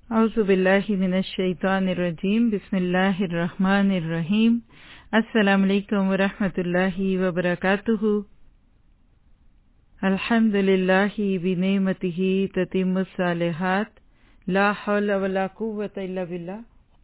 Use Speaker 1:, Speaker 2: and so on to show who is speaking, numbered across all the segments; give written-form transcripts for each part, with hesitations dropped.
Speaker 1: اعوذ باللہ من الشیطان الرجیم بسم اللہ الرحمن الرحیم السلام علیکم ورحمۃ اللہ وبرکاتہ الحمد للہ بنعمتہ تتم الصالحات لا حول ولا قوۃ الا باللہ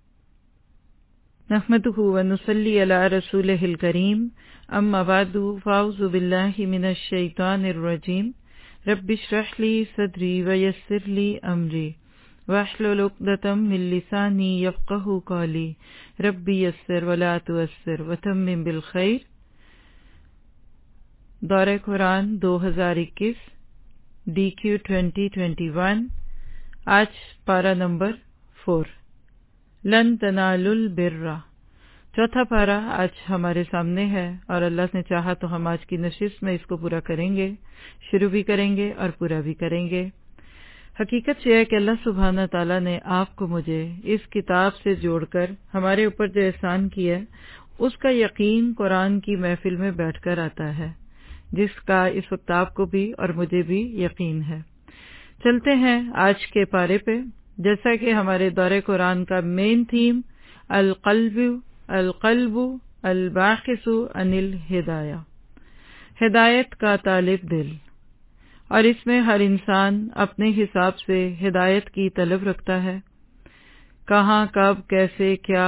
Speaker 1: نحمدہ ونصلی علی رسولہ الکریم اما بعد فاعوذ باللہ من الشیطان الرجیم رب اشرح لی صدری ویسر لی امری واحلل عقدۃ من لسانی یفقہوا قولی رب یسر ولا تعسر وتمم بالخیر۔ دورہ قرآن 2021 DQ 2021 آج پارہ نمبر 4 لن تنالوا البر، چوتھا پارہ آج ہمارے سامنے ہے اور اللہ نے چاہا تو ہم آج کی نشست میں اس کو پورا کریں گے، شروع بھی کریں گے اور پورا بھی کریں گے۔ حقیقت یہ ہے کہ اللہ سبحانہ تعالیٰ نے آپ کو مجھے اس کتاب سے جوڑ کر ہمارے اوپر جو احسان کیا ہے اس کا یقین قرآن کی محفل میں بیٹھ کر آتا ہے، جس کا اس وقت آپ کو بھی اور مجھے بھی یقین ہے۔ چلتے ہیں آج کے پارے پہ۔ جیسا کہ ہمارے دورہ قرآن کا مین تھیم القلب الباحث عن الہدایہ، ہدایت کا طالب دل، اور اس میں ہر انسان اپنے حساب سے ہدایت کی طلب رکھتا ہے۔ کہاں، کب، کیسے، کیا،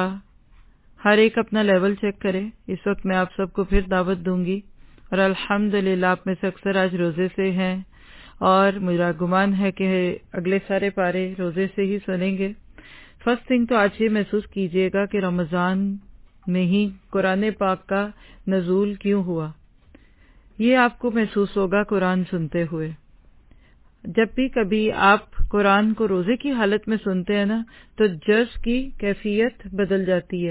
Speaker 1: ہر ایک اپنا لیول چیک کرے۔ اس وقت میں آپ سب کو پھر دعوت دوں گی، اور الحمدللہ آپ میں سے اکثر آج روزے سے ہیں اور میرا گمان ہے کہ اگلے سارے پارے روزے سے ہی سنیں گے۔ فرسٹ تھنگ تو آج یہ محسوس کیجئے گا کہ رمضان میں ہی قرآن پاک کا نزول کیوں ہوا۔ یہ آپ کو محسوس ہوگا قرآن سنتے ہوئے۔ جب بھی کبھی آپ قرآن کو روزے کی حالت میں سنتے ہیں نا تو جذب کی کیفیت بدل جاتی ہے،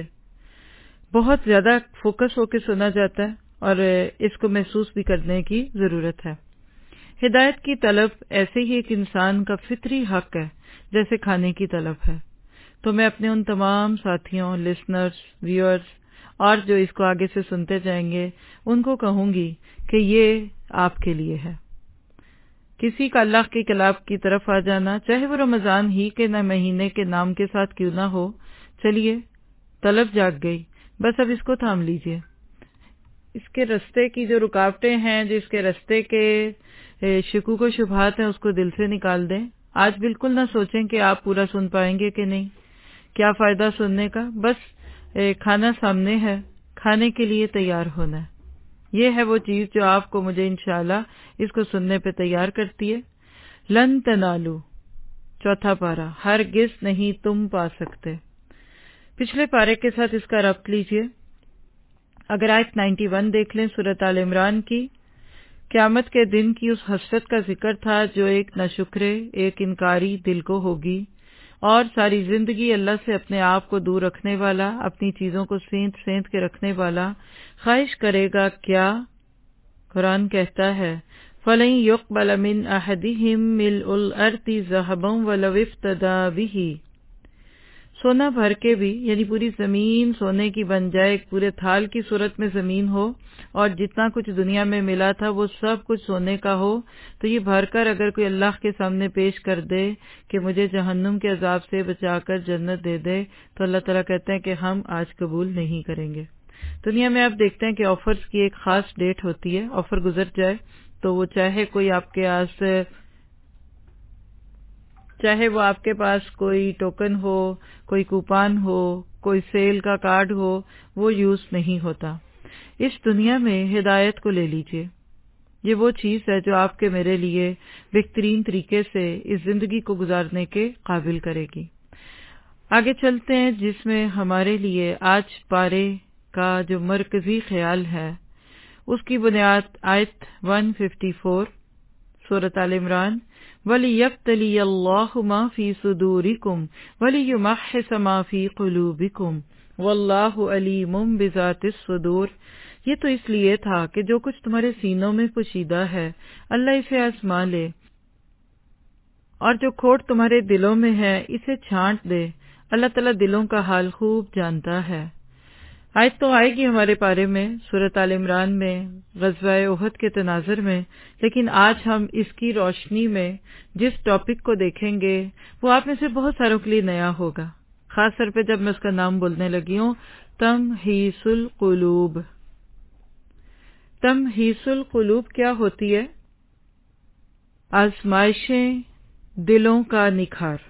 Speaker 1: بہت زیادہ فوکس ہو کے سنا جاتا ہے اور اس کو محسوس بھی کرنے کی ضرورت ہے۔ ہدایت کی طلب ایسے ہی ایک انسان کا فطری حق ہے جیسے کھانے کی طلب ہے۔ تو میں اپنے ان تمام ساتھیوں، لسنرز، ویورز اور جو اس کو آگے سے سنتے جائیں گے ان کو کہوں گی کہ یہ آپ کے لیے ہے۔ کسی کا اللہ کے کلام کی طرف آ جانا، چاہے وہ رمضان ہی کے نہ مہینے کے نام کے ساتھ کیوں نہ ہو، چلیے طلب جاگ گئی، بس اب اس کو تھام لیجئے۔ اس کے رستے کی جو رکاوٹیں ہیں، جو اس کے رستے کے شکوک و شبہات ہیں، اس کو دل سے نکال دیں۔ آج بالکل نہ سوچیں کہ آپ پورا سن پائیں گے کہ نہیں، کیا فائدہ سننے کا، بس کھانا سامنے ہے، کھانے کے لیے تیار ہونا ہے۔ یہ ہے وہ چیز جو آپ کو مجھے انشاءاللہ اس کو سننے پہ تیار کرتی ہے۔ لن تنالو، چوتھا پارہ، ہرگز نہیں تم پا سکتے۔ پچھلے پارے کے ساتھ اس کا ربط لیجئے۔ اگر آیت 91 دیکھ لیں سورۃ آل عمران کی، قیامت کے دن کی اس حسرت کا ذکر تھا جو ایک ناشکرے، ایک انکاری دل کو ہوگی، اور ساری زندگی اللہ سے اپنے آپ کو دور رکھنے والا، اپنی چیزوں کو سینت سینت کے رکھنے والا خواہش کرے گا کیا؟ قرآن کہتا ہے فَلَن يُقْبَلَ مِنْ أَحَدِهِمْ مِلْءُ الْأَرْضِ ذَهَبًا وَلَوِ افْتَدَىٰ بِهِ، سونا بھر کے بھی، یعنی پوری زمین سونے کی بن جائے، ایک پورے تھال کی صورت میں زمین ہو اور جتنا کچھ دنیا میں ملا تھا وہ سب کچھ سونے کا ہو، تو یہ بھر کر اگر کوئی اللہ کے سامنے پیش کر دے کہ مجھے جہنم کے عذاب سے بچا کر جنت دے دے، تو اللہ تعالیٰ کہتے ہیں کہ ہم آج قبول نہیں کریں گے۔ دنیا میں آپ دیکھتے ہیں کہ آفرز کی ایک خاص ڈیٹ ہوتی ہے، آفر گزر جائے تو وہ چاہے کوئی آپ کے پاس، چاہے وہ آپ کے پاس کوئی ٹوکن ہو، کوئی کوپان ہو، کوئی سیل کا کارڈ ہو، وہ یوز نہیں ہوتا۔ اس دنیا میں ہدایت کو لے لیجئے، یہ وہ چیز ہے جو آپ کے میرے لیے بہترین طریقے سے اس زندگی کو گزارنے کے قابل کرے گی۔ آگے چلتے ہیں، جس میں ہمارے لیے آج پارے کا جو مرکزی خیال ہے اس کی بنیاد آیت 154 سورۃ آل عمران، وَلِيَبْتَلِيَ اللَّهُ مَا فِي صُدُورِكُمْ وَلِيُمَحِّصَ مَا فِي قُلُوبِكُمْ وَاللَّهُ عَلِيمٌ بِذَاتِ الصُّدُورِ۔ یہ تو اس لیے تھا کہ جو کچھ تمہارے سینوں میں پوشیدہ ہے اللہ اسے آزما لے، اور جو کھوٹ تمہارے دلوں میں ہے اسے چھانٹ دے۔ اللہ تعالیٰ دلوں کا حال خوب جانتا ہے۔ آج تو آئے گی ہمارے پارے میں سورۃ آل عمران میں غزوہ احد کے تناظر میں، لیکن آج ہم اس کی روشنی میں جس ٹاپک کو دیکھیں گے وہ آپ میں سے بہت ساروں کے لیے نیا ہوگا، خاص طور پہ جب میں اس کا نام بولنے لگی ہوں، تمحیص القلوب۔ تمحیص القلوب کیا ہوتی ہے؟ آزمائشیں، دلوں کا نکھار۔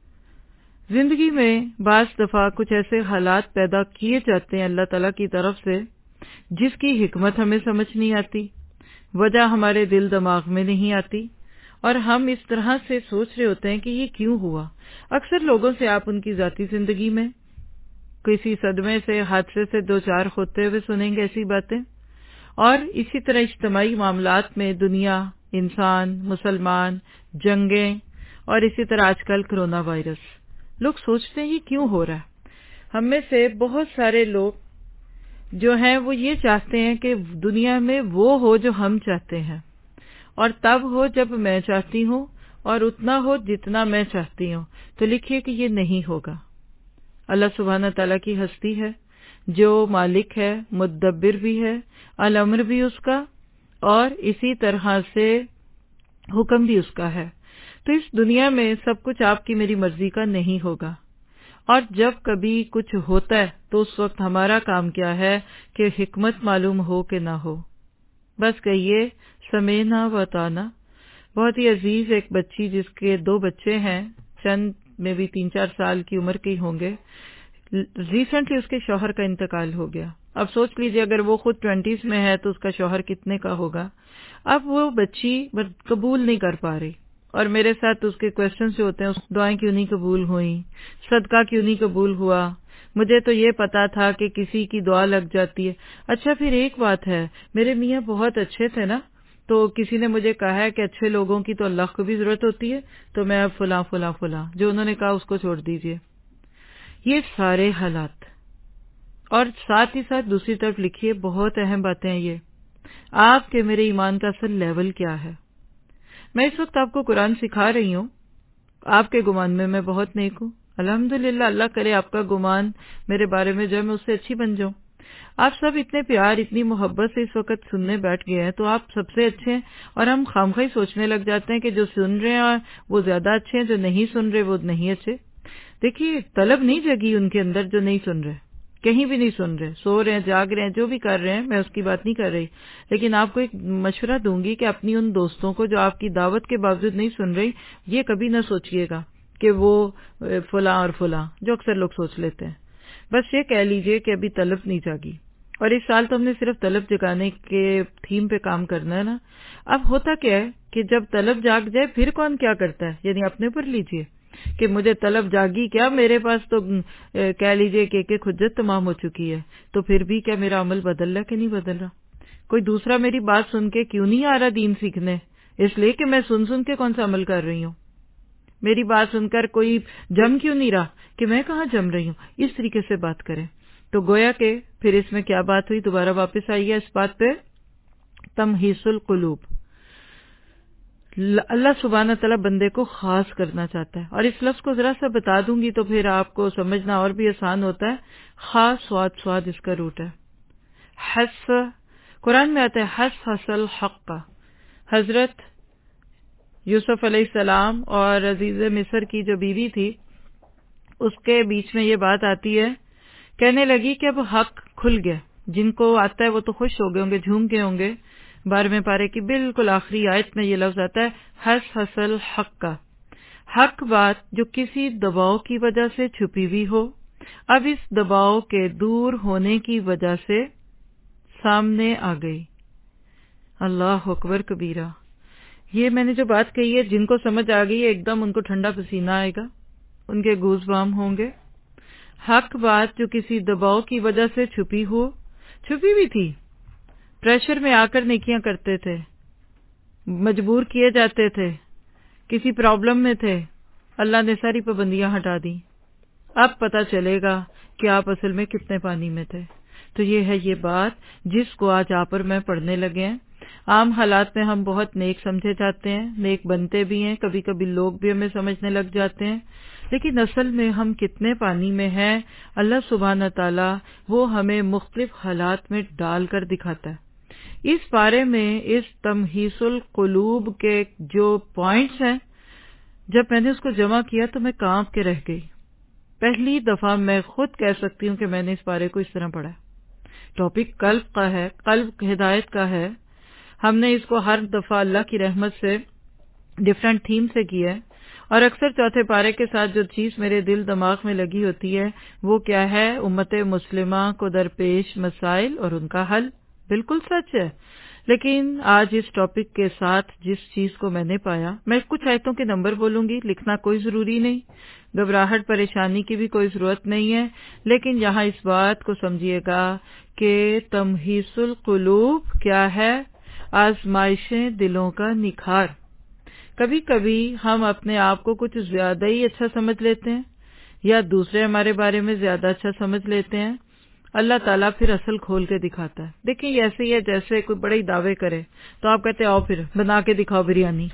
Speaker 1: زندگی میں بعض دفعہ کچھ ایسے حالات پیدا کیے جاتے ہیں اللہ تعالیٰ کی طرف سے جس کی حکمت ہمیں سمجھ نہیں آتی، وجہ ہمارے دل دماغ میں نہیں آتی، اور ہم اس طرح سے سوچ رہے ہوتے ہیں کہ یہ کیوں ہوا۔ اکثر لوگوں سے آپ ان کی ذاتی زندگی میں کسی صدمے سے، حادثے سے دوچار ہوتے ہوئے سنیں گے ایسی باتیں، اور اسی طرح اجتماعی معاملات میں دنیا، انسان، مسلمان، جنگیں، اور اسی طرح آج کل کرونا وائرس۔ لوگ سوچتے ہیں یہ کیوں ہو رہا ہے۔ ہم میں سے بہت سارے لوگ جو ہیں وہ یہ چاہتے ہیں کہ دنیا میں وہ ہو جو ہم چاہتے ہیں، اور تب ہو جب میں چاہتی ہوں، اور اتنا ہو جتنا میں چاہتی ہوں۔ تو لکھیے کہ یہ نہیں ہوگا۔ اللہ سبحانہ تعالیٰ کی ہستی ہے جو مالک ہے، مدبر بھی ہے، الامر بھی اس کا، اور اسی طرح سے حکم بھی اس کا ہے۔ تو اس دنیا میں سب کچھ آپ کی میری مرضی کا نہیں ہوگا، اور جب کبھی کچھ ہوتا ہے تو اس وقت ہمارا کام کیا ہے کہ حکمت معلوم ہو کہ نہ ہو، بس کہیے سمینا و اطعنا۔ بہت ہی عزیز ایک بچی جس کے 2 بچے ہیں، چند میں بھی 3-4 سال کی عمر کے ہوں گے، ریسنٹلی اس کے شوہر کا انتقال ہو گیا۔ اب سوچ لیجئے اگر وہ خود 20s میں ہے تو اس کا شوہر کتنے کا ہوگا۔ اب وہ بچی قبول نہیں کر پا رہی، اور میرے ساتھ اس کے کوسچنز جو ہوتے ہیں، دعائیں کیوں نہیں قبول ہوئیں، صدقہ کیوں نہیں قبول ہوا، مجھے تو یہ پتا تھا کہ کسی کی دعا لگ جاتی ہے۔ اچھا پھر ایک بات ہے، میرے میاں بہت اچھے تھے نا، تو کسی نے مجھے کہا ہے کہ اچھے لوگوں کی تو اللہ کو بھی ضرورت ہوتی ہے، تو میں اب فلاں فلاں فلاں جو انہوں نے کہا اس کو چھوڑ دیجئے۔ یہ سارے حالات، اور ساتھ ہی ساتھ دوسری طرف لکھیے بہت اہم باتیں ہیں یہ، آپ کے میرے ایمان کا اصل لیول کیا ہے۔ میں اس وقت آپ کو قرآن سکھا رہی ہوں، آپ کے گمان میں میں بہت نیک ہوں، الحمدللہ، اللہ کرے آپ کا گمان میرے بارے میں جو ہے میں اس سے اچھی بن جاؤں۔ آپ سب اتنے پیار، اتنی محبت سے اس وقت سننے بیٹھ گئے ہیں تو آپ سب سے اچھے ہیں، اور ہم خامخواہ سوچنے لگ جاتے ہیں کہ جو سن رہے ہیں وہ زیادہ اچھے ہیں، جو نہیں سن رہے وہ نہیں اچھے۔ دیکھیے طلب نہیں جگی ان کے اندر جو نہیں سن رہے، کہیں بھی نہیں سن رہے، سو رہے ہیں، جاگ رہے ہیں، جو بھی کر رہے ہیں، میں اس کی بات نہیں کر رہی، لیکن آپ کو ایک مشورہ دوں گی کہ اپنی ان دوستوں کو جو آپ کی دعوت کے باوجود نہیں سن رہی، یہ کبھی نہ سوچئے گا کہ وہ فلاں اور فلاں جو اکثر لوگ سوچ لیتے ہیں۔ بس یہ کہہ لیجئے کہ ابھی طلب نہیں جاگی، اور اس سال تو ہم نے صرف طلب جگانے کے تھیم پہ کام کرنا ہے نا۔ اب ہوتا کیا ہے کہ جب طلب جاگ جائے پھر کون کیا کرتا ہے، یعنی اپنے پر لیجئے کہ مجھے طلب جاگی کیا، میرے پاس تو کہہ لیجئے کہ ایک حجت تمام ہو چکی ہے، تو پھر بھی کیا میرا عمل بدل رہا ہے کہ نہیں بدل رہا؟ کوئی دوسرا میری بات سن کے کیوں نہیں آ رہا دین سیکھنے؟ اس لیے کہ میں سن کے کون سا عمل کر رہی ہوں۔ میری بات سن کر کوئی جم کیوں نہیں رہا کہ میں کہاں جم رہی ہوں؟ اس طریقے سے بات کریں تو گویا کہ پھر اس میں کیا بات ہوئی، دوبارہ واپس آئی ہے اس بات پہ، تمحیص القلوب۔ اللہ سبحانہ تعالیٰ بندے کو خاص کرنا چاہتا ہے، اور اس لفظ کو ذرا سا بتا دوں گی تو پھر آپ کو سمجھنا اور بھی آسان ہوتا ہے۔ خاص سواد اس کا روٹ ہے، حس، قرآن میں آتا ہے حس حسل حق کا۔ حضرت یوسف علیہ السلام اور عزیز مصر کی جو بیوی تھی اس کے بیچ میں یہ بات آتی ہے، کہنے لگی کہ اب حق کھل گیا، جن کو آتا ہے وہ تو خوش ہو گئے ہوں گے، جھوم گئے ہوں گے۔ 12ویں پارے کی بالکل آخری آیت میں یہ لفظ آتا ہے حس حسل حق کا، حق بات جو کسی دباؤ کی وجہ سے چھپی ہوئی ہو، اب اس دباؤ کے دور ہونے کی وجہ سے سامنے آ گئی۔ اللہ اکبر کبیرہ۔ یہ میں نے جو بات کہی ہے، جن کو سمجھ آ گئی ہے ایک دم ان کو ٹھنڈا پسینہ آئے گا، ان کے گوز بام ہوں گے۔ حق بات جو کسی دباؤ کی وجہ سے چھپی بھی تھی، پریشر میں آ کر نیکیاں کرتے تھے، مجبور کیے جاتے تھے، کسی پرابلم میں تھے، اللہ نے ساری پابندیاں ہٹا دی، اب پتہ چلے گا کہ آپ اصل میں کتنے پانی میں تھے۔ تو یہ ہے یہ بات جس کو آج آپ اور میں پڑھنے لگے ہیں۔ عام حالات میں ہم بہت نیک سمجھے جاتے ہیں، نیک بنتے بھی ہیں، کبھی کبھی لوگ بھی ہمیں سمجھنے لگ جاتے ہیں، لیکن اصل میں ہم کتنے پانی میں ہیں اللہ سبحانہ تعالیٰ وہ ہمیں مختلف حالات میں ڈال کر دکھاتا ہے. اس بارے میں اس تمحیص القلوب کے جو پوائنٹس ہیں، جب میں نے اس کو جمع کیا تو میں کانپ کے رہ گئی. پہلی دفعہ میں خود کہہ سکتی ہوں کہ میں نے اس بارے کو اس طرح پڑھا. ٹاپک قلب کا ہے، قلب ہدایت کا ہے. ہم نے اس کو ہر دفعہ اللہ کی رحمت سے ڈفرینٹ تھیم سے کیا ہے، اور اکثر چوتھے پارے کے ساتھ جو چیز میرے دل دماغ میں لگی ہوتی ہے وہ کیا ہے؟ امت مسلمہ کو درپیش مسائل اور ان کا حل. بالکل سچ ہے. لیکن آج اس ٹاپک کے ساتھ جس چیز کو میں نے پایا، میں کچھ آیتوں کے نمبر بولوں گی، لکھنا کوئی ضروری نہیں، گھبراہٹ پریشانی کی بھی کوئی ضرورت نہیں ہے، لیکن یہاں اس بات کو سمجھیے گا کہ تمحیص القلوب کیا ہے؟ آزمائشیں دلوں کا نکھار. کبھی کبھی ہم اپنے آپ کو کچھ زیادہ ہی اچھا سمجھ لیتے ہیں یا دوسرے ہمارے بارے میں زیادہ اچھا سمجھ لیتے ہیں. اللہ تعالیٰ پھر اصل کھول کے دکھاتا ہے. دیکھیں یہ ایسے ہی ہے جیسے کوئی بڑے دعوے کرے تو آپ کہتے آؤ پھر بنا کے دکھاؤ بریانی.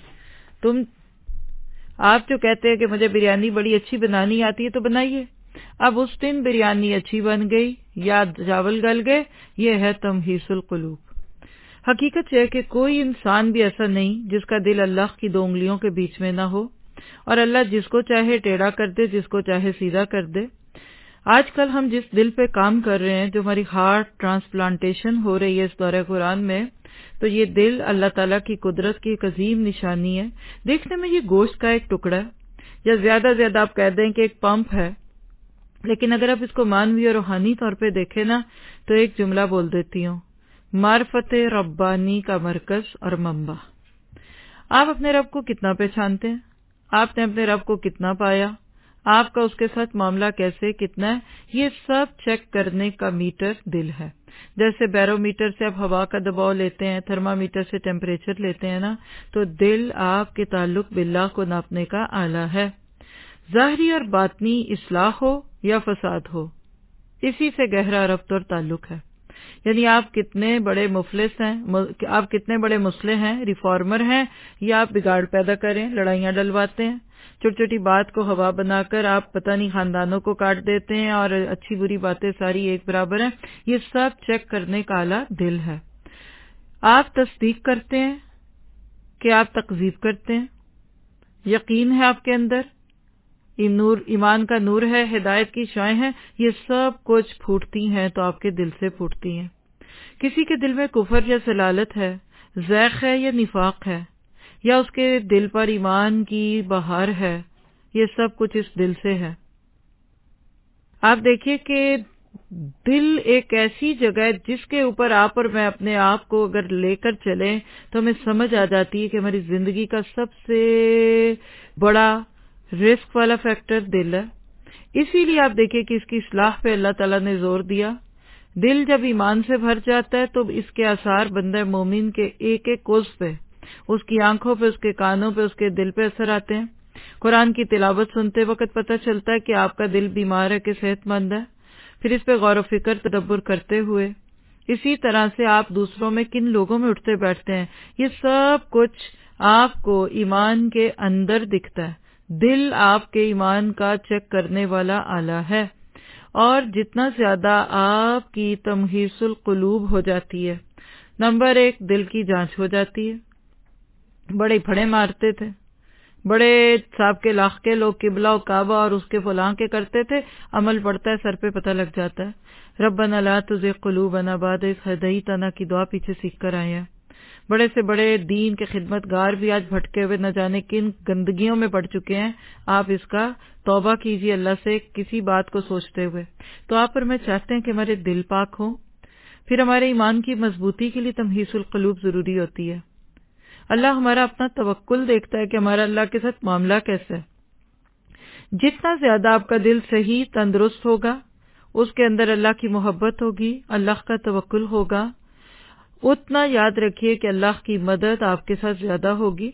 Speaker 1: آپ جو کہتے ہیں کہ مجھے بریانی بڑی اچھی بنانی آتی ہے تو بنائیے. اب اس دن بریانی اچھی بن گئی یا چاول گل گئے، یہ ہے تمحیص القلوب. حقیقت یہ ہے کہ کوئی انسان بھی ایسا نہیں جس کا دل اللہ کی دو انگلیوں کے بیچ میں نہ ہو، اور اللہ جس کو چاہے ٹیڑھا کر دے، جس کو چاہے سیدھا کر دے. آج کل ہم جس دل پہ کام کر رہے ہیں، جو ہماری ہارٹ ٹرانسپلانٹیشن ہو رہی ہے اس دورہ قرآن میں، تو یہ دل اللہ تعالیٰ کی قدرت کی ایک عظیم نشانی ہے. دیکھنے میں یہ گوشت کا ایک ٹکڑا ہے، یا زیادہ آپ کہہ دیں کہ ایک پمپ ہے، لیکن اگر آپ اس کو معنوی اور روحانی طور پہ دیکھیں نا تو ایک جملہ بول دیتی ہوں: معرفت ربانی کا مرکز اور منبع. آپ اپنے رب کو کتنا پہچانتے ہیں؟ آپ نے اپنے رب کو کتنا پایا؟ آپ کا اس کے ساتھ معاملہ کیسے، کتنا ہے؟ یہ سب چیک کرنے کا میٹر دل ہے. جیسے بیرو میٹر سے آپ ہوا کا دباؤ لیتے ہیں، تھرما میٹر سے ٹیمپریچر لیتے ہیں نا، تو دل آپ کے تعلق باللہ کو ناپنے کا آلہ ہے. ظاہری اور باطنی اصلاح ہو یا فساد ہو، اسی سے گہرا ربط اور تعلق ہے. یعنی آپ کتنے بڑے مفلس ہیں، آپ کتنے بڑے مصلح ہیں، ریفارمر ہیں، یا آپ بگاڑ پیدا کریں، لڑائیاں ڈلواتے ہیں، چھوٹی چھوٹی بات کو ہوا بنا کر آپ پتہ نہیں خاندانوں کو کاٹ دیتے ہیں، اور اچھی بری باتیں ساری ایک برابر ہیں. یہ سب چیک کرنے کا آلہ دل ہے. آپ تصدیق کرتے ہیں کہ آپ تکذیب کرتے ہیں، یقین ہے آپ کے اندر، نور ایمان کا نور ہے، ہدایت کی شعائیں ہیں، یہ سب کچھ پھوٹتی ہیں تو آپ کے دل سے پھوٹتی ہیں. کسی کے دل میں کفر یا ضلالت ہے، زیغ ہے یا نفاق ہے، یا اس کے دل پر ایمان کی بہار ہے، یہ سب کچھ اس دل سے ہے. آپ دیکھیے کہ دل ایک ایسی جگہ ہے جس کے اوپر آپ اور میں اپنے آپ کو اگر لے کر چلیں تو ہمیں سمجھ آ جاتی ہے کہ ہماری زندگی کا سب سے بڑا رسک والا فیکٹر دل ہے. اسی لیے آپ دیکھیں کہ اس کی اصلاح پہ اللہ تعالیٰ نے زور دیا. دل جب ایمان سے بھر جاتا ہے تو اس کے آثار بندہ مومن کے ایک ایک عضو پہ، اس کی آنکھوں پہ، اس کے کانوں پہ، اس کے دل پہ اثر آتے ہیں. قرآن کی تلاوت سنتے وقت پتہ چلتا ہے کہ آپ کا دل بیمار ہے کہ صحت مند ہے. پھر اس پہ غور و فکر تدبر کرتے ہوئے اسی طرح سے آپ دوسروں میں کن لوگوں میں اٹھتے بیٹھتے ہیں، یہ سب کچھ آپ کو ایمان کے اندر دکھتا ہے. دل آپ کے ایمان کا چیک کرنے والا آلہ ہے، اور جتنا زیادہ آپ کی تمحیص القلوب ہو جاتی ہے، نمبر 1 دل کی جانچ ہو جاتی ہے. بڑے پھڑے مارتے تھے، بڑے صاحب کے لاکھ کے لوگ قبلہ و کعبہ اور اس کے فلاں کے کرتے تھے، عمل پڑتا ہے سر پہ پتہ لگ جاتا ہے. ربنا لا تزغ قلوبنا بعد اذ ہدیتنا کی دعا پیچھے سیکھ کر آئے ہیں. بڑے سے بڑے دین کے خدمت گار بھی آج بھٹکے ہوئے نہ جانے کن گندگیوں میں پڑ چکے ہیں. آپ اس کا توبہ کیجیے اللہ سے کسی بات کو سوچتے ہوئے. تو آپ اور میں چاہتے ہیں کہ ہمارے دل پاک ہوں. پھر ہمارے ایمان کی مضبوطی کے لیے تمحیص القلوب ضروری ہوتی ہے. اللہ ہمارا اپنا توکل دیکھتا ہے کہ ہمارا اللہ کے ساتھ معاملہ کیسا ہے. جتنا زیادہ آپ کا دل صحیح تندرست ہوگا، اس کے اندر اللہ کی محبت ہوگی، اللہ کا توکل ہوگا، اتنا یاد رکھیے کہ اللہ کی مدد آپ کے ساتھ زیادہ ہوگی.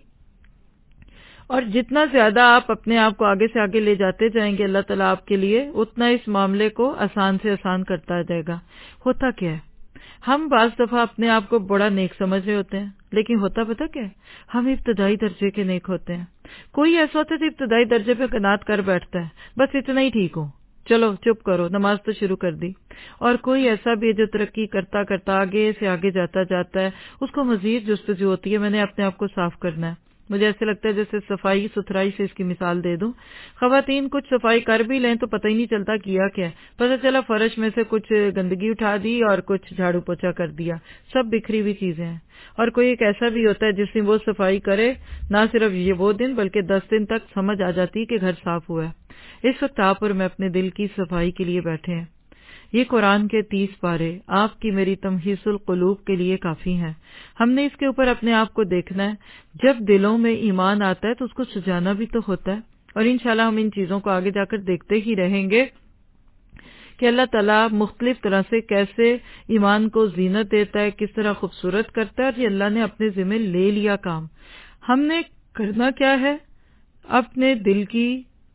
Speaker 1: اور جتنا زیادہ آپ اپنے آپ کو آگے سے آگے لے جاتے جائیں گے اللہ تعالیٰ آپ کے لیے اتنا اس معاملے کو آسان سے آسان کرتا جائے گا. ہوتا کیا ہے، ہم بعض دفعہ اپنے آپ کو بڑا نیک سمجھ رہے ہوتے ہیں، لیکن ہوتا پتہ کیا ہے، ہم ابتدائی درجے کے نیک ہوتے ہیں. کوئی ایسا ہوتا ہے جو ابتدائی درجے پہ قناعت کر بیٹھتا ہے، بس اتنا ہی ٹھیک ہو، چلو چپ کرو، نماز تو شروع کر دی. اور کوئی ایسا بھی ہے جو ترقی کرتا کرتا آگے سے آگے جاتا ہے، اس کو مزید جستجو ہوتی ہے، میں نے اپنے آپ کو صاف کرنا ہے. مجھے ایسے لگتا ہے جیسے صفائی ستھرائی سے اس کی مثال دے دوں. خواتین کچھ صفائی کر بھی لیں تو پتہ ہی نہیں چلتا کیا کیا ہے، پتہ چلا فرش میں سے کچھ گندگی اٹھا دی اور کچھ جھاڑو پوچھا کر دیا، سب بکھری ہوئی چیزیں ہیں. اور کوئی ایک ایسا بھی ہوتا ہے جس دن وہ صفائی کرے، نہ صرف یہ وہ دن بلکہ 10 دن تک سمجھ آ جاتی کہ گھر صاف ہوا ہے. اس وقت آپ اور میں اپنے دل کی صفائی کے لیے بیٹھے ہیں. یہ قرآن کے 30 پارے آپ کی میری تمحیص القلوب کے لیے کافی ہیں. ہم نے اس کے اوپر اپنے آپ کو دیکھنا ہے. جب دلوں میں ایمان آتا ہے تو اس کو سجانا بھی تو ہوتا ہے، اور انشاءاللہ ہم ان چیزوں کو آگے جا کر دیکھتے ہی رہیں گے کہ اللہ تعالیٰ مختلف طرح سے کیسے ایمان کو زینت دیتا ہے، کس طرح خوبصورت کرتا ہے، اور یہ اللہ نے اپنے ذمہ لے لیا کام. ہم نے کرنا کیا ہے؟ اپنے دل کی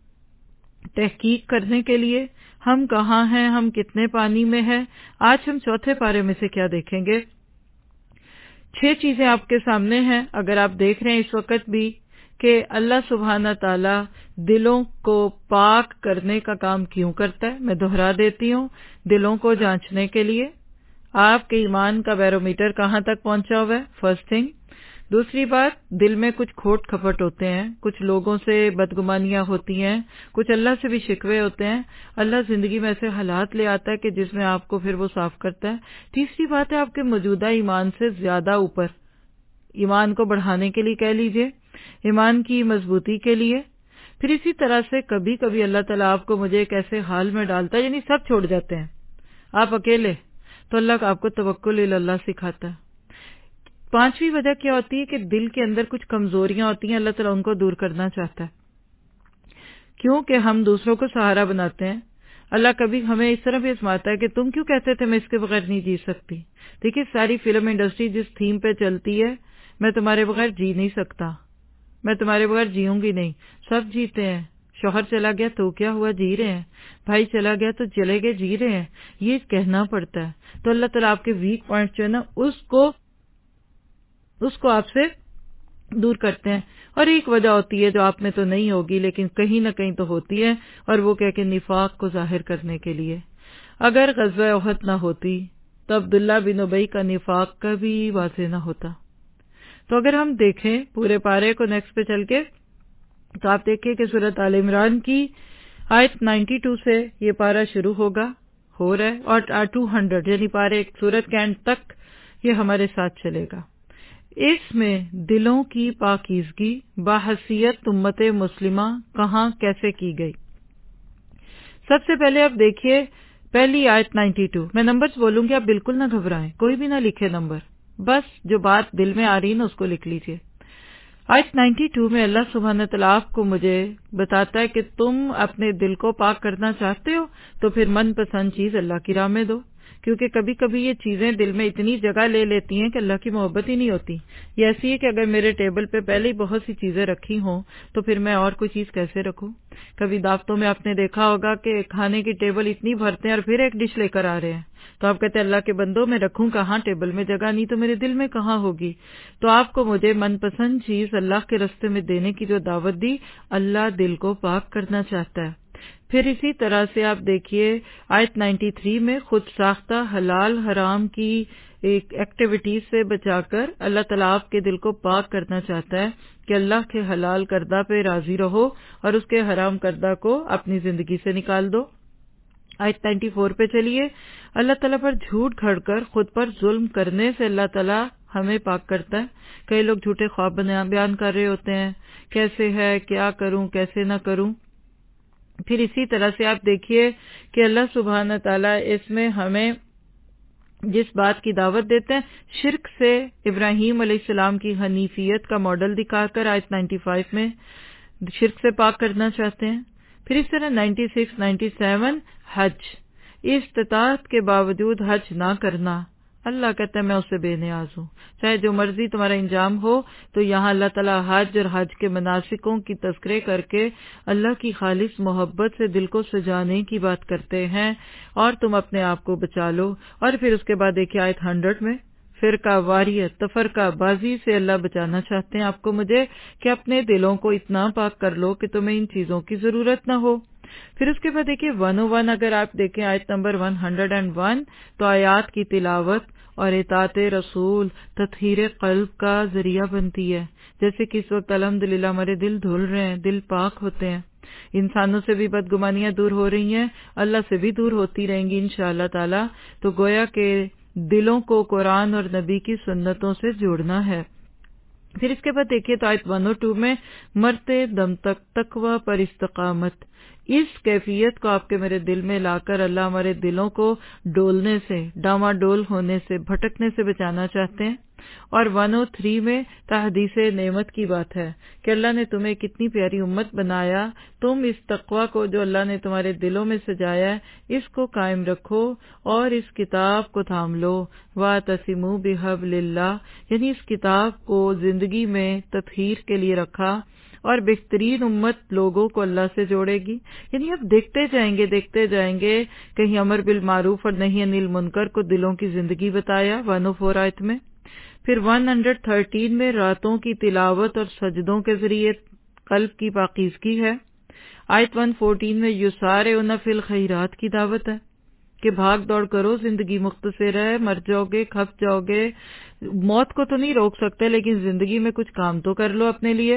Speaker 1: تحقیق کرنے کے لیے ہم کہاں ہیں، ہم کتنے پانی میں ہیں. آج ہم چوتھے پارے میں سے کیا دیکھیں گے؟ 6 چیزیں آپ کے سامنے ہیں. اگر آپ دیکھ رہے ہیں اس وقت بھی کہ اللہ سبحانہ تعالی دلوں کو پاک کرنے کا کام کیوں کرتا ہے، میں دہرا دیتی ہوں، دلوں کو جانچنے کے لیے. آپ کے ایمان کا بیرومیٹر کہاں تک پہنچا ہوا ہے، فرسٹ تھنگ. دوسری بات، دل میں کچھ کھوٹ کھپٹ ہوتے ہیں، کچھ لوگوں سے بدگمانیاں ہوتی ہیں، کچھ اللہ سے بھی شکوے ہوتے ہیں. اللہ زندگی میں ایسے حالات لے آتا ہے کہ جس میں آپ کو پھر وہ صاف کرتا ہے. تیسری بات ہے آپ کے موجودہ ایمان سے زیادہ اوپر، ایمان کو بڑھانے کے لیے کہہ لیجئے، ایمان کی مضبوطی کے لیے. پھر اسی طرح سے کبھی کبھی اللہ تعالیٰ آپ کو مجھے ایک ایسے حال میں ڈالتا ہے، یعنی سب چھوڑ جاتے ہیں، آپ اکیلے، تو اللہ آپ کو توکل اللہ سکھاتا ہے. 5ویں وجہ کیا ہوتی ہے کہ دل کے اندر کچھ کمزوریاں ہوتی ہیں، اللہ تعالیٰ ان کو دور کرنا چاہتا ہے. کیونکہ ہم دوسروں کو سہارا بناتے ہیں. اللہ کبھی ہمیں اس طرح بھی آزماتا ہے کہ تم کیوں کہتے تھے میں اس کے بغیر نہیں جی سکتی. دیکھیے ساری فلم انڈسٹری جس تھیم پہ چلتی ہے، میں تمہارے بغیر جی نہیں سکتا، میں تمہارے بغیر جیوں گی نہیں. سب جیتے ہیں، شوہر چلا گیا تو کیا ہوا، جی رہے ہیں، بھائی چلا گیا تو چلے گئے، جی رہے ہیں. یہ کہنا پڑتا ہے. تو اللہ تعالیٰ آپ کے ویک پوائنٹ جو ہے نا اس کو آپ سے دور کرتے ہیں. اور ایک وجہ ہوتی ہے جو آپ میں تو نہیں ہوگی لیکن کہیں نہ کہیں تو ہوتی ہے، اور وہ کہ نفاق کو ظاہر کرنے کے لیے. اگر غزوہ احد نہ ہوتی تو عبداللہ بن ابی کا نفاق کبھی واضح نہ ہوتا. تو اگر ہم دیکھیں پورے پارے کو نیکسٹ پہ چل کے، تو آپ دیکھیں کہ سورۃ آل عمران کی آیت 92 سے یہ پارہ شروع ہو رہا ہے، اور 200 یعنی پارے سورت کے اینڈ تک یہ ہمارے ساتھ چلے گا. اس میں دلوں کی پاکیزگی بحیثیت امت مسلمہ کہاں کیسے کی گئی. سب سے پہلے آپ دیکھیے پہلی آیت 92. میں نمبرز بولوں گی، آپ بالکل نہ گھبرائیں، کوئی بھی نہ لکھے نمبر، بس جو بات دل میں آ رہی نا اس کو لکھ لیجئے. آیت 92 میں اللہ سبحانہ تعالیٰ آپ کو مجھے بتاتا ہے کہ تم اپنے دل کو پاک کرنا چاہتے ہو تو پھر من پسند چیز اللہ کی راہ میں دو. کیونکہ کبھی کبھی یہ چیزیں دل میں اتنی جگہ لے لیتی ہیں کہ اللہ کی محبت ہی نہیں ہوتی. یہ ایسی ہے کہ اگر میرے ٹیبل پہ پہلے ہی بہت سی چیزیں رکھی ہوں تو پھر میں اور کوئی چیز کیسے رکھوں. کبھی دعوتوں میں آپ نے دیکھا ہوگا کہ کھانے کی ٹیبل اتنی بھرتے ہیں اور پھر ایک ڈش لے کر آ رہے ہیں، تو آپ کہتے ہیں اللہ کے بندوں میں رکھوں کہاں، ٹیبل میں جگہ نہیں تو میرے دل میں کہاں ہوگی. تو آپ کو مجھے من پسند چیز اللہ کے راستے میں دینے کی جو دعوت دی، اللہ دل کو پاک کرنا چاہتا ہے. پھر اسی طرح سے آپ دیکھیے آیت 93 میں خود ساختہ حلال حرام کی ایکٹیویٹیز سے بچا کر اللہ تعالیٰ آپ کے دل کو پاک کرنا چاہتا ہے کہ اللہ کے حلال کردہ پہ راضی رہو اور اس کے حرام کردہ کو اپنی زندگی سے نکال دو. آیت 94 پہ چلیے. اللہ تعالیٰ پر جھوٹ گھڑ کر خود پر ظلم کرنے سے اللہ تعالیٰ ہمیں پاک کرتا ہے. کئی لوگ جھوٹے خواب بیان کر رہے ہوتے ہیں، کیسے ہے، کیا کروں، کیسے نہ کروں. پھر اسی طرح سے آپ دیکھیے کہ اللہ سبحانہ تعالیٰ اس میں ہمیں جس بات کی دعوت دیتے ہیں، شرک سے ابراہیم علیہ السلام کی حنیفیت کا ماڈل دکھا کر آیت 95 میں شرک سے پاک کرنا چاہتے ہیں. پھر اس طرح 96 97 حج، استطاعت کے باوجود حج نہ کرنا. اللہ کہتا ہے میں اس سے بے نیاز ہوں، چاہے جو مرضی تمہارا انجام ہو. تو یہاں اللہ تعالیٰ حج اور حج کے مناسکوں کی تذکرے کر کے اللہ کی خالص محبت سے دل کو سجانے کی بات کرتے ہیں، اور تم اپنے آپ کو بچا لو. اور پھر اس کے بعد دیکھیے آیت 100 میں فرقہ واریت تفرقہ بازی سے اللہ بچانا چاہتے ہیں آپ کو مجھے کہ اپنے دلوں کو اتنا پاک کر لو کہ تمہیں ان چیزوں کی ضرورت نہ ہو۔ پھر اس کے بعد دیکھیے 101 اگر آپ دیکھیں آیت نمبر 101 تو آیات کی تلاوت اور اطاعت رسول تطہیر قلب کا ذریعہ بنتی ہے، جیسے کہ اس وقت الحمدللہ ہمارے دل دھل رہے ہیں، دل پاک ہوتے ہیں، انسانوں سے بھی بدگمانیاں دور ہو رہی ہیں، اللہ سے بھی دور ہوتی رہیں گی انشاءاللہ تعالی۔ تو گویا کہ دلوں کو قرآن اور نبی کی سنتوں سے جوڑنا ہے۔ پھر اس کے بعد دیکھیے تو آیت 102 میں مرتے دم تک تقوی پر استقامت، اس کیفیت کو آپ کے میرے دل میں لا کر اللہ ہمارے دلوں کو ڈولنے سے، ڈاواڈول ہونے سے، بھٹکنے سے بچانا چاہتے ہیں۔ اور 103 میں تحدیث نعمت کی بات ہے کہ اللہ نے تمہیں کتنی پیاری امت بنایا، تم اس تقوی کو جو اللہ نے تمہارے دلوں میں سجایا ہے اس کو قائم رکھو اور اس کتاب کو تھام لو، وَاعْتَصِمُوا بِحَبْلِ اللَّهِ، یعنی اس کتاب کو زندگی میں تطہیر کے لیے رکھا اور بہترین امت لوگوں کو اللہ سے جوڑے گی۔ یعنی اب دیکھتے جائیں گے کہیں امر بالمعروف اور نہی عن المنکر کو دلوں کی زندگی بتایا 104 آیت میں۔ پھر 113 میں راتوں کی تلاوت اور سجدوں کے ذریعے قلب کی پاکیزگی ہے۔ آیت 114 میں یسارعون فی الخیرات کی دعوت ہے کہ بھاگ دوڑ کرو، زندگی مختصر ہے، مر جاؤ گے، کھپ جاؤ گے، موت کو تو نہیں روک سکتے لیکن زندگی میں کچھ کام تو کر لو اپنے لیے۔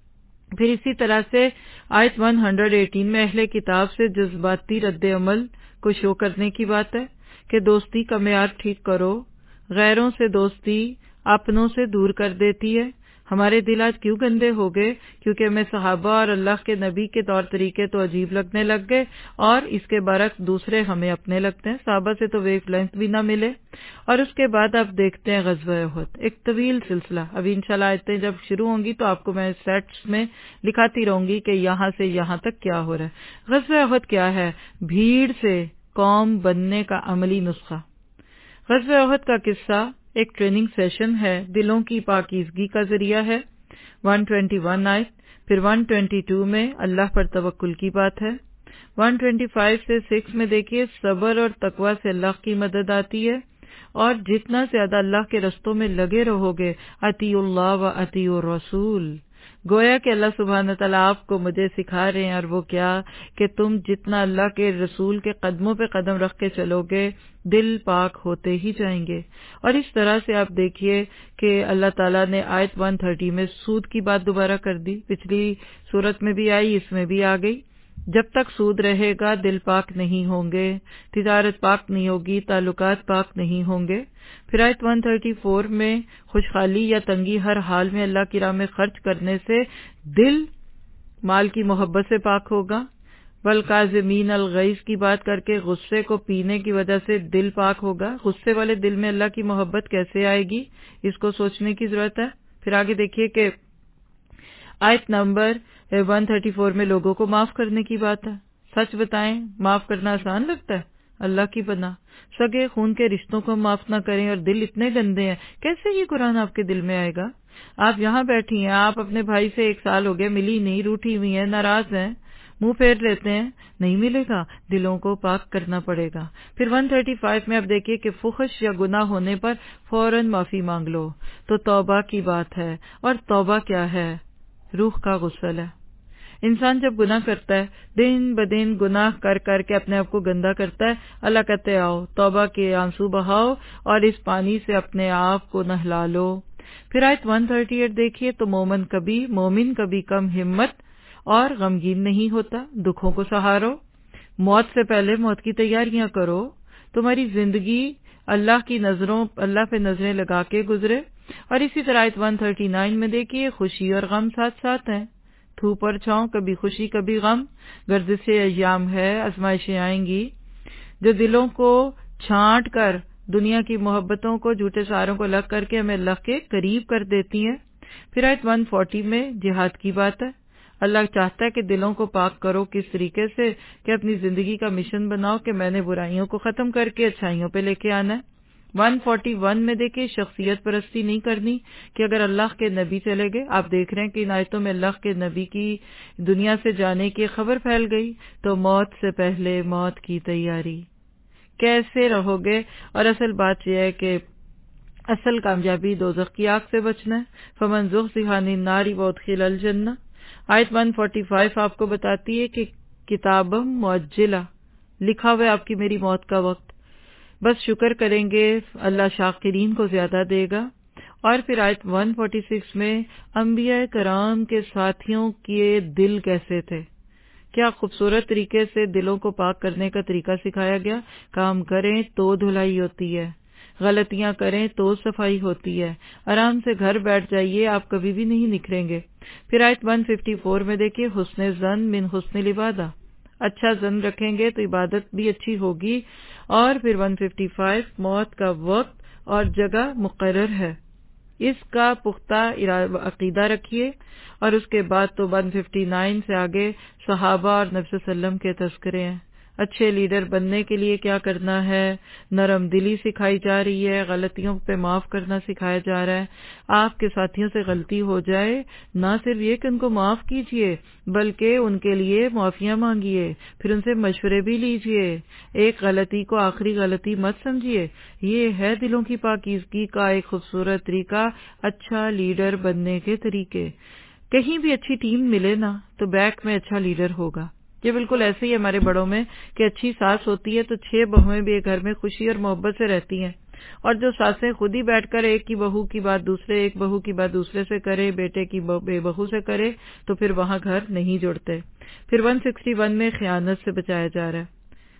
Speaker 1: پھر اسی طرح سے آیت 118 میں اہل کتاب سے جذباتی رد عمل کو شو کرنے کی بات ہے کہ دوستی کا معیار ٹھیک کرو، غیروں سے دوستی اپنوں سے دور کر دیتی ہے۔ ہمارے دل آج کیوں گندے ہو گئے؟ کیونکہ ہمیں صحابہ اور اللہ کے نبی کے طور طریقے تو عجیب لگنے لگ گئے اور اس کے برعکس دوسرے ہمیں اپنے لگتے ہیں، صحابہ سے تو ویو لینتھ بھی نہ ملے۔ اور اس کے بعد آپ دیکھتے ہیں غزوہ احد، ایک طویل سلسلہ، ابھی انشاءاللہ آیتیں جب شروع ہوں گی تو آپ کو میں سیٹس میں لکھاتی رہوں گی کہ یہاں سے یہاں تک کیا ہو رہا ہے۔ غزوہ احد کیا ہے؟ بھیڑ سے قوم بننے کا عملی نسخہ۔ غزوہ احد کا قصہ ایک ٹریننگ سیشن ہے، دلوں کی پاکیزگی کا ذریعہ ہے۔ 121 آیت، پھر 122 میں اللہ پر توکل کی بات ہے۔ 125 سے 6 میں دیکھیے صبر اور تقوی سے اللہ کی مدد آتی ہے، اور جتنا زیادہ اللہ کے رستوں میں لگے رہو گے، اطیعوا اللہ و اطیعوا الرسول، گویا کہ اللہ سبحانہ تعالیٰ آپ کو مجھے سکھا رہے ہیں، اور وہ کیا کہ تم جتنا اللہ کے رسول کے قدموں پہ قدم رکھ کے چلو گے دل پاک ہوتے ہی جائیں گے۔ اور اس طرح سے آپ دیکھیے کہ اللہ تعالیٰ نے آیت 130 میں سود کی بات دوبارہ کر دی، پچھلی صورت میں بھی آئی، اس میں بھی آ گئی۔ جب تک سود رہے گا دل پاک نہیں ہوں گے، تجارت پاک نہیں ہوگی، تعلقات پاک نہیں ہوں گے۔ پھر آیت 134 میں خوشحالی یا تنگی ہر حال میں اللہ کی راہ میں خرچ کرنے سے دل مال کی محبت سے پاک ہوگا۔ والکاظمین الغیظ کی بات کر کے غصے کو پینے کی وجہ سے دل پاک ہوگا۔ غصے والے دل میں اللہ کی محبت کیسے آئے گی، اس کو سوچنے کی ضرورت ہے۔ پھر آگے دیکھیے کہ آیت نمبر 134 میں لوگوں کو معاف کرنے کی بات ہے۔ سچ بتائیں معاف کرنا آسان لگتا ہے؟ اللہ کی پناہ، سگے خون کے رشتوں کو معاف نہ کریں اور دل اتنے گندے ہیں، کیسے یہ قرآن آپ کے دل میں آئے گا؟ آپ یہاں بیٹھی ہیں، آپ اپنے بھائی سے 1 سال ہو گیا ملی نہیں، روٹھی ہوئی ہیں، ناراض ہیں، منہ پھیر لیتے ہیں، نہیں ملے گا، دلوں کو پاک کرنا پڑے گا۔ پھر 135 میں اب دیکھیے کہ فحش یا گناہ ہونے پر فوراً معافی مانگ لو، تو توبہ کی بات ہے۔ اور توبہ کیا ہے؟ روح کا غسل ہے۔ انسان جب گناہ کرتا ہے، دن بدن گناہ کر کر کے اپنے آپ کو گندا کرتا ہے، اللہ کہتے آؤ توبہ کے آنسو بہاؤ اور اس پانی سے اپنے آپ کو نہلا لو۔ پھر آیت 138 دیکھیے تو مومن کبھی کم ہمت اور غمگین نہیں ہوتا، دکھوں کو سہارو، موت سے پہلے موت کی تیاریاں کرو، تمہاری زندگی اللہ پہ نظریں لگا کے گزرے۔ اور اسی طرح آیت 139 میں دیکھیے خوشی اور غم ساتھ ساتھ ہیں، دھوپ اور چھاؤں، کبھی خوشی کبھی غم، گردش ایام ہے، آزمائشیں آئیں گی جو دلوں کو چھانٹ کر دنیا کی محبتوں کو، جھوٹے سہاروں کو الگ کر کے ہمیں اللہ کے قریب کر دیتی ہیں۔ پھر آیت 140 میں جہاد کی بات ہے۔ اللہ چاہتا ہے کہ دلوں کو پاک کرو، کس طریقے سے کہ اپنی زندگی کا مشن بناؤ کہ میں نے برائیوں کو ختم کر کے اچھائیوں پہ لے کے آنا ہے۔ 141 میں دیکھیں شخصیت پرستی نہیں کرنی کہ اگر اللہ کے نبی چلے گئے، آپ دیکھ رہے ہیں کہ ان آیتوں میں اللہ کے نبی کی دنیا سے جانے کی خبر پھیل گئی، تو موت سے پہلے موت کی تیاری کیسے رہو گے۔ اور اصل بات یہ ہے کہ اصل کامیابی دوزخ کی آگ سے بچنا ہے. فمن زحزح عن النار وادخل الجنہ. آیت 145 آپ کو بتاتی ہے کہ کتابم مؤجلہ، لکھا ہوا ہے آپ کی میری موت کا وقت، بس شکر کریں گے اللہ شاکرین کو زیادہ دے گا. اور پھر آیت 146 میں انبیاء کرام کے ساتھیوں کے دل کیسے تھے، کیا خوبصورت طریقے سے دلوں کو پاک کرنے کا طریقہ سکھایا گیا. کام کریں تو دھلائی ہوتی ہے، غلطیاں کریں تو صفائی ہوتی ہے. آرام سے گھر بیٹھ جائیے، آپ کبھی بھی نہیں نکھریں گے. پھر آیت 154 میں دیکھیے حسن ظن من حسن العبادہ، اچھا ظن رکھیں گے تو عبادت بھی اچھی ہوگی. اور پھر 155 موت کا وقت اور جگہ مقرر ہے، اس کا پختہ عقیدہ رکھیے. اور اس کے بعد تو 159 سے آگے صحابہ اور نبی صلی اللہ علیہ وسلم کے تذکرے ہیں. اچھے لیڈر بننے کے لیے کیا کرنا ہے، نرم دلی سکھائی جا رہی ہے، غلطیوں پہ معاف کرنا سکھایا جا رہا ہے. آپ کے ساتھیوں سے غلطی ہو جائے، نہ صرف یہ کہ ان کو معاف کیجئے بلکہ ان کے لیے معافیاں مانگیے، پھر ان سے مشورے بھی لیجئے. ایک غلطی کو آخری غلطی مت سمجھیے. یہ ہے دلوں کی پاکیزگی کا ایک خوبصورت طریقہ، اچھا لیڈر بننے کے طریقے. کہیں بھی اچھی ٹیم ملے نا تو بیک میں اچھا لیڈر ہوگا. یہ بالکل ایسے ہی ہمارے بڑوں میں کہ اچھی ساس ہوتی ہے تو 6 بہویں بھی ایک گھر میں خوشی اور محبت سے رہتی ہیں، اور جو ساسیں خود ہی بیٹھ کر ایک کی بہو کی بات دوسرے، ایک بہو کی بات دوسرے سے کرے، بیٹے کی بہو سے کرے، تو پھر وہاں گھر نہیں جڑتے. پھر 161 میں خیانت سے بچایا جا رہا ہے.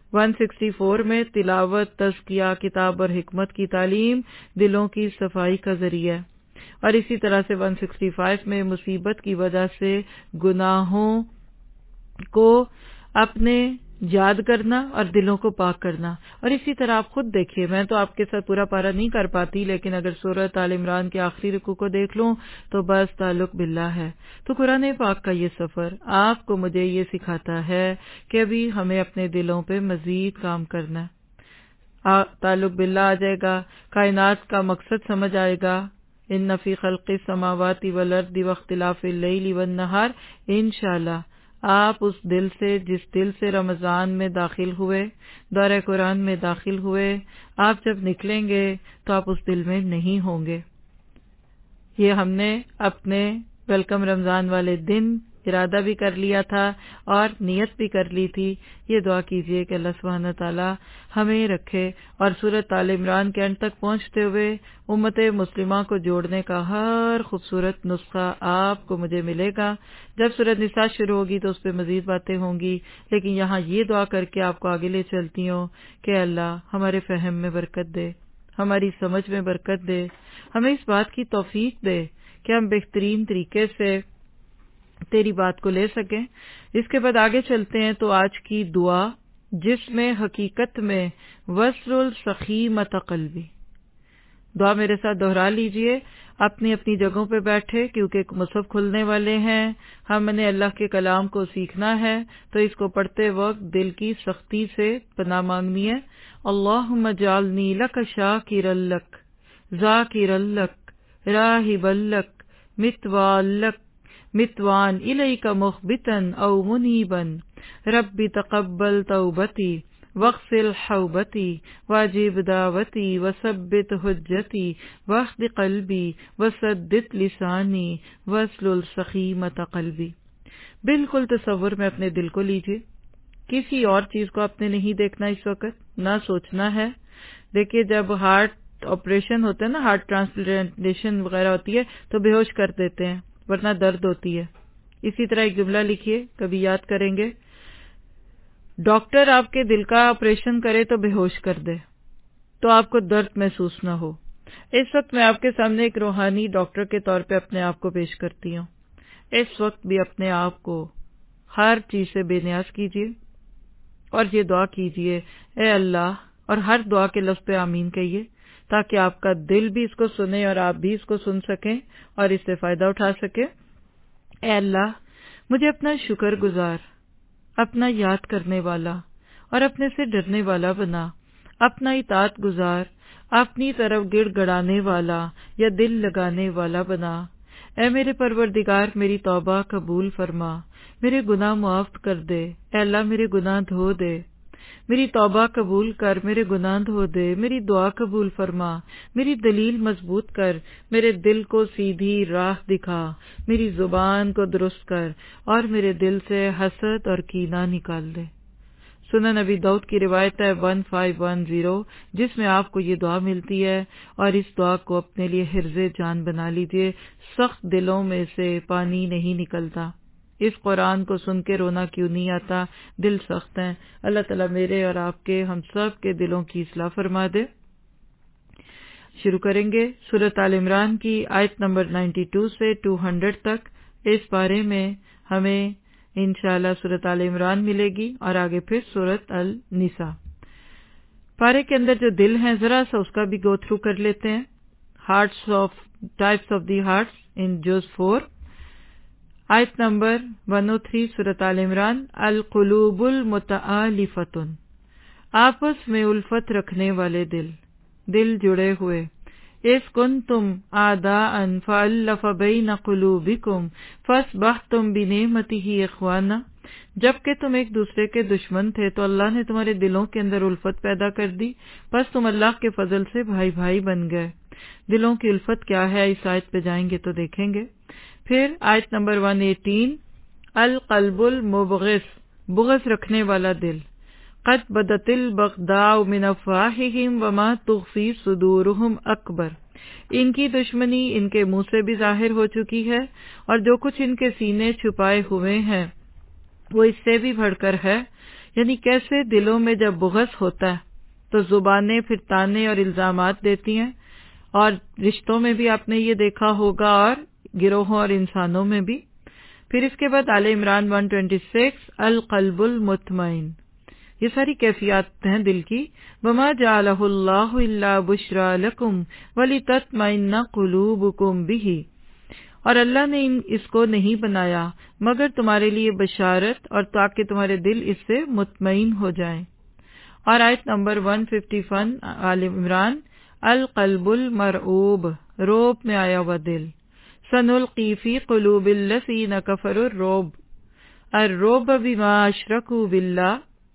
Speaker 1: 164 میں تلاوت، تزکیہ، کتاب اور حکمت کی تعلیم دلوں کی صفائی کا ذریعہ ہے. اور اسی طرح سے 165 میں مصیبت کی وجہ سے گناہوں کو اپنے یاد کرنا اور دلوں کو پاک کرنا. اور اسی طرح آپ خود دیکھیے، میں تو آپ کے ساتھ پورا پارا نہیں کر پاتی، لیکن اگر سورۃ آل عمران کے آخری رکوع کو دیکھ لوں تو بس تعلق باللہ ہے. تو قرآن پاک کا یہ سفر آپ کو مجھے یہ سکھاتا ہے کہ ابھی ہمیں اپنے دلوں پہ مزید کام کرنا ہے. تعلق باللہ آ جائے گا، کائنات کا مقصد سمجھ آئے گا. ان فی خلق السماوات والارض واختلاف اللیل والنہار، انشاءاللہ آپ اس دل سے، جس دل سے رمضان میں داخل ہوئے، دورہ قرآن میں داخل ہوئے، آپ جب نکلیں گے تو آپ اس دل میں نہیں ہوں گے. یہ ہم نے اپنے ویلکم رمضان والے دن ارادہ بھی کر لیا تھا اور نیت بھی کر لی تھی. یہ دعا کیجئے کہ اللہ سبحانہ تعالی ہمیں رکھے اور سورۃ آل عمران کے اینڈ تک پہنچتے ہوئے امت مسلمہ کو جوڑنے کا ہر خوبصورت نسخہ آپ کو مجھے ملے گا. جب سورۃ نساء شروع ہوگی تو اس پہ مزید باتیں ہوں گی، لیکن یہاں یہ دعا کر کے آپ کو آگے لے چلتی ہوں کہ اللہ ہمارے فہم میں برکت دے، ہماری سمجھ میں برکت دے، ہمیں اس بات کی توفیق دے کہ ہم بہترین طریقے سے تیری بات کو لے سکیں. اس کے بعد آگے چلتے ہیں تو آج کی دعا، جس میں حقیقت میں وصل السخیمۃ قلبی. دعا میرے ساتھ دہرا لیجئے، اپنی اپنی جگہوں پہ بیٹھے، کیونکہ مصحف کھلنے والے ہیں. ہم نے اللہ کے کلام کو سیکھنا ہے تو اس کو پڑھتے وقت دل کی سختی سے پناہ مانگنی ہے. اللہم اجعلنی لک شاکرا لک، ذاکرا لک، راہبا لک، متوان الیک مخبتا او منیبا. رب تقبل توبتی واغسل حوبتی واجب دعوتی وثبت حجتی واہد قلبی وسدد لسانی واسلل السخیمۃ قلبی. بالکل تصور میں اپنے دل کو لیجئے، کسی اور چیز کو آپ نے نہیں دیکھنا، اس وقت نہ سوچنا ہے. دیکھیے جب ہارٹ آپریشن ہوتا ہے نا، ہارٹ ٹرانسپلانٹیشن وغیرہ ہوتی ہے تو بے ہوش کر دیتے ہیں ورنہ درد ہوتی ہے. اسی طرح ایک جملہ لکھیے، کبھی یاد کریں گے، ڈاکٹر آپ کے دل کا آپریشن کرے تو بے ہوش کر دے تو آپ کو درد محسوس نہ ہو. اس وقت میں آپ کے سامنے ایک روحانی ڈاکٹر کے طور پہ اپنے آپ کو پیش کرتی ہوں. اس وقت بھی اپنے آپ کو ہر چیز سے بے نیاز کیجیے اور یہ دعا کیجیے، اے اللہ، اور ہر دعا کے لفظ پہ آمین کہیے تاکہ آپ کا دل بھی اس کو سنے اور آپ بھی اس کو سن سکیں اور اس سے فائدہ اٹھا سکیں. اے اللہ، مجھے اپنا شکر گزار، اپنا یاد کرنے والا اور اپنے سے ڈرنے والا بنا، اپنا اطاعت گزار، اپنی طرف گڑ گڑانے والا یا دل لگانے والا بنا. اے میرے پروردگار، میری توبہ قبول فرما، میرے گناہ معاف کر دے. اے اللہ، میرے گناہ دھو دے. میری توبہ قبول کر، میرے گناہ دھو دے، میری دعا قبول فرما، میری دلیل مضبوط کر، میرے دل کو سیدھی راہ دکھا، میری زبان کو درست کر اور میرے دل سے حسد اور کینہ نکال دے۔ سنن نبی داؤد کی روایت ہے 1510 جس میں آپ کو یہ دعا ملتی ہے، اور اس دعا کو اپنے لیے حرز جان بنا لیجئے، سخت دلوں میں سے پانی نہیں نکلتا۔ اس قرآن کو سن کے رونا کیوں نہیں آتا؟ دل سخت ہیں۔ اللہ تعالیٰ میرے اور آپ کے، ہم سب کے دلوں کی اصلاح فرما دے۔ شروع کریں گے سورۃ آل عمران کی آیت نمبر 92 سے 200 تک۔ اس بارے میں ہمیں انشاءاللہ سورۃ آل عمران ملے گی اور آگے پھر سورۃ النساء۔ پارے کے اندر جو دل ہیں ذرا سا اس کا بھی گو تھرو کر لیتے ہیں۔ Types of the hearts in جز 4، آیت نمبر 103 سورۃ آل عمران۔ القلوب المتآلفۃ، آپس میں الفت رکھنے والے دل، دل جڑے ہوئے۔ اذ کنتم اعداء فألف بین قلوبکم فاصبحتم بنعمتہ اخوانا، جبکہ تم ایک دوسرے کے دشمن تھے تو اللہ نے تمہارے دلوں کے اندر الفت پیدا کر دی، پس تم اللہ کے فضل سے بھائی بھائی بن گئے۔ دلوں کی الفت کیا ہے اس آیت پہ جائیں گے تو دیکھیں گے۔ پھر آیت نمبر 118، القلب المبغض، بغض رکھنے والا دل۔ قد بدت البغضاء من افواہہم وما تخفی صدورہم اکبر، ان کی دشمنی ان کے منہ سے بھی ظاہر ہو چکی ہے، اور جو کچھ ان کے سینے چھپائے ہوئے ہیں وہ اس سے بھی بڑھ کر ہے۔ یعنی کیسے دلوں میں جب بغض ہوتا ہے تو زبانیں پھر تانے اور الزامات دیتی ہیں، اور رشتوں میں بھی آپ نے یہ دیکھا ہوگا اور گروہوں اور انسانوں میں بھی۔ پھر اس کے بعد آل عمران 126، القلب المطمئن، یہ ساری کیفیات ہیں دل کی۔ وما جعلہ اللہ الا بشرا لکم ولتطمئن قلوبکم بہ، اور اللہ نے اس کو نہیں بنایا مگر تمہارے لیے بشارت اور تاکہ تمہارے دل اس سے مطمئن ہو جائیں۔ اور آیت نمبر 151 آل عمران، القلب المرعوب، روب میں آیا ہوا دل۔ سنلقی فی قلوب الذین کفروا الرعب، الرعب بما اشرکوا باللہ،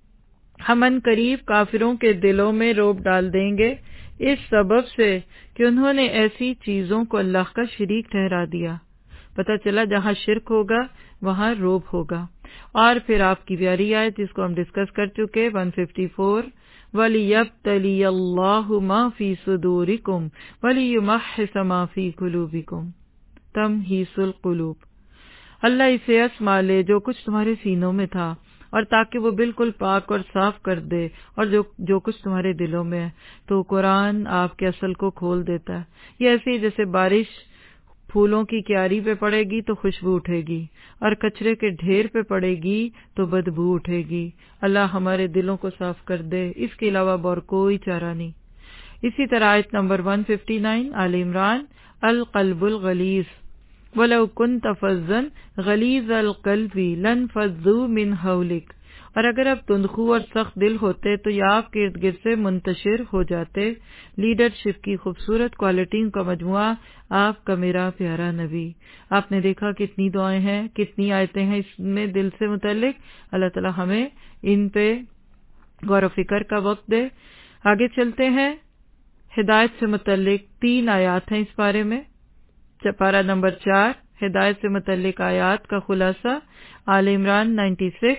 Speaker 1: ہم ان قریب کافروں کے دلوں میں روب ڈال دیں گے اس سبب سے کہ انہوں نے ایسی چیزوں کو اللہ کا شریک ٹھہرا دیا۔ پتہ چلا جہاں شرک ہوگا وہاں روب ہوگا۔ اور پھر آپ کی پیاری آیت جس کو ہم ڈسکس کر چکے 154، وَلِيَبْتَلِيَ اللَّهُ مَا فِي صُدُورِكُمْ وَلِيُمَحِّصَ مَا فِي قُلُوبِكُمْ، تمحیص القلوب، اللہ اسے آزما لے جو کچھ تمہارے سینوں میں تھا، اور تاکہ وہ بالکل پاک اور صاف کر دے اور جو کچھ تمہارے دلوں میں ہے۔ تو قرآن آپ کے اصل کو کھول دیتا ہے۔ یہ ایسے ہی جیسے بارش پھولوں کی کیاری پہ پڑے گی تو خوشبو اٹھے گی، اور کچرے کے ڈھیر پہ پڑے گی تو بدبو اٹھے گی۔ اللہ ہمارے دلوں کو صاف کر دے، اس کے علاوہ اور کوئی چارہ نہیں۔ اسی طرح آیت نمبر 159 آل عمران، القلب الغلیظ، وَلَوْ كُنْتَ فَظًّا غَلِيظَ الْقَلْبِ لَانفَضُّوا مِنْ حَوْلِكَ، اور اگر آپ تندخو اور سخت دل ہوتے تو یہ آپ کے ارد گرد سے منتشر ہو جاتے۔ لیڈرشپ کی خوبصورت کوالٹیوں کا مجموعہ آپ کا میرا پیارا نبی۔ آپ نے دیکھا کتنی دعائیں ہیں، کتنی آیتیں ہیں اس میں دل سے متعلق۔ اللہ تعالی ہمیں ان پہ غور و فکر کا وقت دے۔ آگے چلتے ہیں، ہدایت سے متعلق 3 آیات ہیں اس بارے میں۔ پارہ نمبر 4، ہدایت سے متعلق آیات کا خلاصہ، آل عمران 96،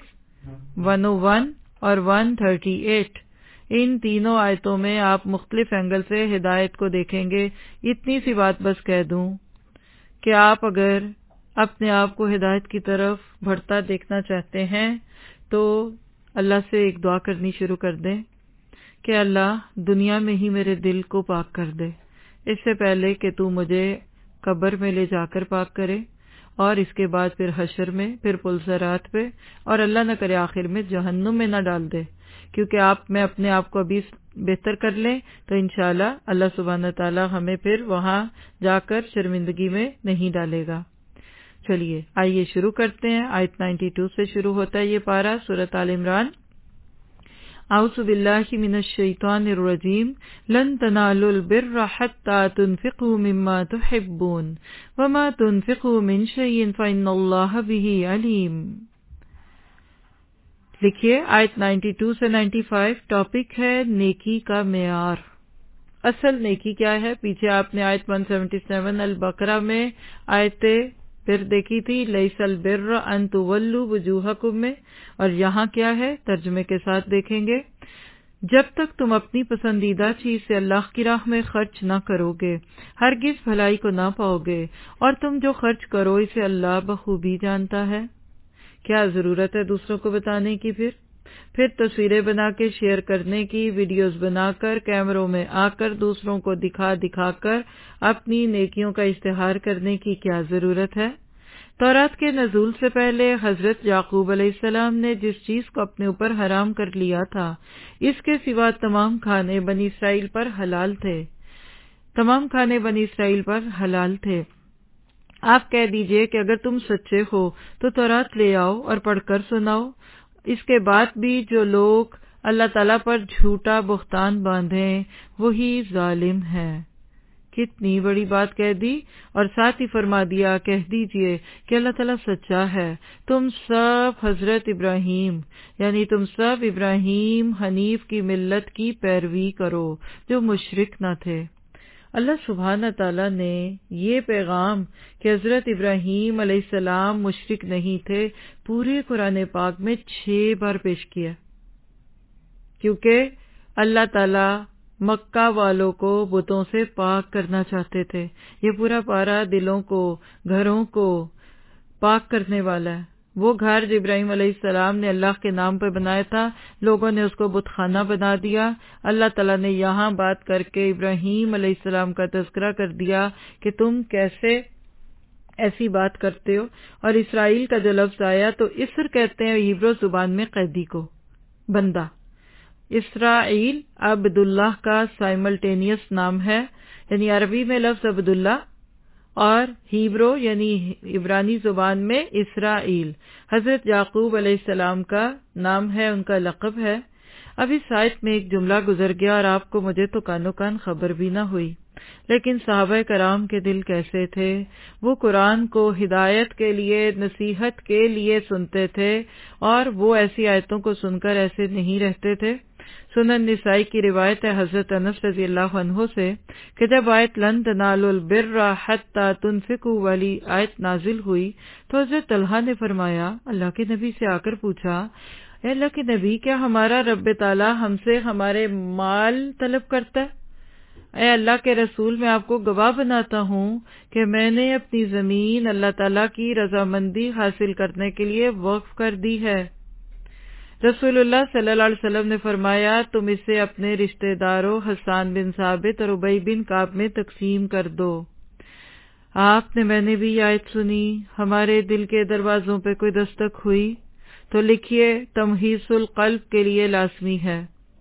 Speaker 1: 101 اور 138۔ ان تینوں آیتوں میں آپ مختلف اینگل سے ہدایت کو دیکھیں گے۔ اتنی سی بات بس کہہ دوں کہ آپ اگر اپنے آپ کو ہدایت کی طرف بڑھتا دیکھنا چاہتے ہیں تو اللہ سے ایک دعا کرنی شروع کر دیں کہ اللہ دنیا میں ہی میرے دل کو پاک کر دے، اس سے پہلے کہ تو مجھے قبر میں لے جا کر پاک کرے، اور اس کے بعد پھر حشر میں، پھر پلسرات پہ، اور اللہ نہ کرے آخر میں جہنم میں نہ ڈال دے، کیونکہ میں اپنے آپ کو ابھی بہتر کر لیں تو انشاءاللہ اللہ سبحانہ تعالی ہمیں پھر وہاں جا کر شرمندگی میں نہیں ڈالے گا۔ چلیے آئیے شروع کرتے ہیں۔ آیت 92 سے شروع ہوتا ہے یہ پارہ، سورۃ آل عمران۔ اعوذ باللہ من الشیطان الرجیم، لن تنالوا البر حتى تنفقوا مما تحبون وما تنفقوا من شيء فإن الله به علیم۔ لکھیے آیت 92 سے 95. ٹاپک ہے نیکی کا معیار. اصل نیکی کیا ہے؟ پیچھے آپ نے آیت 177 البقرہ میں آیتیں پھر دیکھی تھی، لیس البر ان تولوا وجوہکم میں، اور یہاں کیا ہے ترجمے کے ساتھ دیکھیں گے. جب تک تم اپنی پسندیدہ چیز سے اللہ کی راہ میں خرچ نہ کرو گے ہرگز بھلائی کو نہ پاؤ گے، اور تم جو خرچ کرو اسے اللہ بخوبی جانتا ہے. کیا ضرورت ہے دوسروں کو بتانے کی؟ پھر تصویریں بنا کے شیئر کرنے کی، ویڈیوز بنا کر کیمروں میں آ کر دوسروں کو دکھا کر اپنی نیکیوں کا اشتہار کرنے کی کیا ضرورت ہے؟ تورات کے نزول سے پہلے حضرت یعقوب علیہ السلام نے جس چیز کو اپنے اوپر حرام کر لیا تھا اس کے سوا تمام کھانے بنی اسرائیل پر حلال تھے. تمام کھانے بنی اسرائیل پر حلال تھے. آپ کہہ دیجئے کہ اگر تم سچے ہو تو تورات لے آؤ اور پڑھ کر سناؤ. اس کے بعد بھی جو لوگ اللہ تعالیٰ پر جھوٹا بہتان باندھیں وہی ظالم ہیں. کتنی بڑی بات کہہ دی، اور ساتھ ہی فرما دیا کہہ دیجئے کہ اللہ تعالیٰ سچا ہے. تم سب حضرت ابراہیم یعنی تم سب ابراہیم حنیف کی ملت کی پیروی کرو جو مشرک نہ تھے. اللہ سبحانہ تعالیٰ نے یہ پیغام کہ حضرت ابراہیم علیہ السلام مشرک نہیں تھے پورے قرآن پاک میں 6 بار پیش کیا، کیونکہ اللہ تعالیٰ مکہ والوں کو بتوں سے پاک کرنا چاہتے تھے. یہ پورا پارا دلوں کو، گھروں کو پاک کرنے والا ہے. وہ گھر جو ابراہیم علیہ السلام نے اللہ کے نام پہ بنایا تھا، لوگوں نے اس کو بت خانہ بنا دیا. اللہ تعالیٰ نے یہاں بات کر کے ابراہیم علیہ السلام کا تذکرہ کر دیا کہ تم کیسے ایسی بات کرتے ہو. اور اسرائیل کا جو لفظ آیا تو اسر کہتے ہیں ہیبرو زبان میں قیدی کو، بندہ. اسرائیل عبداللہ کا سائملٹینیس نام ہے، یعنی عربی میں لفظ عبداللہ اور ہیبرو یعنی عبرانی زبان میں اسرائیل حضرت یعقوب علیہ السلام کا نام ہے، ان کا لقب ہے. اب اس آیت میں ایک جملہ گزر گیا اور آپ کو مجھے تو کانوں کان خبر بھی نہ ہوئی، لیکن صحابہ کرام کے دل کیسے تھے. وہ قرآن کو ہدایت کے لیے، نصیحت کے لیے سنتے تھے، اور وہ ایسی آیتوں کو سن کر ایسے نہیں رہتے تھے. سنن نسائی کی روایت ہے حضرت انس رضی اللہ عنہ سے کہ جب آیت لن تنالوا البر حتی تنفقوا والی آیت نازل ہوئی تو حضرت طلحہ نے فرمایا، اللہ کے نبی سے آ کر پوچھا، اے اللہ کے نبی، کیا ہمارا رب تعالیٰ ہم سے ہمارے مال طلب کرتا ہے؟ اے اللہ کے رسول، میں آپ کو گواہ بناتا ہوں کہ میں نے اپنی زمین اللہ تعالیٰ کی رضامندی حاصل کرنے کے لیے وقف کر دی ہے. رسول اللہ صلی اللہ علیہ وسلم نے فرمایا، تم اسے اپنے رشتہ داروں حسان بن ثابت اور ابی بن کعب میں تقسیم کر دو. آپ نے، میں نے بھی آیت سنی، ہمارے دل کے دروازوں پہ کوئی دستک ہوئی تو لکھیے تمحیص القلب کے لیے لازمی ہے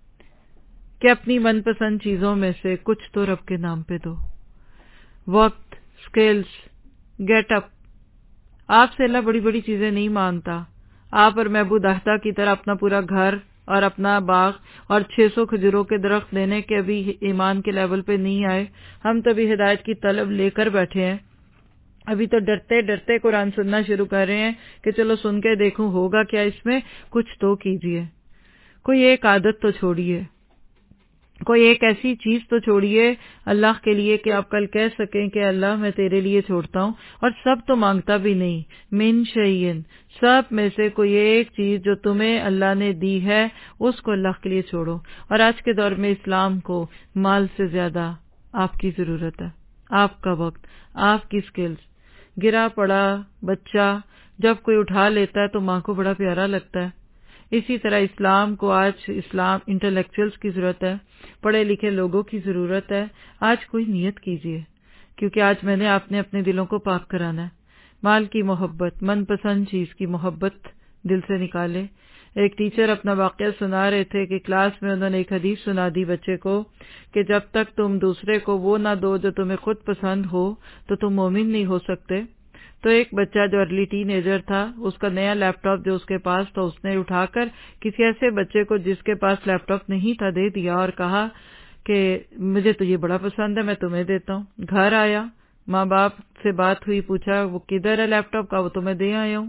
Speaker 1: کہ اپنی من پسند چیزوں میں سے کچھ تو رب کے نام پہ دو. وقت، سکلز، گیٹ اپ. آپ سے اللہ بڑی بڑی چیزیں نہیں مانگتا. آپ اور محبود احدہ کی طرح اپنا پورا گھر اور اپنا باغ اور 600 کھجوروں کے درخت دینے کے ابھی ایمان کے لیول پہ نہیں آئے. ہم تو ابھی ہدایت کی طلب لے کر بیٹھے ہیں. ابھی تو ڈرتے ڈرتے قرآن سننا شروع کر رہے ہیں کہ چلو سن کے دیکھوں ہوگا کیا اس میں. کچھ تو کیجئے، کوئی ایک عادت تو چھوڑیے، کوئی ایک ایسی چیز تو چھوڑیے اللہ کے لیے کہ آپ کل کہہ سکیں کہ اللہ میں تیرے لیے چھوڑتا ہوں. اور سب تو مانگتا بھی نہیں، من شیئن، سب میں سے کوئی ایک چیز جو تمہیں اللہ نے دی ہے اس کو اللہ کے لیے چھوڑو. اور آج کے دور میں اسلام کو مال سے زیادہ آپ کی ضرورت ہے، آپ کا وقت، آپ کی سکلز. گرا پڑا بچہ جب کوئی اٹھا لیتا ہے تو ماں کو بڑا پیارا لگتا ہے. اسی طرح اسلام کو آج انٹلیکچوئلز کی ضرورت ہے، پڑھے لکھے لوگوں کی ضرورت ہے. آج کوئی نیت کیجئے، کیونکہ آج میں نے آپ نے اپنے دلوں کو پاک کرانا ہے. مال کی محبت، من پسند چیز کی محبت دل سے نکالے. ایک ٹیچر اپنا واقعہ سنا رہے تھے کہ کلاس میں انہوں نے ایک حدیث سنا دی بچے کو کہ جب تک تم دوسرے کو وہ نہ دو جو تمہیں خود پسند ہو تو تم مومن نہیں ہو سکتے. تو ایک بچہ جو ارلی ٹین ایجر تھا، اس کا نیا لیپ ٹاپ جو اس کے پاس تھا، اس نے اٹھا کر کسی ایسے بچے کو جس کے پاس لیپ ٹاپ نہیں تھا دے دیا اور کہا کہ مجھے تو یہ بڑا پسند ہے، میں تمہیں دیتا ہوں. گھر آیا، ماں باپ سے بات ہوئی، پوچھا وہ کدھر ہے لیپ ٹاپ کا، وہ تو میں دے آیا ہوں.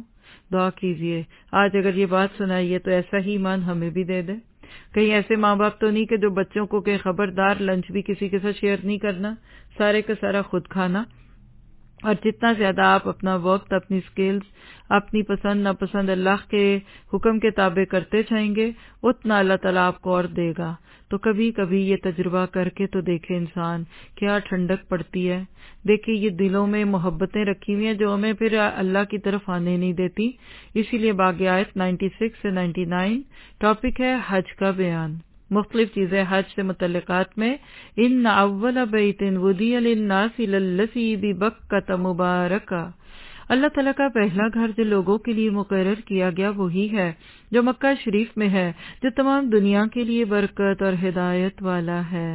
Speaker 1: دعا کیجئے آج اگر یہ بات سنائیے تو ایسا ہی ایمان ہمیں بھی دے دے۔ کہیں ایسے ماں باپ تو نہیں کہ جو بچوں کو کہ خبردار لنچ بھی کسی کے ساتھ شیئر نہیں کرنا، سارے کا سارا خود کھانا۔ اور جتنا زیادہ آپ اپنا وقت، اپنی سکلز، اپنی پسند ناپسند اللہ کے حکم کے تابع کرتے جائیں گے، اتنا اللہ تعالیٰ آپ کو اور دے گا۔ تو کبھی کبھی یہ تجربہ کر کے تو دیکھے انسان کیا ٹھنڈک پڑتی ہے۔ دیکھیں یہ دلوں میں محبتیں رکھی ہوئی ہیں جو ہمیں پھر اللہ کی طرف آنے نہیں دیتی۔ اسی لیے باقی آیت 96 سے 99 ٹاپک ہے حج کا بیان۔ مختلف چیزیں حج سے متعلقات میں ان اول بیت وضع للناس للذی ببکۃ مبارکہ، اللہ تعالیٰ کا پہلا گھر جو لوگوں کے لیے مقرر کیا گیا وہی ہے جو مکہ شریف میں ہے، جو تمام دنیا کے لیے برکت اور ہدایت والا ہے۔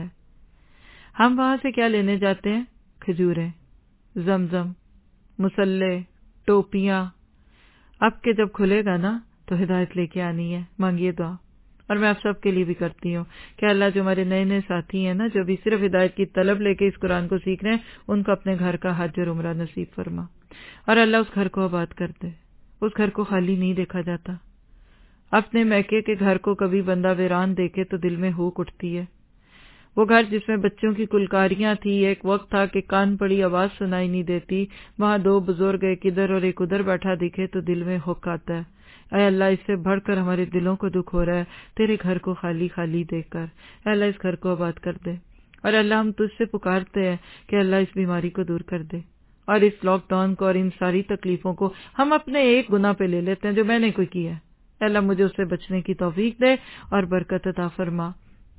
Speaker 1: ہم وہاں سے کیا لینے جاتے ہیں؟ کھجوریں، زمزم، مصلے، ٹوپیاں۔ اب کے جب کھلے گا نا تو ہدایت لے کے آنی ہے، مانگیے دعا۔ اور میں آپ سب کے لیے بھی کرتی ہوں کہ اللہ جو ہمارے نئے نئے ساتھی ہیں نا، جو بھی صرف ہدایت کی طلب لے کے اس قرآن کو سیکھ رہے ہیں، ان کو اپنے گھر کا حج اور عمرہ نصیب فرما، اور اللہ اس گھر کو آباد کر دے۔ اس گھر کو خالی نہیں دیکھا جاتا۔ اپنے میکے کے گھر کو کبھی بندہ ویران دیکھے تو دل میں ہوک اٹھتی ہے۔ وہ گھر جس میں بچوں کی کلکاریاں تھی، ایک وقت تھا کہ کان پڑی آواز سنائی نہیں دیتی، وہاں دو بزرگ ایک ادھر اور ایک ادھر بیٹھا دکھے تو دل میں ہوک آتا ہے۔ اے اللہ، اس سے بڑھ کر ہمارے دلوں کو دکھ ہو رہا ہے تیرے گھر کو خالی خالی دیکھ کر۔ اے اللہ، اس گھر کو آباد کر دے۔ اور اللہ، ہم تجھ سے پکارتے ہیں کہ اللہ اس بیماری کو دور کر دے، اور اس لاک ڈاؤن کو اور ان ساری تکلیفوں کو ہم اپنے ایک گناہ پہ لے لیتے ہیں جو میں نے کوئی کیا ہے۔ اے اللہ، مجھے اس سے بچنے کی توفیق دے اور برکت عطا فرما۔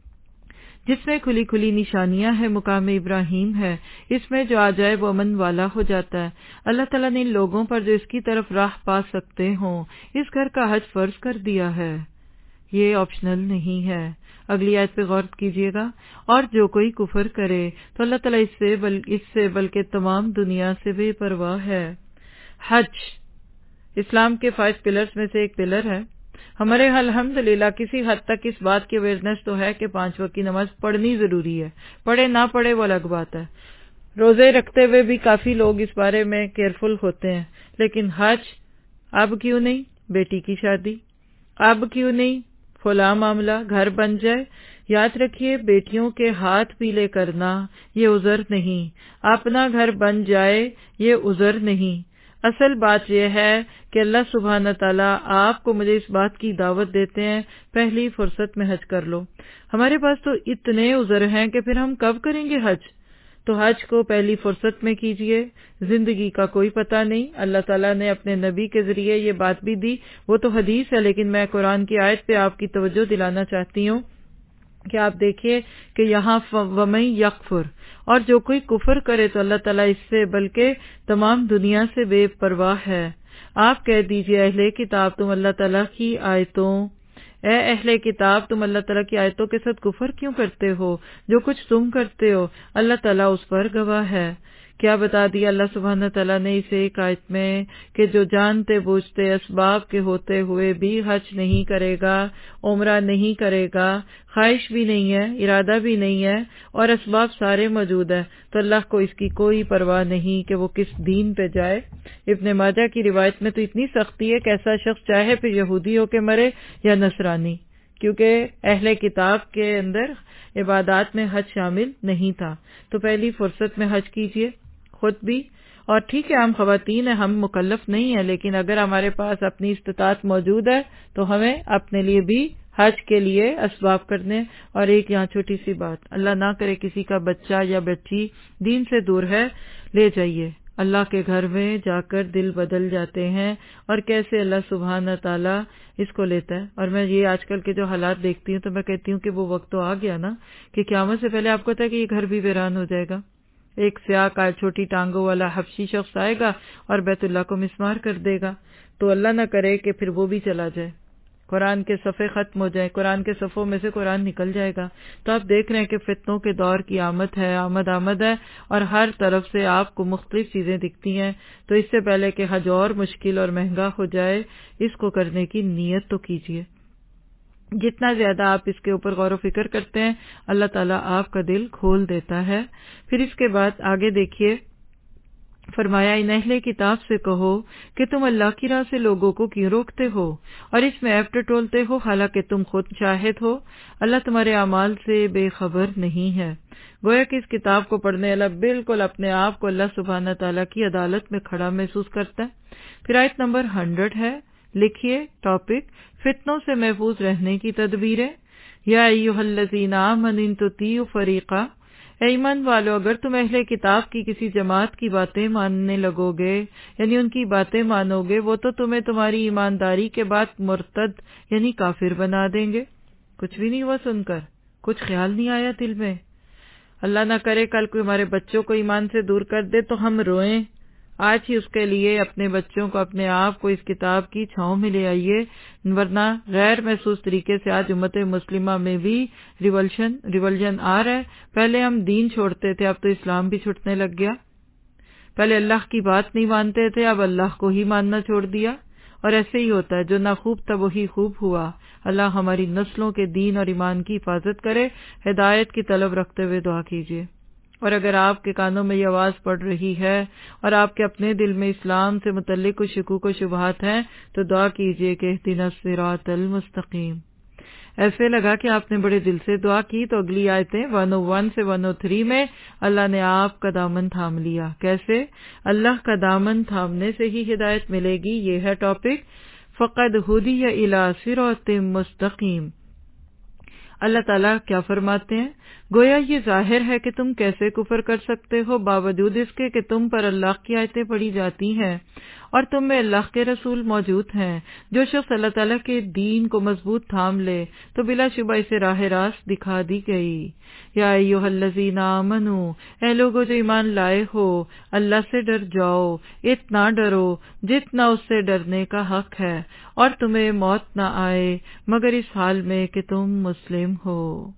Speaker 1: جس میں کھلی کھلی نشانیاں ہیں، مقام ابراہیم ہے، اس میں جو آ جائے وہ امن والا ہو جاتا ہے۔ اللہ تعالیٰ نے ان لوگوں پر جو اس کی طرف راہ پا سکتے ہوں اس گھر کا حج فرض کر دیا ہے، یہ آپشنل نہیں ہے۔ اگلی آیت پہ غور کیجیے گا، اور جو کوئی کفر کرے تو اللہ تعالیٰ اس سے بلکہ تمام دنیا سے بے پرواہ ہے۔ حج اسلام کے 5 پلرز میں سے ایک پلر ہے۔ ہمارے الحمدللہ کسی حد تک اس بات کی اویئرنیس تو ہے کہ 5 وقت کی نماز پڑھنی ضروری ہے، پڑھے نہ پڑھے وہ الگ بات ہے۔ روزے رکھتے ہوئے بھی کافی لوگ اس بارے میں کیئرفل ہوتے ہیں، لیکن حج اب کیوں نہیں؟ بیٹی کی شادی اب کیوں نہیں؟ فلاں معاملہ گھر بن جائے۔ یاد رکھیے، بیٹیوں کے ہاتھ پیلے کرنا یہ عذر نہیں، اپنا گھر بن جائے یہ عذر نہیں۔ اصل بات یہ ہے کہ اللہ سبحانہ تعالیٰ آپ کو مجھے اس بات کی دعوت دیتے ہیں پہلی فرصت میں حج کر لو۔ ہمارے پاس تو اتنے عذر ہیں کہ پھر ہم کب کریں گے حج؟ تو حج کو پہلی فرصت میں کیجئے۔ زندگی کا کوئی پتہ نہیں، اللہ تعالیٰ نے اپنے نبی کے ذریعے یہ بات بھی دی، وہ تو حدیث ہے، لیکن میں قرآن کی آیت پہ آپ کی توجہ دلانا چاہتی ہوں کہ آپ دیکھیے کہ یہاں وَمَن یکفر، اور جو کوئی کفر کرے تو اللہ تعالیٰ اس سے بلکہ تمام دنیا سے بے پرواہ ہے۔ آپ کہہ دیجئے اہل کتاب تم اللہ تعالیٰ کی آیتوں، اے اہل کتاب تم اللہ تعالیٰ کی آیتوں کے ساتھ کفر کیوں کرتے ہو؟ جو کچھ تم کرتے ہو اللہ تعالیٰ اس پر گواہ ہے۔ کیا بتا دیا اللہ سبحانہ تعالیٰ نے اس ایک آیت میں کہ جو جانتے بوجھتے اسباب کے ہوتے ہوئے بھی حج نہیں کرے گا، عمرہ نہیں کرے گا، خواہش بھی نہیں ہے، ارادہ بھی نہیں ہے، اور اسباب سارے موجود ہیں، تو اللہ کو اس کی کوئی پرواہ نہیں کہ وہ کس دین پہ جائے۔ ابن ماجہ کی روایت میں تو اتنی سختی ہے کہ ایسا شخص چاہے پھر یہودی ہو کے مرے یا نصرانی، کیونکہ اہل کتاب کے اندر عبادات میں حج شامل نہیں تھا۔ تو پہلی فرصت میں حج کیجئے خود بھی، اور ٹھیک ہے ہم خواتین ہیں، ہم مکلف نہیں ہیں، لیکن اگر ہمارے پاس اپنی استطاعت موجود ہے تو ہمیں اپنے لیے بھی حج کے لیے اسباب کرنے۔ اور ایک یہاں چھوٹی سی بات، اللہ نہ کرے کسی کا بچہ یا بچی دین سے دور ہے، لے جائیے۔ اللہ کے گھر میں جا کر دل بدل جاتے ہیں، اور کیسے اللہ سبحانہ تعالیٰ اس کو لیتا ہے۔ اور میں یہ آج کل کے جو حالات دیکھتی ہوں تو میں کہتی ہوں کہ وہ وقت تو آ گیا نا کہ قیامت سے پہلے آپ کو پتا ہے کہ یہ گھر بھی ویران ہو جائے گا۔ ایک سیاہ کا چھوٹی ٹانگوں والا حبشی شخص آئے گا اور بیت اللہ کو مسمار کر دے گا، تو اللہ نہ کرے کہ پھر وہ بھی چلا جائے، قرآن کے صفحے ختم ہو جائیں، قرآن کے صفحوں میں سے قرآن نکل جائے گا۔ تو آپ دیکھ رہے ہیں کہ فتنوں کے دور کی آمد ہے، آمد ہے، اور ہر طرف سے آپ کو مختلف چیزیں دکھتی ہیں۔ تو اس سے پہلے کہ حج اور مشکل اور مہنگا ہو جائے، اس کو کرنے کی نیت تو کیجیے۔ جتنا زیادہ آپ اس کے اوپر غور و فکر کرتے ہیں، اللہ تعالیٰ آپ کا دل کھول دیتا ہے۔ پھر اس کے بعد آگے دیکھیے فرمایا ان اہل کتاب سے کہو کہ تم اللہ کی راہ سے لوگوں کو کیوں روکتے ہو اور اس میں عیب ٹٹولتے ہو، حالانکہ تم خود شاہد ہو اللہ تمہارے اعمال سے بے خبر نہیں ہے۔ گویا کہ اس کتاب کو پڑھنے والا بالکل اپنے آپ کو اللہ سبحانہ تعالیٰ کی عدالت میں کھڑا محسوس کرتا ہے۔ پھر آیت نمبر 100 ہے، لکھیے ٹاپک فتنوں سے محفوظ رہنے کی تدبیریں۔ یا ایھا الذین آمنوا ان تطیعوا فریقا، اے ایمان والو اگر تم اہل کتاب کی کسی جماعت کی باتیں ماننے لگو گے، یعنی ان کی باتیں مانو گے، وہ تو تمہیں تمہاری ایمانداری کے بعد مرتد یعنی کافر بنا دیں گے۔ کچھ بھی نہیں ہوا سن کر، کچھ خیال نہیں آیا دل میں؟ اللہ نہ کرے کل کوئی ہمارے بچوں کو ایمان سے دور کر دے تو ہم روئیں۔ آج ہی اس کے لیے اپنے بچوں کو، اپنے آپ کو اس کتاب کی چھاؤں میں لے آئیے، ورنہ غیر محسوس طریقے سے آج امت مسلمہ میں بھی ریولجن آ رہا ہے۔ پہلے ہم دین چھوڑتے تھے، اب تو اسلام بھی چھوٹنے لگ گیا۔ پہلے اللہ کی بات نہیں مانتے تھے، اب اللہ کو ہی ماننا چھوڑ دیا۔ اور ایسے ہی ہوتا ہے، جو نہ خوب تھا وہی خوب ہوا۔ اللہ ہماری نسلوں کے دین اور ایمان کی حفاظت کرے۔ ہدایت کی طلب رکھتے ہوئے دعا کیجیے۔ اور اگر آپ کے کانوں میں یہ آواز پڑ رہی ہے اور آپ کے اپنے دل میں اسلام سے متعلق کچھ شکوک و شبہات ہیں تو دعا کیجیے کہ اہدنا الصراط المستقیم۔ ایسے لگا کہ آپ نے بڑے دل سے دعا کی تو اگلی آیتیں 101 سے 103 میں اللہ نے آپ کا دامن تھام لیا۔ کیسے؟ اللہ کا دامن تھامنے سے ہی ہدایت ملے گی۔ یہ ہے ٹاپک فقد ہدی الی صراط مستقیم۔ اللہ تعالیٰ کیا فرماتے ہیں؟ گویا یہ ظاہر ہے کہ تم کیسے کفر کر سکتے ہو باوجود اس کے کہ تم پر اللہ کی آیتیں پڑھی جاتی ہیں اور تم میں اللہ کے رسول موجود ہیں۔ جو شخص اللہ تعالیٰ کے دین کو مضبوط تھام لے تو بلا شبہ اسے راہ راست دکھا دی گئی۔ یا ایھا الذین آمنوا، اے لوگو جو ایمان لائے ہو، اللہ سے ڈر جاؤ، اتنا ڈرو جتنا اس سے ڈرنے کا حق ہے، اور تمہیں موت نہ آئے مگر اس حال میں کہ تم مسلم ہو۔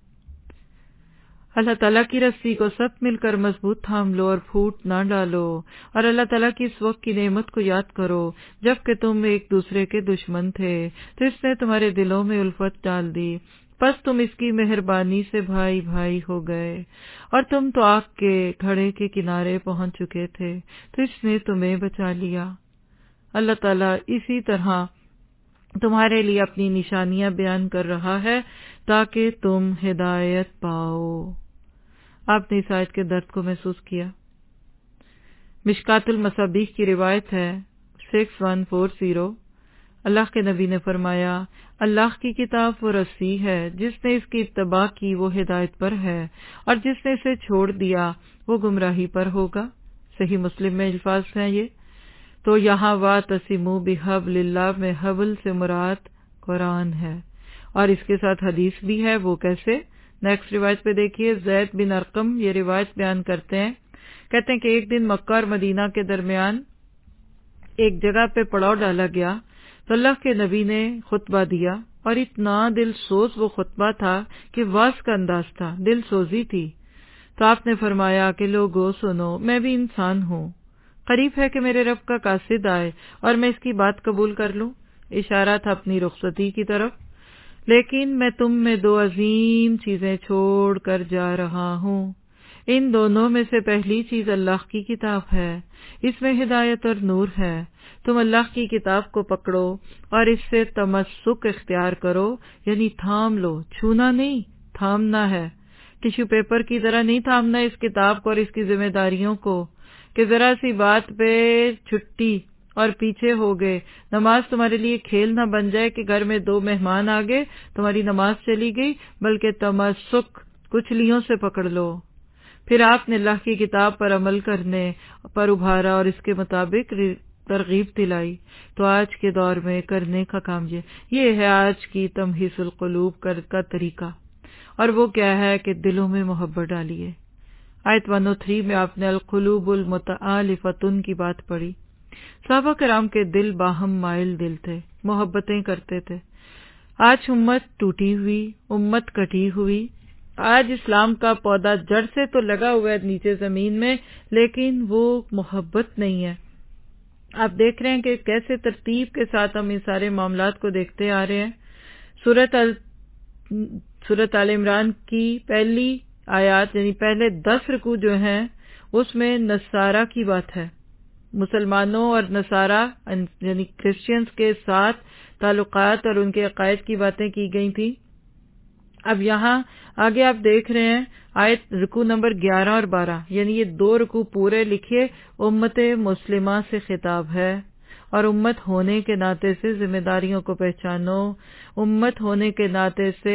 Speaker 1: اللہ تعالیٰ کی رسی کو سب مل کر مضبوط تھام لو اور پھوٹ نہ ڈالو، اور اللہ تعالیٰ کی اس وقت کی نعمت کو یاد کرو جب کہ تم ایک دوسرے کے دشمن تھے تو اس نے تمہارے دلوں میں الفت ڈال دی، پس تم اس کی مہربانی سے بھائی بھائی ہو گئے، اور تم تو آگ کے گھڑے کے کنارے پہنچ چکے تھے تو اس نے تمہیں بچا لیا۔ اللہ تعالیٰ اسی طرح تمہارے لیے اپنی نشانیاں بیان کر رہا ہے تاکہ تم ہدایت پاؤ۔ آپ نے اس آیت کے درد کو محسوس کیا۔ مشکات المصابیح کی روایت ہے 6140، اللہ کے نبی نے فرمایا، اللہ کی کتاب وہ رسی ہے، جس نے اس کی اتباع کی وہ ہدایت پر ہے، اور جس نے اسے چھوڑ دیا وہ گمراہی پر ہوگا۔ صحیح مسلم میں الفاظ ہیں یہ۔ تو یہاں وَاعْتَصِمُوا بِحَبْلِ اللَّهِ میں حبل سے مراد قرآن ہے، اور اس کے ساتھ حدیث بھی ہے۔ وہ کیسے؟ نیکسٹ روایت پہ دیکھیے، زید بن ارقم یہ روایت بیان کرتے ہیں، کہتے ہیں کہ ایک دن مکہ اور مدینہ کے درمیان ایک جگہ پہ پڑاؤ ڈالا گیا تو اللہ کے نبی نے خطبہ دیا، اور اتنا دل سوز وہ خطبہ تھا کہ واعظ کا انداز تھا، دل سوزی تھی۔ تو آپ نے فرمایا کہ لوگو سنو، میں بھی انسان ہوں، قریب ہے کہ میرے رب کا قاصد آئے اور میں اس کی بات قبول کر لوں، اشارہ تھا اپنی رخصتی کی طرف، لیکن میں تم میں دو عظیم چیزیں چھوڑ کر جا رہا ہوں۔ ان دونوں میں سے پہلی چیز اللہ کی کتاب ہے، اس میں ہدایت اور نور ہے۔ تم اللہ کی کتاب کو پکڑو اور اس سے تمسک اختیار کرو، یعنی تھام لو، چھونا نہیں، تھامنا ہے۔ ٹیشو پیپر کی طرح نہیں تھامنا اس کتاب کو اور اس کی ذمہ داریوں کو کہ ذرا سی بات پہ چھٹی اور پیچھے ہو گئے۔ نماز تمہارے لیے کھیل نہ بن جائے کہ گھر میں 2 مہمان آ گئے، تمہاری نماز چلی گئی، بلکہ تمسک کچلیوں سے پکڑ لو۔ پھر آپ نے اللہ کی کتاب پر عمل کرنے پر ابھارا اور اس کے مطابق ترغیب دلائی۔ تو آج کے دور میں کرنے کا کام یہ ہے آج کی تمحیص القلوب کا طریقہ، اور وہ کیا ہے کہ دلوں میں محبت ڈالیے۔ آیت 103 میں آپ نے القلوب المتآلفۃ کی بات پڑھی۔ صحابہ کرام کے دل باہم مائل دل تھے، محبتیں کرتے تھے۔ آج امت ٹوٹی ہوئی، امت کٹی ہوئی، آج اسلام کا پودا جڑ سے تو لگا ہوا ہے نیچے زمین میں، لیکن وہ محبت نہیں ہے۔ آپ دیکھ رہے ہیں کہ کیسے ترتیب کے ساتھ ہم ان سارے معاملات کو دیکھتے آ رہے ہیں۔ سورۃ آل عمران کی پہلی آیات یعنی پہلے 10 رکوع جو ہیں اس میں نصارہ کی بات ہے، مسلمانوں اور نصارہ یعنی کرسچنز کے ساتھ تعلقات اور ان کے عقائد کی باتیں کی گئی تھیں۔ اب یہاں آگے آپ دیکھ رہے ہیں آیت رکوع نمبر 11 اور 12، یعنی یہ 2 رکوع پورے لکھے امت مسلمہ سے خطاب ہے، اور امت ہونے کے ناطے سے ذمہ داریوں کو پہچانو، امت ہونے کے ناطے سے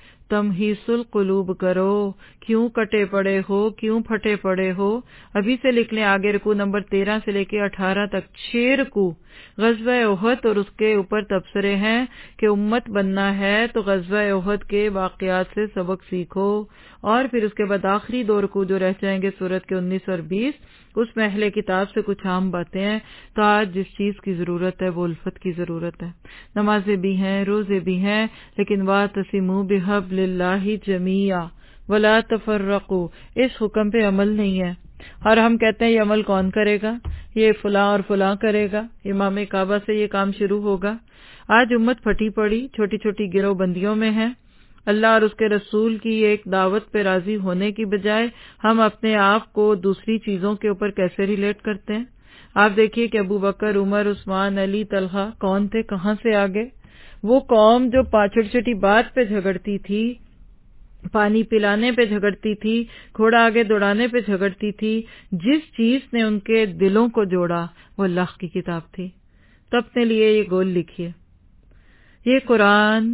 Speaker 1: تمحیص القلوب کرو، کیوں کٹے پڑے ہو، کیوں پھٹے پڑے ہو۔ ابھی سے لکھ لیں آگے رکوع نمبر 13 سے لے کے 18 تک 6 رکوع غزوہ احد اور اس کے اوپر تبصرے ہیں کہ امت بننا ہے تو غزوہ احد کے واقعات سے سبق سیکھو، اور پھر اس کے بعد آخری 2 رکوع جو رہ جائیں گے سورت کے 19 اور 20، اس میں اہل کتاب سے کچھ عام باتیں ہیں۔ تو آج جس چیز کی ضرورت ہے وہ الفت کی ضرورت ہے، نمازیں بھی ہیں، روزے بھی ہیں، لیکن وَاعْتَصِمُوا بِحَبْلِ اللَّهِ جَمِيعًا وَلَا تَفَرَّقُوا، اس حکم پہ عمل نہیں ہے۔ اور ہم کہتے ہیں یہ عمل کون کرے گا، یہ فلاں اور فلاں کرے گا، امام کعبہ سے یہ کام شروع ہوگا۔ آج امت پھٹی پڑی چھوٹی چھوٹی گروہ بندیوں میں ہے۔ اللہ اور اس کے رسول کی ایک دعوت پہ راضی ہونے کی بجائے ہم اپنے آپ کو دوسری چیزوں کے اوپر کیسے ریلیٹ کرتے ہیں۔ آپ دیکھیے کہ ابو بکر، عمر، عثمان، علی، طلحہ کون تھے، کہاں سے آگے؟ وہ قوم جو چھوٹی چھوٹی بات پہ جھگڑتی تھی، پانی پلانے پہ جھگڑتی تھی، گھوڑا آگے دوڑانے پہ جھگڑتی تھی، جس چیز نے ان کے دلوں کو جوڑا وہ اللہ کی کتاب تھی۔ تو اپنے لیے یہ گول لکھیے، یہ قرآن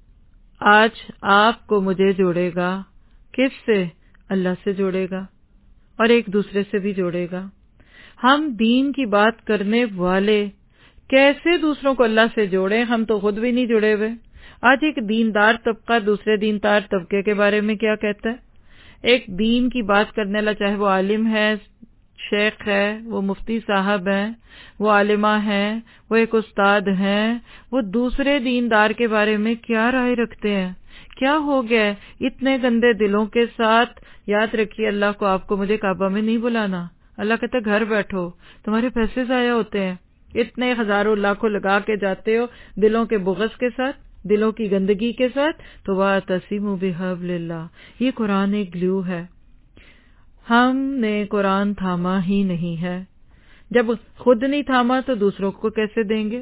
Speaker 1: آج آپ کو مجھے جوڑے گا، کس سے؟ اللہ سے جوڑے گا، اور ایک دوسرے سے بھی جوڑے گا۔ ہم دین کی بات کرنے والے کیسے دوسروں کو اللہ سے جوڑیں؟ ہم تو خود بھی نہیں جڑے ہوئے۔ آج ایک دیندار طبقہ دوسرے دیندار طبقے کے بارے میں کیا کہتا ہے؟ ایک دین کی بات کرنے والا، چاہے وہ عالم ہے، شیخ ہے، وہ مفتی صاحب ہیں، وہ عالمہ ہیں، وہ ایک استاد ہیں، وہ دوسرے دیندار کے بارے میں کیا رائے رکھتے ہیں؟ کیا ہو گیا اتنے گندے دلوں کے ساتھ؟ یاد رکھیے اللہ کو آپ کو مجھے کعبہ میں نہیں بلانا۔ اللہ کہتا ہے گھر بیٹھو، تمہارے پیسے ضائع ہوتے ہیں، اتنے ہزاروں لاکھوں لگا کے جاتے ہو دلوں کے بغض کے ساتھ، دلوں کی گندگی کے ساتھ۔ تو وَاعْتَصِمُوا بِحَبْلِ اللَّهِ، یہ قرآن ایک گلو ہے۔ ہم نے قرآن تھاما ہی نہیں ہے، جب خود نہیں تھاما تو دوسروں کو کیسے دیں گے؟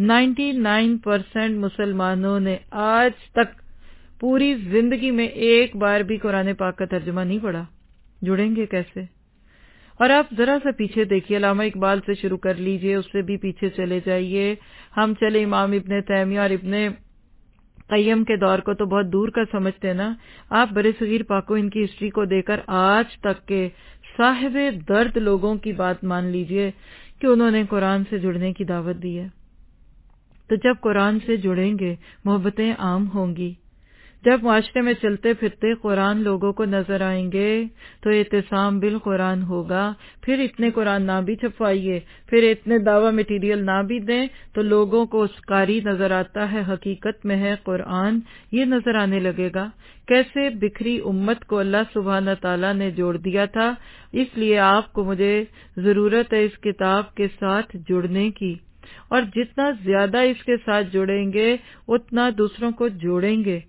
Speaker 1: 99% مسلمانوں نے آج تک پوری زندگی میں ایک بار بھی قرآن پاک کا ترجمہ نہیں پڑھا، جڑیں گے کیسے؟ اور آپ ذرا سا پیچھے دیکھیے، علامہ اقبال سے شروع کر لیجئے، اس سے بھی پیچھے چلے جائیے، ہم چلے امام ابن تیمیہ اور ابن قیم کے دور کو تو بہت دور کا سمجھتے ہیں نا۔ آپ برصغیر پاک و ہند کی ہسٹری کو دیکھ کر آج تک کے صاحب درد لوگوں کی بات مان لیجئے کہ انہوں نے قرآن سے جڑنے کی دعوت دی ہے۔ تو جب قرآن سے جڑیں گے محبتیں عام ہوں گی، جب معاشرے میں چلتے پھرتے قرآن لوگوں کو نظر آئیں گے تو اعتصام بالقرآن ہوگا۔ پھر اتنے قرآن نہ بھی چھپوائیے، پھر اتنے دعویٰ مٹیریل نہ بھی دیں تو لوگوں کو اس کاری نظر آتا ہے، حقیقت میں ہے قرآن، یہ نظر آنے لگے گا۔ کیسے بکھری امت کو اللہ سبحانہ تعالیٰ نے جوڑ دیا تھا، اس لیے آپ کو مجھے ضرورت ہے اس کتاب کے ساتھ جڑنے کی، اور جتنا زیادہ اس کے ساتھ جڑیں گے اتنا دوسروں کو جوڑیں گے۔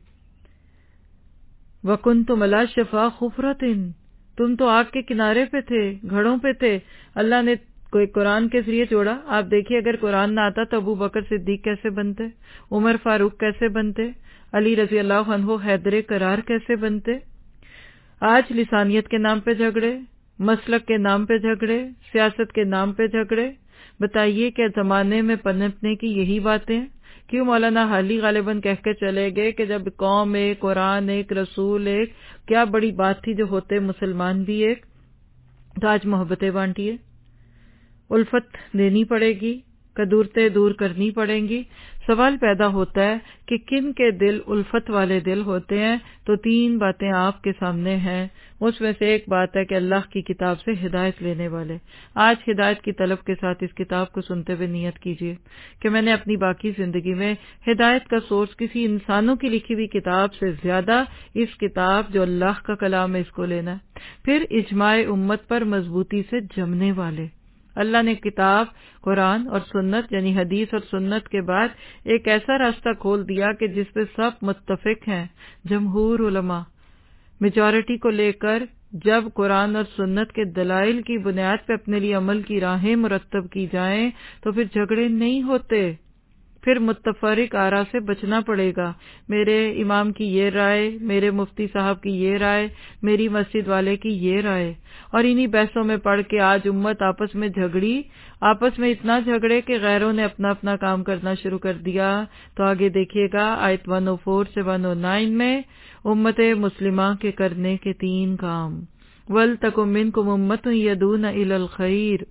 Speaker 1: وَكُنْتُمْ عَلَىٰ شَفَا حُفْرَةٍ، تم تو آگ کے کنارے پہ تھے، گھڑوں پہ تھے، اللہ نے کوئی قرآن کے ذریعے جوڑا۔ آپ دیکھیے اگر قرآن نہ آتا تو ابو بکر صدیق کیسے بنتے، عمر فاروق کیسے بنتے، علی رضی اللہ عنہ حیدر قرار کیسے بنتے۔ آج لسانیت کے نام پہ جھگڑے، مسلک کے نام پہ جھگڑے، سیاست کے نام پہ جھگڑے، بتائیے کہ زمانے میں پنپنے کی یہی باتیں؟ کیوں مولانا حالی غالباً کہہ کے چلے گئے کہ جب قوم ایک، قرآن ایک، رسول ایک، کیا بڑی بات تھی جو ہوتے مسلمان بھی ایک۔ تو آج محبتیں بانٹیے، الفت دینی پڑے گی، کدورتیں دور کرنی پڑیں گی۔ سوال پیدا ہوتا ہے کہ کن کے دل الفت والے دل ہوتے ہیں؟ تو 3 باتیں آپ کے سامنے ہیں، اس میں سے ایک بات ہے کہ اللہ کی کتاب سے ہدایت لینے والے۔ آج ہدایت کی طلب کے ساتھ اس کتاب کو سنتے ہوئے نیت کیجیے کہ میں نے اپنی باقی زندگی میں ہدایت کا سورس کسی انسانوں کی لکھی ہوئی کتاب سے زیادہ اس کتاب جو اللہ کا کلام ہے اس کو لینا ہے۔ پھر اجماع امت پر مضبوطی سے جمنے والے۔ اللہ نے کتاب، قرآن اور سنت یعنی حدیث اور سنت کے بعد ایک ایسا راستہ کھول دیا کہ جس پہ سب متفق ہیں، جمہور علماء، میجورٹی کو لے کر جب قرآن اور سنت کے دلائل کی بنیاد پہ اپنے لیے عمل کی راہیں مرتب کی جائیں تو پھر جھگڑے نہیں ہوتے، پھر متفرق آرا سے بچنا پڑے گا۔ میرے امام کی یہ رائے، میرے مفتی صاحب کی یہ رائے، میری مسجد والے کی یہ رائے، اور انہی بحثوں میں پڑھ کے آج امت آپس میں جھگڑی، آپس میں اتنا جھگڑے کہ غیروں نے اپنا اپنا کام کرنا شروع کر دیا۔ تو آگے دیکھیے گا آیت 104 سے 109 میں امت مسلمہ کے کرنے کے 3 کام۔ وَلْتَكُن مِّنكُمْ أُمَّةٌ يَدْعُونَ إِلَى الْخَيْرِ،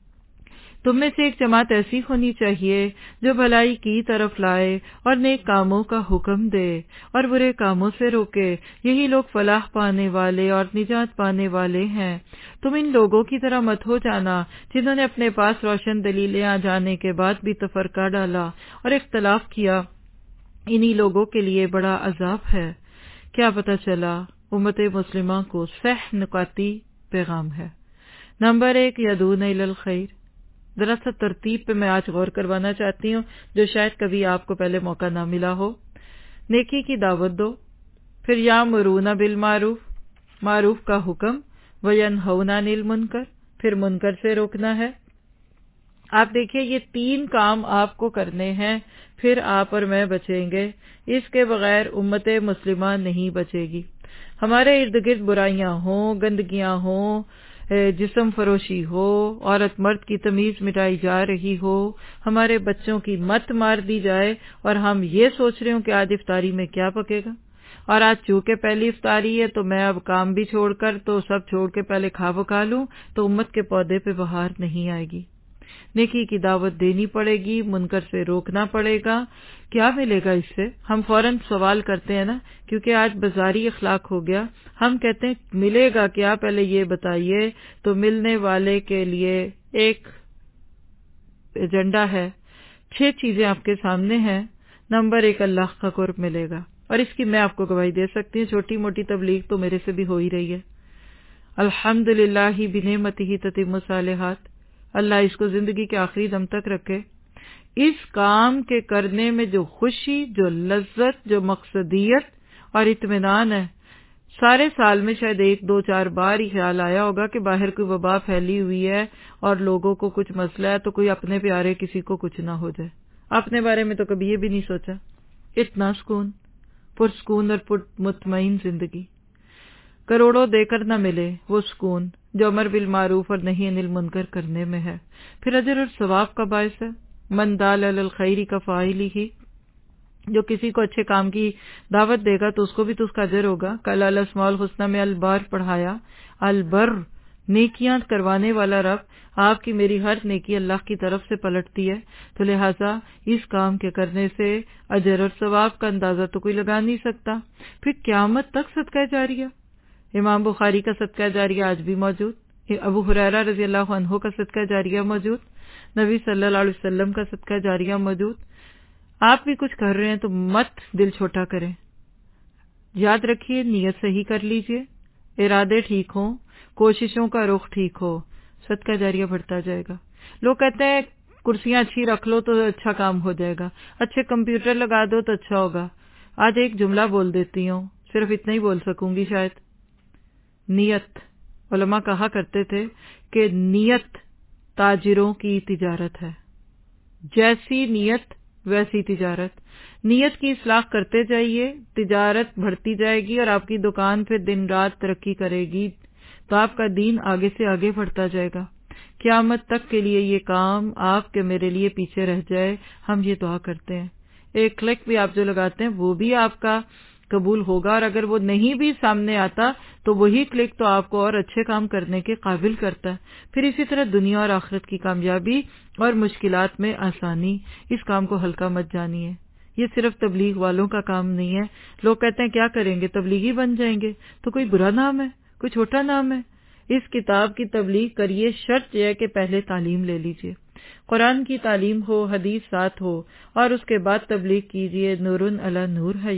Speaker 1: تم میں سے ایک جماعت ایسی ہونی چاہیے جو بھلائی کی طرف لائے اور نیک کاموں کا حکم دے اور برے کاموں سے روکے، یہی لوگ فلاح پانے والے اور نجات پانے والے ہیں۔ تم ان لوگوں کی طرح مت ہو جانا جنہوں نے اپنے پاس روشن دلیلیں آ جانے کے بعد بھی تفرقہ ڈالا اور اختلاف کیا، انہی لوگوں کے لیے بڑا عذاب ہے۔ کیا پتہ چلا؟ امت مسلمہ کو صح نکاتی پیغام ہے۔ نمبر 1، یدعون الی الخیر۔ ذرا سا ترتیب پہ میں آج غور کروانا چاہتی ہوں جو شاید کبھی آپ کو پہلے موقع نہ ملا ہو۔ نیکی کی دعوت دو، پھر یامرون بالمعروف، معروف کا حکم، وینہون عن المنکر، پھر منکر سے روکنا ہے۔ آپ دیکھیے یہ 3 کام آپ کو کرنے ہیں، پھر آپ اور میں بچیں گے۔ اس کے بغیر امت مسلمہ نہیں بچے گی۔ ہمارے ارد گرد برائیاں ہوں، گندگیاں ہوں، جسم فروشی ہو، عورت مرد کی تمیز مٹائی جا رہی ہو، ہمارے بچوں کی مت مار دی جائے اور ہم یہ سوچ رہے ہوں کہ آج افطاری میں کیا پکے گا، اور آج چونکہ پہلی افطاری ہے تو میں اب کام بھی چھوڑ کر تو سب چھوڑ کے پہلے کھا پکا لوں، تو امت کے پودے پہ بہار نہیں آئے گی۔ نیکی کی دعوت دینی پڑے گی، منکر سے روکنا پڑے گا۔ کیا ملے گا اس سے؟ ہم فوراً سوال کرتے ہیں نا، کیونکہ آج بازاری اخلاق ہو گیا۔ ہم کہتے ہیں ملے گا کیا، پہلے یہ بتائیے۔ تو ملنے والے کے لیے ایک ایجنڈا ہے، 6 چیزیں آپ کے سامنے ہیں۔ نمبر 1، اللہ کا قرب ملے گا، اور اس کی میں آپ کو گواہی دے سکتی ہوں، چھوٹی موٹی تبلیغ تو میرے سے بھی ہو ہی رہی ہے۔ الحمدللہ بنعمتہ تتم الصالحات، اللہ اس کو زندگی کے آخری دم تک رکھے۔ اس کام کے کرنے میں جو خوشی، جو لذت، جو مقصدیت اور اطمینان ہے، سارے سال میں شاید 1، 2، 4 بار ہی خیال آیا ہوگا کہ باہر کوئی وبا پھیلی ہوئی ہے اور لوگوں کو کچھ مسئلہ ہے تو کوئی اپنے پیارے کسی کو کچھ نہ ہو جائے۔ اپنے بارے میں تو کبھی یہ بھی نہیں سوچا۔ اتنا سکون، پرسکون اور مطمئن زندگی کروڑوں دے کر نہ ملے وہ سکون جو امر بالمعروف اور نہی عن المنکر کرنے میں ہے، پھر اجر اور ثواب کا باعث ہے۔ من دال علی الخیر کفاعلہ، جو کسی کو اچھے کام کی دعوت دے گا تو اس کو بھی تو اس کا اجر ہوگا۔ کل الاسماء الحسنی میں البار پڑھایا، البر نیکیاں کروانے والا رب، آپ کی میری ہر نیکی اللہ کی طرف سے پلٹتی ہے، تو لہٰذا اس کام کے کرنے سے اجر اور ثواب کا اندازہ تو کوئی لگا نہیں سکتا۔ پھر قیامت تک صدقہ جاریہ، امام بخاری کا صدقہ جاریہ آج بھی موجود، ابو ہریرہ رضی اللہ عنہ کا صدقہ جاریہ موجود، نبی صلی اللہ علیہ وسلم کا صدقہ جاریہ موجود۔ آپ بھی کچھ کر رہے ہیں تو مت دل چھوٹا کریں، یاد رکھیے نیت صحیح کر لیجئے، ارادے ٹھیک ہوں، کوششوں کا رخ ٹھیک ہو، صدقہ جاریہ بڑھتا جائے گا۔ لوگ کہتے ہیں کرسیاں اچھی رکھ لو تو اچھا کام ہو جائے گا، اچھے کمپیوٹر لگا دو تو اچھا ہوگا۔ آج ایک جملہ بول دیتی ہوں، صرف اتنا ہی بول سکوں گی شاید۔ نیت، علماء کہا کرتے تھے کہ نیت تاجروں کی تجارت ہے، جیسی نیت ویسی تجارت۔ نیت کی اصلاح کرتے جائیے، تجارت بڑھتی جائے گی اور آپ کی دکان پھر دن رات ترقی کرے گی، تو آپ کا دین آگے سے آگے بڑھتا جائے گا۔ قیامت تک کے لیے یہ کام آپ کے میرے لیے پیچھے رہ جائے، ہم یہ دعا کرتے ہیں۔ ایک کلک بھی آپ جو لگاتے ہیں وہ بھی آپ کا قبول ہوگا، اور اگر وہ نہیں بھی سامنے آتا تو وہی کلک تو آپ کو اور اچھے کام کرنے کے قابل کرتا ہے۔ پھر اسی طرح دنیا اور آخرت کی کامیابی اور مشکلات میں آسانی، اس کام کو ہلکا مت جانیے۔ یہ صرف تبلیغ والوں کا کام نہیں ہے۔ لوگ کہتے ہیں کیا کریں گے، تبلیغی بن جائیں گے، تو کوئی برا نام ہے، کوئی چھوٹا نام ہے؟ اس کتاب کی تبلیغ کریے، شرط یہ ہے کہ پہلے تعلیم لے لیجئے، قرآن کی تعلیم ہو، حدیث ساتھ ہو، اور اس کے بعد تبلیغ کیجئے۔ نور علی نور ہے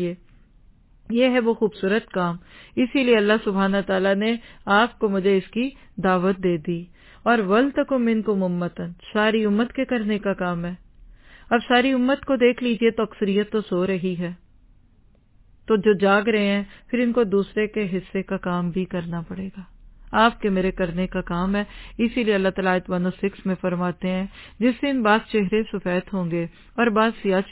Speaker 1: یہ ہے وہ خوبصورت کام، اسی لیے اللہ سبحانہ تعالیٰ نے آپ کو مجھے اس کی دعوت دے دی۔ اور وَلْتَكُن مِّنكُمْ أُمَّةٌ، ساری امت کے کرنے کا کام ہے۔ اب ساری امت کو دیکھ لیجئے تو اکثریت تو سو رہی ہے، تو جو جاگ رہے ہیں پھر ان کو دوسرے کے حصے کا کام بھی کرنا پڑے گا۔ آپ کے میرے کرنے کا کام ہے۔ اسی لیے اللہ تعالیٰ آیت 106 میں فرماتے ہیں جس دن بعض چہرے سفید ہوں گے اور بعض سیاہ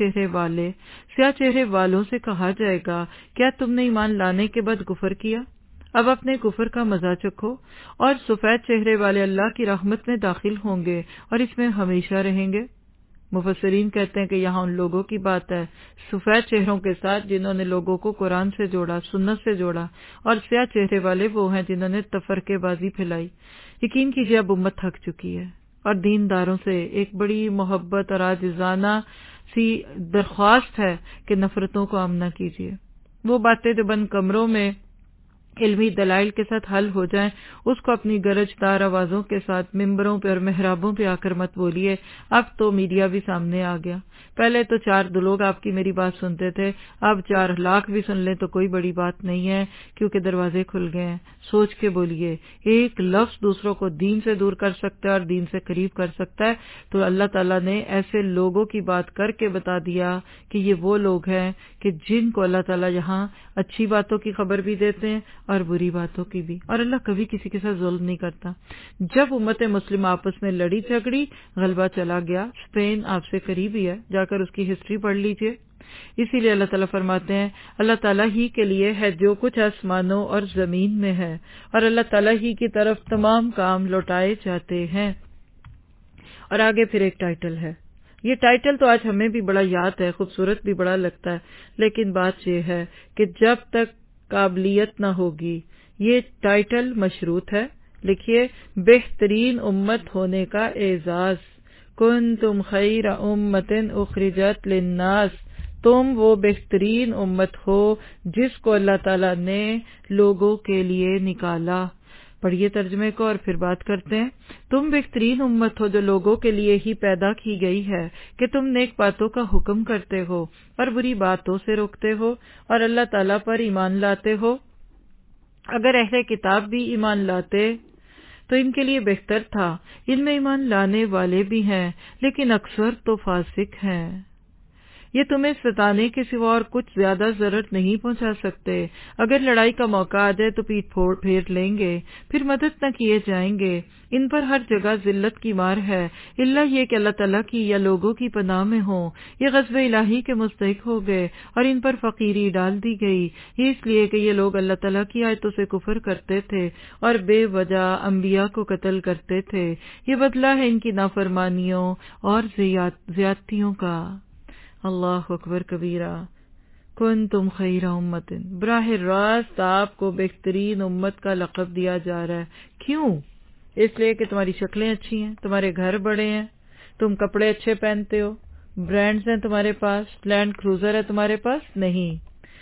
Speaker 1: چہرے والوں سے کہا جائے گا کیا تم نے ایمان لانے کے بعد کفر کیا؟ اب اپنے کفر کا مزہ چکھو۔ اور سفید چہرے والے اللہ کی رحمت میں داخل ہوں گے اور اس میں ہمیشہ رہیں گے۔ مفسرین کہتے ہیں کہ یہاں ان لوگوں کی بات ہے سفید چہروں کے ساتھ جنہوں نے لوگوں کو قرآن سے جوڑا، سنت سے جوڑا، اور سیاہ چہرے والے وہ ہیں جنہوں نے تفرقے بازی پھیلائی۔ یقین کیجیے اب امت تھک چکی ہے اور دینداروں سے ایک بڑی محبت اور عاجزانہ سی درخواست ہے کہ نفرتوں کو عام نہ کیجیے۔ وہ باتیں جو بند کمروں میں علمی دلائل کے ساتھ حل ہو جائیں اس کو اپنی گرجدار آوازوں کے ساتھ ممبروں پہ اور محرابوں پہ آ کر مت بولیے۔ اب تو میڈیا بھی سامنے آ گیا، پہلے تو 4 لوگ آپ کی میری بات سنتے تھے، اب 4 لاکھ بھی سن لیں تو کوئی بڑی بات نہیں ہے کیونکہ دروازے کھل گئے ہیں۔ سوچ کے بولیے، ایک لفظ دوسروں کو دین سے دور کر سکتا ہے اور دین سے قریب کر سکتا ہے، تو اللہ تعالیٰ نے ایسے لوگوں کی بات کر کے بتا دیا کہ یہ وہ لوگ ہیں کہ جن کو اللہ تعالیٰ یہاں اچھی باتوں کی خبر بھی دیتے ہیں اور بری باتوں کی بھی، اور اللہ کبھی کسی کے ساتھ ظلم نہیں کرتا۔ جب امت مسلمہ آپس میں لڑی جھگڑی، غلبہ چلا گیا۔ اسپین آپ سے قریب ہی ہے، جا کر اس کی ہسٹری پڑھ لیجئے۔ اسی لیے اللہ تعالیٰ فرماتے ہیں اللہ تعالیٰ ہی کے لیے ہے جو کچھ آسمانوں اور زمین میں ہے، اور اللہ تعالیٰ ہی کی طرف تمام کام لوٹائے جاتے ہیں۔ اور آگے پھر ایک ٹائٹل ہے، یہ ٹائٹل تو آج ہمیں بھی بڑا یاد ہے، خوبصورت بھی بڑا لگتا ہے، لیکن بات یہ ہے کہ جب تک قابلیت نہ ہوگی یہ ٹائٹل مشروط ہے۔ لکھیے، بہترین امت ہونے کا اعزاز، کنتم خیر امت اخرجت للناس، تم وہ بہترین امت ہو جس کو اللہ تعالیٰ نے لوگوں کے لیے نکالا۔ پڑھیے ترجمے کو اور پھر بات کرتے ہیں۔ تم بہترین امت ہو جو لوگوں کے لیے ہی پیدا کی گئی ہے کہ تم نیک باتوں کا حکم کرتے ہو اور بری باتوں سے روکتے ہو اور اللہ تعالیٰ پر ایمان لاتے ہو۔ اگر اہل کتاب بھی ایمان لاتے تو ان کے لیے بہتر تھا، ان میں ایمان لانے والے بھی ہیں لیکن اکثر تو فاسق ہیں۔ یہ تمہیں ستانے کے سوا اور کچھ زیادہ ضرر نہیں پہنچا سکتے۔ اگر لڑائی کا موقع آ جائے تو پیٹ پھیر لیں گے، پھر مدد نہ کیے جائیں گے۔ ان پر ہر جگہ ذلت کی مار ہے، الا یہ کہ اللہ تعالیٰ کی یا لوگوں کی پناہ میں ہوں۔ یہ غضب الہی کے مستحق ہو گئے اور ان پر فقیری ڈال دی گئی، یہ اس لیے کہ یہ لوگ اللہ تعالیٰ کی آیتوں سے کفر کرتے تھے اور بے وجہ انبیاء کو قتل کرتے تھے۔ یہ بدلہ ہے ان کی نافرمانیوں اور زیادتیوں کا۔ اللہ اکبر کبیرہ۔ کنتم خیر امت، براہ راست آپ کو بہترین امت کا لقب دیا جا رہا ہے۔ کیوں؟ اس لیے کہ تمہاری شکلیں اچھی ہیں، تمہارے گھر بڑے ہیں، تم کپڑے اچھے پہنتے ہو، برانڈز ہیں تمہارے پاس، لینڈ کروزر ہے تمہارے پاس؟ نہیں،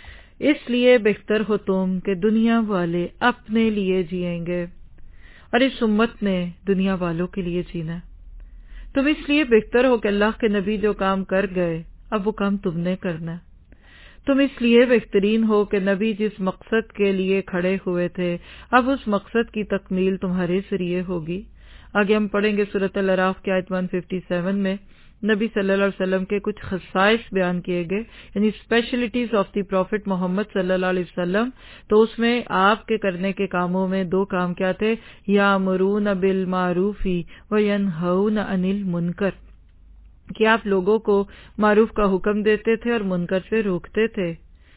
Speaker 1: اس لیے بہتر ہو تم کہ دنیا والے اپنے لیے جئیں گے اور اس امت نے دنیا والوں کے لیے جینا ہے۔ تم اس لیے بہتر ہو کہ اللہ کے نبی جو کام کر گئے اب وہ کام تم نے کرنا ہے۔ تم اس لیے بہترین ہو کہ نبی جس مقصد کے لیے کھڑے ہوئے تھے اب اس مقصد کی تکمیل تمہارے ذریعے ہوگی۔ آگے ہم پڑھیں گے سورۃ الاعراف کی آیت 157 میں نبی صلی اللہ علیہ وسلم کے کچھ خصائص بیان کیے گئے، یعنی اسپیشلٹیز آف دی پروفٹ محمد صلی اللہ علیہ وسلم۔ تو اس میں آپ کے کرنے کے کاموں میں 2 کام کیا تھے؟ یامرون بالمعروف وینہون عن المنکر، کہ آپ لوگوں کو معروف کا حکم دیتے تھے اور منکر سے روکتے تھے۔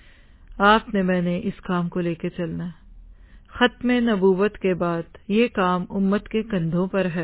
Speaker 1: آپ نے میں نے اس کام کو لے کے چلنا ہے۔ ختم نبوت کے بعد یہ کام امت کے کندھوں پر ہے۔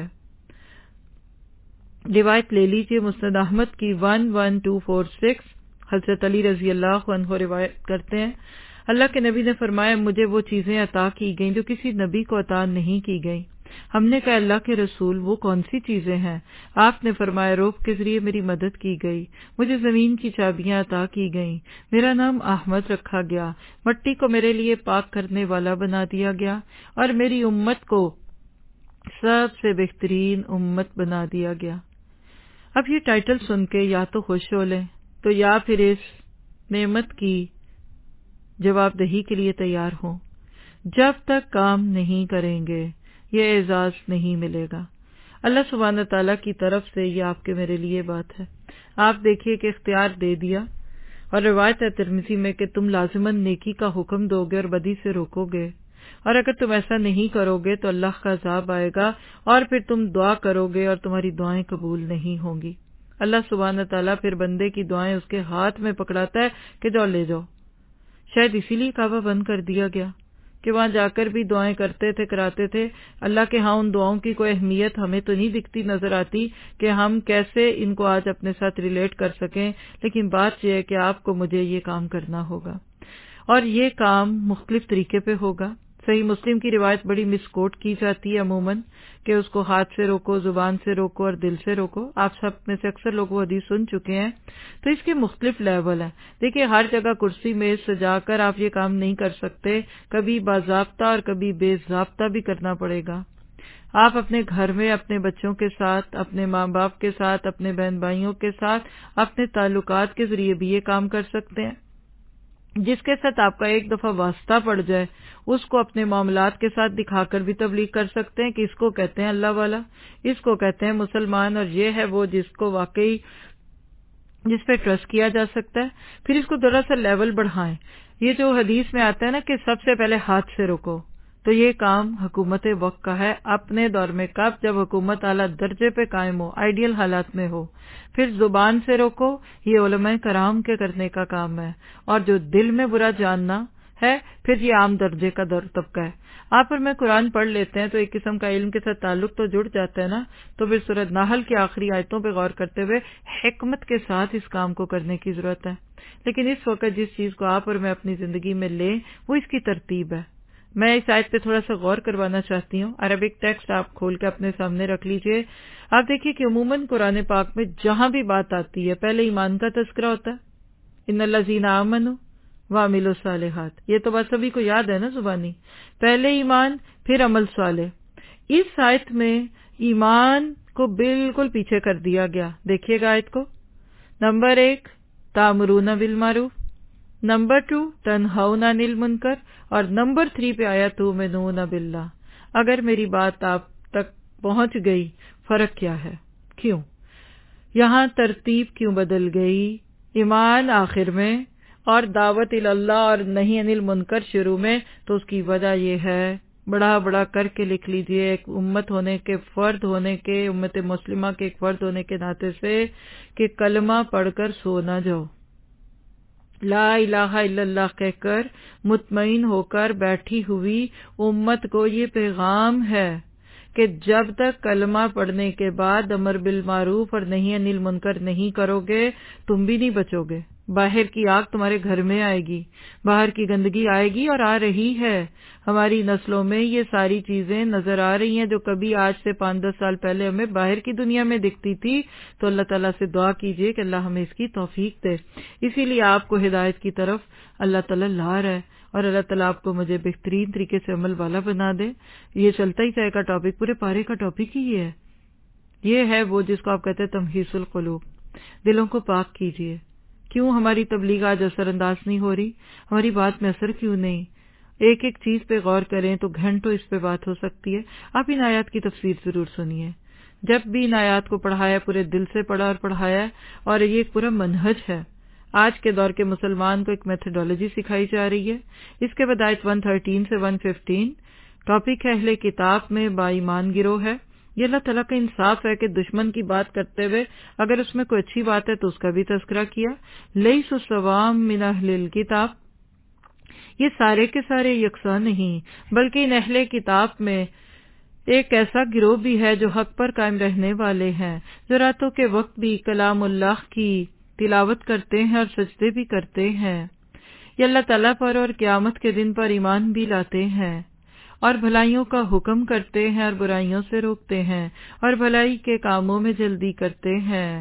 Speaker 1: روایت لے لیجیے، مسند احمد کی 11246، حضرت علی رضی اللہ عنہ روایت کرتے ہیں اللہ کے نبی نے فرمایا مجھے وہ چیزیں عطا کی گئیں جو کسی نبی کو عطا نہیں کی گئیں۔ ہم نے کہا اللہ کے رسول وہ کون سی چیزیں ہیں؟ آپ نے فرمایا روح کے ذریعے میری مدد کی گئی، مجھے زمین کی چابیاں عطا کی گئیں، میرا نام احمد رکھا گیا، مٹی کو میرے لیے پاک کرنے والا بنا دیا گیا اور میری امت کو سب سے بہترین امت بنا دیا گیا۔ اب یہ ٹائٹل سن کے یا تو خوش ہو لیں تو یا پھر اس نعمت کی جواب دہی کے لیے تیار ہوں۔ جب تک کام نہیں کریں گے یہ اعزاز نہیں ملے گا۔ اللہ سبحانہ تعالیٰ کی طرف سے یہ آپ کے میرے لیے بات ہے۔ آپ دیکھیے کہ اختیار دے دیا، اور روایت ہے ترمذی میں کہ تم لازماً نیکی کا حکم دو گے اور بدی سے روکو گے۔ اور اگر تم ایسا نہیں کرو گے تو اللہ کا عذاب آئے گا اور پھر تم دعا کرو گے اور تمہاری دعائیں قبول نہیں ہوں گی۔ اللہ سبحانہ تعالیٰ پھر بندے کی دعائیں اس کے ہاتھ میں پکڑاتا ہے کہ جاؤ لے جاؤ۔ شاید اسی لیے کعبہ بند کر دیا گیا کہ وہاں جا کر بھی دعائیں کرتے تھے، کراتے تھے۔ اللہ کے ہاں ان دعاؤں کی کوئی اہمیت ہمیں تو نہیں دکھتی نظر آتی کہ ہم کیسے ان کو آج اپنے ساتھ ریلیٹ کر سکیں، لیکن بات یہ ہے کہ آپ کو مجھے یہ کام کرنا ہوگا اور یہ کام مختلف طریقے پہ ہوگا۔ صحیح مسلم کی روایت بڑی مس کوٹ کی جاتی ہے عموماً کہ اس کو ہاتھ سے روکو، زبان سے روکو اور دل سے روکو۔ آپ سب میں سے اکثر لوگ وہ حدیث سن چکے ہیں۔ تو اس کے مختلف لیول ہیں۔ دیکھیے ہر جگہ کرسی میز سجا کر آپ یہ کام نہیں کر سکتے، کبھی باضابطہ اور کبھی بے ضابطہ بھی کرنا پڑے گا۔ آپ اپنے گھر میں اپنے بچوں کے ساتھ، اپنے ماں باپ کے ساتھ، اپنے بہن بھائیوں کے ساتھ، اپنے تعلقات کے ذریعے بھی یہ کام کر سکتے ہیں۔ جس کے ساتھ آپ کا ایک دفعہ واسطہ پڑ جائے اس کو اپنے معاملات کے ساتھ دکھا کر بھی تبلیغ کر سکتے ہیں کہ اس کو کہتے ہیں اللہ والا، اس کو کہتے ہیں مسلمان، اور یہ ہے وہ جس کو واقعی جس پہ ٹرسٹ کیا جا سکتا ہے۔ پھر اس کو ذرا سا لیول بڑھائیں۔ یہ جو حدیث میں آتا ہے نا کہ سب سے پہلے ہاتھ سے روکو، تو یہ کام حکومت وقت کا ہے اپنے دور میں، کب جب حکومت اعلیٰ درجے پہ قائم ہو، آئیڈیل حالات میں ہو۔ پھر زبان سے روکو، یہ علماء کرام کے کرنے کا کام ہے، اور جو دل میں برا جاننا ہے پھر یہ عام درجے کا طبقہ ہے۔ آپ اور میں قرآن پڑھ لیتے ہیں تو ایک قسم کا علم کے ساتھ تعلق تو جڑ جاتا ہے نا، تو پھر سورۃ نحل کی آخری آیتوں پہ غور کرتے ہوئے حکمت کے ساتھ اس کام کو کرنے کی ضرورت ہے۔ لیکن اس وقت جس چیز کو آپ اور میں اپنی زندگی میں لیں وہ اس کی ترتیب ہے۔ میں اس آیت پہ تھوڑا سا غور کروانا چاہتی ہوں۔ عربک ٹیکسٹ آپ کھول کے اپنے سامنے رکھ لیجئے۔ آپ دیکھیے کہ عموماً قرآن پاک میں جہاں بھی بات آتی ہے پہلے ایمان کا تذکرہ ہوتا ہے، ان الذین آمنوا وعملوا الصالحات۔ یہ تو بات سبھی کو یاد ہے نا زبانی، پہلے ایمان پھر عمل صالح۔ اس آیت میں ایمان کو بالکل پیچھے کر دیا گیا۔ دیکھیے گا آیت کو، نمبر 1 تأمرون بالمعروف، نمبر 2 تنہون عن المنکر، اور نمبر 3 پہ آیا تؤمنون باللہ۔ اگر میری بات آپ تک پہنچ گئی، فرق کیا ہے؟ کیوں یہاں ترتیب کیوں بدل گئی؟ ایمان آخر میں اور دعوت اللہ اور نہی عن المنکر شروع میں، تو اس کی وجہ یہ ہے، بڑا بڑا کر کے لکھ لیجئے، ایک امت ہونے کے، فرد ہونے کے، امت مسلمہ کے ایک فرد ہونے کے ناطے سے، کہ کلمہ پڑھ کر سو نہ جاؤ، لا الہ الا اللہ کہہ کر مطمئن ہو کر بیٹھی ہوئی امت کو یہ پیغام ہے کہ جب تک کلمہ پڑھنے کے بعد امر بالمعروف اور نہی عن المنکر نہیں کرو گے تم بھی نہیں بچو گے۔ باہر کی آگ تمہارے گھر میں آئے گی، باہر کی گندگی آئے گی، اور آ رہی ہے۔ ہماری نسلوں میں یہ ساری چیزیں نظر آ رہی ہیں جو کبھی آج سے 5-10 سال پہلے ہمیں باہر کی دنیا میں دکھتی تھی۔ تو اللہ تعالیٰ سے دعا کیجئے کہ اللہ ہمیں اس کی توفیق دے۔ اسی لیے آپ کو ہدایت کی طرف اللہ تعالیٰ لا رہا ہے، اور اللہ تعالیٰ آپ کو مجھے بہترین طریقے سے عمل والا بنا دے۔ یہ چلتا ہی جائے گا ٹاپک، پورے پارے کا ٹاپک ہی یہ ہے وہ جس کو آپ کہتے ہیں تمحیص القلوب، دلوں کو پاک کیجئے۔ کیوں ہماری تبلیغ آج اثر انداز نہیں ہو رہی؟ ہماری بات میں اثر کیوں نہیں؟ ایک ایک چیز پہ غور کریں تو گھنٹوں اس پہ بات ہو سکتی ہے۔ آپ ان آیات کی تفسیر ضرور سنیے۔ جب بھی ان آیات کو پڑھایا پورے دل سے پڑھا اور پڑھایا، اور یہ ایک پورا منہج ہے۔ آج کے دور کے مسلمان کو ایک میتھڈولوجی سکھائی جا رہی ہے۔ اس کے بعد آیت 113 سے 115 ٹاپک ہے اہل کتاب میں با ایمان گروہ ہے۔ یہ اللہ تعالیٰ کا انصاف ہے کہ دشمن کی بات کرتے ہوئے اگر اس میں کوئی اچھی بات ہے تو اس کا بھی تذکرہ کیا۔ لیسوا سواء من اہل الکتاب، یہ سارے کے سارے یکساں نہیں، بلکہ ان اہل کتاب میں ایک ایسا گروہ بھی ہے جو حق پر قائم رہنے والے ہیں، جو راتوں کے وقت بھی کلام اللہ کی تلاوت کرتے ہیں اور سجدے بھی کرتے ہیں۔ یہ اللہ تعالیٰ پر اور قیامت کے دن پر ایمان بھی لاتے ہیں، اور بھلائیوں کا حکم کرتے ہیں اور برائیوں سے روکتے ہیں، اور بھلائی کے کاموں میں جلدی کرتے ہیں۔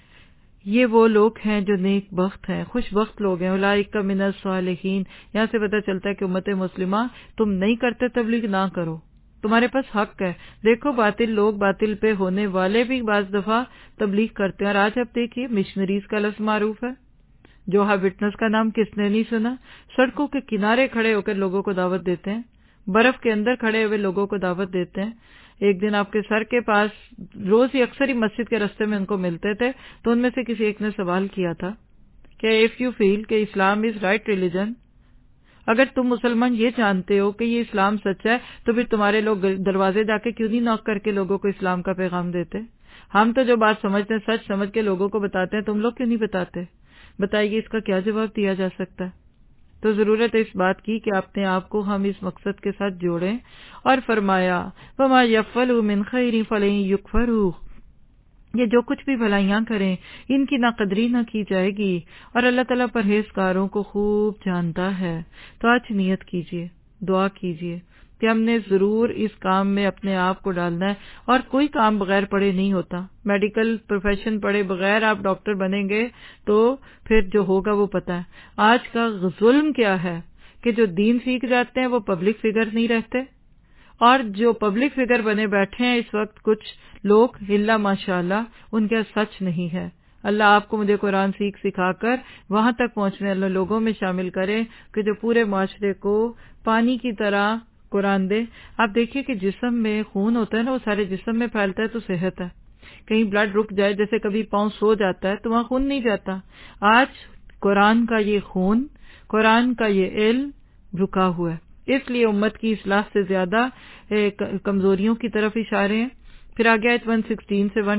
Speaker 1: یہ وہ لوگ ہیں جو نیک بخت ہیں، خوش بخت لوگ ہیں۔ اولئک من الصالحین، یہاں سے پتہ چلتا ہے کہ امت مسلمہ تم نہیں کرتے تبلیغ نہ کرو، تمہارے پاس حق ہے۔ دیکھو باطل لوگ، باطل پہ ہونے والے بھی بعض دفعہ تبلیغ کرتے ہیں، اور آج آپ دیکھیے مشنریز کا لفظ معروف ہے۔ جوہا وٹنس کا نام کس نے نہیں سنا؟ سڑکوں کے کنارے کھڑے ہو کر لوگوں کو دعوت دیتے ہیں، برف کے اندر کھڑے ہوئے لوگوں کو دعوت دیتے ہیں۔ ایک دن آپ کے سر کے پاس روز ہی اکثر ہی مسجد کے راستے میں ان کو ملتے تھے، تو ان میں سے کسی ایک نے سوال کیا تھا کہ اف یو فیل کہ اسلام از رائٹ ریلیجن، اگر تم مسلمان یہ جانتے ہو کہ یہ اسلام سچ ہے تو پھر تمہارے لوگ دروازے جا کے کیوں نہیں نوک کر کے لوگوں کو اسلام کا پیغام دیتے؟ ہم تو جو بات سمجھتے ہیں سچ سمجھ کے لوگوں کو بتاتے ہیں، تم لوگ کیوں نہیں بتاتے؟ بتائیے اس کا کیا جواب دیا جا سکتا ہے؟ تو ضرورت ہے اس بات کی کہ اپنے آپ کو ہم اس مقصد کے ساتھ جوڑیں، اور فرمایا وَمَا يَفْعَلُوا مِنْ خَيْرٍ فَلَن يُكْفَرُوهُ، یہ جو کچھ بھی بھلائیاں کریں ان کی نہ قدری نہ کی جائے گی، اور اللہ تعالیٰ پرہیزگاروں کو خوب جانتا ہے۔ تو آج نیت کیجئے، دعا کیجئے کہ ہم نے ضرور اس کام میں اپنے آپ کو ڈالنا ہے، اور کوئی کام بغیر پڑھے نہیں ہوتا۔ میڈیکل پروفیشن پڑھے بغیر آپ ڈاکٹر بنیں گے تو پھر جو ہوگا وہ پتہ ہے۔ آج کا ظلم کیا ہے کہ جو دین سیکھ جاتے ہیں وہ پبلک فگر نہیں رہتے، اور جو پبلک فگر بنے بیٹھے ہیں اس وقت کچھ لوگ الا ماشاءاللہ ان کا سچ نہیں ہے۔ اللہ آپ کو مجھے قرآن سکھا کر وہاں تک پہنچنے والے لوگوں میں شامل کرے کہ جو پورے معاشرے کو پانی کی طرح قرآن دے۔ آپ دیکھیے کہ جسم میں خون ہوتا ہے نا، وہ سارے جسم میں پھیلتا ہے تو صحت ہے۔ کہیں بلڈ رک جائے، جیسے کبھی پاؤں سو جاتا ہے تو وہاں خون نہیں جاتا۔ آج قرآن کا یہ خون، قرآن کا یہ علم رکا ہوا ہے، اس لیے امت کی اصلاح سے زیادہ کمزوریوں کی طرف اشارے ہیں۔ پھر آگے آیت 116 سے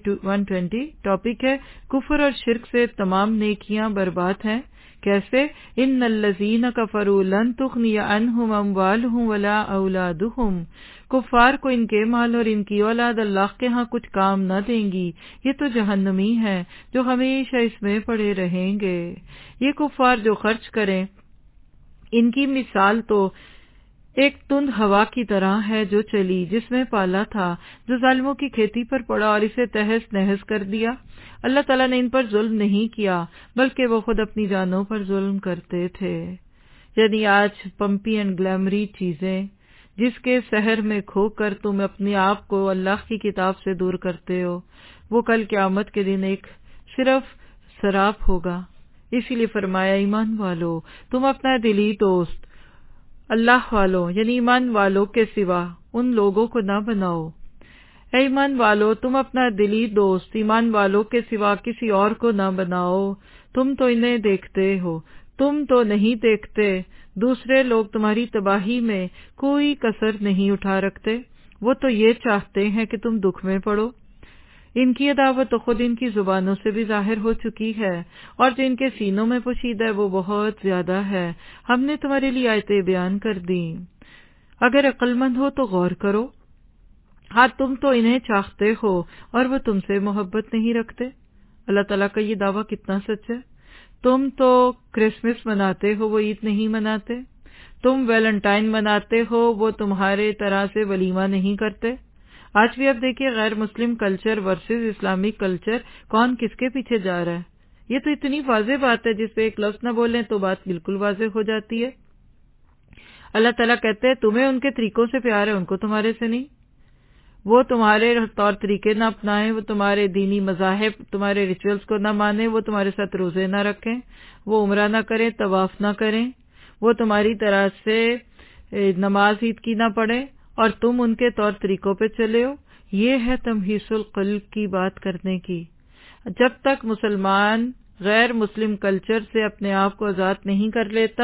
Speaker 1: 120 ٹاپک ہے کفر اور شرک سے تمام نیکیاں برباد ہیں۔ کیسے؟ ان الذین کفروا لن تغنی عنہم اموالہم ولا اولادہم، کفار کو ان کے مال اور ان کی اولاد اللہ کے ہاں کچھ کام نہ دیں گی، یہ تو جہنمی ہیں جو ہمیشہ اس میں پڑے رہیں گے۔ یہ کفار جو خرچ کریں، ان کی مثال تو ایک تند ہوا کی طرح ہے جو چلی، جس میں پالا تھا، جو ظالموں کی کھیتی پر پڑا اور اسے تہس نہس کر دیا۔ اللہ تعالیٰ نے ان پر ظلم نہیں کیا بلکہ وہ خود اپنی جانوں پر ظلم کرتے تھے۔ یعنی آج پمپی اینڈ گلیمری چیزیں جس کے سحر میں کھو کر تم اپنے آپ کو اللہ کی کتاب سے دور کرتے ہو، وہ کل قیامت کے دن ایک صرف سراب ہوگا۔ اسی لیے فرمایا ایمان والو تم اپنا دلی دوست اللہ والوں یعنی ایمان والوں کے سوا ان لوگوں کو نہ بناؤ۔ اے ایمان والو تم اپنا دلی دوست ایمان والوں کے سوا کسی اور کو نہ بناؤ۔ تم تو انہیں دیکھتے ہو، تم تو نہیں دیکھتے۔ دوسرے لوگ تمہاری تباہی میں کوئی کسر نہیں اٹھا رکھتے، وہ تو یہ چاہتے ہیں کہ تم دکھ میں پڑو۔ ان کی عداوت تو خود ان کی زبانوں سے بھی ظاہر ہو چکی ہے، اور جو ان کے سینوں میں پوشیدہ ہے وہ بہت زیادہ ہے۔ ہم نے تمہارے لیے آیتیں بیان کر دی، اگر عقل مند ہو تو غور کرو۔ ہاں تم تو انہیں چاہتے ہو اور وہ تم سے محبت نہیں رکھتے۔ اللہ تعالیٰ کا یہ دعویٰ کتنا سچ ہے۔ تم تو کرسمس مناتے ہو، وہ عید نہیں مناتے۔ تم ویلنٹائن مناتے ہو، وہ تمہارے طرح سے ولیمہ نہیں کرتے۔ آج بھی اب دیکھیے غیر مسلم کلچر ورسز اسلامک کلچر، کون کس کے پیچھے جا رہا ہے۔ یہ تو اتنی واضح بات ہے جس پہ ایک لفظ نہ بولیں تو بات بالکل واضح ہو جاتی ہے۔ اللہ تعالیٰ کہتے ہیں تمہیں ان کے طریقوں سے پیار ہے، ان کو تمہارے سے نہیں۔ وہ تمہارے طور طریقے نہ اپنائیں، وہ تمہارے دینی مذاہب، تمہارے ریچولز کو نہ مانیں، وہ تمہارے ساتھ روزے نہ رکھیں، وہ عمرہ نہ کریں، طواف نہ کریں، وہ تمہاری طرح سے نماز عید کی نہ پڑھیں، اور تم ان کے طور طریقوں پہ چلے ہو۔ یہ ہے تمحیص القلب کی بات کرنے کی۔ جب تک مسلمان غیر مسلم کلچر سے اپنے آپ کو آزاد نہیں کر لیتا،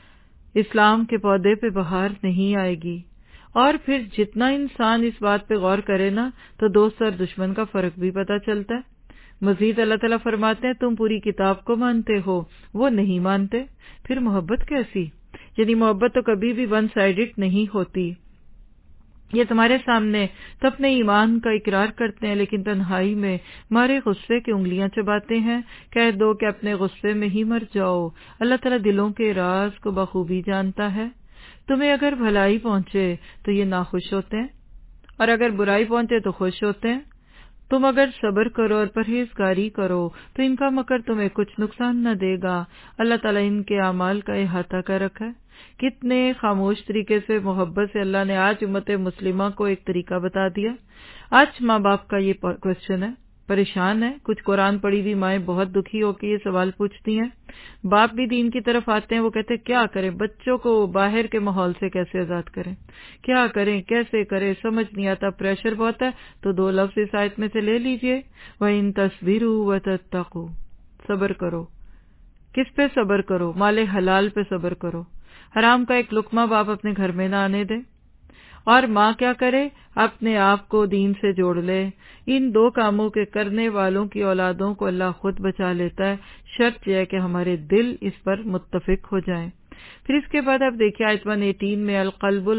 Speaker 1: اسلام کے پودے پہ بہار نہیں آئے گی۔ اور پھر جتنا انسان اس بات پہ غور کرے نا تو دوست اور دشمن کا فرق بھی پتہ چلتا ہے۔ مزید اللہ تعالیٰ فرماتے ہیں تم پوری کتاب کو مانتے ہو، وہ نہیں مانتے، پھر محبت کیسی؟ یعنی محبت تو کبھی بھی ون سائیڈڈ نہیں ہوتی۔ یہ تمہارے سامنے تو اپنے ایمان کا اقرار کرتے ہیں لیکن تنہائی میں مارے غصے کی انگلیاں چباتے ہیں۔ کہہ دو کہ اپنے غصے میں ہی مر جاؤ، اللہ تعالیٰ دلوں کے راز کو بخوبی جانتا ہے۔ تمہیں اگر بھلائی پہنچے تو یہ ناخوش ہوتے ہیں، اور اگر برائی پہنچے تو خوش ہوتے ہیں۔ تم اگر صبر کرو اور پرہیزگاری کرو تو ان کا مکر تمہیں کچھ نقصان نہ دے گا۔ اللہ تعالیٰ ان کے اعمال کا احاطہ کر رکھا ہے۔ کتنے خاموش طریقے سے محبت سے اللہ نے آج امت مسلمہ کو ایک طریقہ بتا دیا۔ آج ماں باپ کا یہ کوشچن ہے، پریشان ہے، کچھ قرآن پڑھی ہوئی مائیں بہت دکھی ہو کے یہ سوال پوچھتی ہیں۔ باپ بھی دین کی طرف آتے ہیں، وہ کہتے ہیں کیا کریں، بچوں کو باہر کے ماحول سے کیسے آزاد کریں، کیا کریں، کیسے کریں، سمجھ نہیں آتا، پریشر بہت ہے۔ تو دو لفظ اس آیت میں سے لے لیجئے، وَإِن تَصْبِرُوا وَتَتَّقُوا، صبر کرو۔ کس پہ صبر کرو؟ مال حلال پہ صبر کرو۔ حرام کا ایک لقمہ باپ اپنے گھر میں نہ آنے دے، اور ماں کیا کرے، اپنے آپ کو دین سے جوڑ لے۔ ان دو کاموں کے کرنے والوں کی اولادوں کو اللہ خود بچا لیتا ہے، شرط یہ ہے کہ ہمارے دل اس پر متفق ہو جائیں۔ پھر اس کے بعد اب دیکھیے آیت 118 میں القلب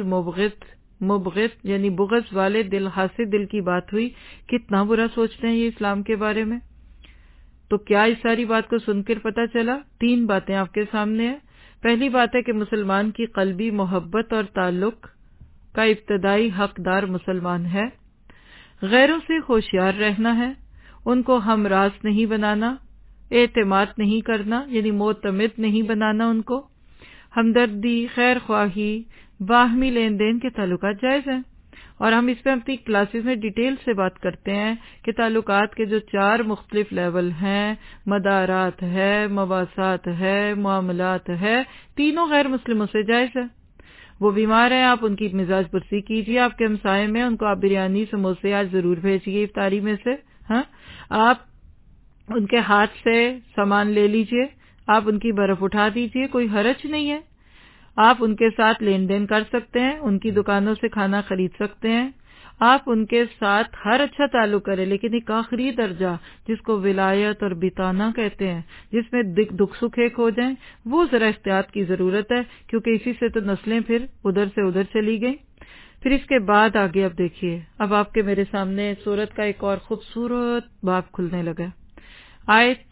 Speaker 1: المبغض یعنی بغض والے دل، حاسد دل کی بات ہوئی۔ کتنا برا سوچتے ہیں یہ اسلام کے بارے میں۔ تو کیا اس ساری بات کو سن کر پتہ چلا؟ 3 باتیں آپ کے سامنے ہیں۔ پہلی بات ہے کہ مسلمان کی قلبی محبت اور تعلق کا ابتدائی حقدار مسلمان ہے۔ غیروں سے ہوشیار رہنا ہے، ان کو ہمراز نہیں بنانا، اعتماد نہیں کرنا یعنی معتمد نہیں بنانا، ان کو ہمدردی، خیر خواہی، باہمی لین دین کے تعلقات جائز ہیں، اور ہم اس پہ اپنی کلاسز میں ڈیٹیل سے بات کرتے ہیں کہ تعلقات کے جو 4 مختلف لیول ہیں، مدارات ہے، مواسات ہے، معاملات ہے، تینوں غیر مسلموں سے جائز ہے۔ وہ بیمار ہیں، آپ ان کی مزاج پرسی کیجیے، آپ کے ہمسائے میں ان کو آپ بریانی سموسے آج ضرور بھیجیے افطاری میں سے، ہاں، آپ ان کے ہاتھ سے سامان لے لیجئے، آپ ان کی برف اٹھا دیجئے، کوئی حرج نہیں ہے۔ آپ ان کے ساتھ لین دین کر سکتے ہیں، ان کی دکانوں سے کھانا خرید سکتے ہیں، آپ ان کے ساتھ ہر اچھا تعلق کریں، لیکن ایک آخری درجہ جس کو ولایت اور بتانہ کہتے ہیں، جس میں دکھ سکھ ایک ہو جائیں، وہ ذرا احتیاط کی ضرورت ہے، کیونکہ اسی سے تو نسلیں پھر ادھر سے ادھر چلی گئیں۔ پھر اس کے بعد آگے اب دیکھیے، اب آپ کے میرے سامنے سورت کا ایک اور خوبصورت باب کھلنے لگا۔ آیت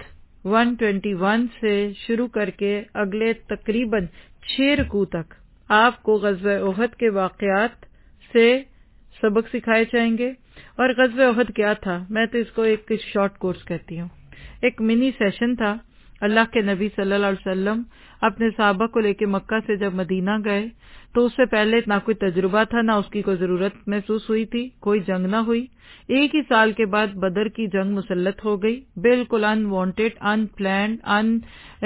Speaker 1: 121 سے شروع کر کے اگلے تقریباً 6 رکوع تک آپ کو غزوہ احد کے واقعات سے سبق سکھائے جائیں گے۔ اور غزوہ احد کیا تھا؟ میں تو اس کو ایک شارٹ کورس کہتی ہوں، ایک منی سیشن تھا۔ اللہ کے نبی صلی اللہ علیہ وسلم اپنے صحابہ کو لے کے مکہ سے جب مدینہ گئے تو اس سے پہلے نہ کوئی تجربہ تھا، نہ اس کی کوئی ضرورت محسوس ہوئی تھی، کوئی جنگ نہ ہوئی۔ ایک ہی سال کے بعد بدر کی جنگ مسلط ہو گئی، بالکل ان وانٹیڈ، ان پلانڈ،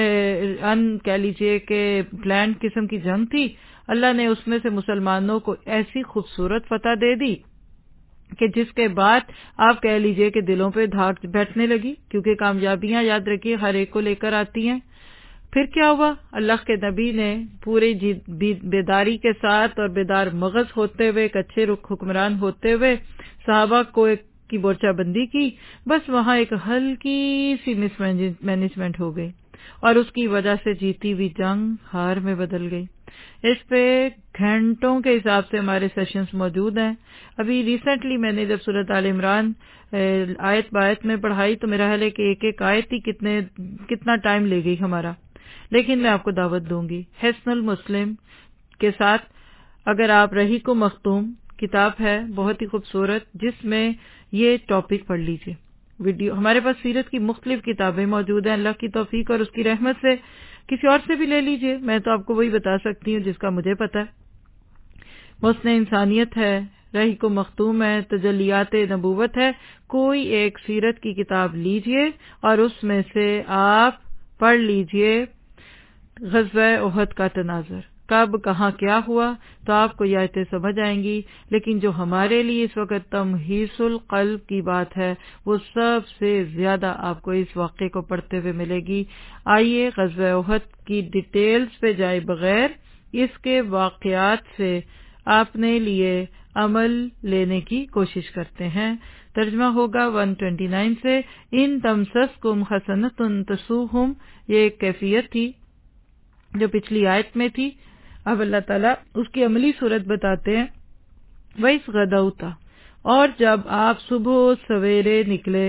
Speaker 1: کہہ لیجیے کہ پلانڈ قسم کی جنگ تھی۔ اللہ نے اس میں سے مسلمانوں کو ایسی خوبصورت فتح دے دی کہ جس کے بعد آپ کہہ لیجئے کہ دلوں پہ دھاگ بیٹھنے لگی، کیونکہ کامیابیاں یاد رکھیے ہر ایک کو لے کر آتی ہیں۔ پھر کیا ہوا؟ اللہ کے نبی نے پورے بیداری کے ساتھ اور بیدار مغز ہوتے ہوئے، ایک اچھے حکمران ہوتے ہوئے صحابہ کو ایک کی مورچہ بندی کی، بس وہاں ایک ہلکی سی مس مینجمنٹ ہو گئی اور اس کی وجہ سے جیتی ہوئی جنگ ہار میں بدل گئی۔ اس پہ گھنٹوں کے حساب سے ہمارے سیشنز موجود ہیں۔ ابھی ریسنٹلی میں نے جب سورۃ آل عمران آیت بآیت میں پڑھائی تو میرا خیال ہے کہ ایک آیت ہی کتنا ٹائم لے گئی ہمارا، لیکن میں آپ کو دعوت دوں گی حسن المسلم کے ساتھ، اگر آپ رحیق و مختوم کتاب ہے بہت ہی خوبصورت، جس میں یہ ٹاپک پڑھ لیجئے۔ ویڈیو ہمارے پاس سیرت کی مختلف کتابیں موجود ہیں، اللہ کی توفیق اور اس کی رحمت سے کسی اور سے بھی لے لیجئے، میں تو آپ کو وہی بتا سکتی ہوں جس کا مجھے پتا ہے۔ حسن انسانیت ہے، رحیق و مختوم ہے، تجلیات نبوت ہے، کوئی ایک سیرت کی کتاب لیجئے اور اس میں سے آپ پڑھ لیجئے غزوہ احد کا تناظر، کب کہاں کیا ہوا، تو آپ کو یہ آیتیں سمجھ آئیں گی۔ لیکن جو ہمارے لیے اس وقت تمحیص القلب کی بات ہے وہ سب سے زیادہ آپ کو اس واقعے کو پڑھتے ہوئے ملے گی۔ آئیے غزوہ احد کی ڈیٹیلز پہ جائے بغیر اس کے واقعات سے اپنے لیے عمل لینے کی کوشش کرتے ہیں۔ ترجمہ ہوگا 129 سے، ان تمسسکم حسنۃ تسؤہم، یہ ایک کیفیت تھی جو پچھلی آیت میں تھی، اب اللہ تعالیٰ اس کی عملی صورت بتاتے ہیں۔ وَإِذْ غَدَوْتَ، اور جب آپ صبح سویرے نکلے،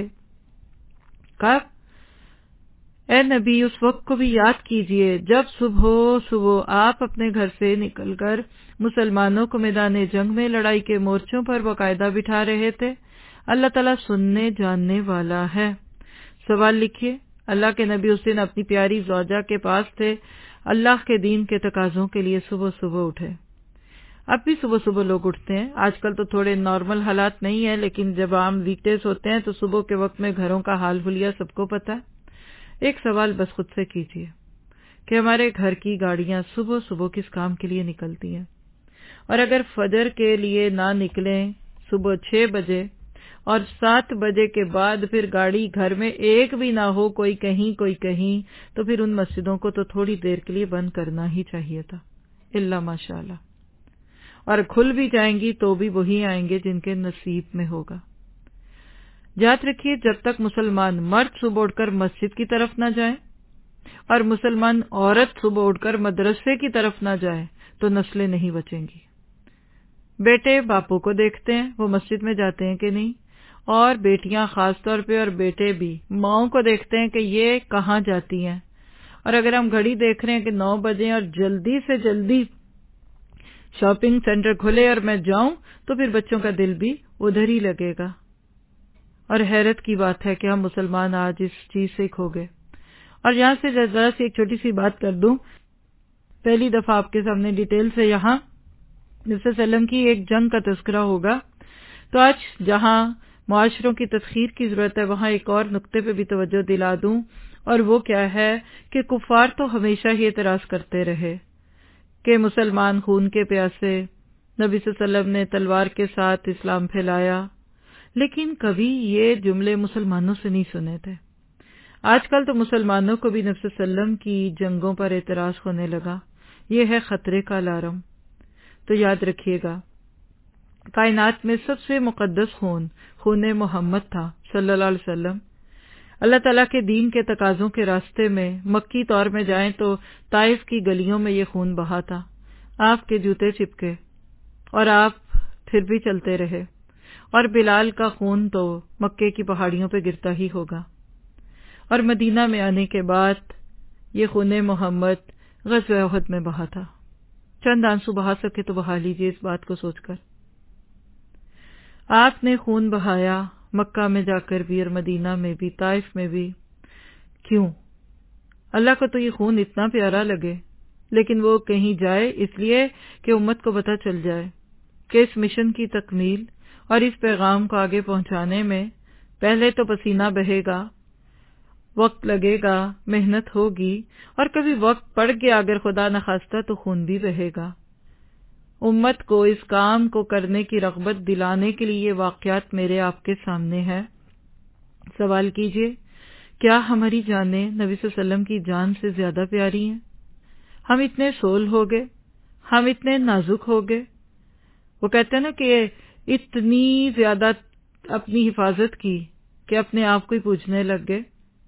Speaker 1: کب؟ اے نبی اس وقت کو بھی یاد کیجئے جب صبح آپ اپنے گھر سے نکل کر مسلمانوں کو میدان جنگ میں لڑائی کے مورچوں پر باقاعدہ بٹھا رہے تھے۔ اللہ تعالیٰ سننے جاننے والا ہے۔ سوال لکھیے، اللہ کے نبی اس دن اپنی پیاری زوجہ کے پاس تھے، اللہ کے دین کے تقاضوں کے لیے صبح اٹھے۔ اب بھی صبح لوگ اٹھتے ہیں، آج کل تو تھوڑے نارمل حالات نہیں ہیں، لیکن جب عام ویک ڈیز ہوتے ہیں تو صبح کے وقت میں گھروں کا حال حلیہ سب کو پتہ ہے۔ ایک سوال بس خود سے کیجیے کہ ہمارے گھر کی گاڑیاں صبح کس کام کے لیے نکلتی ہیں، اور اگر فجر کے لیے نہ نکلیں صبح 6 بجے اور 7 بجے کے بعد پھر گاڑی گھر میں ایک بھی نہ ہو، کوئی کہیں تو پھر ان مسجدوں کو تو تھوڑی دیر کے لیے بند کرنا ہی چاہیے تھا۔ الا ماشاء اللہ، اور کھل بھی جائیں گی تو بھی وہی آئیں گے جن کے نصیب میں ہوگا۔ یاد رکھیے، جب تک مسلمان مرد صبح اٹھ کر مسجد کی طرف نہ جائیں اور مسلمان عورت صبح اٹھ کر مدرسے کی طرف نہ جائے تو نسلیں نہیں بچیں گی۔ بیٹے باپوں کو دیکھتے ہیں وہ مسجد میں جاتے ہیں کہ نہیں، اور بیٹیاں خاص طور پہ اور بیٹے بھی ماؤں کو دیکھتے ہیں کہ یہ کہاں جاتی ہیں، اور اگر ہم گھڑی دیکھ رہے ہیں کہ 9 بجے اور جلدی سے جلدی شاپنگ سینٹر کھلے اور میں جاؤں تو پھر بچوں کا دل بھی ادھر ہی لگے گا۔ اور حیرت کی بات ہے کہ ہم مسلمان آج اس چیز سے کھو گئے۔ اور یہاں سے ذرا سی ایک چھوٹی سی بات کر دوں، پہلی دفعہ آپ کے سامنے ڈیٹیل سے یہاں نبی صلی اللہ علیہ وسلم کی ایک جنگ کا تذکرہ ہوگا، تو آج جہاں معاشروں کی تسخیر کی ضرورت ہے وہاں ایک اور نقطے پہ بھی توجہ دلا دوں، اور وہ کیا ہے کہ کفار تو ہمیشہ ہی اعتراض کرتے رہے کہ مسلمان خون کے پیاسے، نبی صلی اللہ علیہ وسلم نے تلوار کے ساتھ اسلام پھیلایا، لیکن کبھی یہ جملے مسلمانوں سے نہیں سنے تھے۔ آج کل تو مسلمانوں کو بھی نبی صلی اللہ علیہ وسلم کی جنگوں پر اعتراض ہونے لگا۔ یہ ہے خطرے کا الارم۔ تو یاد رکھیے گا، کائنات میں سب سے مقدس خون محمد تھا صلی اللہ علیہ وسلم۔ اللہ تعالیٰ کے دین کے تقاضوں کے راستے میں مکی طور میں جائیں تو طائف کی گلیوں میں یہ خون بہا تھا، آپ کے جوتے چپکے اور آپ پھر بھی چلتے رہے، اور بلال کا خون تو مکے کی پہاڑیوں پہ گرتا ہی ہوگا۔ اور مدینہ میں آنے کے بعد یہ خون محمد غزوہ احد میں بہا تھا۔ چند آنسو بہا سکے تو بہا لیجیے اس بات کو سوچ کر۔ آپ نے خون بہایا مکہ میں جا کر بھی اور مدینہ میں بھی، طائف میں بھی۔ کیوں؟ اللہ کو تو یہ خون اتنا پیارا لگے، لیکن وہ کہیں جائے اس لیے کہ امت کو پتہ چل جائے کہ اس مشن کی تکمیل اور اس پیغام کو آگے پہنچانے میں پہلے تو پسینہ بہے گا، وقت لگے گا، محنت ہوگی، اور کبھی وقت پڑ گیا اگر خدا نخواستہ تو خون بھی بہے گا۔ امت کو اس کام کو کرنے کی رغبت دلانے کے لیے یہ واقعات میرے آپ کے سامنے ہے۔ سوال کیجئے، کیا ہماری جانیں نبی صلی اللہ علیہ وسلم کی جان سے زیادہ پیاری ہیں؟ ہم اتنے سول ہو گئے، ہم اتنے نازک ہو گئے۔ وہ کہتے ہیں نا کہ اتنی زیادہ اپنی حفاظت کی کہ اپنے آپ کو ہی پوجنے لگ گئے۔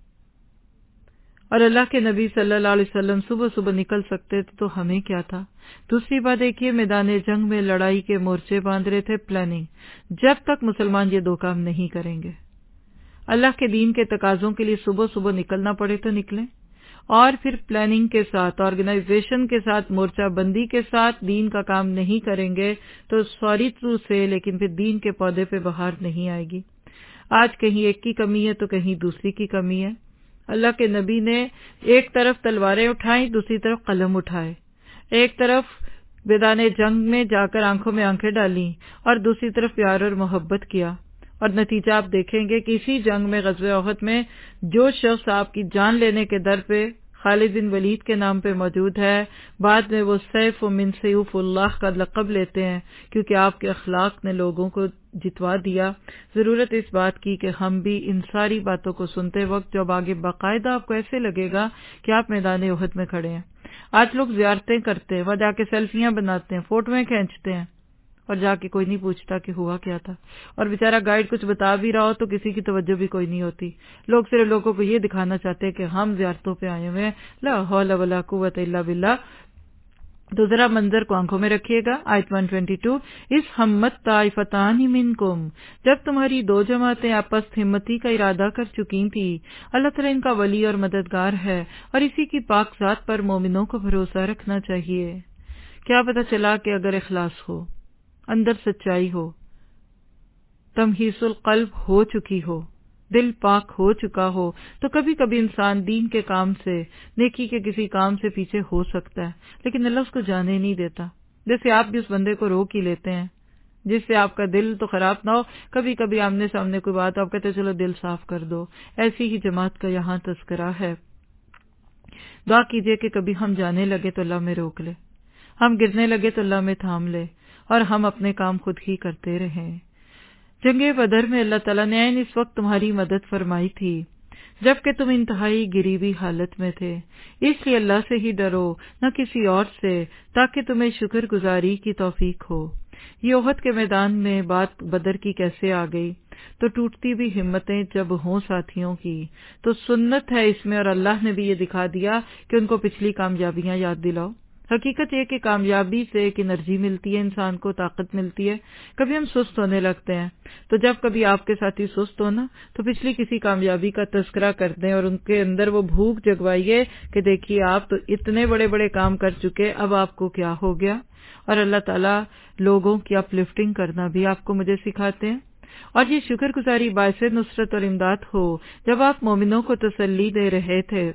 Speaker 1: اور اللہ کے نبی صلی اللہ علیہ وسلم صبح صبح نکل سکتے تھے تو ہمیں کیا تھا۔ دوسری بات دیکھیے، میدان جنگ میں لڑائی کے مورچے باندھ رہے تھے، پلاننگ۔ جب تک مسلمان یہ 2 کام نہیں کریں گے، اللہ کے دین کے تقاضوں کے لیے صبح صبح نکلنا پڑے تو نکلیں، اور پھر پلاننگ کے ساتھ، آرگنائزیشن کے ساتھ، مورچہ بندی کے ساتھ دین کا کام نہیں کریں گے تو سوری تھرو سے لیکن پھر دین کے پودے پہ بہار نہیں آئے گی۔ آج کہیں ایک کی کمی ہے تو کہیں دوسری کی کمی ہے۔ اللہ کے نبی نے ایک طرف تلواریں اٹھائیں، دوسری طرف قلم اٹھائے، ایک طرف میدان جنگ میں جا کر آنکھوں میں آنکھیں ڈالیں اور دوسری طرف پیار اور محبت کیا، اور نتیجہ آپ دیکھیں گے کہ اسی جنگ میں غزوہ احد میں جو شخص آپ کی جان لینے کے در پہ خالد بن ولید کے نام پہ موجود ہے، بعد میں وہ سیف من سیوف اللہ کا لقب لیتے ہیں، کیونکہ آپ کے اخلاق نے لوگوں کو جتوا دیا۔ ضرورت اس بات کی کہ ہم بھی ان ساری باتوں کو سنتے وقت جب آگے باقاعدہ آپ کو ایسے لگے گا کہ آپ میدان احد میں کھڑے ہیں۔ آج لوگ زیارتیں کرتے ہیں، وہاں جا کے سیلفیاں بناتے ہیں، فوٹویں کھینچتے ہیں، اور جا کے کوئی نہیں پوچھتا کہ ہوا کیا تھا، اور بیچارہ گائیڈ کچھ بتا بھی رہا ہو تو کسی کی توجہ بھی کوئی نہیں ہوتی۔ لوگ صرف لوگوں کو یہ دکھانا چاہتے ہیں کہ ہم زیارتوں پہ آئے ہوئے ہیں، لا حول ولا قوت الا باللہ۔ تو ذرا منظر کو آنکھوں میں رکھیے گا۔ آیت 122، اس ہمت طائفتان منکم، جب تمہاری 2 جماعتیں آپس ہمتی کا ارادہ کر چکی تھی، اللہ تعالیٰ ان کا ولی اور مددگار ہے، اور اسی کی پاک ذات پر مومنوں کو بھروسہ رکھنا چاہیے۔ کیا پتہ چلا کہ اگر اخلاص ہو، اندر سچائی ہو، تمحیص القلب ہو چکی ہو، دل پاک ہو چکا ہو، تو کبھی کبھی انسان دین کے کام سے، نیکی کے کسی کام سے پیچھے ہو سکتا ہے، لیکن اللہ اس کو جانے نہیں دیتا۔ جیسے آپ بھی اس بندے کو روک ہی لیتے ہیں جس سے آپ کا دل تو خراب نہ ہو، کبھی کبھی آمنے سامنے کوئی بات آپ کہتے چلو دل صاف کر دو۔ ایسی ہی جماعت کا یہاں تذکرہ ہے۔ دعا کیجئے کہ کبھی ہم جانے لگے تو اللہ میں روک لے، ہم گرنے لگے تو اللہ میں تھام لے، اور ہم اپنے کام خود ہی کرتے رہیں۔ جنگ بدر میں اللہ تعالیٰ نے عین اس وقت تمہاری مدد فرمائی تھی جبکہ تم انتہائی گریبی حالت میں تھے، اس لیے اللہ سے ہی ڈرو نہ کسی اور سے، تاکہ تمہیں شکر گزاری کی توفیق ہو۔ یہ احد کے میدان میں بات بدر کی کیسے آ گئی؟ تو ٹوٹتی بھی ہمتیں جب ہوں ساتھیوں کی تو سنت ہے اس میں، اور اللہ نے بھی یہ دکھا دیا کہ ان کو پچھلی کامیابیاں یاد دلاؤ۔ حقیقت یہ کہ کامیابی سے ایک انرجی ملتی ہے، انسان کو طاقت ملتی ہے۔ کبھی ہم سست ہونے لگتے ہیں، تو جب کبھی آپ کے ساتھی سست ہونا تو پچھلی کسی کامیابی کا تذکرہ کر دیں اور ان کے اندر وہ بھوک جگوائیے کہ دیکھیے آپ تو اتنے بڑے بڑے کام کر چکے، اب آپ کو کیا ہو گیا۔ اور اللہ تعالیٰ لوگوں کی اپ لفٹنگ کرنا بھی آپ کو مجھے سکھاتے ہیں، اور یہ شکر گزاری باعث نصرت اور امداد ہو۔ جب آپ مومنوں کو تسلی دے رہے تھے،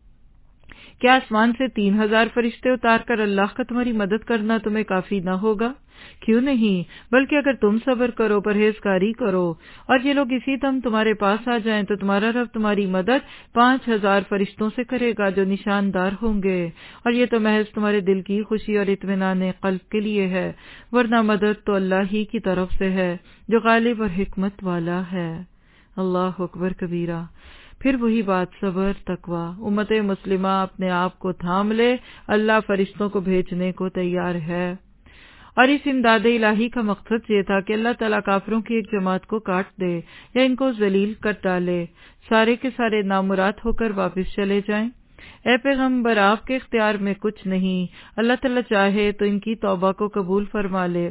Speaker 1: کیا آسمان سے 3000 فرشتے اتار کر اللہ کا تمہاری مدد کرنا تمہیں کافی نہ ہوگا؟ کیوں نہیں، بلکہ اگر تم صبر کرو، پرہیزگاری کرو، اور یہ لوگ اسی دم تمہارے پاس آ جائیں تو تمہارا رب تمہاری مدد 5000 فرشتوں سے کرے گا جو نشاندار ہوں گے، اور یہ تو محض تمہارے دل کی خوشی اور اطمینان قلب کے لیے ہے، ورنہ مدد تو اللہ ہی کی طرف سے ہے جو غالب اور حکمت والا ہے۔ اللہ اکبر کبیرہ۔ پھر وہی بات، صبر، تقوی۔ امت مسلمہ اپنے آپ کو تھام لے، اللہ فرشتوں کو بھیجنے کو تیار ہے۔ اور اس امداد الہی کا مقصد یہ تھا کہ اللہ تعالیٰ کافروں کی ایک جماعت کو کاٹ دے یا ان کو ذلیل کر ڈالے، سارے کے سارے نامراد ہو کر واپس چلے جائیں۔ اے پیغمبر، آپ کے اختیار میں کچھ نہیں، اللہ تعالیٰ چاہے تو ان کی توبہ کو قبول فرما لے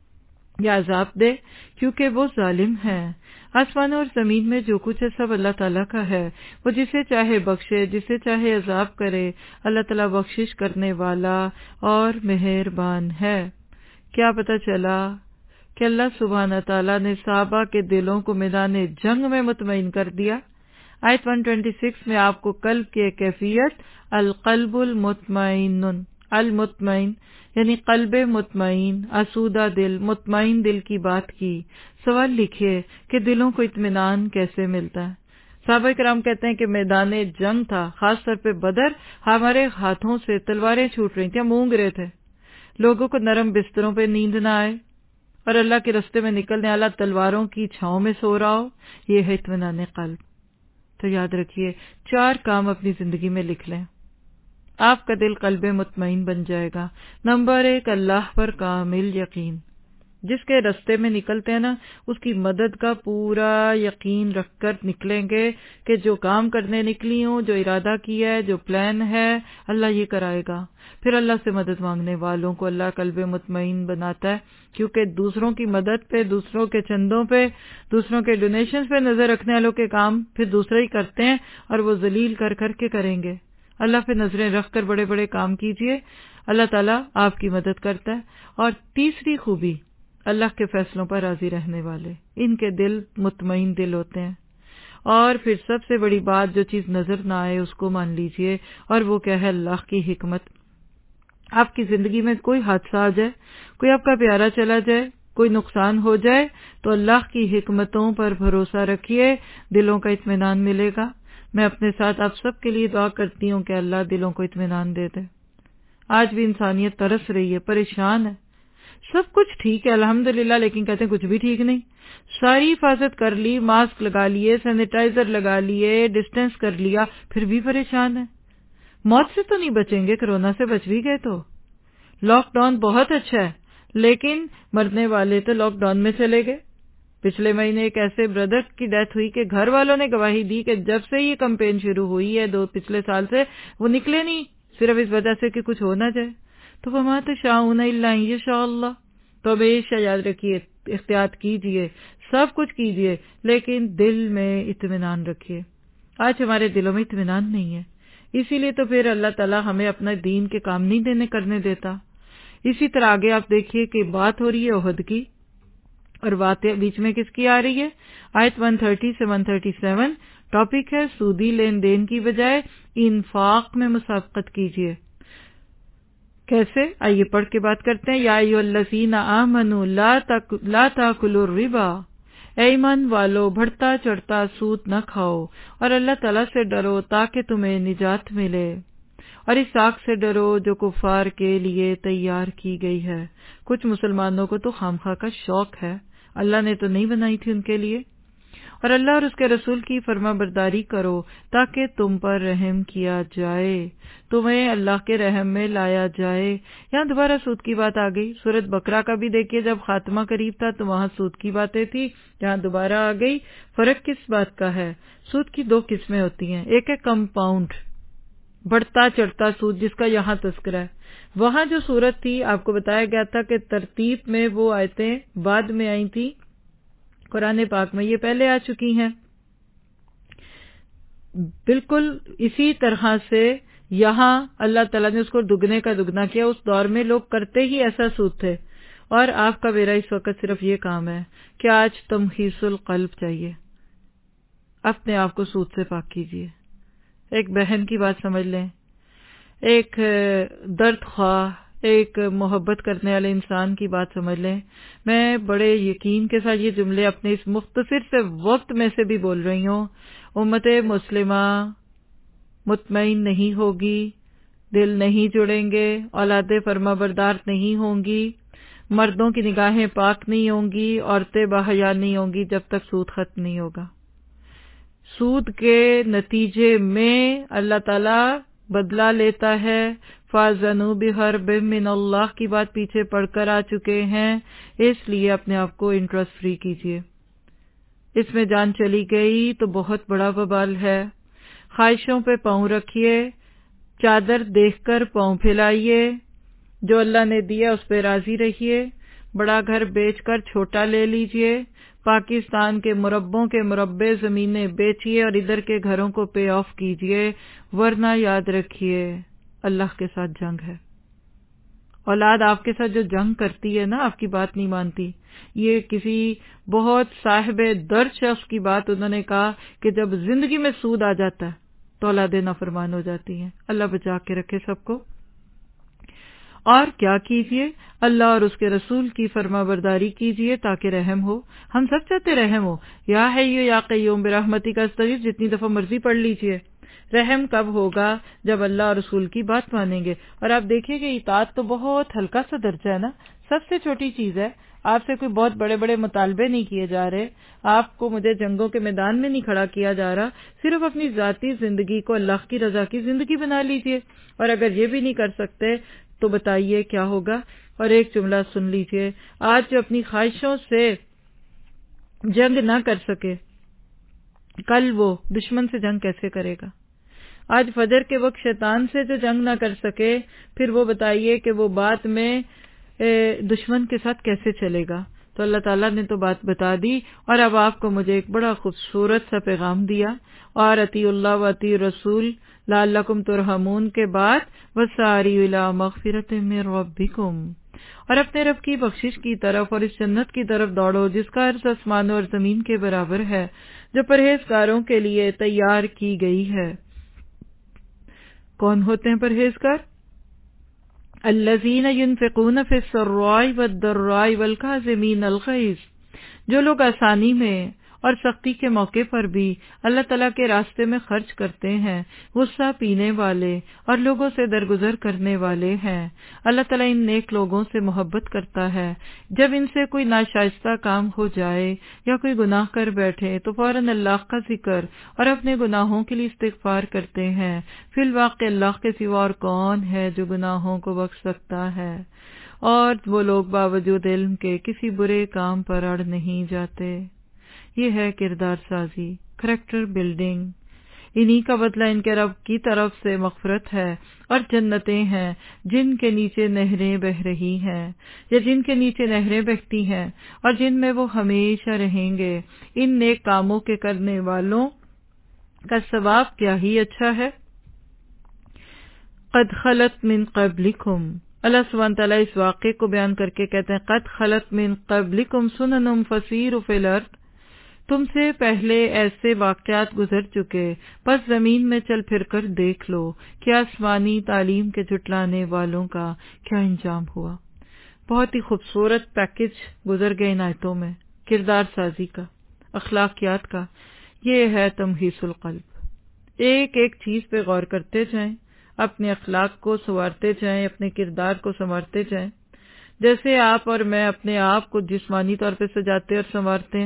Speaker 1: یا عذاب دے، کیونکہ وہ ظالم ہے۔ آسمانوں اور زمین میں جو کچھ ہے سب اللہ تعالیٰ کا ہے، وہ جسے چاہے بخشے، جسے چاہے عذاب کرے۔ اللہ تعالیٰ بخشش کرنے والا اور مہربان ہے۔ کیا پتہ چلا کہ اللہ سبحانہ تعالیٰ نے صحابہ کے دلوں کو میدان جنگ میں مطمئن کر دیا۔ آیت 126 میں آپ کو قلب کی ایک کیفیت، القلب المطمئن، المطمئن یعنی قلب مطمئن، آسودہ دل، مطمئن دل کی بات کی۔ سوال لکھیے کہ دلوں کو اطمینان کیسے ملتا ہے؟ صحابہ کرام کہتے ہیں کہ میدان جنگ تھا، خاص طور پہ بدر، ہمارے ہاتھوں سے تلواریں چھوٹ رہی تھیں، ہم اونگ رہے تھے، لوگوں کو نرم بستروں پہ نیند نہ آئے اور اللہ کے رستے میں نکلنے والا تلواروں کی چھاؤں میں سو رہا ہو، یہ ہے اطمینان قلب۔ تو یاد رکھیے 4 کام اپنی زندگی میں لکھ لیں، آپ کا دل قلب مطمئن بن جائے گا۔ نمبر 1، اللہ پر کامل یقین۔ جس کے رستے میں نکلتے ہیں نا، اس کی مدد کا پورا یقین رکھ کر نکلیں گے کہ جو کام کرنے نکلی ہوں، جو ارادہ کیا ہے، جو پلان ہے، اللہ یہ کرائے گا۔ پھر اللہ سے مدد مانگنے والوں کو اللہ قلب مطمئن بناتا ہے، کیونکہ دوسروں کی مدد پہ، دوسروں کے چندوں پہ، دوسروں کے ڈونیشنز پہ نظر رکھنے والوں کے کام پھر دوسرے ہی کرتے ہیں، اور وہ ذلیل کر کر کے کریں گے۔ اللہ پہ نظریں رکھ کر بڑے بڑے کام کیجئے، اللہ تعالیٰ آپ کی مدد کرتا ہے۔ اور تیسری خوبی، اللہ کے فیصلوں پر راضی رہنے والے، ان کے دل مطمئن دل ہوتے ہیں۔ اور پھر سب سے بڑی بات، جو چیز نظر نہ آئے اس کو مان لیجئے، اور وہ کیا ہے؟ اللہ کی حکمت۔ آپ کی زندگی میں کوئی حادثہ آ جائے، کوئی آپ کا پیارا چلا جائے، کوئی نقصان ہو جائے، تو اللہ کی حکمتوں پر بھروسہ رکھیے، دلوں کا اطمینان ملے گا۔ میں اپنے ساتھ آپ سب کے لیے دعا کرتی ہوں کہ اللہ دلوں کو اطمینان دے دے۔ آج بھی انسانیت ترس رہی ہے، پریشان ہے، سب کچھ ٹھیک ہے الحمدللہ، لیکن کہتے ہیں کچھ بھی ٹھیک نہیں۔ ساری حفاظت کر لی، ماسک لگا لیے، سینیٹائزر لگا لیے، ڈسٹینس کر لیا، پھر بھی پریشان ہے۔ موت سے تو نہیں بچیں گے، کرونا سے بچ بھی گئے تو۔ لاک ڈاؤن بہت اچھا ہے، لیکن مرنے والے تو لاک ڈاؤن میں چلے گئے۔ پچھلے مہینے ایک ایسے بردر کی ڈیتھ ہوئی کہ گھر والوں نے گواہی دی کہ جب سے یہ کمپین شروع ہوئی ہے پچھلے سال سے، وہ نکلے نہیں، صرف اس وجہ سے کہ کچھ ہو نہ جائے۔ تو وَمَا تَشَاءُونَ إِلَّا أَن يَشَاءَ اللَّهُ۔ تو ہمیشہ یاد رکھیے، احتیاط کیجئے، سب کچھ کیجئے، لیکن دل میں اطمینان رکھیے۔ آج ہمارے دلوں میں اطمینان نہیں ہے، اسی لیے تو پھر اللہ تعالیٰ ہمیں اپنا دین کے کام نہیں کرنے دیتا۔ اسی طرح آگے آپ دیکھیے کہ بات ہو رہی ہے احد کی، اور بات بیچ میں کس کی آ رہی ہے؟ آیت 130 سے 137 ٹاپک ہے سودی لین دین کی بجائے انفاق میں مسابقت کیجیے۔ کیسے؟ آئیے پڑھ کے بات کرتے ہیں۔ یا ایھا الذین آمنوا لا تاکلوا الربا، اے ایمان والو بڑھتا چڑھتا سود نہ کھاؤ، اور اللہ تعالیٰ سے ڈرو تاکہ تمہیں نجات ملے، اور اس آگ سے ڈرو جو کفار کے لیے تیار کی گئی ہے۔ کچھ مسلمانوں کو تو خامخواہ کا شوق ہے، اللہ نے تو نہیں بنائی تھی ان کے لیے۔ اور اللہ اور اس کے رسول کی فرما برداری کرو تاکہ تم پر رحم کیا جائے، تمہیں اللہ کے رحم میں لایا جائے۔ یہاں دوبارہ سود کی بات آ گئی۔ سورۃ بقرہ کا بھی دیکھیے، جب خاتمہ قریب تھا تو وہاں سود کی باتیں تھی، یہاں دوبارہ آ گئی۔ فرق کس بات کا ہے؟ سود کی دو قسمیں ہوتی ہیں، ایک ہے کمپاؤنڈ، بڑھتا چڑھتا سود، جس کا یہاں تذکرہ ہے۔ وہاں جو صورت تھی آپ کو بتایا گیا تھا کہ ترتیب میں وہ آیتیں بعد میں آئی تھی قرآن پاک میں، یہ پہلے آ چکی ہیں۔ بالکل اسی طرح سے یہاں اللہ تعالیٰ نے اس کو دگنے کا دگنا کیا۔ اس دور میں لوگ کرتے ہی ایسا سود تھے، اور آپ کا میرا اس وقت صرف یہ کام ہے کہ آج تمخیص القلب چاہیے، اپنے آپ کو سود سے پاک کیجیے۔ ایک بہن کی بات سمجھ لیں، ایک درد خواہ، ایک محبت کرنے والے انسان کی بات سمجھ لیں۔ میں بڑے یقین کے ساتھ یہ جملے اپنے اس مختصر سے وقت میں سے بھی بول رہی ہوں، امت مسلمہ مطمئن نہیں ہوگی، دل نہیں جڑیں گے، اولاد فرما بردار نہیں ہوں گی، مردوں کی نگاہیں پاک نہیں ہوں گی، عورتیں باحیا نہیں ہوں گی، جب تک سود ختم نہیں ہوگا۔ سود کے نتیجے میں اللہ تعالیٰ بدلہ لیتا ہے۔ فَأَذَنُوا بِحَرْبٍ مِّنَ اللَّهِ کی بات پیچھے پڑھ کر آ چکے ہیں، اس لیے اپنے آپ کو انٹرسٹ فری کیجیے۔ اس میں جان چلی گئی تو بہت بڑا وبال ہے۔ خواہشوں پہ پاؤں رکھیے، چادر دیکھ کر پاؤں پھیلائیے، جو اللہ نے دیا اس پہ راضی رہیے۔ بڑا گھر بیچ کر چھوٹا لے لیجئے، پاکستان کے مربوں کے مربے زمینیں بیچیے اور ادھر کے گھروں کو پے آف کیجئے، ورنہ یاد رکھیے اللہ کے ساتھ جنگ ہے۔ اولاد آپ کے ساتھ جو جنگ کرتی ہے نا، آپ کی بات نہیں مانتی۔ یہ کسی بہت صاحب درد شخص کی بات انہوں نے کہا کہ جب زندگی میں سود آ جاتا ہے تو اولادیں نافرمان ہو جاتی ہیں۔ اللہ بچا کے رکھے سب کو۔ اور کیا کیجئے؟ اللہ اور اس کے رسول کی فرما برداری کیجئے تاکہ رحم ہو۔ ہم سب چاہتے رحم ہو۔ یا حی یا قیوم برحمتک استغیث جتنی دفعہ مرضی پڑھ لیجئے۔ رحم کب ہوگا؟ جب اللہ اور رسول کی بات مانیں گے۔ اور آپ دیکھیں کہ اطاعت تو بہت ہلکا سا درجہ ہے نا، سب سے چھوٹی چیز ہے۔ آپ سے کوئی بہت بڑے بڑے مطالبے نہیں کیے جا رہے، آپ کو مجھے جنگوں کے میدان میں نہیں کھڑا کیا جا رہا، صرف اپنی ذاتی زندگی کو اللہ کی رضا کی زندگی بنا لیجئے۔ اور اگر یہ بھی نہیں کر سکتے تو بتائیے کیا ہوگا؟ اور ایک جملہ سن لیجئے، آج جو اپنی خواہشوں سے جنگ نہ کر سکے، کل وہ دشمن سے جنگ کیسے کرے گا؟ آج فجر کے وقت شیطان سے جو جنگ نہ کر سکے، پھر وہ بتائیے کہ وہ بعد میں دشمن کے ساتھ کیسے چلے گا؟ تو اللہ تعالیٰ نے تو بات بتا دی، اور اب آپ کو مجھے ایک بڑا خوبصورت سا پیغام دیا، اور اطیعوا اللہ و اطیعوا الرسول لعلکم ترحمون کے بعد وسارعوا الی مغفرۃ من ربکم، اور اپنے رب کی بخشش کی طرف اور اس جنت کی طرف دوڑو جس کا عرض آسمانوں اور زمین کے برابر ہے، جو پرہیزگاروں کے لیے تیار کی گئی ہے۔ کون ہوتے ہیں پرہیزگار؟ الذین ینفقون فی السراء والضراء والکاظمین الغیظ، جو لوگ آسانی میں اور سختی کے موقع پر بھی اللہ تعالیٰ کے راستے میں خرچ کرتے ہیں، غصہ پینے والے اور لوگوں سے درگزر کرنے والے ہیں۔ اللہ تعالیٰ ان نیک لوگوں سے محبت کرتا ہے۔ جب ان سے کوئی ناشائستہ کام ہو جائے یا کوئی گناہ کر بیٹھے تو فوراً اللہ کا ذکر اور اپنے گناہوں کے لیے استغفار کرتے ہیں۔ فی الواقع اللہ کے سوا اور کون ہے جو گناہوں کو بخش سکتا ہے؟ اور وہ لوگ باوجود علم کے کسی برے کام پر اڑ نہیں جاتے۔ یہ ہے کردار سازی، کریکٹر بلڈنگ۔ انہی کا بدلہ ان کے رب کی طرف سے مغفرت ہے اور جنتیں ہیں جن کے نیچے نہریں بہ رہی ہیں، یا جن کے نیچے نہریں بہتی ہیں اور جن میں وہ ہمیشہ رہیں گے۔ ان نیک کاموں کے کرنے والوں کا ثواب کیا ہی اچھا ہے۔ قد خلت من قبلکم، اللہ سبحانہ تعالیٰ اس واقعے کو بیان کر کے کہتے ہیں قد خلت من قبلکم سنن فسیروا فی الارض، تم سے پہلے ایسے واقعات گزر چکے، پس زمین میں چل پھر کر دیکھ لو کہ آسمانی تعلیم کے جھٹلانے والوں کا کیا انجام ہوا۔ بہت ہی خوبصورت پیکج گزر گئے ان آیتوں میں، کردار سازی کا، اخلاقیات کا۔ یہ ہے تمحیص القلب۔ ایک ایک چیز پہ غور کرتے جائیں، اپنے اخلاق کو سنوارتے جائیں، اپنے کردار کو سنوارتے جائیں۔ جیسے آپ اور میں اپنے آپ کو جسمانی طور پہ سجاتے اور سنوارتے ہیں،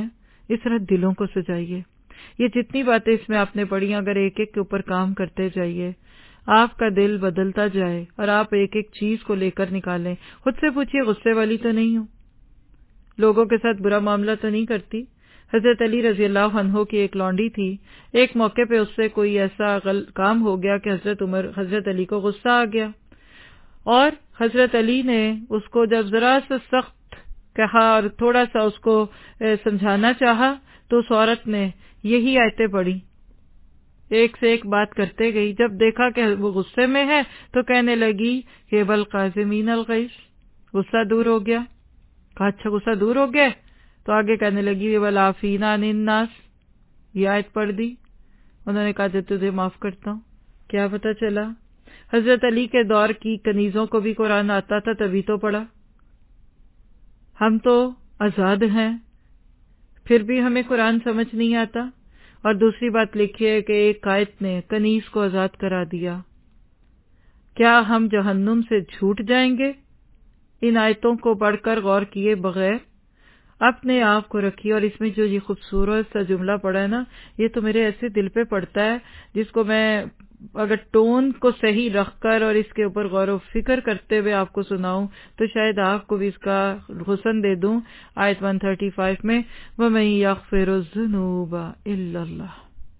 Speaker 1: اس طرح دلوں کو سجائیے. یہ جتنی باتیں اس میں آپ نے پڑھی اگر ایک ایک کے اوپر کام کرتے جائیے آپ کا دل بدلتا جائے اور آپ ایک ایک چیز کو لے کر نکالیں. خود سے پوچھئے غصے والی تو نہیں ہوں, لوگوں کے ساتھ برا معاملہ تو نہیں کرتی. حضرت علی رضی اللہ عنہ کی ایک لونڈی تھی, ایک موقع پہ اس سے کوئی ایسا کام ہو گیا کہ حضرت علی کو غصہ آ گیا, اور حضرت علی نے اس کو جب ذرا سا سخت کہا اور تھوڑا سا اس کو سمجھانا چاہا تو اس عورت نے یہی آیتیں پڑھی, ایک سے ایک بات کرتے گئی. جب دیکھا کہ وہ غصے میں ہے تو کہنے لگی کہ والقاظمین الغیظ, غصہ دور ہو گیا. کہا اچھا غصہ دور ہو گیا, تو آگے کہنے لگی والعافین عن الناس, یہ آیت پڑھ دی. انہوں نے کہا جو تجھے معاف کرتا ہوں. کیا پتہ چلا حضرت علی کے دور کی کنیزوں کو بھی قرآن آتا تھا تبھی تو پڑھا. ہم تو آزاد ہیں پھر بھی ہمیں قرآن سمجھ نہیں آتا. اور دوسری بات لکھی ہے کہ ایک آیت نے کنیز کو آزاد کرا دیا. کیا ہم جہنم سے چھوٹ جائیں گے ان آیتوں کو پڑھ کر غور کیے بغیر؟ اپنے آپ کو رکھیے. اور اس میں جو یہ خوبصورت سا جملہ پڑا ہے نا, یہ تو میرے ایسے دل پہ پڑتا ہے جس کو میں اگر ٹون کو صحیح رکھ کر اور اس کے اوپر غور و فکر کرتے ہوئے آپ کو سناؤں تو شاید آپ کو بھی اس کا حسن دے دوں. آیت 135 میں وَمَن يَغْفِرُ الذُّنُوبَ إِلَّا اللَّهُ,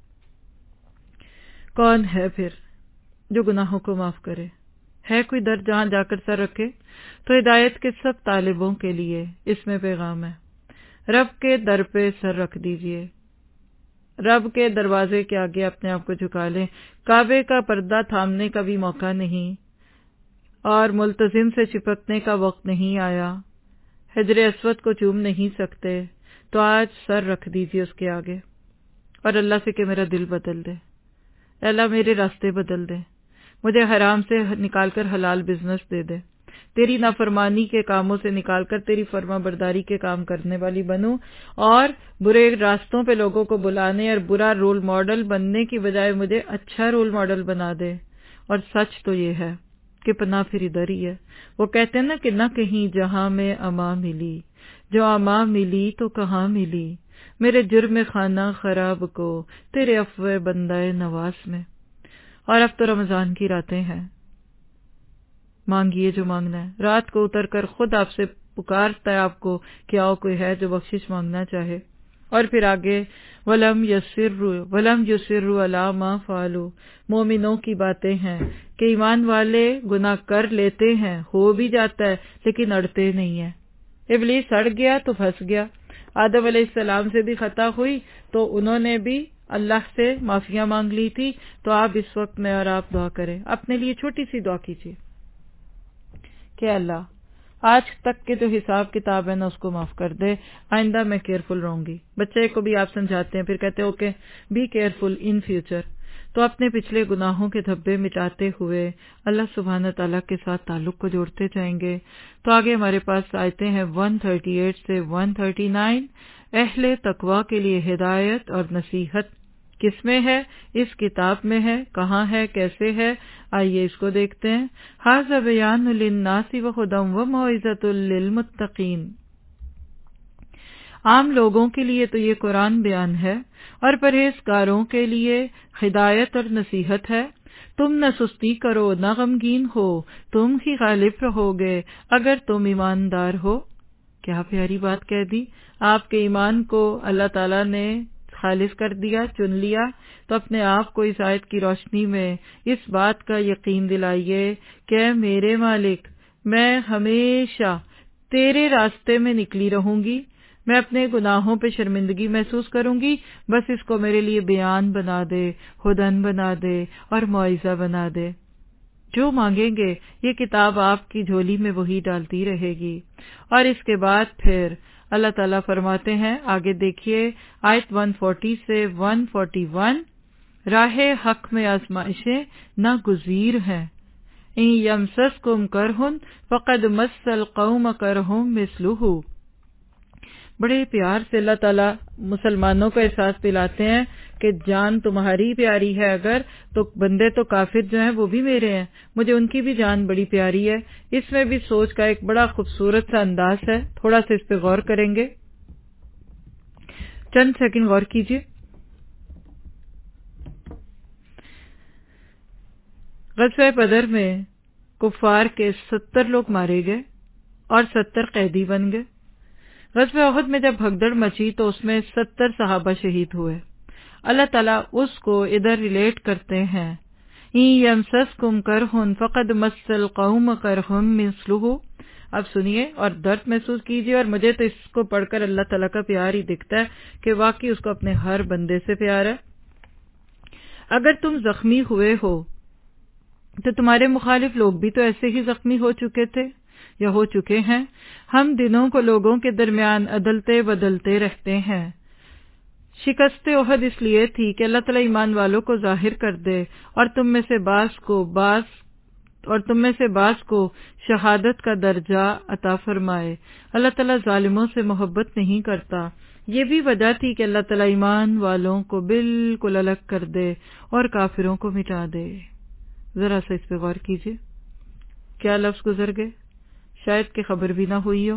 Speaker 1: کون ہے پھر جو گناہوں کو معاف کرے؟ ہے کوئی در جہاں جا کر سر رکھے؟ تو ہدایت کے سب طالبوں کے لیے اس میں پیغام ہے, رب کے در پہ سر رکھ دیجئے, رب کے دروازے کے آگے اپنے آپ کو جھکا لیں. کعبے کا پردہ تھامنے کا بھی موقع نہیں, اور ملتزم سے چپکنے کا وقت نہیں آیا, حجر اسود کو چوم نہیں سکتے, تو آج سر رکھ دیجئے اس کے آگے اور اللہ سے کہ میرا دل بدل دے, اللہ میرے راستے بدل دے, مجھے حرام سے نکال کر حلال بزنس دے دے, تیری نافرمانی کے کاموں سے نکال کر تیری فرما برداری کے کام کرنے والی بنوں, اور برے راستوں پہ لوگوں کو بلانے اور برا رول ماڈل بننے کی بجائے مجھے اچھا رول ماڈل بنا دے. اور سچ تو یہ ہے کہ پناہ پھر ادھر ہی ہے. وہ کہتے ہیں نا کہ نہ کہیں جہاں میں اما ملی, جو اما ملی تو کہاں ملی, میرے جرم خانہ خراب کو تیرے عفو بندہ نواز میں. اور اب تو رمضان کی راتیں ہیں, مانگیے جو مانگنا ہے. رات کو اتر کر خود آپ سے پکارتا ہے آپ کو کہ آؤ کوئی ہے جو بخشش مانگنا چاہے. اور پھر آگے وَلَمْ يُصِرُّوا عَلَىٰ مَا فَعَلُوا, مومنوں کی باتیں ہیں کہ ایمان والے گناہ کر لیتے ہیں, ہو بھی جاتا ہے لیکن اڑتے نہیں ہیں. ابلیس اڑ گیا تو پھنس گیا. آدم علیہ السلام سے بھی خطا ہوئی تو انہوں نے بھی اللہ سے معافیاں مانگ لی تھی. تو آپ اس وقت میں اور آپ دعا کریں, اپنے لیے چھوٹی سی دعا کیجیے کہ اللہ آج تک کے جو حساب کتاب ہے نا اس کو معاف کر دے, آئندہ میں کیئرفل رہوں گی. بچے کو بھی آپ سمجھاتے ہیں پھر کہتے ہو کہ بی کیئرفل ان فیوچر, تو اپنے پچھلے گناہوں کے دھبے مٹاتے ہوئے اللہ سبحانہ تعالیٰ کے ساتھ تعلق کو جوڑتے جائیں گے. تو آگے ہمارے پاس آیتیں ہیں 138 سے 139. اہل تقوی کے لیے ہدایت اور نصیحت کس میں ہے؟ اس کتاب میں ہے. کہاں ہے؟ کیسے ہے؟ آئیے اس کو دیکھتے ہیں. ھذا بیان للناس وہدی وموعظۃ للمتقین, عام لوگوں کے لیے تو یہ قرآن بیان ہے اور پرہیزگاروں کے لیے ہدایت اور نصیحت ہے. تم نہ سستی کرو نہ غمگین ہو, تم ہی غالب رہو گے اگر تم ایماندار ہو. کیا پیاری بات کہہ دی. آپ کے ایمان کو اللہ تعالیٰ نے خالص کر دیا, چن لیا, تو اپنے آپ کو اس آیت کی روشنی میں اس بات کا یقین دلائیے کہ میرے مالک میں ہمیشہ تیرے راستے میں نکلی رہوں گی. میں اپنے گناہوں پہ شرمندگی محسوس کروں گی, بس اس کو میرے لیے بیان بنا دے, ہدن بنا دے اور موعظہ بنا دے. جو مانگیں گے یہ کتاب آپ کی جھولی میں وہی ڈالتی رہے گی. اور اس کے بعد پھر اللہ تعالیٰ فرماتے ہیں, آگے دیکھیے آیت 140 سے 141, راہ حق میں آزمائشیں ناگزیر ہیں. ان یمسسکم کرہ فقد مس القوم کرہ مثلہ. بڑے پیار سے اللہ تعالیٰ مسلمانوں کو احساس دلاتے ہیں کہ جان تمہاری پیاری ہے اگر, تو بندے تو کافر جو ہیں وہ بھی میرے ہیں, مجھے ان کی بھی جان بڑی پیاری ہے. اس میں بھی سوچ کا ایک بڑا خوبصورت سا انداز ہے, تھوڑا سا اس پہ غور کریں گے. چند سیکنڈ غور کیجیے. غزوہ بدر میں کفار کے 70 لوگ مارے گئے اور 70 قیدی بن گئے. غزوہ احد میں جب بھگدڑ مچی تو اس میں 70 صحابہ شہید ہوئے. اللہ تعالیٰ اس کو ادھر ریلیٹ کرتے ہیں، اِن یمسسکم کرح فقد مس القوم کرح مثلہ. اب سنیے اور درد محسوس کیجیے، اور مجھے تو اس کو پڑھ کر اللہ تعالیٰ کا پیار ہی دکھتا ہے کہ واقعی اس کو اپنے ہر بندے سے پیار ہے. اگر تم زخمی ہوئے ہو تو تمہارے مخالف لوگ بھی تو ایسے ہی زخمی ہو چکے تھے یا ہو چکے ہیں. ہم دنوں کو لوگوں کے درمیان عدلتے بدلتے رہتے ہیں. شکست احد اس لیے تھی کہ اللہ تعالیٰ ایمان والوں کو ظاہر کر دے اور تم میں سے بعض کو شہادت کا درجہ عطا فرمائے. اللہ تعالیٰ ظالموں سے محبت نہیں کرتا. یہ بھی وجہ تھی کہ اللہ تعالیٰ ایمان والوں کو بالکل الگ کر دے اور کافروں کو مٹا دے. ذرا سا اس پہ غور کیجیے، کیا لفظ گزر گئے، شاید کہ خبر بھی نہ ہوئی ہو.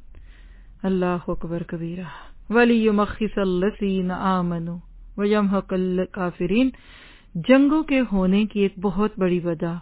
Speaker 1: اللہ اکبر کبیرہ. وَلِيُمَخِّصَ الَّذِينَ آمَنُوا وَيَمْحَقَ الْكَافِرِينَ. جنگوں کے ہونے کی ایک بہت بڑی وجہ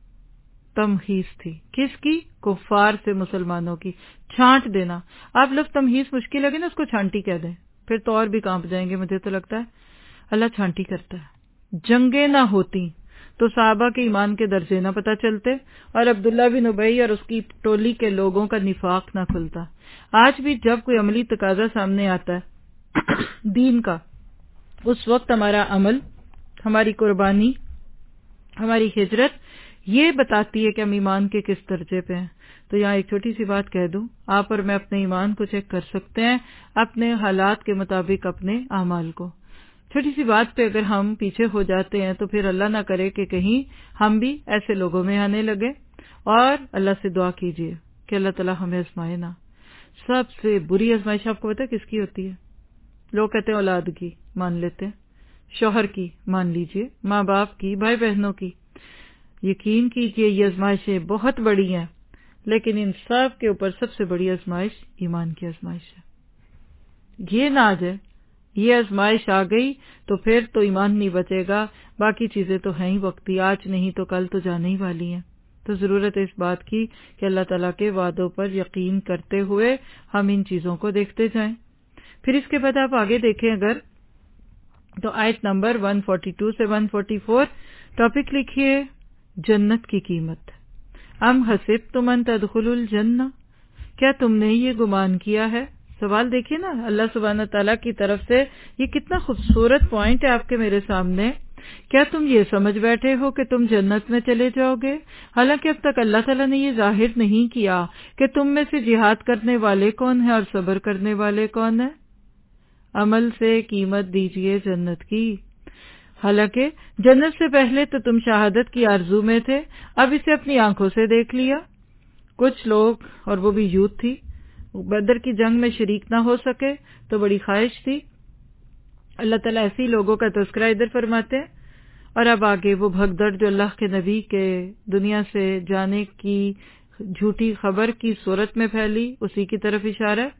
Speaker 1: تمحیص تھی. کس کی؟ کفار سے مسلمانوں کی. چھانٹ دینا. آپ لفظ تمحیص مشکل لگے نا، اس کو چھانٹی کہہ دیں، پھر تو اور بھی کانپ جائیں گے. مجھے تو لگتا ہے اللہ چھانٹی کرتا ہے. جنگیں نہ ہوتی تو صحابہ کے ایمان کے درجے نہ پتہ چلتے اور عبداللہ بن ابی اور اس کی ٹولی کے لوگوں کا نفاق نہ کھلتا. آج بھی جب کوئی عملی تقاضا سامنے آتا ہے دین کا، اس وقت ہمارا عمل، ہماری قربانی، ہماری ہجرت یہ بتاتی ہے کہ ہم ایمان کے کس درجے پہ ہیں. تو یہاں ایک چھوٹی سی بات کہہ دوں، آپ اور میں اپنے ایمان کو چیک کر سکتے ہیں اپنے حالات کے مطابق اپنے اعمال کو. چھوٹی سی بات پہ اگر ہم پیچھے ہو جاتے ہیں تو پھر اللہ نہ کرے کہ کہیں ہم بھی ایسے لوگوں میں آنے لگے. اور اللہ سے دعا کیجیے کہ اللہ تعالیٰ ہمیں آزمائے نہ. سب سے بری آزمائش آپ کو پتہ ہے کس کی ہوتی ہے؟ لوگ کہتے ہیں اولاد کی، مان لیتے ہیں، شوہر کی مان لیجیے، ماں باپ کی، بھائی بہنوں کی. یقین کیجیے یہ آزمائشیں بہت بڑی ہیں، لیکن ان سب کے اوپر سب سے بڑی آزمائش ایمان کی آزمائش ہے. یہ نہ آ جائے، یہ آزمائش آ گئی تو پھر تو ایمان نہیں بچے گا. باقی چیزیں تو ہیں ہی وقتی، آج نہیں تو کل تو جانے ہی والی ہیں. تو ضرورت ہے اس بات کی کہ اللہ تعالیٰ کے وعدوں پر یقین کرتے ہوئے ہم ان چیزوں کو دیکھتے جائیں. پھر اس کے بعد آپ آگے دیکھیں اگر تو آیت نمبر 142 سے 144 ٹاپک لکھیے جنت کی قیمت. ام حسبتم ان تدخلوا الجنہ، کیا تم نے یہ گمان کیا ہے؟ سوال دیکھیے نا اللہ سبحانہ تعالیٰ کی طرف سے. یہ کتنا خوبصورت پوائنٹ ہے آپ کے میرے سامنے. کیا تم یہ سمجھ بیٹھے ہو کہ تم جنت میں چلے جاؤ گے؟ حالانکہ اب تک اللہ تعالیٰ نے یہ ظاہر نہیں کیا کہ تم میں سے جہاد کرنے والے کون ہیں اور صبر کرنے والے کون ہیں. عمل سے قیمت دیجئے جنت کی. حالانکہ جنت سے پہلے تو تم شہادت کی آرزو میں تھے، اب اسے اپنی آنکھوں سے دیکھ لیا. کچھ لوگ، اور وہ بھی یوتھ تھی، بدر کی جنگ میں شریک نہ ہو سکے تو بڑی خواہش تھی. اللہ تعالیٰ ایسی لوگوں کا تذکرہ ادھر فرماتے ہیں. اور اب آگے وہ بھگدڑ جو اللہ کے نبی کے دنیا سے جانے کی جھوٹی خبر کی صورت میں پھیلی، اسی کی طرف اشارہ ہے.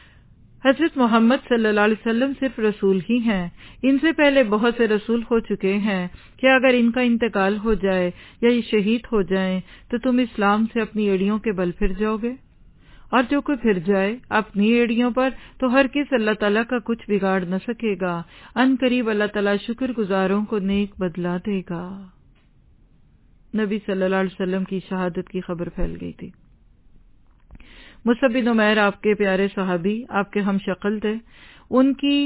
Speaker 1: حضرت محمد صلی اللہ علیہ وسلم صرف رسول ہی ہیں، ان سے پہلے بہت سے رسول ہو چکے ہیں. کیا اگر ان کا انتقال ہو جائے یا یہ شہید ہو جائیں تو تم اسلام سے اپنی ایڑیوں کے بل پھر جاؤ گے؟ اور جو کوئی پھر جائے اپنی ایڑیوں پر تو ہرگز اللہ تعالیٰ کا کچھ بگاڑ نہ سکے گا. ان قریب اللہ تعالیٰ شکر گزاروں کو نیک بدلہ دے گا. نبی صلی اللہ علیہ وسلم کی شہادت کی خبر پھیل گئی تھی. مصعب بن عمیر آپ کے پیارے صحابی، آپ کے ہم شکل تھے، ان کی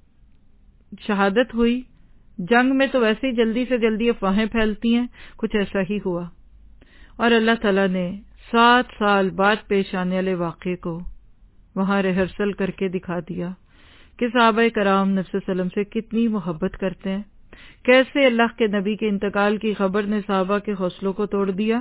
Speaker 1: شہادت ہوئی. جنگ میں تو ویسے ہی جلدی سے جلدی افواہیں پھیلتی ہیں، کچھ ایسا ہی ہوا. اور اللہ تعالیٰ نے 7 سال بعد پیش آنے والے واقعے کو وہاں ریہرسل کر کے دکھا دیا کہ صحابہ کرام نبی صلی اللہ علیہ وسلم سے کتنی محبت کرتے ہیں، کیسے اللہ کے نبی کے انتقال کی خبر نے صحابہ کے حوصلوں کو توڑ دیا.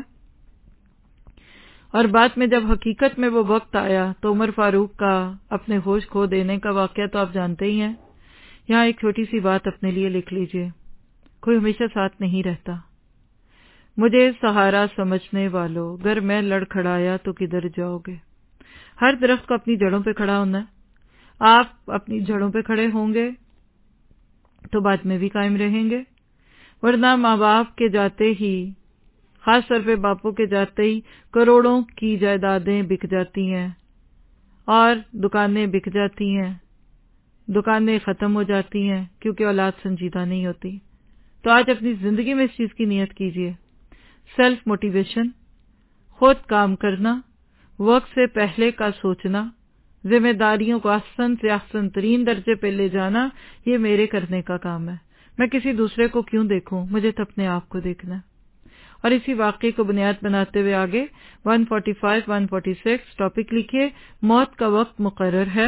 Speaker 1: اور بعد میں جب حقیقت میں وہ وقت آیا تو عمر فاروق کا اپنے ہوش کھو دینے کا واقعہ تو آپ جانتے ہی ہیں. یہاں ایک چھوٹی سی بات اپنے لیے لکھ لیجئے، کوئی ہمیشہ ساتھ نہیں رہتا. مجھے سہارا سمجھنے والوں، گر میں لڑ کھڑایا تو کدھر جاؤ گے. ہر درخت کو اپنی جڑوں پہ کھڑا ہونا ہے. آپ اپنی جڑوں پہ کھڑے ہوں گے تو بعد میں بھی قائم رہیں گے، ورنہ ماں باپ کے جاتے ہی، خاص طور پہ باپوں کے جاتے ہی کروڑوں کی جائیدادیں بک جاتی ہیں اور دکانیں بک جاتی ہیں، دکانیں ختم ہو جاتی ہیں کیونکہ اولاد سنجیدہ نہیں ہوتی۔ تو آج اپنی زندگی میں اس چیز کی نیت کیجیے، سیلف موٹیویشن، خود کام کرنا، وقت سے پہلے کا سوچنا، ذمہ داریوں کو احسن سے احسن ترین درجے پہ لے جانا، یہ میرے کرنے کا کام ہے۔ میں کسی دوسرے کو کیوں دیکھوں، مجھے تو اپنے آپ کو دیکھنا ہے۔ اور اسی واقعے کو بنیاد بناتے ہوئے آگے 145 146 ٹاپک لکھیے، موت کا وقت مقرر ہے۔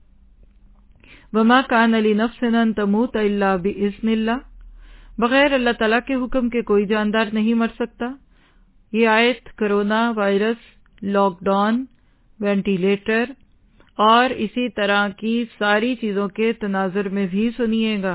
Speaker 1: وما کان لنفس ان تموت الا باذن اللہ، بغیر اللہ تعالیٰ کے حکم کے کوئی جاندار نہیں مر سکتا۔ یہ آیت corona virus, lockdown, ventilator اور اسی طرح کی ساری چیزوں کے تناظر میں بھی سنیے گا۔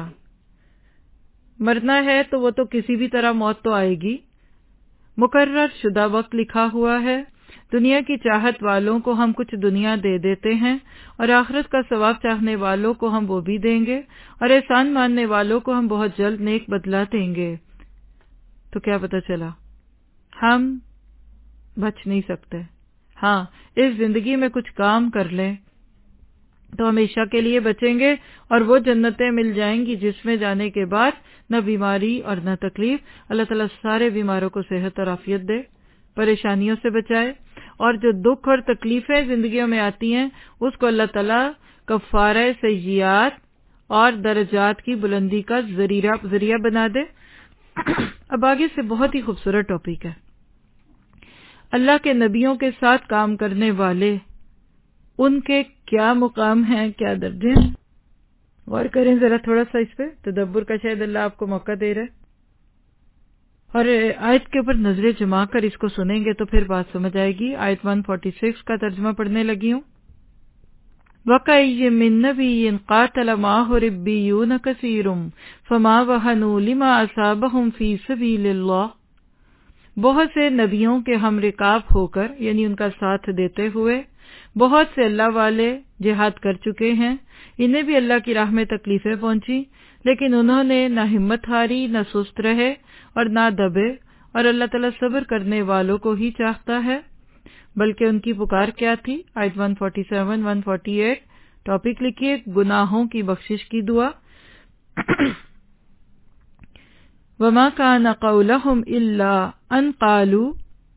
Speaker 1: مرنا ہے تو وہ تو کسی بھی طرح موت تو آئے گی، مقرر شدہ وقت لکھا ہوا ہے۔ دنیا کی چاہت والوں کو ہم کچھ دنیا دے دیتے ہیں اور آخرت کا ثواب چاہنے والوں کو ہم وہ بھی دیں گے اور احسان ماننے والوں کو ہم بہت جلد نیک بدلہ دیں گے۔ تو کیا پتہ چلا، ہم بچ نہیں سکتے۔ ہاں، اس زندگی میں کچھ کام کر لیں تو ہمیشہ کے لیے بچیں گے اور وہ جنتیں مل جائیں گی جس میں جانے کے بعد نہ بیماری اور نہ تکلیف۔ اللہ تعالیٰ سارے بیماروں کو صحت اور عافیت دے، پریشانیوں سے بچائے، اور جو دکھ اور تکلیفیں زندگیوں میں آتی ہیں اس کو اللہ تعالیٰ کفارہ سیئات اور درجات کی بلندی کا ذریعہ بنا دے۔ اب آگے سے بہت ہی خوبصورت ٹاپک ہے، اللہ کے نبیوں کے ساتھ کام کرنے والے، ان کے کیا مقام ہیں، کیا درجے ہیں۔ غور کریں ذرا تھوڑا سا اس پہ، تدبر کا شاید اللہ آپ کو موقع دے رہا ہے، اور آیت کے اوپر نظریں جما کر اس کو سنیں گے تو پھر بات سمجھ آئے گی۔ آیت 146 کا ترجمہ پڑھنے لگی ہوں۔ وَكَأَيٍّ مِّن نَّبِيٍّ قَاتَلَ مَعَهُ رِبِّيُّونَ كَثِيرٌ فَمَا وَهَنُوا لِمَا أَصَابَهُمْ فِي سَبِيلِ اللَّهِ، بہت سے نبیوں کے ہم رکاب ہو کر، یعنی ان کا ساتھ دیتے ہوئے، بہت سے اللہ والے جہاد کر چکے ہیں، انہیں بھی اللہ کی راہ میں تکلیفیں پہنچی، لیکن انہوں نے نہ ہمت ہاری، نہ سست رہے اور نہ دبے، اور اللہ تعالیٰ صبر کرنے والوں کو ہی چاہتا ہے۔ بلکہ ان کی پکار کیا تھی؟ آیت 147 148 ٹاپک لکھیے، گناہوں کی بخشش کی دعا۔ وَمَا كَانَ قَوْلَهُمْ إِلَّا أَن قَالُوا،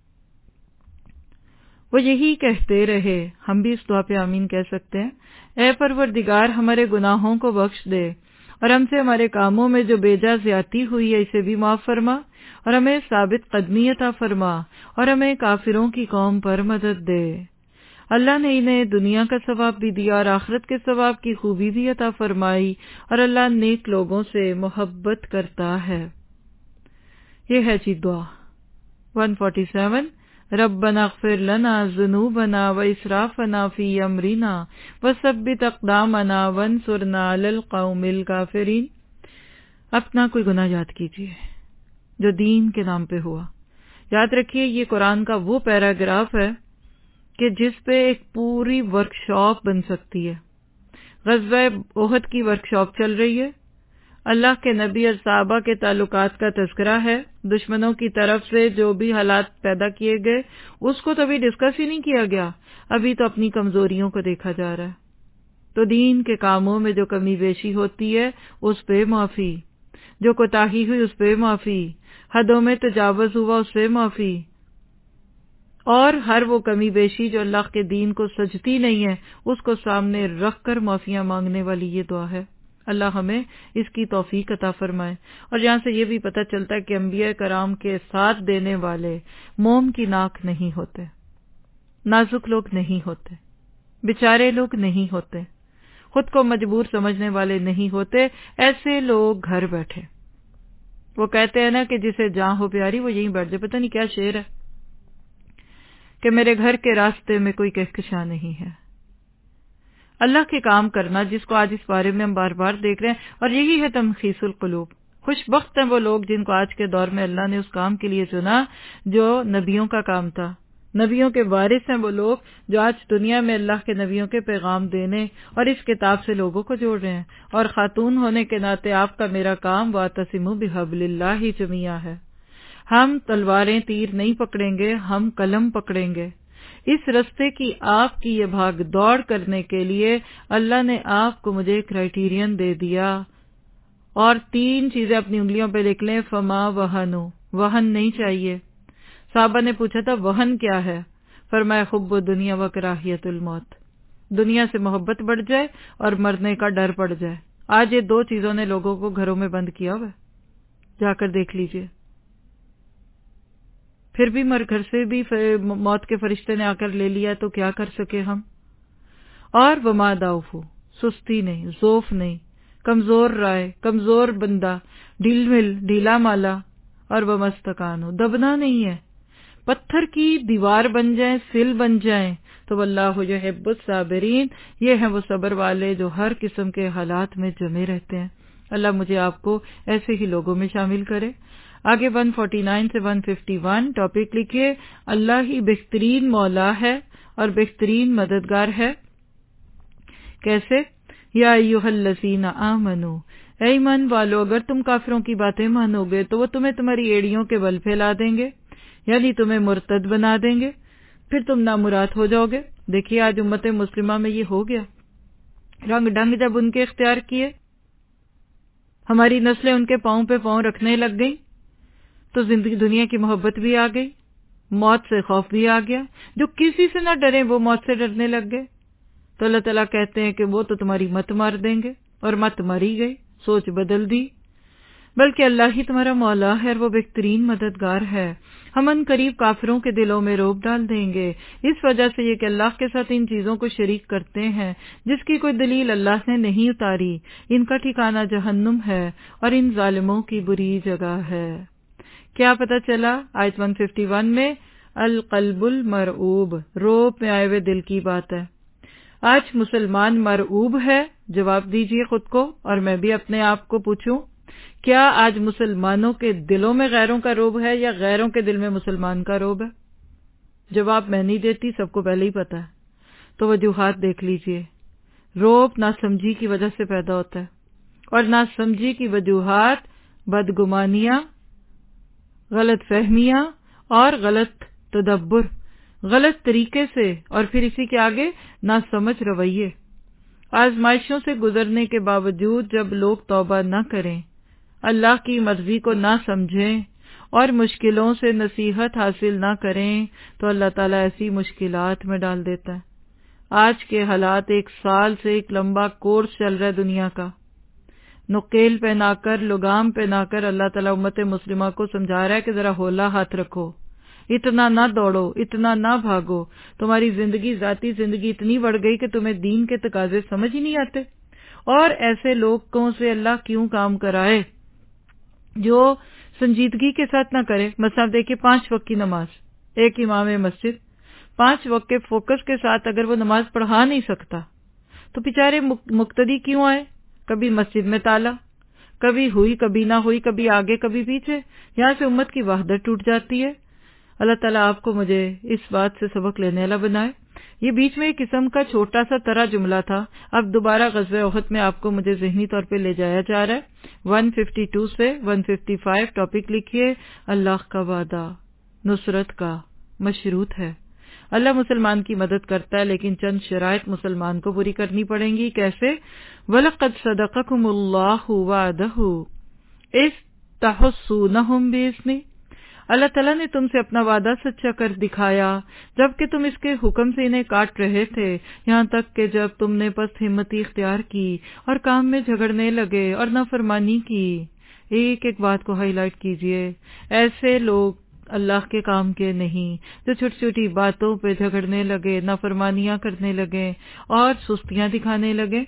Speaker 1: وہ یہی کہتے رہے، ہم بھی اس دعا پہ آمین کہہ سکتے ہیں، اے پروردگار ہمارے گناہوں کو بخش دے اور ہم سے ہمارے کاموں میں جو بے جا زیادتی ہوئی ہے اسے بھی معاف فرما، اور ہمیں ثابت قدمی عطا فرما، اور ہمیں کافروں کی قوم پر مدد دے۔ اللہ نے انہیں دنیا کا ثواب بھی دیا اور آخرت کے ثواب کی خوبی بھی عطا فرمائی، اور اللہ نیک لوگوں سے محبت کرتا ہے۔ یہ ہے جی دعا 147۔ ربنا اغفر لنا ذنوبنا واسرافنا فی امرنا وثبت اقدامنا وانصرنا علی القوم الکافرین۔ اپنا کوئی گناہ یاد کیجیے جو دین کے نام پہ ہوا۔ یاد رکھیے یہ قرآن کا وہ پیراگراف ہے کہ جس پہ ایک پوری ورکشاپ بن سکتی ہے۔ غزوہ احد کی ورکشاپ چل رہی ہے، اللہ کے نبی اور صحابہ کے تعلقات کا تذکرہ ہے، دشمنوں کی طرف سے جو بھی حالات پیدا کیے گئے اس کو تو ابھی ڈسکس ہی نہیں کیا گیا، ابھی تو اپنی کمزوریوں کو دیکھا جا رہا ہے۔ تو دین کے کاموں میں جو کمی بیشی ہوتی ہے اس پہ معافی، جو کوتاہی ہوئی اس پہ معافی، حدوں میں تجاوز ہوا اس پہ معافی، اور ہر وہ کمی بیشی جو اللہ کے دین کو سجتی نہیں ہے اس کو سامنے رکھ کر معافیاں مانگنے والی یہ دعا ہے۔ اللہ ہمیں اس کی توفیق عطا فرمائے۔ اور یہاں سے یہ بھی پتہ چلتا ہے کہ انبیاء کرام کے ساتھ دینے والے موم کی ناک نہیں ہوتے، نازک لوگ نہیں ہوتے، بیچارے لوگ نہیں ہوتے، خود کو مجبور سمجھنے والے نہیں ہوتے، ایسے لوگ گھر بیٹھے۔ وہ کہتے ہیں نا کہ جسے جاں ہو پیاری وہ یہیں بیٹھ جائے، پتہ نہیں کیا شعر ہے کہ میرے گھر کے راستے میں کوئی کہکشاں نہیں ہے۔ اللہ کے کام کرنا جس کو آج اس بارے میں ہم بار بار دیکھ رہے ہیں، اور یہی ہے تمخیص القلوب۔ خوش بخت ہیں وہ لوگ جن کو آج کے دور میں اللہ نے اس کام کے لیے چنا جو نبیوں کا کام تھا، نبیوں کے وارث ہیں وہ لوگ جو آج دنیا میں اللہ کے نبیوں کے پیغام دینے اور اس کتاب سے لوگوں کو جوڑ رہے ہیں، اور خاتون ہونے کے ناطے آپ کا میرا کام وَاعْتَصِمُوا بِحَبْلِ اللَّهِ جَمِيعًا ہے۔ ہم تلواریں تیر نہیں پکڑیں گے، ہم قلم پکڑیں گے۔ اس رستے کی آپ کی یہ بھاگ دوڑ کرنے کے لیے اللہ نے آپ کو مجھے کرائیٹیرین دے دیا، اور 3 چیزیں اپنی انگلیوں پہ لکھ لیں۔ فما وہنو، وہن نہیں چاہیے۔ صحابہ نے پوچھا تھا وہن کیا ہے؟ فرمایا حب دنیا و کراہیت الموت، دنیا سے محبت بڑھ جائے اور مرنے کا ڈر پڑ جائے۔ آج یہ 2 چیزوں نے لوگوں کو گھروں میں بند کیا ہوا ہے، جا کر دیکھ لیجئے۔ پھر بھی گھر سے بھی موت کے فرشتے نے آ کر لے لیا تو کیا کر سکے ہم؟ اور وما دعفو، سستی نہیں، ضعف نہیں، کمزور رائے، کمزور بندہ، ڈھیلا مالا، اور ومستکانو، دبنا نہیں ہے۔ پتھر کی دیوار بن جائیں، سل بن جائیں تو واللہ یحب الصابرین، یہ ہیں وہ صبر والے جو ہر قسم کے حالات میں جمے رہتے ہیں۔ اللہ مجھے آپ کو ایسے ہی لوگوں میں شامل کرے۔ آگے 149 سے 151 ٹاپک لکھیے، اللہ ہی بہترین مولا ہے اور بہترین مددگار ہے۔ کیسے؟ یا ایھا الذین آمنو، اے ایمان والو، اگر تم کافروں کی باتیں مانو گے تو وہ تمہیں تمہاری ایڑیوں کے بل پھیلا دیں گے، یعنی تمہیں مرتد بنا دیں گے، پھر تم نامراد ہو جاؤ گے۔ دیکھیے آج امت مسلمہ میں یہ ہو گیا، رنگ ڈنگ جب ان کے اختیار کیے، ہماری نسلیں ان کے پاؤں پہ پاؤں رکھنے لگ گئیں تو زندگی دنیا کی محبت بھی آ گئی، موت سے خوف بھی آ گیا۔ جو کسی سے نہ ڈرے وہ موت سے ڈرنے لگ گئے، تو اللہ تعالیٰ کہتے ہیں کہ وہ تو تمہاری مت مار دیں گے، اور مت ماری گئی، سوچ بدل دی۔ بلکہ اللہ ہی تمہارا مولا ہے اور وہ بہترین مددگار ہے۔ ہم ان قریب کافروں کے دلوں میں رعب ڈال دیں گے، اس وجہ سے یہ کہ اللہ کے ساتھ ان چیزوں کو شریک کرتے ہیں جس کی کوئی دلیل اللہ نے نہیں اتاری۔ ان کا ٹھکانہ جہنم ہے اور ان ظالموں کی بری جگہ ہے۔ کیا پتہ چلا؟ آیت 151 میں القلب المرعوب، روب میں آئے ہوئے دل کی بات ہے۔ آج مسلمان مرعوب ہے؟ جواب دیجئے خود کو، اور میں بھی اپنے آپ کو پوچھوں، کیا آج مسلمانوں کے دلوں میں غیروں کا روب ہے یا غیروں کے دل میں مسلمان کا روب ہے؟ جواب میں نہیں دیتی، سب کو پہلے ہی پتا ہے۔ تو وجوہات دیکھ لیجئے۔ روب ناسمجھی کی وجہ سے پیدا ہوتا ہے، اور ناسمجھی کی وجوہات بدگمانیاں، غلط فہمیاں اور غلط تدبر، غلط طریقے سے، اور پھر اسی کے آگے ناسمجھ رویے۔ آزمائشوں سے گزرنے کے باوجود جب لوگ توبہ نہ کریں، اللہ کی مرضی کو نہ سمجھیں اور مشکلوں سے نصیحت حاصل نہ کریں تو اللہ تعالیٰ ایسی مشکلات میں ڈال دیتا ہے۔ آج کے حالات 1 سال سے ایک لمبا کورس چل رہا ہے دنیا کا، نقیل پہنا کر، لگام پہنا کر اللہ تعالیٰ امت مسلمہ کو سمجھا رہا ہے کہ ذرا ہولا ہاتھ رکھو، اتنا نہ دوڑو، اتنا نہ بھاگو، تمہاری زندگی، ذاتی زندگی اتنی بڑھ گئی کہ تمہیں دین کے تقاضے سمجھ ہی نہیں آتے۔ اور ایسے لوگوں سے اللہ کیوں کام کرائے جو سنجیدگی کے ساتھ نہ کرے۔ مثلا دیکھیں 5 وقت کی نماز، ایک امام مسجد 5 وقت کے فوکس کے ساتھ اگر وہ نماز پڑھا نہیں سکتا تو بیچارے مقتدی کیوں آئے؟ کبھی مسجد میں تالا، کبھی ہوئی کبھی نہ ہوئی، کبھی آگے کبھی پیچھے، یہاں سے امت کی وحدت ٹوٹ جاتی ہے۔ اللہ تعالیٰ آپ کو مجھے اس بات سے سبق لینے والا بنائے۔ یہ بیچ میں ایک قسم کا چھوٹا سا طرح جملہ تھا، اب دوبارہ غزوہ احد میں آپ کو مجھے ذہنی طور پہ لے جایا جا رہا ہے۔ 152 سے 155 ٹاپک لکھیے، اللہ کا وعدہ نصرت کا مشروط ہے۔ اللہ مسلمان کی مدد کرتا ہے، لیکن چند شرائط مسلمان کو پوری کرنی پڑیں گی۔ کیسے؟ وَلَقَدْ صَدَقَكُمُ اللَّهُ وَعْدَهُ إِذْ تَحُسُّونَهُم بِإِذْنِهِ، اللہ تعالیٰ نے تم سے اپنا وعدہ سچا کر دکھایا جبکہ تم اس کے حکم سے انہیں کاٹ رہے تھے، یہاں تک کہ جب تم نے پست ہمتی اختیار کی اور کام میں جھگڑنے لگے اور نافرمانی کی۔ ایک ایک بات کو ہائی لائٹ کیجئے۔ ایسے لوگ اللہ کے کام کے نہیں جو چھوٹی چھوٹی باتوں پہ جھگڑنے لگے، نافرمانیاں کرنے لگے اور سستیاں دکھانے لگے۔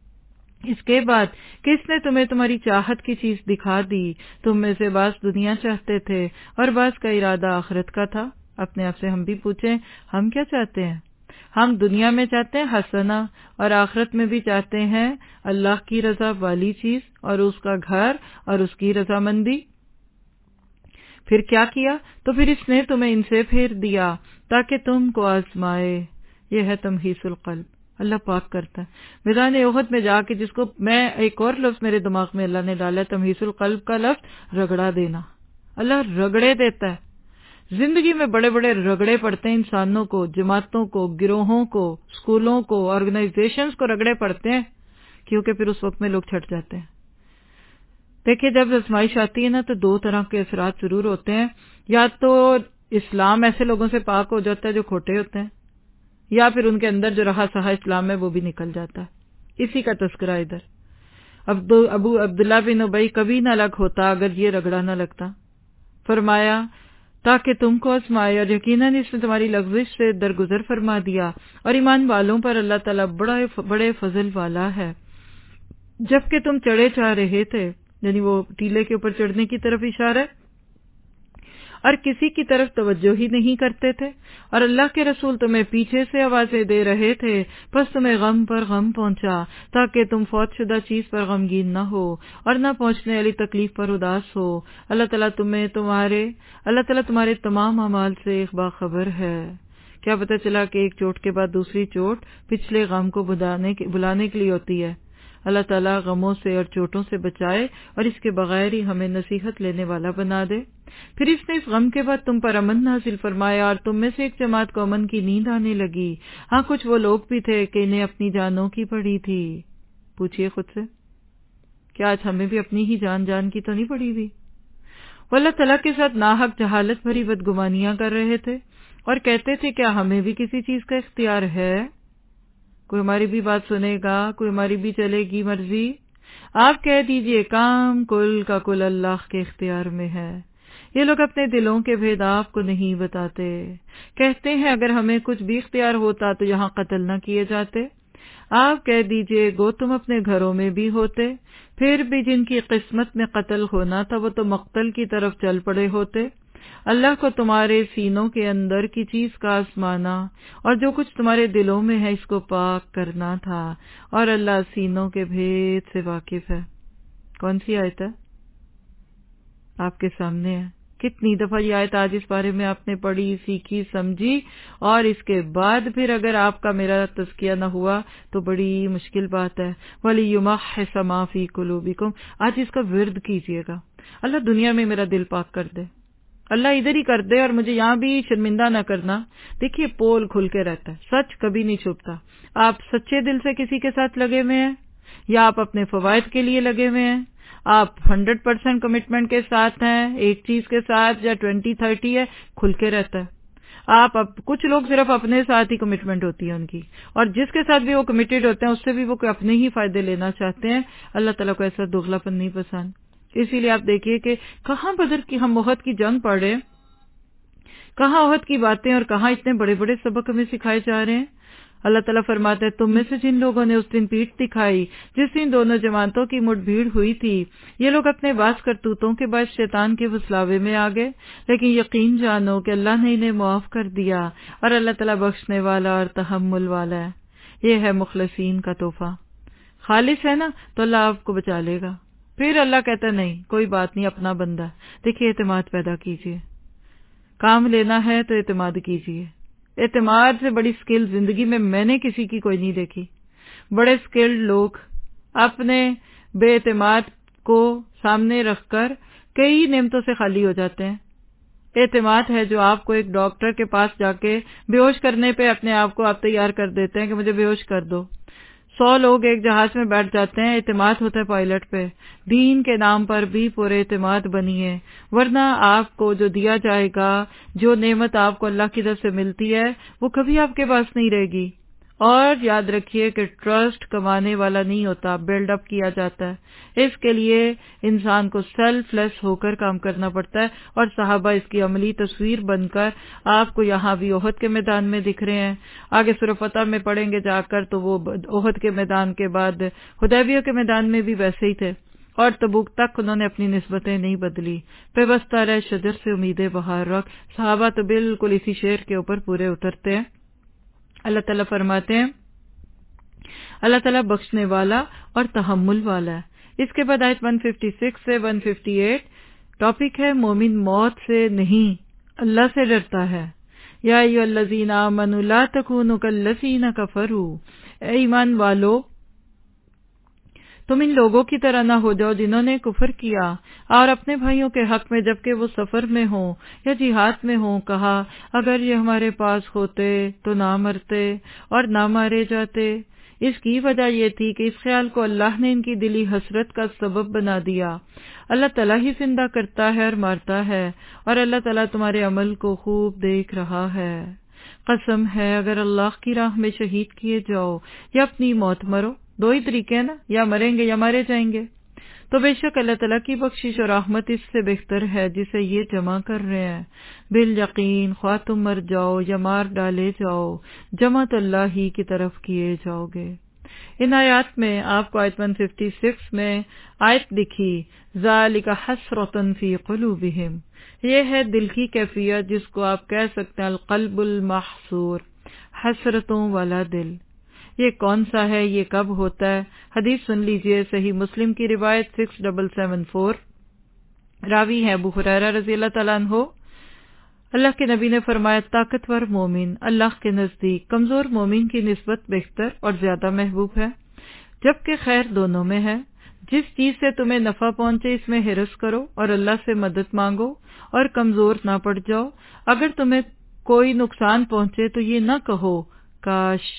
Speaker 1: اس کے بعد کس نے تمہیں تمہاری چاہت کی چیز دکھا دی؟ تم میں سے بعض دنیا چاہتے تھے اور بعض کا ارادہ آخرت کا تھا۔ اپنے آپ سے ہم بھی پوچھیں، ہم کیا چاہتے ہیں؟ ہم دنیا میں چاہتے ہیں حسنہ، اور آخرت میں بھی چاہتے ہیں اللہ کی رضا والی چیز اور اس کا گھر اور اس کی رضامندی۔ پھر کیا کیا؟ تو پھر اس نے تمہیں ان سے پھیر دیا تاکہ تم کو آزمائے. یہ ہے تمحیص القلب. اللہ پاک کرتا ہے. میدان احد میں جا کے جس کو میں ایک اور لفظ میرے دماغ میں اللہ نے ڈالا ہے تمحیص القلب کا لفظ رگڑا دینا. اللہ رگڑے دیتا ہے. زندگی میں بڑے بڑے رگڑے پڑتے ہیں انسانوں کو، جماعتوں کو، گروہوں کو، اسکولوں کو، آرگنائزیشنز کو رگڑے پڑتے ہیں کیونکہ پھر اس وقت میں لوگ چھٹ جاتے ہیں. دیکھیں جب آزمائش آتی ہے نا تو دو طرح کے اثرات ضرور ہوتے ہیں. یا تو اسلام ایسے لوگوں سے پاک ہو جاتا ہے جو کھوٹے ہوتے ہیں، یا پھر ان کے اندر جو رہا سہا اسلام ہے وہ بھی نکل جاتا ہے. اسی کا تذکرہ ادھر. ابو عبداللہ بن ابی کبھی نہ الگ ہوتا اگر یہ رگڑا نہ لگتا. فرمایا تاکہ تم کو آزمائے، اور یقیناً اس نے تمہاری لغزش سے درگزر فرما دیا، اور ایمان والوں پر اللہ تعالیٰ بڑے فضل والا ہے. جبکہ تم چڑھے چاہ رہے تھے، یعنی وہ ٹیلے کے اوپر چڑھنے کی طرف اشارہ ہے، اور کسی کی طرف توجہ ہی نہیں کرتے تھے، اور اللہ کے رسول تمہیں پیچھے سے آوازیں دے رہے تھے، پس تمہیں غم پر غم پہنچا تاکہ تم فوت شدہ چیز پر غمگین نہ ہو اور نہ پہنچنے والی تکلیف پر اداس ہو. اللہ تعالیٰ تمہارے تمام اعمال سے باخبر ہے. کیا پتہ چلا کہ ایک چوٹ کے بعد دوسری چوٹ پچھلے غم کو بلانے کے لیے ہوتی ہے. اللہ تعالیٰ غموں سے اور چوٹوں سے بچائے اور اس کے بغیر ہی ہمیں نصیحت لینے والا بنا دے. پھر اس نے اس غم کے بعد تم پر امن نازل فرمایا، اور تم میں سے ایک جماعت کو امن کی نیند آنے لگی. ہاں کچھ وہ لوگ بھی تھے کہ انہیں اپنی جانوں کی پڑی تھی. پوچھئے خود سے، کیا آج ہمیں بھی اپنی ہی جان کی تو نہیں پڑی ہوئی؟ وہ اللہ تعالیٰ کے ساتھ ناحق جہالت بھری بدگمانیاں کر رہے تھے اور کہتے تھے کیا ہمیں بھی کسی چیز کا اختیار ہے؟ کوئی ہماری بھی بات سنے گا؟ کوئی ہماری بھی چلے گی مرضی؟ آپ کہہ دیجئے کام کل کا کل اللہ کے اختیار میں ہے. یہ لوگ اپنے دلوں کے بھید آپ کو نہیں بتاتے. کہتے ہیں اگر ہمیں کچھ بھی اختیار ہوتا تو یہاں قتل نہ کیے جاتے. آپ کہہ دیجئے گو تم اپنے گھروں میں بھی ہوتے، پھر بھی جن کی قسمت میں قتل ہونا تھا وہ تو مقتل کی طرف چل پڑے ہوتے. اللہ کو تمہارے سینوں کے اندر کی چیز کا آزمانا اور جو کچھ تمہارے دلوں میں ہے اس کو پاک کرنا تھا، اور اللہ سینوں کے بھید سے واقف ہے. کون سی آیت ہے؟ آپ کے سامنے ہے. کتنی دفعہ یہ آیت آج اس بارے میں آپ نے پڑھی، سیکھی، سمجھی، اور اس کے بعد پھر اگر آپ کا میرا تزکیہ نہ ہوا تو بڑی مشکل بات ہے. وَلِيُمَحِّصَ مَا فِي قُلُوبِكُمْ. آج اس کا ورد کیجئے گا. اللہ دنیا میں میرا دل پاک کر دے، اللہ ادھر ہی کر دے، اور مجھے یہاں بھی شرمندہ نہ کرنا. دیکھیے پول کھل کے رہتا ہے، سچ کبھی نہیں چھپتا. آپ سچے دل سے کسی کے ساتھ لگے ہوئے ہیں یا آپ اپنے فوائد کے لیے لگے ہوئے ہیں، آپ 100% کمٹمنٹ کے ساتھ ہیں ایک چیز کے ساتھ، یا 20-30 ہے، کھل کے رہتا ہے. آپ کچھ لوگ صرف اپنے ساتھ ہی کمٹمنٹ ہوتی ہے ان کی، اور جس کے ساتھ بھی وہ کمیٹڈ ہوتے ہیں اس سے بھی وہ اپنے ہی فائدے لینا چاہتے ہیں. اللہ تعالیٰ کو ایسا دگلا پن نہیں پسند. اسی لیے آپ دیکھیے کہ کہاں بدر کی ہم احد کی جنگ پڑھ رہے ہیں، کہاں احد کی باتیں، اور کہاں اتنے بڑے بڑے سبق ہمیں سکھائے جا رہے ہیں. اللہ تعالیٰ فرماتا ہے تم میں سے جن لوگوں نے اس دن پیٹھ دکھائی جس دن دونوں جماعتوں کی مٹ بھیڑ ہوئی تھی، یہ لوگ اپنے بعض کرتوتوں کے باعث شیطان کے پھسلاوے میں آ گئے، لیکن یقین جانو کہ اللہ نے انہیں معاف کر دیا، اور اللہ تعالیٰ بخشنے والا اور تحمل والا ہے. یہ ہے مخلصین کا تحفہ. خالص ہے نا تو اللہ آپ کو بچا لے گا. پھر اللہ کہتا ہے نہیں کوئی بات نہیں، اپنا بندہ. دیکھیے اعتماد پیدا کیجیے. کام لینا ہے تو اعتماد کیجیے. اعتماد سے بڑی سکل زندگی میں نے کسی کی کوئی نہیں دیکھی. بڑے سکلڈ لوگ اپنے بے اعتماد کو سامنے رکھ کر کئی نعمتوں سے خالی ہو جاتے ہیں. اعتماد ہے جو آپ کو ایک ڈاکٹر کے پاس جا کے بے ہوش کرنے پہ اپنے آپ کو آپ تیار کر دیتے ہیں کہ مجھے بے ہوش کر دو. 100 لوگ ایک جہاز میں بیٹھ جاتے ہیں، اعتماد ہوتا ہے پائلٹ پہ. دین کے نام پر بھی پورے اعتماد بنیے، ورنہ آپ کو جو دیا جائے گا، جو نعمت آپ کو اللہ کی طرف سے ملتی ہے وہ کبھی آپ کے پاس نہیں رہے گی. اور یاد رکھیے کہ ٹرسٹ کمانے والا نہیں ہوتا، بلڈ اپ کیا جاتا ہے. اس کے لیے انسان کو سیلف لیس ہو کر کام کرنا پڑتا ہے، اور صحابہ اس کی عملی تصویر بن کر آپ کو یہاں بھی احد کے میدان میں دکھ رہے ہیں. آگے سورہ فتح میں پڑھیں گے جا کر تو وہ احد کے میدان کے بعد حدیبیہ کے میدان میں بھی ویسے ہی تھے، اور تبوک تک انہوں نے اپنی نسبتیں نہیں بدلی. پیوستہ رہ شجر سے امیدیں بہار رکھ. صحابہ تو بالکل اسی شعر کے اوپر پورے اترتے ہیں. اللہ تعالیٰ فرماتے ہیں اللہ تعالیٰ بخشنے والا اور تحمل والا ہے. اس کے بعد آیت 156 سے 158 ٹاپک ہے مومن موت سے نہیں اللہ سے ڈرتا ہے۔ یا ایھا الذین آمنوا لا تکونوا کالذین کفروا، اے ایمان والو تم ان لوگوں کی طرح نہ ہو جاؤ جنہوں نے کفر کیا اور اپنے بھائیوں کے حق میں جبکہ وہ سفر میں ہوں یا جہاد میں ہوں کہا اگر یہ ہمارے پاس ہوتے تو نہ مرتے اور نہ مارے جاتے۔ اس کی وجہ یہ تھی کہ اس خیال کو اللہ نے ان کی دلی حسرت کا سبب بنا دیا۔ اللہ تعالیٰ ہی زندہ کرتا ہے اور مارتا ہے اور اللہ تعالیٰ تمہارے عمل کو خوب دیکھ رہا ہے۔ قسم ہے اگر اللہ کی راہ میں شہید کیے جاؤ یا اپنی موت مرو، دو ہی طریقے ہیں نا، یا مریں گے یا مارے جائیں گے، تو بے شک اللہ تعالیٰ کی بخشش اور رحمت اس سے بہتر ہے جسے یہ جمع کر رہے ہیں۔ بالیقین خواہ تم مر جاؤ یا مار ڈالے جاؤ، جمع تو اللہ ہی کی طرف کیے جاؤ گے۔ ان آیات میں آپ کو آیت 156 میں آیت دکھی ذالک حسرۃ فی قلوبہم، یہ ہے دل کی کیفیت جس کو آپ کہہ سکتے ہیں القلب المحصور، حسرتوں والا دل۔ یہ کون سا ہے، یہ کب ہوتا ہے؟ حدیث سن لیجئے، صحیح مسلم کی روایت 6774، راوی ہے ابو ہریرہ رضی اللہ تعالیٰ عنہ۔ اللہ کے نبی نے فرمایا طاقتور مومن اللہ کے نزدیک کمزور مومن کی نسبت بہتر اور زیادہ محبوب ہے، جبکہ خیر دونوں میں ہے۔ جس چیز سے تمہیں نفع پہنچے اس میں حرص کرو اور اللہ سے مدد مانگو اور کمزور نہ پڑ جاؤ۔ اگر تمہیں کوئی نقصان پہنچے تو یہ نہ کہو کاش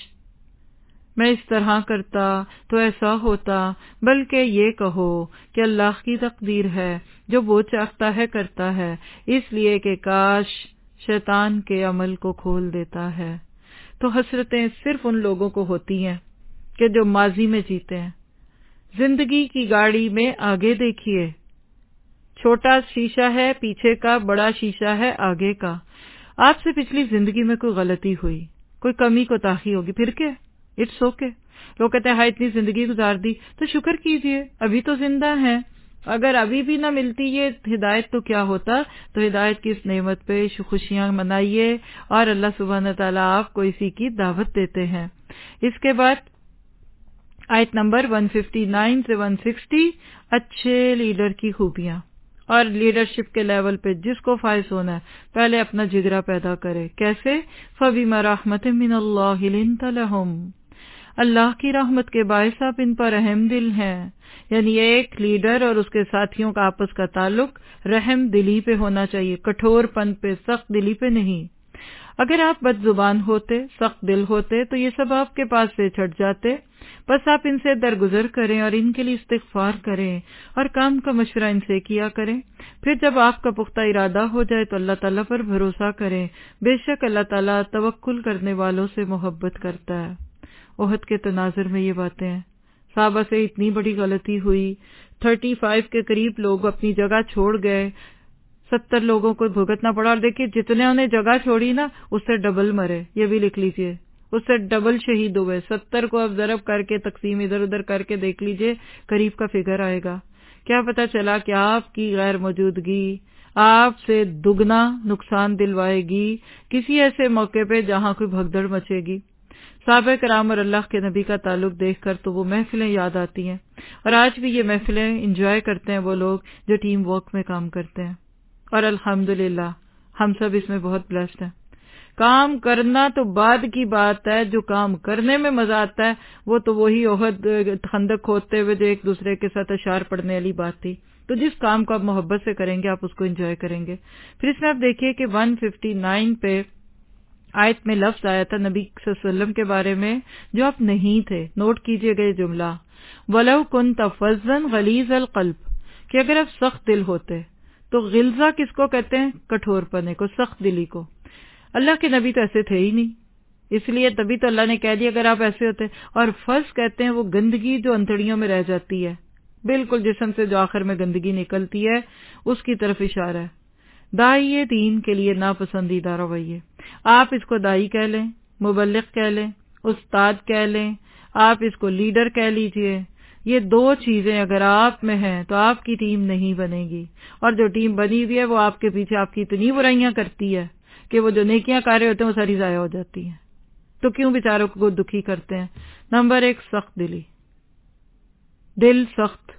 Speaker 1: میں اس طرح کرتا تو ایسا ہوتا، بلکہ یہ کہو کہ اللہ کی تقدیر ہے، جو وہ چاہتا ہے کرتا ہے، اس لیے کہ کاش شیطان کے عمل کو کھول دیتا ہے۔ تو حسرتیں صرف ان لوگوں کو ہوتی ہیں کہ جو ماضی میں جیتے ہیں۔ زندگی کی گاڑی میں آگے دیکھیے، چھوٹا شیشہ ہے پیچھے کا، بڑا شیشہ ہے آگے کا۔ آپ سے پچھلی زندگی میں کوئی غلطی ہوئی، کوئی کمی کوتاہی ہوگی، پھر کیا، اٹس اوکے۔ لوگ کہتے ہیں ہاں اتنی زندگی گزار دی، تو شکر کیجئے ابھی تو زندہ ہیں۔ اگر ابھی بھی نہ ملتی یہ ہدایت تو کیا ہوتا؟ تو ہدایت کی اس نعمت پہ خوشیاں منائیے، اور اللہ سبحانہ تعالیٰ آپ کو اسی کی دعوت دیتے ہیں۔ اس کے بعد آیت نمبر 159 سے 160، اچھے لیڈر کی خوبیاں۔ اور لیڈرشپ کے لیول پہ جس کو فائز ہونا ہے پہلے اپنا جگرا پیدا کرے۔ کیسے؟ فَبِمَا رَحْمَةٍ مِّنَ اللَّهِ لِنتَ لَهُمْ، اللہ کی رحمت کے باعث آپ ان پر رحم دل ہیں۔ یعنی ایک لیڈر اور اس کے ساتھیوں کا آپس کا تعلق رحم دلی پہ ہونا چاہیے، کٹھور پن پہ، سخت دلی پہ نہیں۔ اگر آپ بد زبان ہوتے، سخت دل ہوتے تو یہ سب آپ کے پاس سے چھٹ جاتے۔ بس آپ ان سے درگزر کریں اور ان کے لیے استغفار کریں اور کام کا مشورہ ان سے کیا کریں۔ پھر جب آپ کا پختہ ارادہ ہو جائے تو اللہ تعالیٰ پر بھروسہ کریں، بے شک اللہ تعالیٰ توکل کرنے والوں سے محبت کرتا ہے۔ احد کے تناظر میں یہ باتیں ہیں، صحابہ سے اتنی بڑی غلطی ہوئی، 35 کے قریب لوگ اپنی جگہ چھوڑ گئے، 70 لوگوں کو بھگتنا پڑا، اور دیکھیے جتنے انہیں جگہ چھوڑی نا اس سے ڈبل مرے، یہ بھی لکھ لیجئے، اس سے ڈبل شہید ہوئے۔ 70 کو اب ضرب کر کے تقسیم ادھر ادھر کر کے دیکھ لیجئے، قریب کا فگر آئے گا۔ کیا پتا چلا کہ آپ کی غیر موجودگی آپ سے دگنا نقصان دلوائے گی کسی ایسے موقع پہ جہاں کوئی بھگدڑ مچے گی۔ صحابہ کرام اور اللہ کے نبی کا تعلق دیکھ کر تو وہ محفلیں یاد آتی ہیں، اور آج بھی یہ محفلیں انجوائے کرتے ہیں وہ لوگ جو ٹیم ورک میں کام کرتے ہیں، اور الحمدللہ ہم سب اس میں بہت بلیسڈ ہیں۔ کام کرنا تو بعد کی بات ہے، جو کام کرنے میں مزہ آتا ہے وہ تو وہی احد خندق کھودتے ہوئے جو ایک دوسرے کے ساتھ اشعار پڑھنے والی بات تھی۔ تو جس کام کو آپ محبت سے کریں گے آپ اس کو انجوائے کریں گے۔ پھر اس میں آپ دیکھیے کہ 159 پہ آیت میں لفظ آیا تھا نبی صلی اللہ علیہ وسلم کے بارے میں جو آپ نہیں تھے، نوٹ کیجئے گا یہ جملہ، وَلَوْ كُنْتَ فَظًّا غَلِيظَ الْقَلْبِ، کہ اگر آپ سخت دل ہوتے۔ تو غلظہ کس کو کہتے ہیں؟ کٹھور پنے کو، سخت دلی کو۔ اللہ کے نبی تو ایسے تھے ہی نہیں، اس لیے تبھی تو اللہ نے کہہ دیا اگر آپ ایسے ہوتے۔ اور فض کہتے ہیں وہ گندگی جو انتڑیوں میں رہ جاتی ہے، بالکل جسم سے جو آخر میں گندگی نکلتی ہے اس کی طرف اشارہ ہے۔ داعی دین کے لیے ناپسندیدہ رویے، آپ اس کو داعی کہہ لیں، مبلغ کہہ لیں، استاد کہہ لیں، آپ اس کو لیڈر کہہ لیجئے، یہ دو چیزیں اگر آپ میں ہیں تو آپ کی ٹیم نہیں بنے گی، اور جو ٹیم بنی ہوئی ہے وہ آپ کے پیچھے آپ کی اتنی برائیاں کرتی ہے کہ وہ جو نیکیاں کر رہے ہوتے ہیں وہ ساری ضائع ہو جاتی ہیں۔ تو کیوں بیچاروں کو دکھی کرتے ہیں؟ نمبر 1 سخت دلی، دل سخت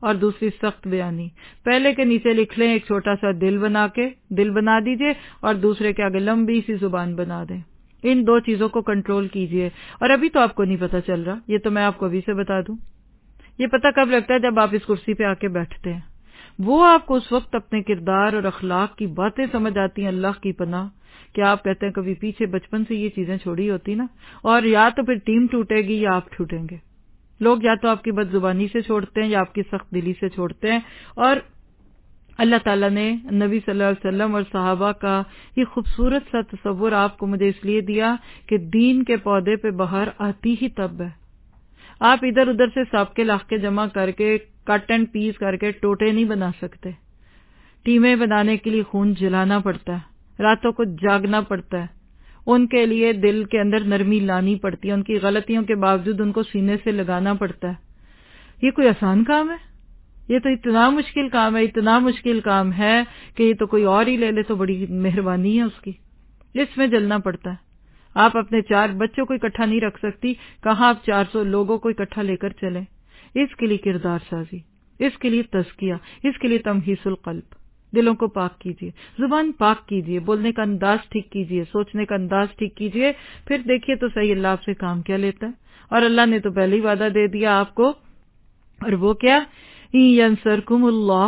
Speaker 1: اور دوسری سخت بیانی. پہلے کے نیچے لکھ لیں ایک چھوٹا سا دل بنا دیجئے اور دوسرے کے آگے لمبی سی زبان بنا دیں. ان دو چیزوں کو کنٹرول کیجئے. اور ابھی تو آپ کو نہیں پتا چل رہا، یہ تو میں آپ کو ابھی سے بتا دوں. یہ پتہ کب لگتا ہے؟ جب آپ اس کرسی پہ آ کے بیٹھتے ہیں. وہ آپ کو اس وقت اپنے کردار اور اخلاق کی باتیں سمجھ آتی ہیں. اللہ کی پناہ کہ آپ کہتے ہیں کبھی پیچھے بچپن سے یہ چیزیں چھوڑی ہوتی نا، اور یا تو پھر ٹیم ٹوٹے گی یا آپ ٹوٹیں گے. لوگ یا تو آپ کی بد زبانی سے چھوڑتے ہیں یا آپ کی سخت دلی سے چھوڑتے ہیں. اور اللہ تعالیٰ نے نبی صلی اللہ علیہ وسلم اور صحابہ کا یہ خوبصورت سا تصور آپ کو مجھے اس لیے دیا کہ دین کے پودے پہ بہار آتی ہی تب ہے. آپ ادھر ادھر سے سابقے لاحقے جمع کر کے کٹ اینڈ پیس کر کے ٹوٹے نہیں بنا سکتے. ٹیمیں بنانے کے لیے خون جلانا پڑتا ہے، راتوں کو جاگنا پڑتا ہے، ان کے لیے دل کے اندر نرمی لانی پڑتی ہے، ان کی غلطیوں کے باوجود ان کو سینے سے لگانا پڑتا ہے. یہ کوئی آسان کام ہے؟ یہ تو اتنا مشکل کام ہے کہ یہ تو کوئی اور ہی لے لے تو بڑی مہربانی ہے اس کی. اس میں جلنا پڑتا ہے. آپ اپنے 4 بچوں کو اکٹھا نہیں رکھ سکتی، کہاں آپ 400 لوگوں کو اکٹھا لے کر چلیں. اس کے لیے کردار سازی، اس کے لیے تزکیہ، اس کے لیے تمحیص القلب. دلوں کو پاک کیجیے، زبان پاک کیجیے، بولنے کا انداز ٹھیک کیجیے، سوچنے کا انداز ٹھیک کیجیے. پھر دیکھیے تو صحیح اللہ آپ سے کام کیا لیتا ہے. اور اللہ نے تو پہلے ہی وعدہ دے دیا آپ کو، اور وہ کیا؟ ینصرکم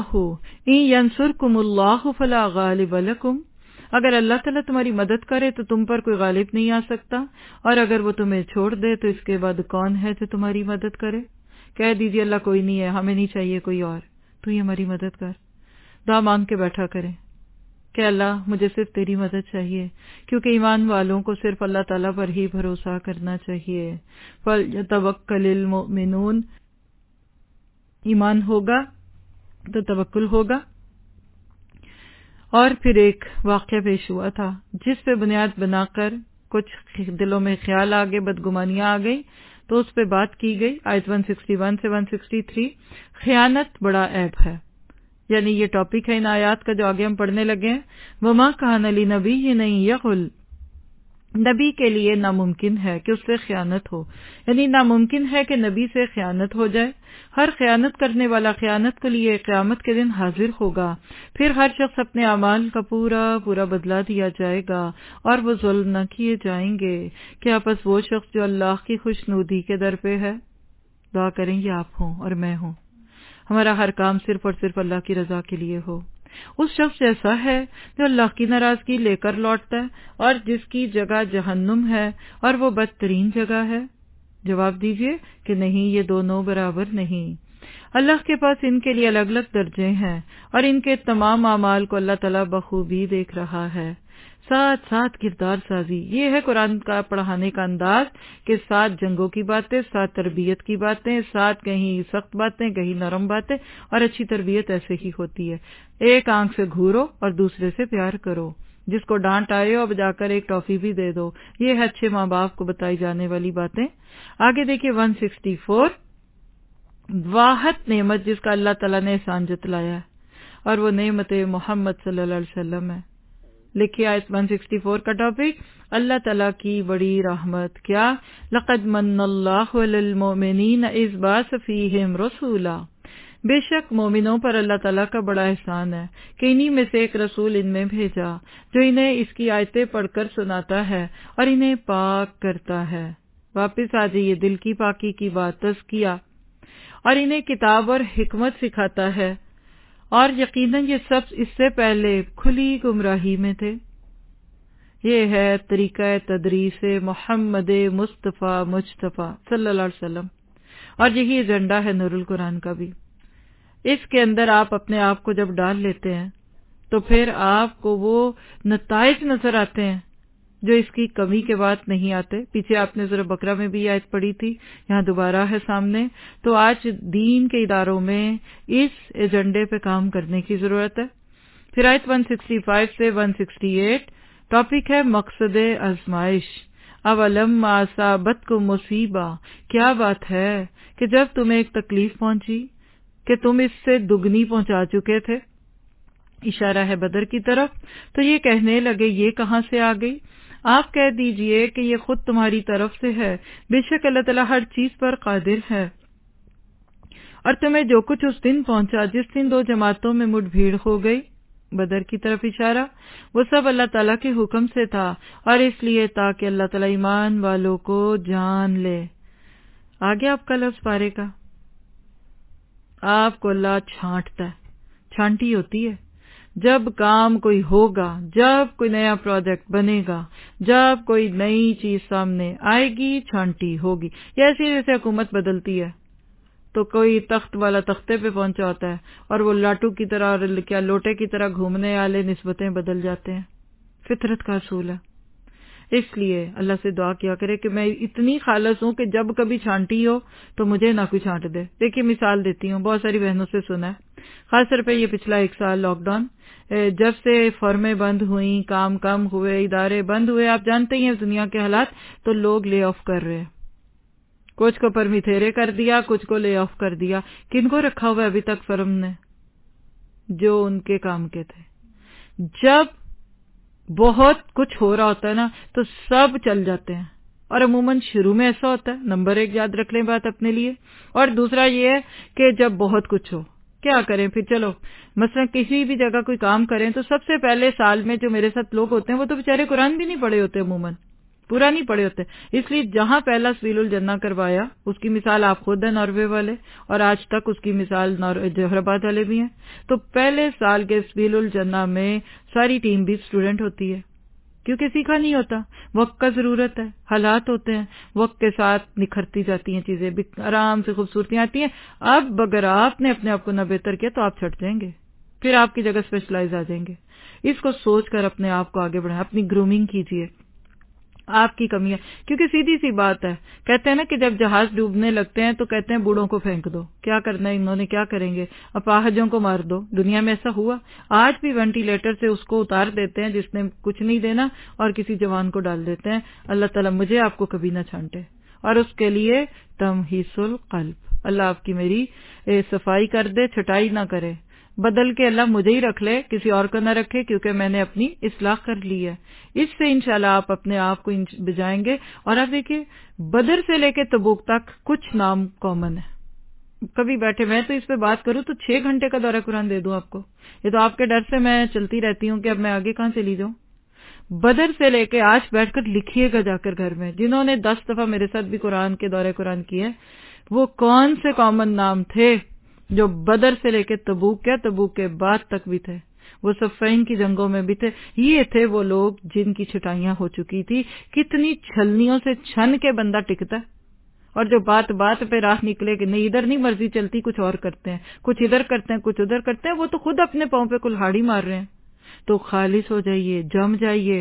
Speaker 1: اللہ فلا غالب لکم. اگر اللہ تعالیٰ تمہاری مدد کرے تو تم پر کوئی غالب نہیں آ سکتا، اور اگر وہ تمہیں چھوڑ دے تو اس کے بعد کون ہے جو تمہاری مدد کرے؟ کہہ دیجیے اللہ کوئی نہیں ہے، ہمیں نہیں چاہیے کوئی اور، تو ہی ہماری مدد کر. دعا مانگ کے بیٹھا کریں کہ اللہ مجھے صرف تیری مدد چاہیے، کیونکہ ایمان والوں کو صرف اللہ تعالیٰ پر ہی بھروسہ کرنا چاہیے. فَلْيَتَوَكَّلِ الْمُؤْمِنُونَ. ایمان ہوگا تو توکل ہوگا. اور پھر ایک واقعہ پیش ہوا تھا جس پہ بنیاد بنا کر کچھ دلوں میں خیال آگے، بدگمانیاں آ گئی، تو اس پہ بات کی گئی. آیت 161 سے 163 خیانت بڑا عیب ہے، یعنی یہ ٹاپک ہے ان آیات کا جو آگے ہم پڑھنے لگے ہیں. وَمَا كَانَ لِنَبِيٍّ أَن يَغُلَّ. نبی کے لیے ناممکن ہے کہ اس سے خیانت ہو، یعنی ناممکن ہے کہ نبی سے خیانت ہو جائے. ہر خیانت کرنے والا خیانت کے لیے قیامت کے دن حاضر ہوگا. پھر ہر شخص اپنے اعمال کا پورا بدلہ دیا جائے گا اور وہ ظلم نہ کیے جائیں گے. کیا پس وہ شخص جو اللہ کی خوشنودی کے در پہ ہے؟ دعا کریں گے آپ ہوں اور میں ہوں، ہمارا ہر کام صرف اور صرف اللہ کی رضا کے لیے ہو. اس شخص جیسا ہے جو اللہ کی ناراضگی لے کر لوٹتا ہے اور جس کی جگہ جہنم ہے اور وہ بدترین جگہ ہے. جواب دیجئے کہ نہیں، یہ دونوں برابر نہیں. اللہ کے پاس ان کے لیے الگ الگ درجے ہیں اور ان کے تمام اعمال کو اللہ تعالیٰ بخوبی دیکھ رہا ہے. ساتھ کردار سازی، یہ ہے قرآن کا پڑھانے کا انداز کہ 7 جنگوں کی باتیں، 7 تربیت کی باتیں، 7 کہیں سخت باتیں، کہیں نرم باتیں. اور اچھی تربیت ایسے ہی ہوتی ہے. ایک آنکھ سے گھورو اور دوسرے سے پیار کرو. جس کو ڈانٹ آئے اور بجا کر ایک ٹافی بھی دے دو. یہ ہے اچھے ماں باپ کو بتائی جانے والی باتیں. آگے دیکھیے 164 واحد نعمت جس کا اللہ تعالیٰ نے احسان جتلایا ہے، اور وہ نعمت محمد صلی اللہ علیہ وسلم ہے. لکھیے آیت 164 کا ٹاپک، اللہ تعالیٰ کی بڑی رحمت. کیا؟ لَقَدْ مَنَّ اللَّهُ عَلَى الْمُؤْمِنِينَ إِذْ بَعَثَ فِيهِمْ رَسُولًا. بے شک مومنوں پر اللہ تعالیٰ کا بڑا احسان ہے کہ انہی میں سے ایک رسول ان میں بھیجا جو انہیں اس کی آیتیں پڑھ کر سناتا ہے اور انہیں پاک کرتا ہے. واپس آ جائیے دل کی پاکی کی بات، تزکیہ. اور انہیں کتاب اور حکمت سکھاتا ہے، اور یقیناً یہ سب اس سے پہلے کھلی گمراہی میں تھے. یہ ہے طریقہ تدریس محمد مصطفیٰ مجتبیٰ صلی اللہ علیہ وسلم، اور یہی ایجنڈا ہے نور القرآن کا بھی. اس کے اندر آپ اپنے آپ کو جب ڈال لیتے ہیں تو پھر آپ کو وہ نتائج نظر آتے ہیں جو اس کی کمی کے بعد نہیں آتے. پیچھے آپ نے سورہ بقرہ میں بھی آیت پڑھی تھی، یہاں دوبارہ ہے سامنے. تو آج دین کے اداروں میں اس ایجنڈے پہ کام کرنے کی ضرورت ہے. پھر آیت 165 سے 168 ٹاپک ہے مقصد آزمائش. اولم اصابتکم مصیبہ، کیا بات ہے کہ جب تمہیں ایک تکلیف پہنچی کہ تم اس سے دگنی پہنچا چکے تھے. اشارہ ہے بدر کی طرف. تو یہ کہنے لگے یہ کہاں سے آ گئی؟ آپ کہہ دیجئے کہ یہ خود تمہاری طرف سے ہے. بے شک اللہ تعالیٰ ہر چیز پر قادر ہے اور تمہیں جو کچھ اس دن پہنچا جس دن دو جماعتوں میں مٹ بھیڑ ہو گئی، بدر کی طرف اشارہ، وہ سب اللہ تعالیٰ کے حکم سے تھا، اور اس لیے تاکہ اللہ تعالیٰ ایمان والوں کو جان لے۔ آگے آپ کا لفظ پارے کا، آپ کو اللہ چھانٹتا ہے، چھانٹی ہوتی ہے۔ جب کام کوئی ہوگا، جب کوئی نیا پروجیکٹ بنے گا، جب کوئی نئی چیز سامنے آئے گی، چھانٹی ہوگی۔ ایسے جیسے حکومت بدلتی ہے تو کوئی تخت والا تختے پہ پہنچا ہوتا ہے اور وہ لاٹو کی طرح اور کیا لوٹے کی طرح گھومنے والے نسبتیں بدل جاتے ہیں، فطرت کا اصول ہے۔ اس لیے اللہ سے دعا کیا کرے کہ میں اتنی خالص ہوں کہ جب کبھی چھانٹی ہو تو مجھے نہ کوئی چھانٹ دے۔ دیکھیے مثال دیتی ہوں، بہت ساری بہنوں سے سنا ہے، خاص طور پہ یہ پچھلا 1 سال لاک ڈاؤن، جب سے فرمیں بند ہوئیں، کام کم ہوئے، ادارے بند ہوئے، آپ جانتے ہی ہیں دنیا کے حالات، تو لوگ لے آف کر رہے ہیں۔ کچھ کو پرمیتھیرے کر دیا، کچھ کو لے آف کر دیا۔ کن کو رکھا ہوا ہے ابھی تک فرم نے؟ جو ان کے کام کے تھے۔ جب بہت کچھ ہو رہا ہوتا ہے نا تو سب چل جاتے ہیں، اور عموماً شروع میں ایسا ہوتا ہے۔ نمبر 1 یاد رکھ لیں بات اپنے لیے، اور دوسرا یہ ہے کہ جب بہت کچھ ہو کیا کریں پھر؟ چلو مثلا کسی بھی جگہ کوئی کام کریں تو سب سے پہلے سال میں جو میرے ساتھ لوگ ہوتے ہیں وہ تو بیچارے قرآن بھی نہیں پڑھے ہوتے، عموماً پورا نہیں پڑھے ہوتے۔ اس لیے جہاں پہلا سبیل الجنہ کروایا اس کی مثال آپ خود ہیں، ناروے والے، اور آج تک اس کی مثال جوہر آباد والے بھی ہیں۔ تو پہلے سال کے سبیل الجنہ میں ساری ٹیم بھی اسٹوڈنٹ ہوتی ہے، کیونکہ سیکھا نہیں ہوتا، وقت کا ضرورت ہے، حالات ہوتے ہیں، وقت کے ساتھ نکھرتی جاتی ہیں چیزیں، آرام سے خوبصورتیاں آتی ہیں۔ اب اگر آپ نے اپنے آپ کو نہ بہتر کیا تو آپ چھٹ جائیں گے، پھر آپ کی جگہ اسپیشلائز آ جائیں گے۔ اس کو سوچ کر اپنے آپ کو آگے بڑھائیں، اپنی گرومنگ کیجیے، آپ کی کمیاں، کیونکہ سیدھی سی بات ہے، کہتے ہیں نا کہ جب جہاز ڈوبنے لگتے ہیں تو کہتے ہیں بوڑھوں کو پھینک دو، کیا کرنا ہے انہوں نے، کیا کریں گے، اپاہجوں کو مار دو۔ دنیا میں ایسا ہوا، آج بھی وینٹیلیٹر سے اس کو اتار دیتے ہیں جس نے کچھ نہیں دینا، اور کسی جوان کو ڈال دیتے ہیں۔ اللہ تعالیٰ مجھے آپ کو کبھی نہ چھانٹے، اور اس کے لیے تمحیص القلب، اللہ آپ کی میری صفائی کر دے، چھٹائی نہ کرے، بدل کے اللہ مجھے ہی رکھ لے، کسی اور کو نہ رکھے، کیونکہ میں نے اپنی اصلاح کر لی ہے۔ اس سے انشاءاللہ آپ اپنے آپ کو بجائیں گے۔ اور آپ دیکھیں بدر سے لے کے تبوک تک کچھ نام کامن ہے۔ کبھی بیٹھے میں تو اس پہ بات کروں تو 6 گھنٹے کا دورہ قرآن دے دوں آپ کو، یہ تو آپ کے ڈر سے میں چلتی رہتی ہوں کہ اب میں آگے کہاں چلی جاؤں۔ بدر سے لے کے آج بیٹھ کر لکھیے گا جا کر گھر میں، جنہوں نے 10 دفعہ میرے ساتھ بھی قرآن کے دورہ قرآن کیے، وہ کون سے کامن نام تھے جو بدر سے لے کے تبوک کے بعد تک بھی تھے، وہ صفین کی جنگوں میں بھی تھے۔ یہ تھے وہ لوگ جن کی چھٹائیاں ہو چکی تھی۔ کتنی چھلنیوں سے چھن کے بندہ ٹکتا ہے، اور جو بات بات پہ راہ نکلے کہ نہیں ادھر نہیں مرضی چلتی، کچھ اور کرتے ہیں، کچھ ادھر کرتے ہیں، کچھ ادھر کرتے ہیں، وہ تو خود اپنے پاؤں پہ کلہاڑی مار رہے ہیں۔ تو خالص ہو جائیے، جم جائیے۔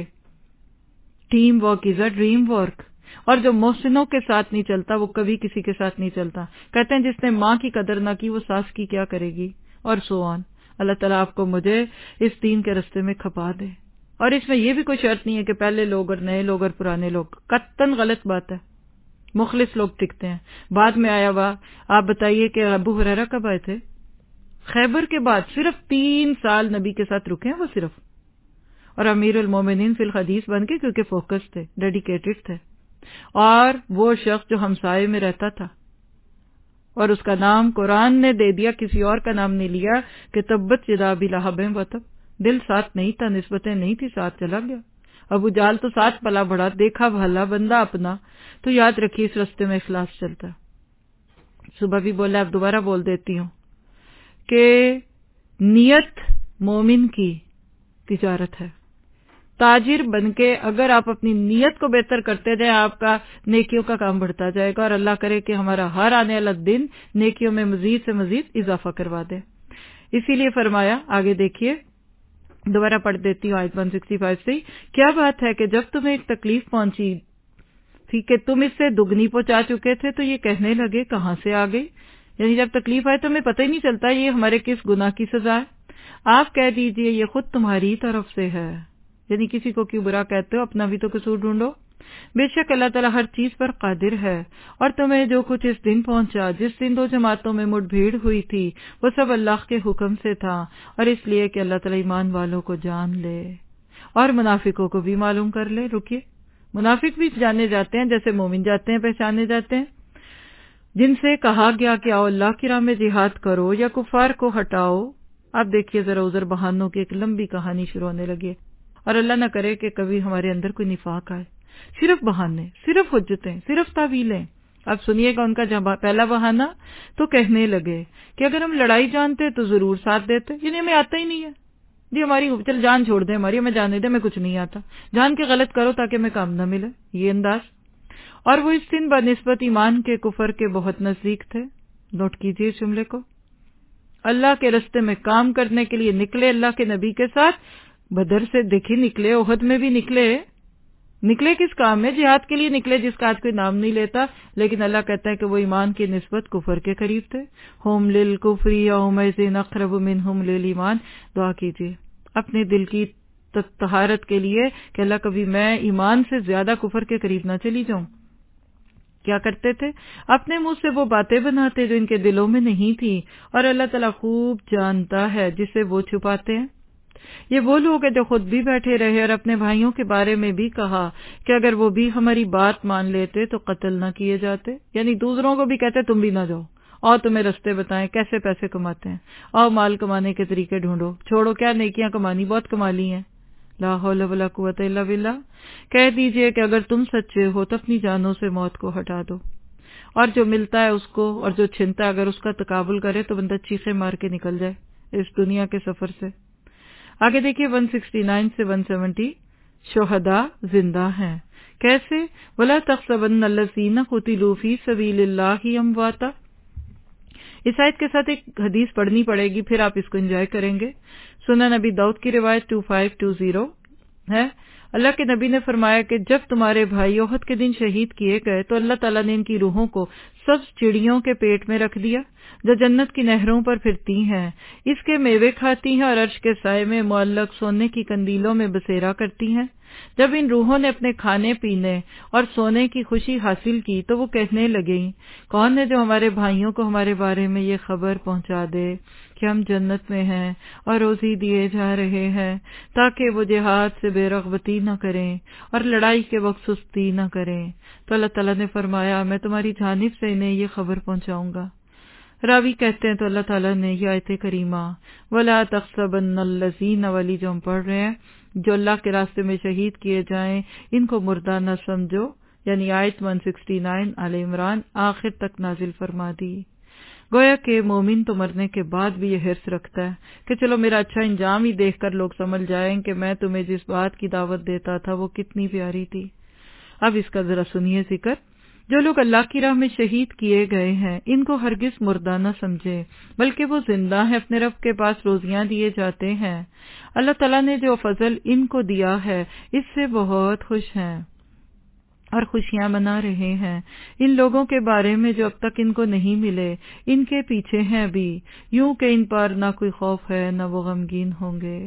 Speaker 1: Team work is a dream work, اور جو محسنوں کے ساتھ نہیں چلتا وہ کبھی کسی کے ساتھ نہیں چلتا۔ کہتے ہیں جس نے ماں کی قدر نہ کی وہ ساس کی کیا کرے گی، اور سو آن۔ اللہ تعالیٰ آپ کو مجھے اس دین کے رستے میں کھپا دے۔ اور اس میں یہ بھی کوئی شرط نہیں ہے کہ پہلے لوگ اور نئے لوگ اور پرانے لوگ، قطعاً غلط بات ہے۔ مخلص لوگ ٹکتے ہیں، بعد میں آیا ہوا۔ آپ بتائیے کہ ابو ہریرہ کب آئے تھے؟ خیبر کے بعد صرف 3 سال نبی کے ساتھ رکے ہیں وہ صرف، اور امیر المومنین فی الحدیث بن کے، کیونکہ فوکس تھے، ڈیڈیکیٹڈ تھے۔ اور وہ شخص جو ہمسائے میں رہتا تھا اور اس کا نام قرآن نے دے دیا، کسی اور کا نام نہیں لیا، کہ تبت یدا ابی لہب وتب، دل ساتھ نہیں تھا، نسبتیں نہیں تھی، ساتھ چلا گیا۔ ابو جہل تو ساتھ پلا بڑا، دیکھا بھلا بندہ اپنا۔ تو یاد رکھیے اس رستے میں اخلاص چلتا ہے۔ صبح بھی بولا، اب دوبارہ بول دیتی ہوں کہ نیت مومن کی تجارت ہے۔ تاجر بن کے اگر آپ اپنی نیت کو بہتر کرتے جائیں، آپ کا نیکیوں کا کام بڑھتا جائے گا، اور اللہ کرے کہ ہمارا ہر آنے والا دن نیکیوں میں مزید سے مزید اضافہ کروا دے۔ اسی لیے فرمایا، آگے دیکھیے، دوبارہ پڑھ دیتی ہوں آیت 165 سے، کیا بات ہے کہ جب تمہیں ایک تکلیف پہنچی تھی کہ تم اس سے دگنی پہنچا چکے تھے تو یہ کہنے لگے کہاں سے آ گئی؟ یعنی جب تکلیف آئے تو ہمیں پتہ ہی نہیں چلتا یہ ہمارے کس گناہ کی سزا ہے۔ آپ کہہ دیجئے یہ خود تمہاری طرف سے ہے، یعنی کسی کو کیوں برا کہتے ہو، اپنا بھی تو قصور ڈھونڈو۔ بے شک اللہ تعالیٰ ہر چیز پر قادر ہے، اور تمہیں جو کچھ اس دن پہنچا جس دن 2 جماعتوں میں مٹ بھیڑ ہوئی تھی وہ سب اللہ کے حکم سے تھا، اور اس لیے کہ اللہ تعالیٰ ایمان والوں کو جان لے اور منافقوں کو بھی معلوم کر لے۔ رکیے، منافق بھی جانے جاتے ہیں جیسے مومن جاتے ہیں، پہچانے جاتے ہیں۔ جن سے کہا گیا کہ آؤ اللہ کی راہ میں جہاد کرو یا کفار کو ہٹاؤ، اب دیکھیے ذرا ادھر بہانوں کی ایک لمبی کہانی شروع ہونے لگی ہے، اور اللہ نہ کرے کہ کبھی ہمارے اندر کوئی نفاق آئے، صرف بہانے، صرف حجتیں، صرف تعویلیں۔ اب سنیے گا ان کا پہلا بہانہ، تو کہنے لگے کہ اگر ہم لڑائی جانتے تو ضرور ساتھ دیتے، یعنی ہمیں آتا ہی نہیں ہے جی، ہماری چل جان چھوڑ دیں، ہماری ہمیں جانے دیں، ہمیں کچھ نہیں آتا، جان کے غلط کرو تاکہ ہمیں کام نہ ملے، یہ انداز۔ اور وہ اس دن بنسبت ایمان کے کفر کے بہت نزدیک تھے۔ نوٹ کیجیے اس جملے کو، اللہ کے راستے میں کام کرنے کے لیے نکلے اللہ کے نبی کے ساتھ، بدر سے دیکھیں نکلے، احد میں بھی نکلے کس کام میں؟ جہاد کے لیے نکلے، جس کا آج کوئی نام نہیں لیتا، لیکن اللہ کہتا ہے کہ وہ ایمان کی نسبت کفر کے قریب تھے۔ ہم للکفر یومئذ اقرب منہم للایمان، دعا کیجیے اپنے دل کی طہارت کے لیے کہ اللہ کبھی میں ایمان سے زیادہ کفر کے قریب نہ چلی جاؤں۔ کیا کرتے تھے؟ اپنے منہ سے وہ باتیں بناتے جو ان کے دلوں میں نہیں تھی، اور اللہ تعالیٰ خوب جانتا ہے جسے وہ چھپاتے ہیں۔ یہ وہ لوگ ہیں جو خود بھی بیٹھے رہے اور اپنے بھائیوں کے بارے میں بھی کہا کہ اگر وہ بھی ہماری بات مان لیتے تو قتل نہ کیے جاتے، یعنی دوسروں کو بھی کہتے تم بھی نہ جاؤ، اور تمہیں رستے بتائیں کیسے پیسے کماتے ہیں، اور مال کمانے کے طریقے ڈھونڈو، چھوڑو کیا نیکیاں کمانی بہت کما لی ہیں، لا حول ولا قوت الا باللہ۔ کہہ دیجئے کہ اگر تم سچے ہو تو اپنی جانوں سے موت کو ہٹا دو، اور جو ملتا ہے اس کو، اور جو چھنتا ہے اگر اس کا تقابل کرے تو بندہ چیخے مار کے نکل جائے اس دنیا کے سفر سے۔ آگے دیکھیے 169 سے 170، شہداء زندہ ہیں کیسے؟ وَلَا تَحْسَبَنَّ الَّذِينَ قُتِلُوا فِي سَبِيلِ اللَّهِ أَمْوَاتًا۔ اس آیت کے ساتھ ایک حدیث پڑھنی پڑے گی، پھر آپ اس کو انجوائے کریں گے۔ سنن نبی داؤد کی روایت 2520 ہے، اللہ کے نبی نے فرمایا کہ جب تمہارے بھائی احد کے دن شہید کیے گئے تو اللہ تعالیٰ نے ان کی روحوں کو سبز چڑیوں کے پیٹ میں رکھ دیا جو جنت کی نہروں پر پھرتی ہیں، اس کے میوے کھاتی ہیں اور عرش کے سائے میں معلق سونے کی قندیلوں میں بسیرا کرتی ہیں۔ جب ان روحوں نے اپنے کھانے پینے اور سونے کی خوشی حاصل کی تو وہ کہنے لگیں، کون ہے جو ہمارے بھائیوں کو ہمارے بارے میں یہ خبر پہنچا دے کہ ہم جنت میں ہیں اور روزی دیے جا رہے ہیں، تاکہ وہ جہاد سے بے رغبتی نہ کریں اور لڑائی کے وقت سستی نہ کریں۔ تو اللہ تعالیٰ نے فرمایا میں تمہاری جانب سے انہیں یہ خبر پہنچاؤں گا۔ راوی کہتے ہیں تو اللہ تعالیٰ نے یہ آیت کریمہ وَلَا تَحْسَبَنَّ الَّذِينَ والی جو ہم پڑھ رہے ہیں، جو اللہ کے راستے میں شہید کیے جائیں ان کو مردہ نہ سمجھو، یعنی آیت 169 آل عمران آخر تک نازل فرما دی۔ گویا کہ مومن تو مرنے کے بعد بھی یہ حرص رکھتا ہے کہ چلو میرا اچھا انجام ہی دیکھ کر لوگ سمجھ جائیں کہ میں تمہیں جس بات کی دعوت دیتا تھا وہ کتنی پیاری تھی۔ اب اس کا ذرا سنیے ذکر۔ جو لوگ اللہ کی راہ میں شہید کیے گئے ہیں ان کو ہرگز مردہ نہ سمجھے، بلکہ وہ زندہ ہیں، اپنے رب کے پاس روزیاں دیے جاتے ہیں۔ اللہ تعالیٰ نے جو فضل ان کو دیا ہے اس سے بہت خوش ہیں اور خوشیاں منا رہے ہیں۔ ان لوگوں کے بارے میں جو اب تک ان کو نہیں ملے، ان کے پیچھے ہیں بھی، یوں کہ ان پر نہ کوئی خوف ہے نہ وہ غمگین ہوں گے۔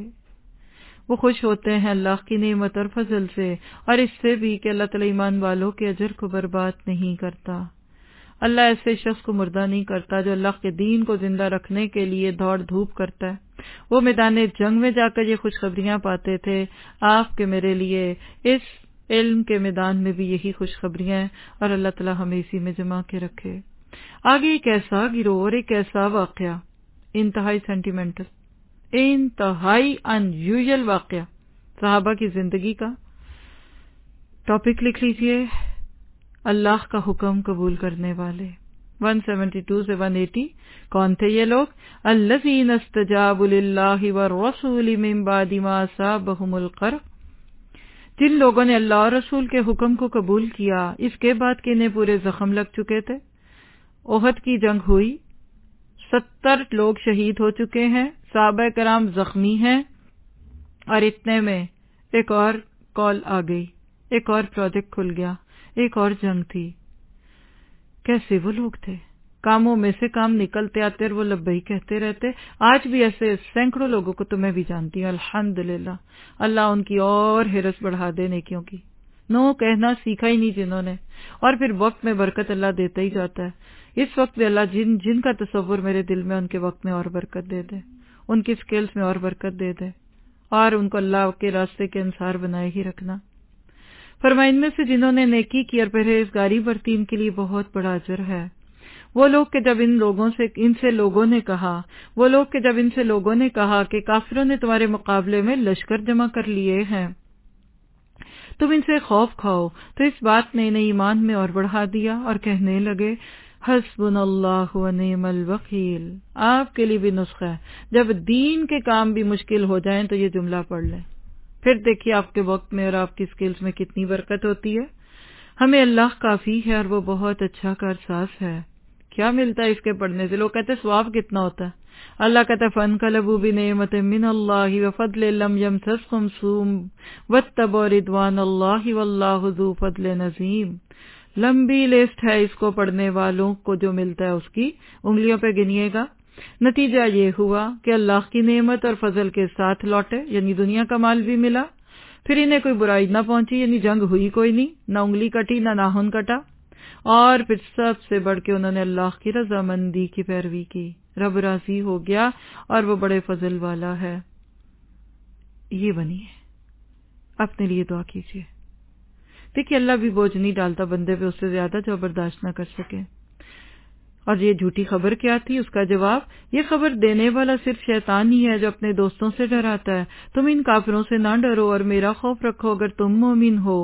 Speaker 1: وہ خوش ہوتے ہیں اللہ کی نعمت اور فضل سے، اور اس سے بھی کہ اللہ تعالیٰ ایمان والوں کے اجر کو برباد نہیں کرتا۔ اللہ ایسے شخص کو مردہ نہیں کرتا جو اللہ کے دین کو زندہ رکھنے کے لیے دوڑ دھوپ کرتا ہے۔ وہ میدان جنگ میں جا کر یہ خوشخبریاں پاتے تھے، آپ کے میرے لیے اس علم کے میدان میں بھی یہی خوشخبریاں ہیں، اور اللہ تعالیٰ ہمیں اسی میں جمع کے رکھے۔ آگے ایک ایسا گروہ اور ایک ایسا واقعہ، انتہائی سینٹیمنٹل، انتہائی ان یوزل واقعہ صحابہ کی زندگی کا۔ ٹاپک لکھ لیجئے، اللہ کا حکم قبول کرنے والے۔ 172 سے 180 کون تھے یہ لوگ؟ الذین استجابوا للہ والرسول من بعد ما اصابہم القرح، جن لوگوں نے اللہ اور رسول کے حکم کو قبول کیا اس کے بعد کہ انہیں پورے زخم لگ چکے تھے۔ احد کی جنگ ہوئی، 70 لوگ شہید ہو چکے ہیں، صحابہ کرام زخمی ہیں، اور اتنے میں ایک اور کال آ گئی، ایک اور پروجیکٹ کھل گیا، ایک اور جنگ تھی۔ کیسے وہ لوگ تھے؟ کاموں میں سے کام نکلتے آتے اور وہ لبیک کہتے رہتے۔ آج بھی ایسے سینکڑوں لوگوں کو تو میں بھی جانتی ہوں، الحمدللہ، اللہ ان کی اور ہرس بڑھا دے نیکیوں کی۔ نو کہنا سیکھا ہی نہیں جنہوں نے، اور پھر وقت میں برکت اللہ دیتا ہی جاتا ہے۔ اس وقت بھی اللہ جن کا تصور میرے دل میں، ان کے وقت میں اور برکت دے دے، ان کی سکلز میں اور برکت دے دے، اور ان کو اللہ کے راستے کے انصار بنائے ہی رکھنا۔ فرمایا ان میں سے جنہوں نے نیکی کی اور پرہیزگاری برتی ان کے لیے بہت بڑا اجر ہے۔ وہ لوگ کہ جب ان سے لوگوں نے کہا کہ کافروں نے تمہارے مقابلے میں لشکر جمع کر لیے ہیں، تم ان سے خوف کھاؤ، تو اس بات نے انہیں ایمان میں اور بڑھا دیا اور کہنے لگے حسبنا اللہ ونعم الوکیل۔ آپ کے لیے بھی نسخہ ہے، جب دین کے کام بھی مشکل ہو جائیں تو یہ جملہ پڑھ لیں، پھر دیکھیے آپ کے وقت میں اور آپ کی سکلز میں کتنی برکت ہوتی ہے۔ ہمیں اللہ کافی ہے اور وہ بہت اچھا کارساز ہے۔ کیا ملتا ہے اس کے پڑھنے سے؟ لوگ کہتے ہیں ثواب کتنا ہوتا ہے؟ اللہ کہتا ہے فَانْقَلَبُوا بِنِعْمَةٍ مِّنَ اللَّهِ وَفَضْلٍ لَّمْ يَمْسَسْهُمْ سُوءٌ وَاتَّبَعُوا رِضْوَانَ اللَّهِ وَاللَّهُ ذُو فَضْلٍ عَظِيمٍ۔ لمبی لسٹ ہے اس کو پڑھنے والوں کو جو ملتا ہے اس کی، انگلیوں پہ گنیے گا۔ نتیجہ یہ ہوا کہ اللہ کی نعمت اور فضل کے ساتھ لوٹے، یعنی دنیا کا مال بھی ملا، پھر انہیں کوئی برائی نہ پہنچی، یعنی جنگ ہوئی کوئی نہیں، نہ انگلی کٹی نہ ناخن کٹا، اور پھر سب سے بڑھ کے انہوں نے اللہ کی رضامندی کی پیروی کی، رب راضی ہو گیا اور وہ بڑے فضل والا ہے۔ یہ بنیے، اپنے لیے دعا کیجیے۔ دیکھیے اللہ بھی بوجھ نہیں ڈالتا بندے پہ اس سے زیادہ جو برداشت نہ کر سکے۔ اور یہ جھوٹی خبر کیا تھی؟ اس کا جواب، یہ خبر دینے والا صرف شیطان ہی ہے جو اپنے دوستوں سے ڈراتا ہے۔ تم ان کافروں سے نہ ڈرو اور میرا خوف رکھو اگر تم مومن ہو۔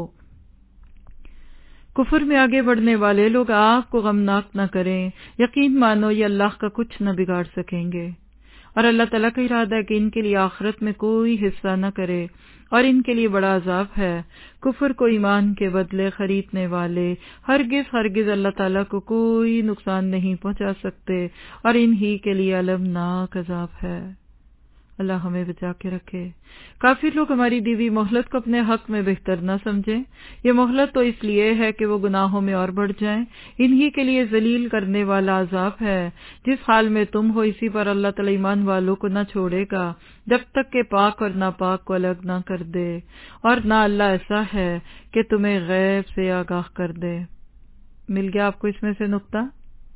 Speaker 1: کفر میں آگے بڑھنے والے لوگ آپ کو غمناک نہ کریں، یقین مانو یہ اللہ کا کچھ نہ بگاڑ سکیں گے، اور اللہ تعالیٰ کا ارادہ ہے کہ ان کے لیے آخرت میں کوئی حصہ نہ کرے اور ان کے لیے بڑا عذاب ہے۔ کفر کو ایمان کے بدلے خریدنے والے ہرگز اللہ تعالیٰ کو کوئی نقصان نہیں پہنچا سکتے، اور انہی کے لیے المناک عذاب ہے۔ اللہ ہمیں بچا کے رکھے۔ کافر لوگ ہماری دی ہوئی مہلت کو اپنے حق میں بہتر نہ سمجھیں، یہ مہلت تو اس لیے ہے کہ وہ گناہوں میں اور بڑھ جائیں، انہی کے لیے ذلیل کرنے والا عذاب ہے۔ جس حال میں تم ہو اسی پر اللہ تعالی ایمان والوں کو نہ چھوڑے گا جب تک کہ پاک اور ناپاک کو الگ نہ کر دے، اور نہ اللہ ایسا ہے کہ تمہیں غیب سے آگاہ کر دے۔ مل گیا آپ کو اس میں سے نقطہ؟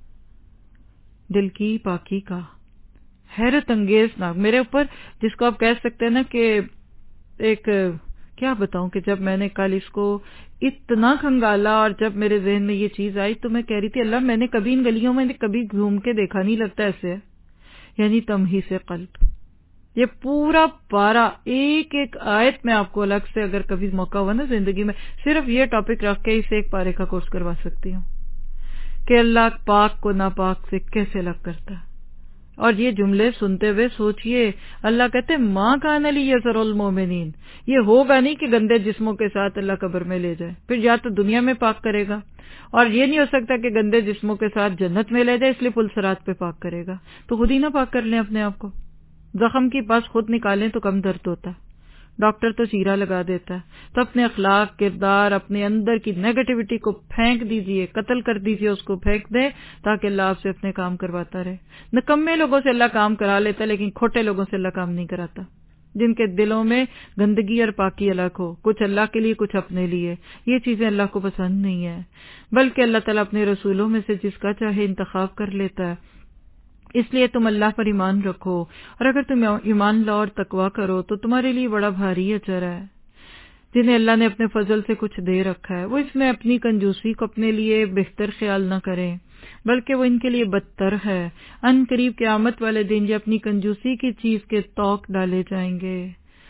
Speaker 1: دل کی پاکی کا حیرت انگیز نہ میرے اوپر، جس کو آپ کہہ سکتے ہیں نا کہ ایک کیا بتاؤں کہ جب میں نے کل اس کو اتنا کھنگالا اور جب میرے ذہن میں یہ چیز آئی تو میں کہہ رہی تھی اللہ میں نے کبھی ان گلیوں میں کبھی گھوم کے دیکھا نہیں، لگتا ایسے ہے، یعنی تمہیص قلب۔ یہ پورا پارا ایک ایک آیت میں آپ کو الگ سے اگر کبھی موقع ہوا نا زندگی میں صرف یہ ٹاپک رکھ کے اسے ایک پارے کا کورس کروا سکتی ہوں کہ اللہ پاک کو ناپاک سے کیسے الگ کرتا ہے۔ اور یہ جملے سنتے ہوئے سوچئے، اللہ کہتے ماں کان لیذر المومنین، یہ ہوگا نہیں کہ گندے جسموں کے ساتھ اللہ قبر میں لے جائے، پھر یا تو دنیا میں پاک کرے گا، اور یہ نہیں ہو سکتا کہ گندے جسموں کے ساتھ جنت میں لے جائے اس لیے پل صراط پہ پاک کرے گا، تو خود ہی نہ پاک کر لیں اپنے آپ کو۔ زخم کی پاس خود نکالیں تو کم درد ہوتا ہے، ڈاکٹر تو چیرا لگا دیتا ہے، تو اپنے اخلاق، کردار، اپنے اندر کی نیگیٹیوٹی کو پھینک دیجئے، قتل کر دیجئے، اس کو پھینک دیں تاکہ اللہ آپ سے اپنے کام کرواتا رہے۔ نکمے لوگوں سے اللہ کام کرا لیتا لیکن کھوٹے لوگوں سے اللہ کام نہیں کراتا، جن کے دلوں میں گندگی اور پاکی الگ ہو، کچھ اللہ کے لیے کچھ اپنے لیے، یہ چیزیں اللہ کو پسند نہیں ہے، بلکہ اللہ تعالیٰ اپنے رسولوں میں سے جس کا چاہے انتخاب کر لیتا ہے۔ اس لیے تم اللہ پر ایمان رکھو، اور اگر تم ایمان لاؤ اور تقویٰ کرو تو تمہارے لیے بڑا بھاری اجر ہے۔ جنہیں اللہ نے اپنے فضل سے کچھ دے رکھا ہے وہ اس میں اپنی کنجوسی کو اپنے لیے بہتر خیال نہ کریں، بلکہ وہ ان کے لیے بدتر ہے۔ ان قریب قیامت والے دن یہ اپنی کنجوسی کی چیز کے توق ڈالے جائیں گے۔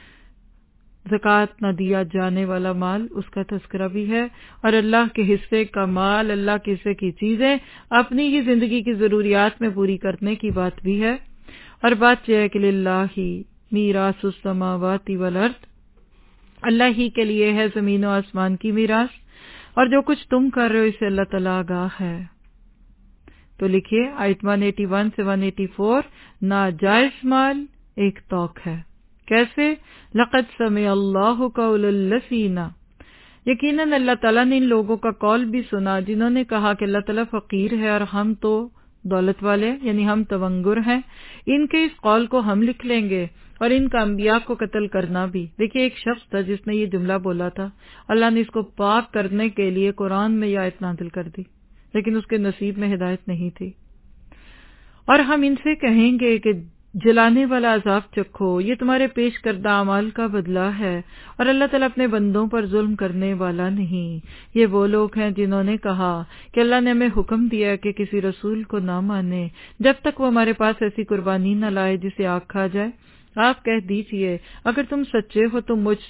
Speaker 1: زکوٰۃ نہ دیا جانے والا مال، اس کا تذکرہ بھی ہے، اور اللہ کے حصے کا مال، اللہ کے حصے کی چیزیں اپنی ہی زندگی کی ضروریات میں پوری کرنے کی بات بھی ہے، اور بات یہ ہے کہ للہ میراث السماوات والارض، اللہ ہی کے لیے ہے زمین و آسمان کی میراث، اور جو کچھ تم کر رہے ہو اسے اللہ تعالیٰ آگاہ ہے۔ تو لکھیے آیت 181 سے 184، ناجائز مال ایک توق ہے۔ کیسے؟ لقد سمع اللہ قول الذین، یقیناً اللہ تعالیٰ نے ان لوگوں کا قول بھی سنا جنہوں نے کہا کہ اللہ تعالیٰ فقیر ہے اور ہم تو دولت والے، یعنی ہم تونگر ہیں، ان کے اس قول کو ہم لکھ لیں گے اور ان کا انبیاء کو قتل کرنا بھی۔ دیکھیے ایک شخص تھا جس نے یہ جملہ بولا تھا، اللہ نے اس کو پاک کرنے کے لیے قرآن میں یہ آیت نازل کر دی، لیکن اس کے نصیب میں ہدایت نہیں تھی۔ اور ہم ان سے کہیں گے کہ جلانے والا عذاب چکھو، یہ تمہارے پیش کردہ اعمال کا بدلہ ہے، اور اللہ تعالیٰ اپنے بندوں پر ظلم کرنے والا نہیں۔ یہ وہ لوگ ہیں جنہوں نے کہا کہ اللہ نے ہمیں حکم دیا کہ کسی رسول کو نہ مانے جب تک وہ ہمارے پاس ایسی قربانی نہ لائے جسے آگ کھا جائے۔ آپ کہہ دیجئے اگر تم سچے ہو تو مجھ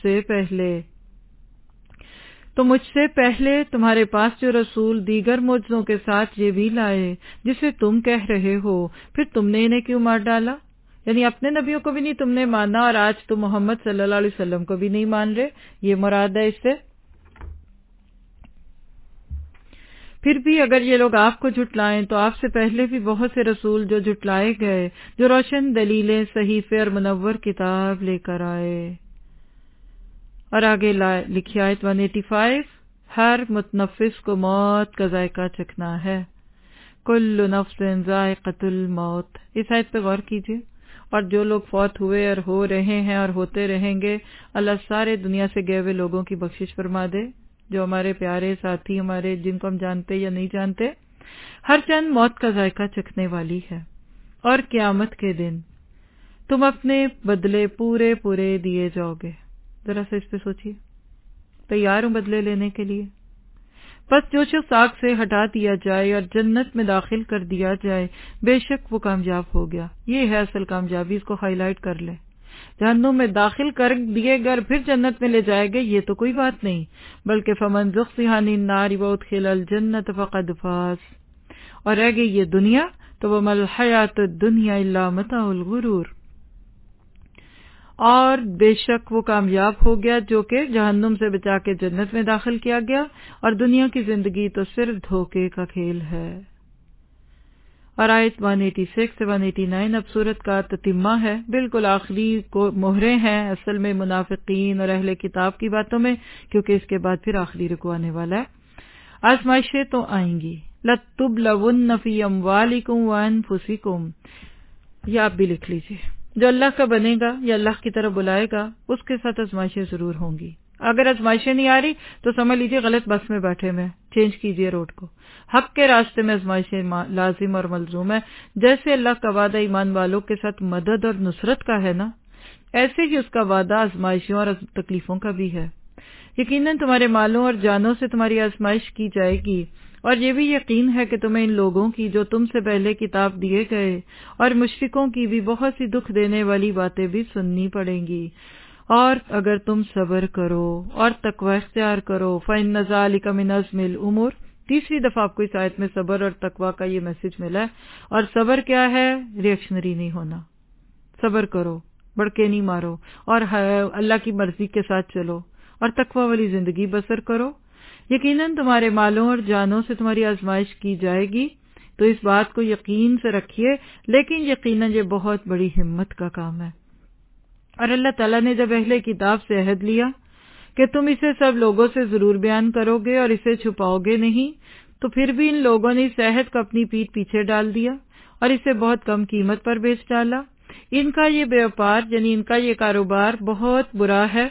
Speaker 1: سے پہلے تمہارے پاس جو رسول دیگر معجزوں کے ساتھ یہ بھی لائے جسے تم کہہ رہے ہو، پھر تم نے انہیں کیوں مار ڈالا؟ یعنی اپنے نبیوں کو بھی نہیں تم نے مانا اور آج تم محمد صلی اللہ علیہ وسلم کو بھی نہیں مان رہے، یہ مراد ہے اس سے۔ پھر بھی اگر یہ لوگ آپ کو جھٹلائیں تو آپ سے پہلے بھی بہت سے رسول جو جھٹلائے گئے، جو روشن دلیلیں، صحیفے اور منور کتاب لے کر آئے۔ اور آگے لکھی آیت 185، ہر متنفس کو موت کا ذائقہ چکھنا ہے، کل نفس ذائقۃ الموت۔ اس آیت پہ غور کیجئے۔ اور جو لوگ فوت ہوئے اور ہو رہے ہیں اور ہوتے رہیں گے، اللہ سارے دنیا سے گئے ہوئے لوگوں کی بخشش فرما دے، جو ہمارے پیارے ساتھی، ہمارے جن کو ہم جانتے یا نہیں جانتے، ہر چند موت کا ذائقہ چکھنے والی ہے۔ اور قیامت کے دن تم اپنے بدلے پورے پورے دیے جاؤ گے۔ ذرا سا اس پہ سوچیے، تیار ہوں بدلے لینے کے لیے؟ بس جو شخص آگ سے ہٹا دیا جائے اور جنت میں داخل کر دیا جائے، بے شک وہ کامیاب ہو گیا۔ یہ ہے اصل کامیابی، اس کو ہائی لائٹ کر لیں۔ جہنم میں داخل کر دیے گئے اور پھر جنت میں لے جائے گئے، یہ تو کوئی بات نہیں، بلکہ فمن زحزح عن النار وادخل الجنۃ فقد فاز۔ اور رہ گئی یہ دنیا تو وما الحیاۃ الدنیا الا متاع الغرور۔ اور بے شک وہ کامیاب ہو گیا جو کہ جہنم سے بچا کے جنت میں داخل کیا گیا، اور دنیا کی زندگی تو صرف دھوکے کا کھیل ہے۔ اور آیت 186 سے 189 اب سورت کا تتمہ ہے، بالکل آخری کو مہرے ہیں اصل میں منافقین اور اہل کتاب کی باتوں میں، کیونکہ اس کے بعد پھر آخری رکوع آنے والا ہے۔ آزمائشیں تو آئیں گی، لَتُبْلَوُنَّ فِي أَمْوَالِكُمْ وَأَنفُسِكُمْ، یہ آپ بھی لکھ لیجئے۔ جو اللہ کا بنے گا یا اللہ کی طرف بلائے گا، اس کے ساتھ آزمائشیں ضرور ہوں گی۔ اگر آزمائشیں نہیں آ رہی تو سمجھ لیجئے غلط بس میں بیٹھے میں، چینج کیجئے روڈ کو۔ حق کے راستے میں آزمائشیں لازم اور ملزوم ہے۔ جیسے اللہ کا وعدہ ایمان والوں کے ساتھ مدد اور نصرت کا ہے نا، ایسے ہی اس کا وعدہ آزمائشوں اور تکلیفوں کا بھی ہے۔ یقیناً تمہارے مالوں اور جانوں سے تمہاری آزمائش کی جائے گی، اور یہ بھی یقین ہے کہ تمہیں ان لوگوں کی جو تم سے پہلے کتاب دیے گئے اور مشرکوں کی بھی بہت سی دکھ دینے والی باتیں بھی سننی پڑیں گی۔ اور اگر تم صبر کرو اور تقوی اختیار کرو فَإِنَّ ذَلِكَ مِنْ عَزْمِ الْأُمُورِ، تیسری دفعہ آپ کو اس آیت میں صبر اور تقوی کا یہ میسج ملا ہے۔ اور صبر کیا ہے؟ ریئیکشنری نہیں ہونا، صبر کرو، بڑکے نہیں مارو، اور اللہ کی مرضی کے ساتھ چلو اور تقوی والی زندگی بسر کرو۔ یقیناً تمہارے مالوں اور جانوں سے تمہاری آزمائش کی جائے گی، تو اس بات کو یقین سے رکھیے، لیکن یقیناً یہ بہت بڑی ہمت کا کام ہے۔ اور اللہ تعالیٰ نے جب اہل کتاب سے عہد لیا کہ تم اسے سب لوگوں سے ضرور بیان کرو گے اور اسے چھپاؤ گے نہیں، تو پھر بھی ان لوگوں نے اس عہد کو اپنی پیٹھ پیچھے ڈال دیا اور اسے بہت کم قیمت پر بیچ ڈالا۔ ان کا یہ بیوپار یعنی ان کا یہ کاروبار بہت برا ہے۔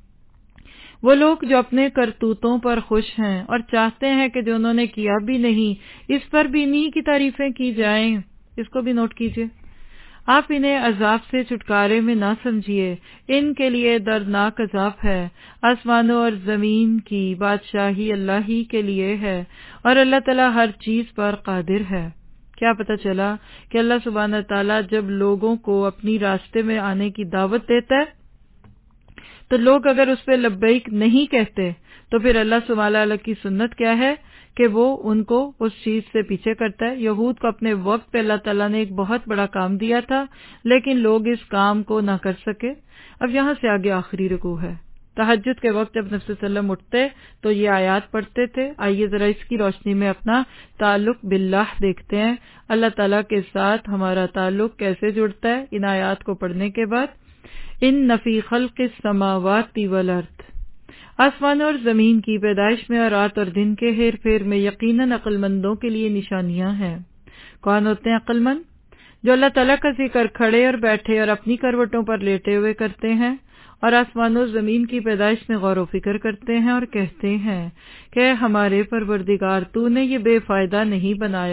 Speaker 1: وہ لوگ جو اپنے کرتوتوں پر خوش ہیں اور چاہتے ہیں کہ جو انہوں نے کیا بھی نہیں اس پر بھی انہی کی تعریفیں کی جائیں، اس کو بھی نوٹ کیجئے۔ آپ انہیں عذاب سے چھٹکارے میں نہ سمجھیے، ان کے لیے دردناک عذاب ہے۔ آسمانوں اور زمین کی بادشاہی اللہ ہی کے لیے ہے، اور اللہ تعالیٰ ہر چیز پر قادر ہے۔ کیا پتہ چلا کہ اللہ سبحانہ تعالیٰ جب لوگوں کو اپنی راستے میں آنے کی دعوت دیتا ہے تو لوگ اگر اس پہ لبیک نہیں کہتے تو پھر اللہ سبحانہ تعالیٰ کی سنت کیا ہے کہ وہ ان کو اس چیز سے پیچھے کرتا ہے۔ یہود کو اپنے وقت پہ اللہ تعالیٰ نے ایک بہت بڑا کام دیا تھا، لیکن لوگ اس کام کو نہ کر سکے۔ اب یہاں سے آگے آخری رکوع ہے۔ تہجد کے وقت جب نبی صلی اللہ علیہ وسلم اٹھتے تو یہ آیات پڑھتے تھے۔ آئیے ذرا اس کی روشنی میں اپنا تعلق باللہ دیکھتے ہیں، اللہ تعالیٰ کے ساتھ ہمارا تعلق کیسے جڑتا ہے ان آیات کو پڑھنے کے بعد۔ ان فی خلق السماوات والارض، آسمان اور زمین کی پیدائش میں اور رات اور دن کے ہیر پھیر میں یقیناً عقل مندوں کے لیے نشانیاں ہیں۔ کون ہوتے ہیں عقل مند؟ جو اللہ تعالیٰ کا ذکر کھڑے اور بیٹھے اور اپنی کروٹوں پر لیٹے ہوئے کرتے ہیں، اور آسمان و زمین کی پیدائش میں غور و فکر کرتے ہیں اور کہتے ہیں کہ ہمارے پروردگار تو نے یہ بے فائدہ نہیں بنایا،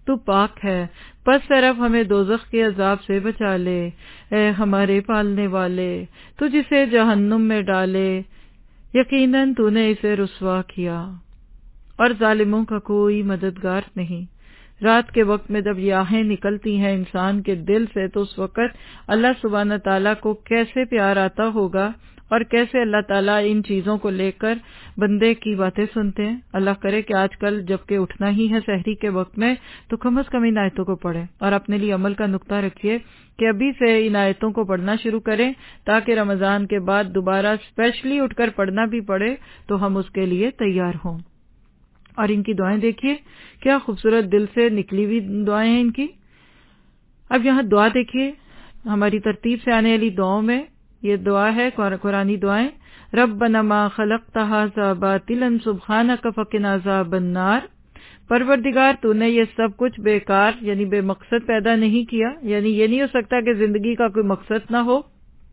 Speaker 1: تو پاک ہے، پس صرف ہمیں دوزخ کے عذاب سے بچا لے۔ اے ہمارے پالنے والے، تو جسے جہنم میں ڈالے، یقیناً تو نے اسے رسوا کیا، اور ظالموں کا کوئی مددگار نہیں۔ رات کے وقت میں جب یہ آہیں نکلتی ہیں انسان کے دل سے، تو اس وقت اللہ سبحانہ تعالیٰ کو کیسے پیار آتا ہوگا، اور کیسے اللہ تعالیٰ ان چیزوں کو لے کر بندے کی باتیں سنتے ہیں۔ اللہ کرے کہ آج کل جبکہ اٹھنا ہی ہے سحری کے وقت میں، تو کم از کم ان آیتوں کو پڑھیں، اور اپنے لیے عمل کا نقطہ رکھیے کہ ابھی سے ان آیتوں کو پڑھنا شروع کریں، تاکہ رمضان کے بعد دوبارہ اسپیشلی اٹھ کر پڑھنا بھی پڑے تو ہم اس کے لیے تیار ہوں۔ اور ان کی دعائیں دیکھیے کیا خوبصورت دل سے نکلی ہوئی دعائیں ہیں ان کی۔ اب یہاں دعا دیکھیے، ہماری ترتیب سے آنے والی دعاؤں میں یہ دعا ہے قرآنی دعائیں، ربنا ما خلقت ھذا باطلا سبحانک فقنا عذاب النار۔ پروردگار تو نے یہ سب کچھ بیکار یعنی بے مقصد پیدا نہیں کیا، یعنی یہ نہیں ہو سکتا کہ زندگی کا کوئی مقصد نہ ہو،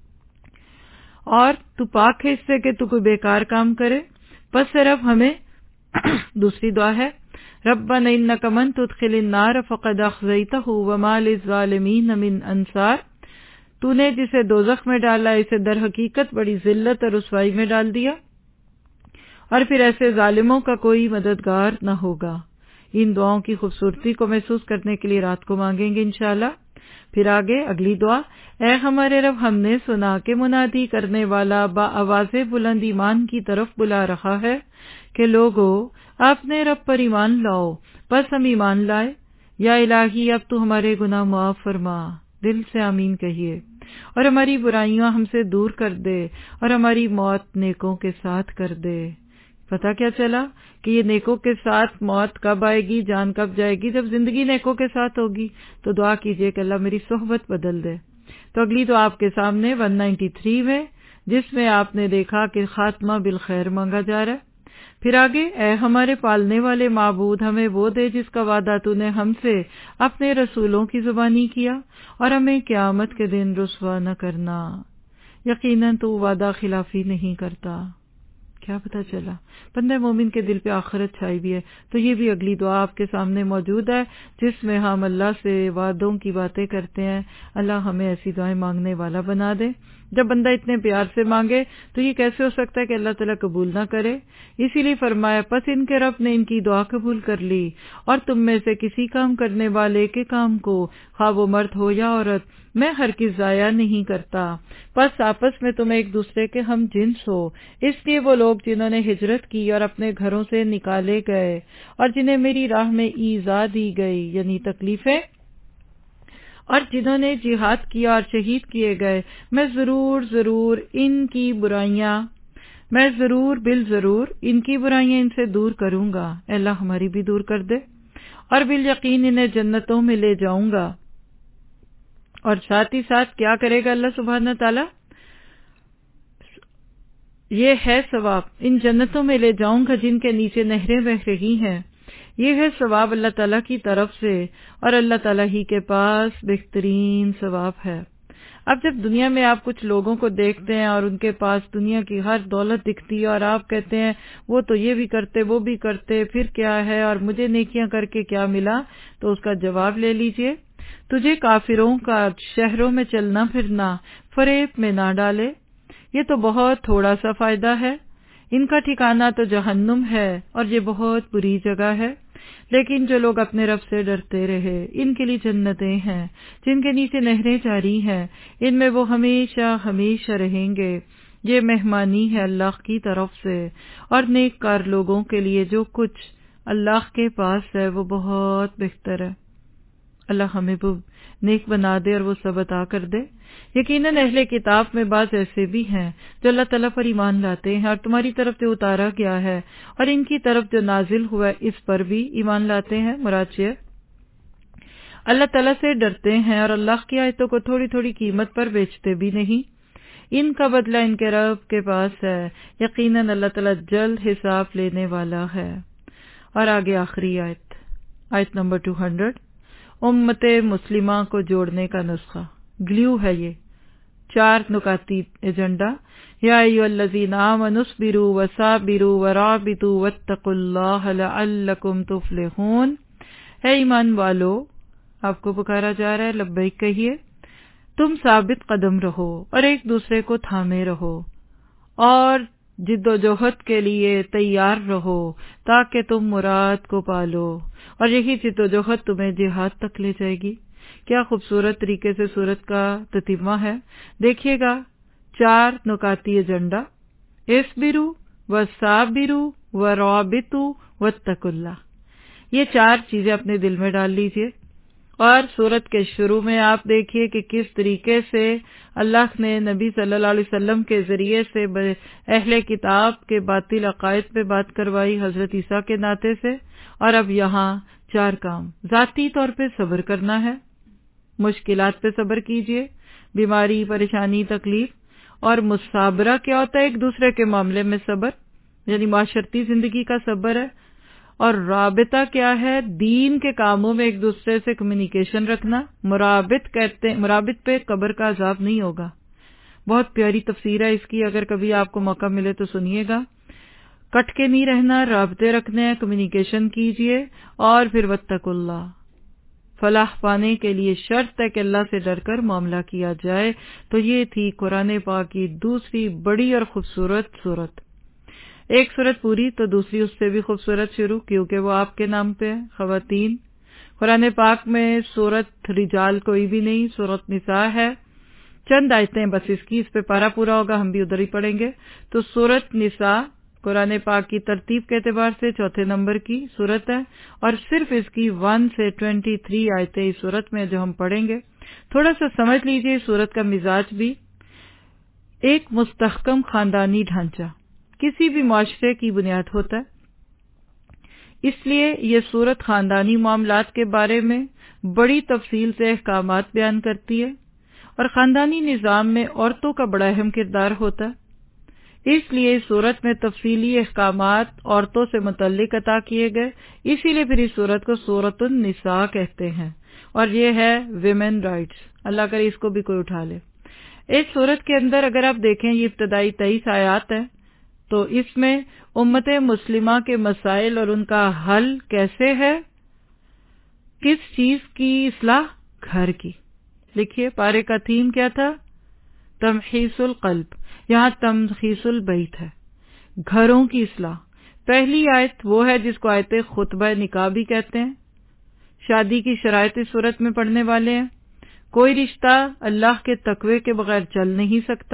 Speaker 1: اور تو پاک ہے اس سے کہ تو کوئی بیکار کام کرے، پس صرف ہمیں دوسری دعا ہے، ربنا انک من تدخل النار فقد اخزیتہ وما للظالمین من انصار۔ تو نے جسے دوزخ میں ڈالا اسے در حقیقت بڑی ذلت اور رسوائی میں ڈال دیا، اور پھر ایسے ظالموں کا کوئی مددگار نہ ہوگا۔ ان دعاؤں کی خوبصورتی کو محسوس کرنے کے لیے رات کو مانگیں گے انشاءاللہ۔ پھر آگے اگلی دعا، اے ہمارے رب، ہم نے سنا کہ منادی کرنے والا با آواز بلند ایمان کی طرف بلا رہا ہے کہ لوگو اپنے رب پر ایمان لاؤ، پس ہم ایمان لائے۔ یا الہی اب تو ہمارے گناہ معاف فرما، دل سے آمین کہیے، اور ہماری برائیاں ہم سے دور کر دے، اور ہماری موت نیکوں کے ساتھ کر دے۔ پتہ کیا چلا کہ یہ نیکوں کے ساتھ موت کب آئے گی، جان کب جائے گی؟ جب زندگی نیکوں کے ساتھ ہوگی۔ تو دعا کیجئے کہ اللہ میری صحبت بدل دے۔ تو اگلی تو آپ کے سامنے 193 میں، جس میں آپ نے دیکھا کہ خاتمہ بالخیر مانگا جا رہا ہے۔ پھر آگے، اے ہمارے پالنے والے معبود، ہمیں وہ دے جس کا وعدہ تو نے ہم سے اپنے رسولوں کی زبانی کیا، اور ہمیں قیامت کے دن رسوا نہ کرنا، یقیناً تو وعدہ خلافی نہیں کرتا۔ کیا پتا چلا بندہ مومن کے دل پہ آخرت چھائی بھی ہے۔ تو یہ بھی اگلی دعا آپ کے سامنے موجود ہے، جس میں ہم اللہ سے وعدوں کی باتیں کرتے ہیں۔ اللہ ہمیں ایسی دعائیں مانگنے والا بنا دے۔ جب بندہ اتنے پیار سے مانگے تو یہ کیسے ہو سکتا ہے کہ اللہ تعالیٰ قبول نہ کرے؟ اسی لیے فرمایا، پس ان کے رب نے ان کی دعا قبول کر لی، اور تم میں سے کسی کام کرنے والے کے کام کو، خواہ وہ مرد ہو یا عورت، میں ہرگز ضائع نہیں کرتا۔ پس آپس میں تم ایک دوسرے کے ہم جنس ہو، اس لیے وہ لوگ جنہوں نے ہجرت کی اور اپنے گھروں سے نکالے گئے، اور جنہیں میری راہ میں ایذا دی گئی یعنی تکلیفیں، اور جنہوں نے جہاد کیا اور شہید کیے گئے، میں ضرور ان کی برائیاں ان سے دور کروں گا۔ اے اللہ ہماری بھی دور کر دے، اور بالیقین انہیں جنتوں میں لے جاؤں گا۔ اور ساتھ ہی ساتھ کیا کرے گا اللہ سبحانہ تعالیٰ؟ یہ ہے ثواب، ان جنتوں میں لے جاؤں گا جن کے نیچے نہریں بہہ رہی ہیں۔ یہ ہے ثواب اللہ تعالیٰ کی طرف سے، اور اللہ تعالیٰ ہی کے پاس بہترین ثواب ہے۔ اب جب دنیا میں آپ کچھ لوگوں کو دیکھتے ہیں اور ان کے پاس دنیا کی ہر دولت دکھتی ہے، اور آپ کہتے ہیں وہ تو یہ بھی کرتے وہ بھی کرتے، پھر کیا ہے، اور مجھے نیکیاں کر کے کیا ملا؟ تو اس کا جواب لے لیجئے، تجھے کافروں کا شہروں میں چلنا پھرنا فریب میں نہ ڈالے، یہ تو بہت تھوڑا سا فائدہ ہے، ان کا ٹھکانہ تو جہنم ہے، اور یہ بہت بری جگہ ہے۔ لیکن جو لوگ اپنے رب سے ڈرتے رہے، ان کے لیے جنتیں ہیں جن کے نیچے نہریں جاری ہیں، ان میں وہ ہمیشہ ہمیشہ رہیں گے۔ یہ مہمانی ہے اللہ کی طرف سے، اور نیک کار لوگوں کے لیے جو کچھ اللہ کے پاس ہے وہ بہت بہتر ہے۔ اللہ ہمیں وہ نیک بنا دے اور وہ سب عطا کر دے۔ یقیناً اہل کتاب میں بعض ایسے بھی ہیں جو اللہ تعالیٰ پر ایمان لاتے ہیں، اور تمہاری طرف جو اتارا گیا ہے اور ان کی طرف جو نازل ہوا ہے اس پر بھی ایمان لاتے ہیں۔ مراد اللہ تعالیٰ سے ڈرتے ہیں اور اللہ کی آیتوں کو تھوڑی تھوڑی قیمت پر بیچتے بھی نہیں۔ ان کا بدلہ ان کے رب کے پاس ہے، یقیناً اللہ تعالیٰ جلد حساب لینے والا ہے۔ اور آگے آخری آیت نمبر 200، امت مسلمہ کو جوڑنے کا نسخہ، گلیو ہے یہ 4 نکاتی ایجنڈا۔ یا ایھا الذین آمنوا اصبروا وصابروا ورابطوا واتقوا اللہ لعلکم تفلحون۔ اے ایمان والو، آپ کو پکارا جا رہا ہے، لبیک کہیے، تم ثابت قدم رہو اور ایک دوسرے کو تھامے رہو اور جد و جہد کے لیے تیار رہو تاکہ تم مراد کو پالو، اور یہی جد و جہد تمہیں جہاد تک لے جائے گی۔ کیا خوبصورت طریقے سے سورت کا تتمہ ہے۔ دیکھیے گا 4 نکاتی ایجنڈا، اصبروا وصابروا ورابطوا واتقوا اللہ۔ یہ 4 چیزیں اپنے دل میں ڈال لیجئے، اور سورت کے شروع میں آپ دیکھیے کہ کس طریقے سے اللہ نے نبی صلی اللہ علیہ وسلم کے ذریعے سے اہل کتاب کے باطل عقائد پہ بات کروائی حضرت عیسیٰ کے ناطے سے، اور اب یہاں 4 کام۔ ذاتی طور پہ صبر کرنا ہے، مشکلات پہ صبر کیجئے، بیماری، پریشانی، تکلیف، اور مصابرہ کیا ہوتا ہے؟ ایک دوسرے کے معاملے میں صبر، یعنی معاشرتی زندگی کا صبر ہے۔ اور رابطہ کیا ہے؟ دین کے کاموں میں ایک دوسرے سے کمیونیکیشن رکھنا۔ مرابط پہ قبر کا عذاب نہیں ہوگا۔ بہت پیاری تفسیر ہے اس کی، اگر کبھی آپ کو موقع ملے تو سنیے گا۔ کٹ کے نہیں رہنا، رابطے رکھنے ہیں، کمیونیکیشن کیجئے، اور پھر واتقوا اللہ، فلاح پانے کے لیے شرط ہے کہ اللہ سے ڈر کر معاملہ کیا جائے۔ تو یہ تھی قرآن پاک کی دوسری بڑی اور خوبصورت سورت۔ ایک سورت پوری تو دوسری اس سے بھی خوبصورت شروع، کیونکہ وہ آپ کے نام پہ ہے، خواتین۔ قرآن پاک میں سورت رجال کوئی بھی نہیں، سورت نساء ہے، چند آیتیں بس اس کی، اس پہ پارا پورا ہوگا، ہم بھی ادھر ہی پڑھیں گے۔ تو سورت نساء قرآن پاک کی ترتیب کے اعتبار سے 4 نمبر کی سورت ہے، اور صرف اس کی 1 سے 23 آیتیں اس سورت میں جو ہم پڑھیں گے۔ تھوڑا سا سمجھ لیجئے سورت کا مزاج بھی۔ ایک مستحکم خاندانی ڈھانچہ کسی بھی معاشرے کی بنیاد ہوتا ہے، اس لیے یہ سورت خاندانی معاملات کے بارے میں بڑی تفصیل سے احکامات بیان کرتی ہے، اور خاندانی نظام میں عورتوں کا بڑا اہم کردار ہوتا ہے، اس لیے اس سورت میں تفصیلی احکامات عورتوں سے متعلق عطا کیے گئے، اسی لیے پھر اس سورت کو سورۃ النساء کہتے ہیں، اور یہ ہے ویمن رائٹس۔ اللہ کرے اس کو بھی کوئی اٹھا لے۔ اس سورت کے اندر اگر آپ دیکھیں، یہ ابتدائی 23 آیات ہیں، تو اس میں امت مسلمہ کے مسائل اور ان کا حل کیسے ہے، کس چیز کی اصلاح؟ گھر کی۔ لکھیے پارے کا تھیم کیا تھا؟ تمحیص القلب، یہاں تمحیص البیت ہے، گھروں کی اصلاح۔ پہلی آیت وہ ہے جس کو آیت خطبہ نکاح بھی کہتے ہیں۔ شادی کی شرائط اس صورت میں پڑھنے والے ہیں۔ کوئی رشتہ اللہ کے تقوی کے بغیر چل نہیں سکتا۔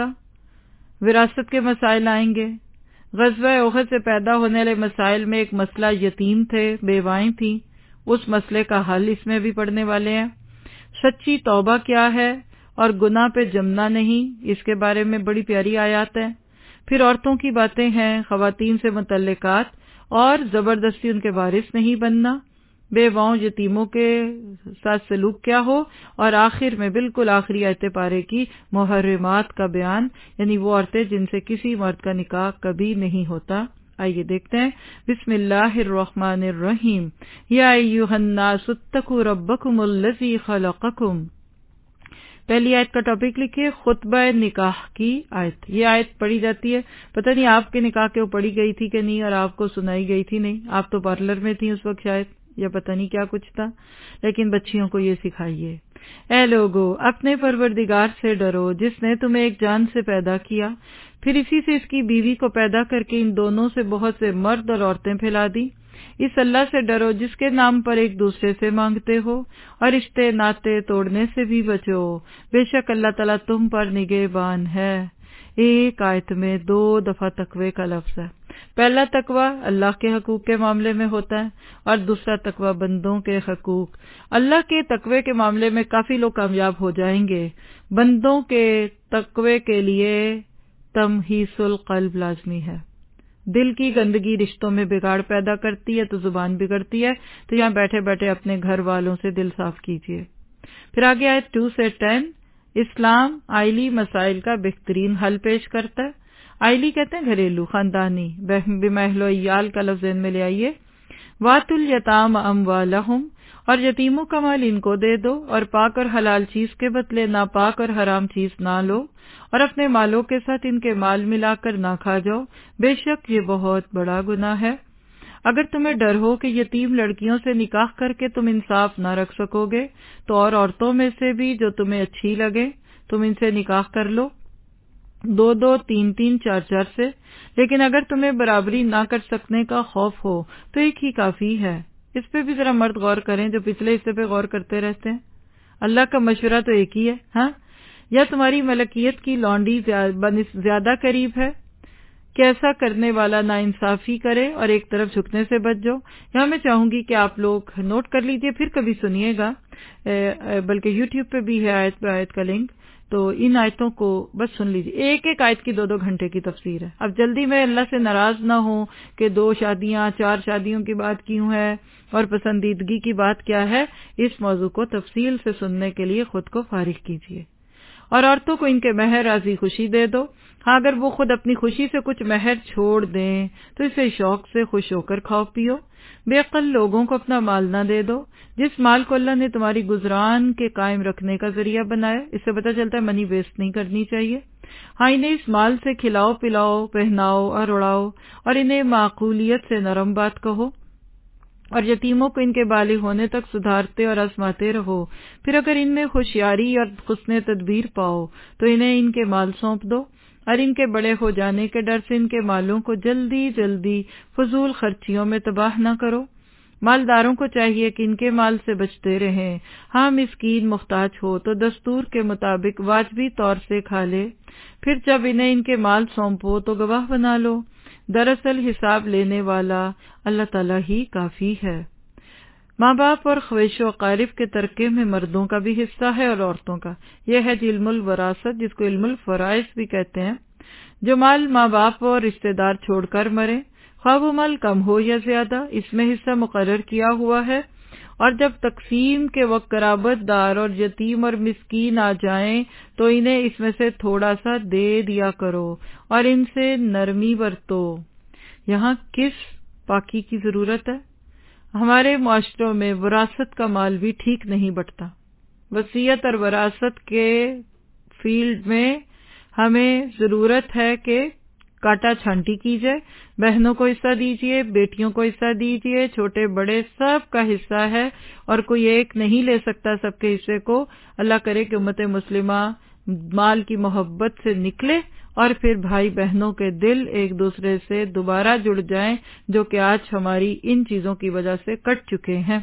Speaker 1: وراثت کے مسائل آئیں گے۔ غزوہ احد سے پیدا ہونے والے مسائل میں ایک مسئلہ یتیم تھے، بیوائیں تھیں، اس مسئلے کا حل اس میں بھی پڑھنے والے ہیں۔ سچی توبہ کیا ہے اور گناہ پہ جمنا نہیں، اس کے بارے میں بڑی پیاری آیات ہیں۔ پھر عورتوں کی باتیں ہیں، خواتین سے متعلقات، اور زبردستی ان کے وارث نہیں بننا، بیواؤں یتیموں کے ساتھ سلوک کیا ہو، اور آخر میں بالکل آخری آیت پارے کی محرمات کا بیان، یعنی وہ عورتیں جن سے کسی مرد کا نکاح کبھی نہیں ہوتا۔ آئیے دیکھتے ہیں۔ بسم اللہ الرحمن الرحیم۔ یا ایھا الناس اتقوا ربکم الذی خلقکم۔ پہلی آیت کا ٹاپک لکھیے، خطبہ نکاح کی آیت۔ یہ آیت پڑھی جاتی ہے، پتہ نہیں آپ کے نکاح کے وہ پڑھی گئی تھی کہ نہیں، اور آپ کو سنائی گئی تھی نہیں، آپ تو پارلر میں تھی اس وقت شاید، یا پتہ نہیں کیا کچھ تھا، لیکن بچیوں کو یہ سکھائیے۔ اے لوگو، اپنے پروردگار سے ڈرو جس نے تمہیں ایک جان سے پیدا کیا، پھر اسی سے اس کی بیوی کو پیدا کر کے ان دونوں سے بہت سے مرد اور عورتیں پھیلا دی۔ اس اللہ سے ڈرو جس کے نام پر ایک دوسرے سے مانگتے ہو، اور رشتے ناطے توڑنے سے بھی بچو، بے شک اللہ تعالیٰ تم پر نگہبان ہے۔ ایک آیت میں 2 دفعہ تقوی کا لفظ ہے۔ پہلا تقوی اللہ کے حقوق کے معاملے میں ہوتا ہے، اور دوسرا تقوی بندوں کے حقوق۔ اللہ کے تقوی کے معاملے میں کافی لوگ کامیاب ہو جائیں گے، بندوں کے تقوی کے لیے تمحیص القلب لازمی ہے۔ دل کی گندگی رشتوں میں بگاڑ پیدا کرتی ہے تو زبان بگڑتی ہے، تو یہاں بیٹھے بیٹھے اپنے گھر والوں سے دل صاف کیجیے۔ پھر آگے آئے 2 سے 10، اسلام آئلی مسائل کا بہترین حل پیش کرتا ہے۔ آئلی کہتے ہیں گھریلو، خاندانی، بما اہل و عیال کا لفظ ذہن میں لے آئیے۔ وَآتُوا الْيَتَامَ أَمْوَالَهُمْ، اور یتیموں کا مال ان کو دے دو، اور پاک اور حلال چیز کے بدلے ناپاک اور حرام چیز نہ لو، اور اپنے مالوں کے ساتھ ان کے مال ملا کر نہ کھا جاؤ، بے شک یہ بہت بڑا گناہ ہے۔ اگر تمہیں ڈر ہو کہ یتیم لڑکیوں سے نکاح کر کے تم انصاف نہ رکھ سکو گے تو اور عورتوں میں سے بھی جو تمہیں اچھی لگے تم ان سے نکاح کر لو، 2-2، 3-3، 4-4 سے، لیکن اگر تمہیں برابری نہ کر سکنے کا خوف ہو تو ایک ہی کافی ہے۔ اس پہ بھی ذرا مرد غور کریں جو پچھلے حصے پہ غور کرتے رہتے ہیں۔ اللہ کا مشورہ تو ایک ہی ہے، ہاں؟ یا تمہاری ملکیت کی لونڈی زیادہ قریب ہے کہ ایسا کرنے والا ناانصافی کرے اور ایک طرف جھکنے سے بچ جاؤ۔ یہاں میں چاہوں گی کہ آپ لوگ نوٹ کر لیجئے، پھر کبھی سنیے گا، بلکہ یوٹیوب پہ بھی ہے آیت پہ آیت کا لنک، تو ان آیتوں کو بس سن لیجئے۔ ایک ایک آیت کی 2-2 گھنٹے کی تفسیر ہے۔ اب جلدی میں اللہ سے ناراض نہ ہوں کہ 2 شادیاں 4 شادیوں کی بات کیوں ہے اور پسندیدگی کی بات کیا ہے، اس موضوع کو تفصیل سے سننے کے لیے خود کو فارغ کیجئے۔ اور عورتوں کو ان کے مہر راضی خوشی دے دو۔ ہاں، اگر وہ خود اپنی خوشی سے کچھ مہر چھوڑ دیں تو اسے شوق سے خوش ہو کر کھاؤ پیو۔ بے عقل لوگوں کو اپنا مال نہ دے دو۔ جس مال کو اللہ نے تمہاری گزران کے قائم رکھنے کا ذریعہ بنایا، اس سے پتہ چلتا ہے منی ویسٹ نہیں کرنی چاہیے۔ ہاں، انہیں اس مال سے کھلاؤ پلاؤ، پہناؤ اور اڑاؤ، اور انہیں معقولیت سے نرم بات کہو، اور یتیموں کو ان کے بالغ ہونے تک سدھارتے اور آزماتے رہو۔ پھر اگر ان میں ہوشیاری اور حسن تدبیر پاؤ تو انہیں ان کے مال سونپ دو، اور ان کے بڑے ہو جانے کے ڈر سے ان کے مالوں کو جلدی جلدی فضول خرچیوں میں تباہ نہ کرو۔ مالداروں کو چاہیے کہ ان کے مال سے بچتے رہیں۔ ہاں، مسکین محتاج ہو تو دستور کے مطابق واجبی طور سے کھا لے، پھر جب انہیں ان کے مال سونپو تو گواہ بنا لو۔ دراصل حساب لینے والا اللہ تعالیٰ ہی کافی ہے۔ ماں باپ اور خویش و اقارب کے ترکے میں مردوں کا بھی حصہ ہے اور عورتوں کا۔ یہ ہے علم الوراثت، جس کو علم الفرائض بھی کہتے ہیں۔ جو مال ماں باپ اور رشتہ دار چھوڑ کر مرے، خواہ وہ مال کم ہو یا زیادہ، اس میں حصہ مقرر کیا ہوا ہے، اور جب تقسیم کے وقت قرابت دار اور یتیم اور مسکین آ جائیں تو انہیں اس میں سے تھوڑا سا دے دیا کرو اور ان سے نرمی برتو۔ یہاں کس پاکی کی ضرورت ہے؟ ہمارے معاشروں میں وراثت کا مال بھی ٹھیک نہیں بٹتا۔ وصیت اور وراثت کے فیلڈ میں ہمیں ضرورت ہے کہ کاٹا چھانٹی کی جائے۔ بہنوں کو حصہ دیجیے، بیٹیوں کو حصہ دیجیے، چھوٹے بڑے سب کا حصہ ہے، اور کوئی ایک نہیں لے سکتا سب کے حصے کو۔ اللہ کرے کہ امت مسلمہ مال کی محبت سے نکلے اور پھر بھائی بہنوں کے دل ایک دوسرے سے دوبارہ جڑ جائیں، جو کہ آج ہماری ان چیزوں کی وجہ سے کٹ چکے ہیں۔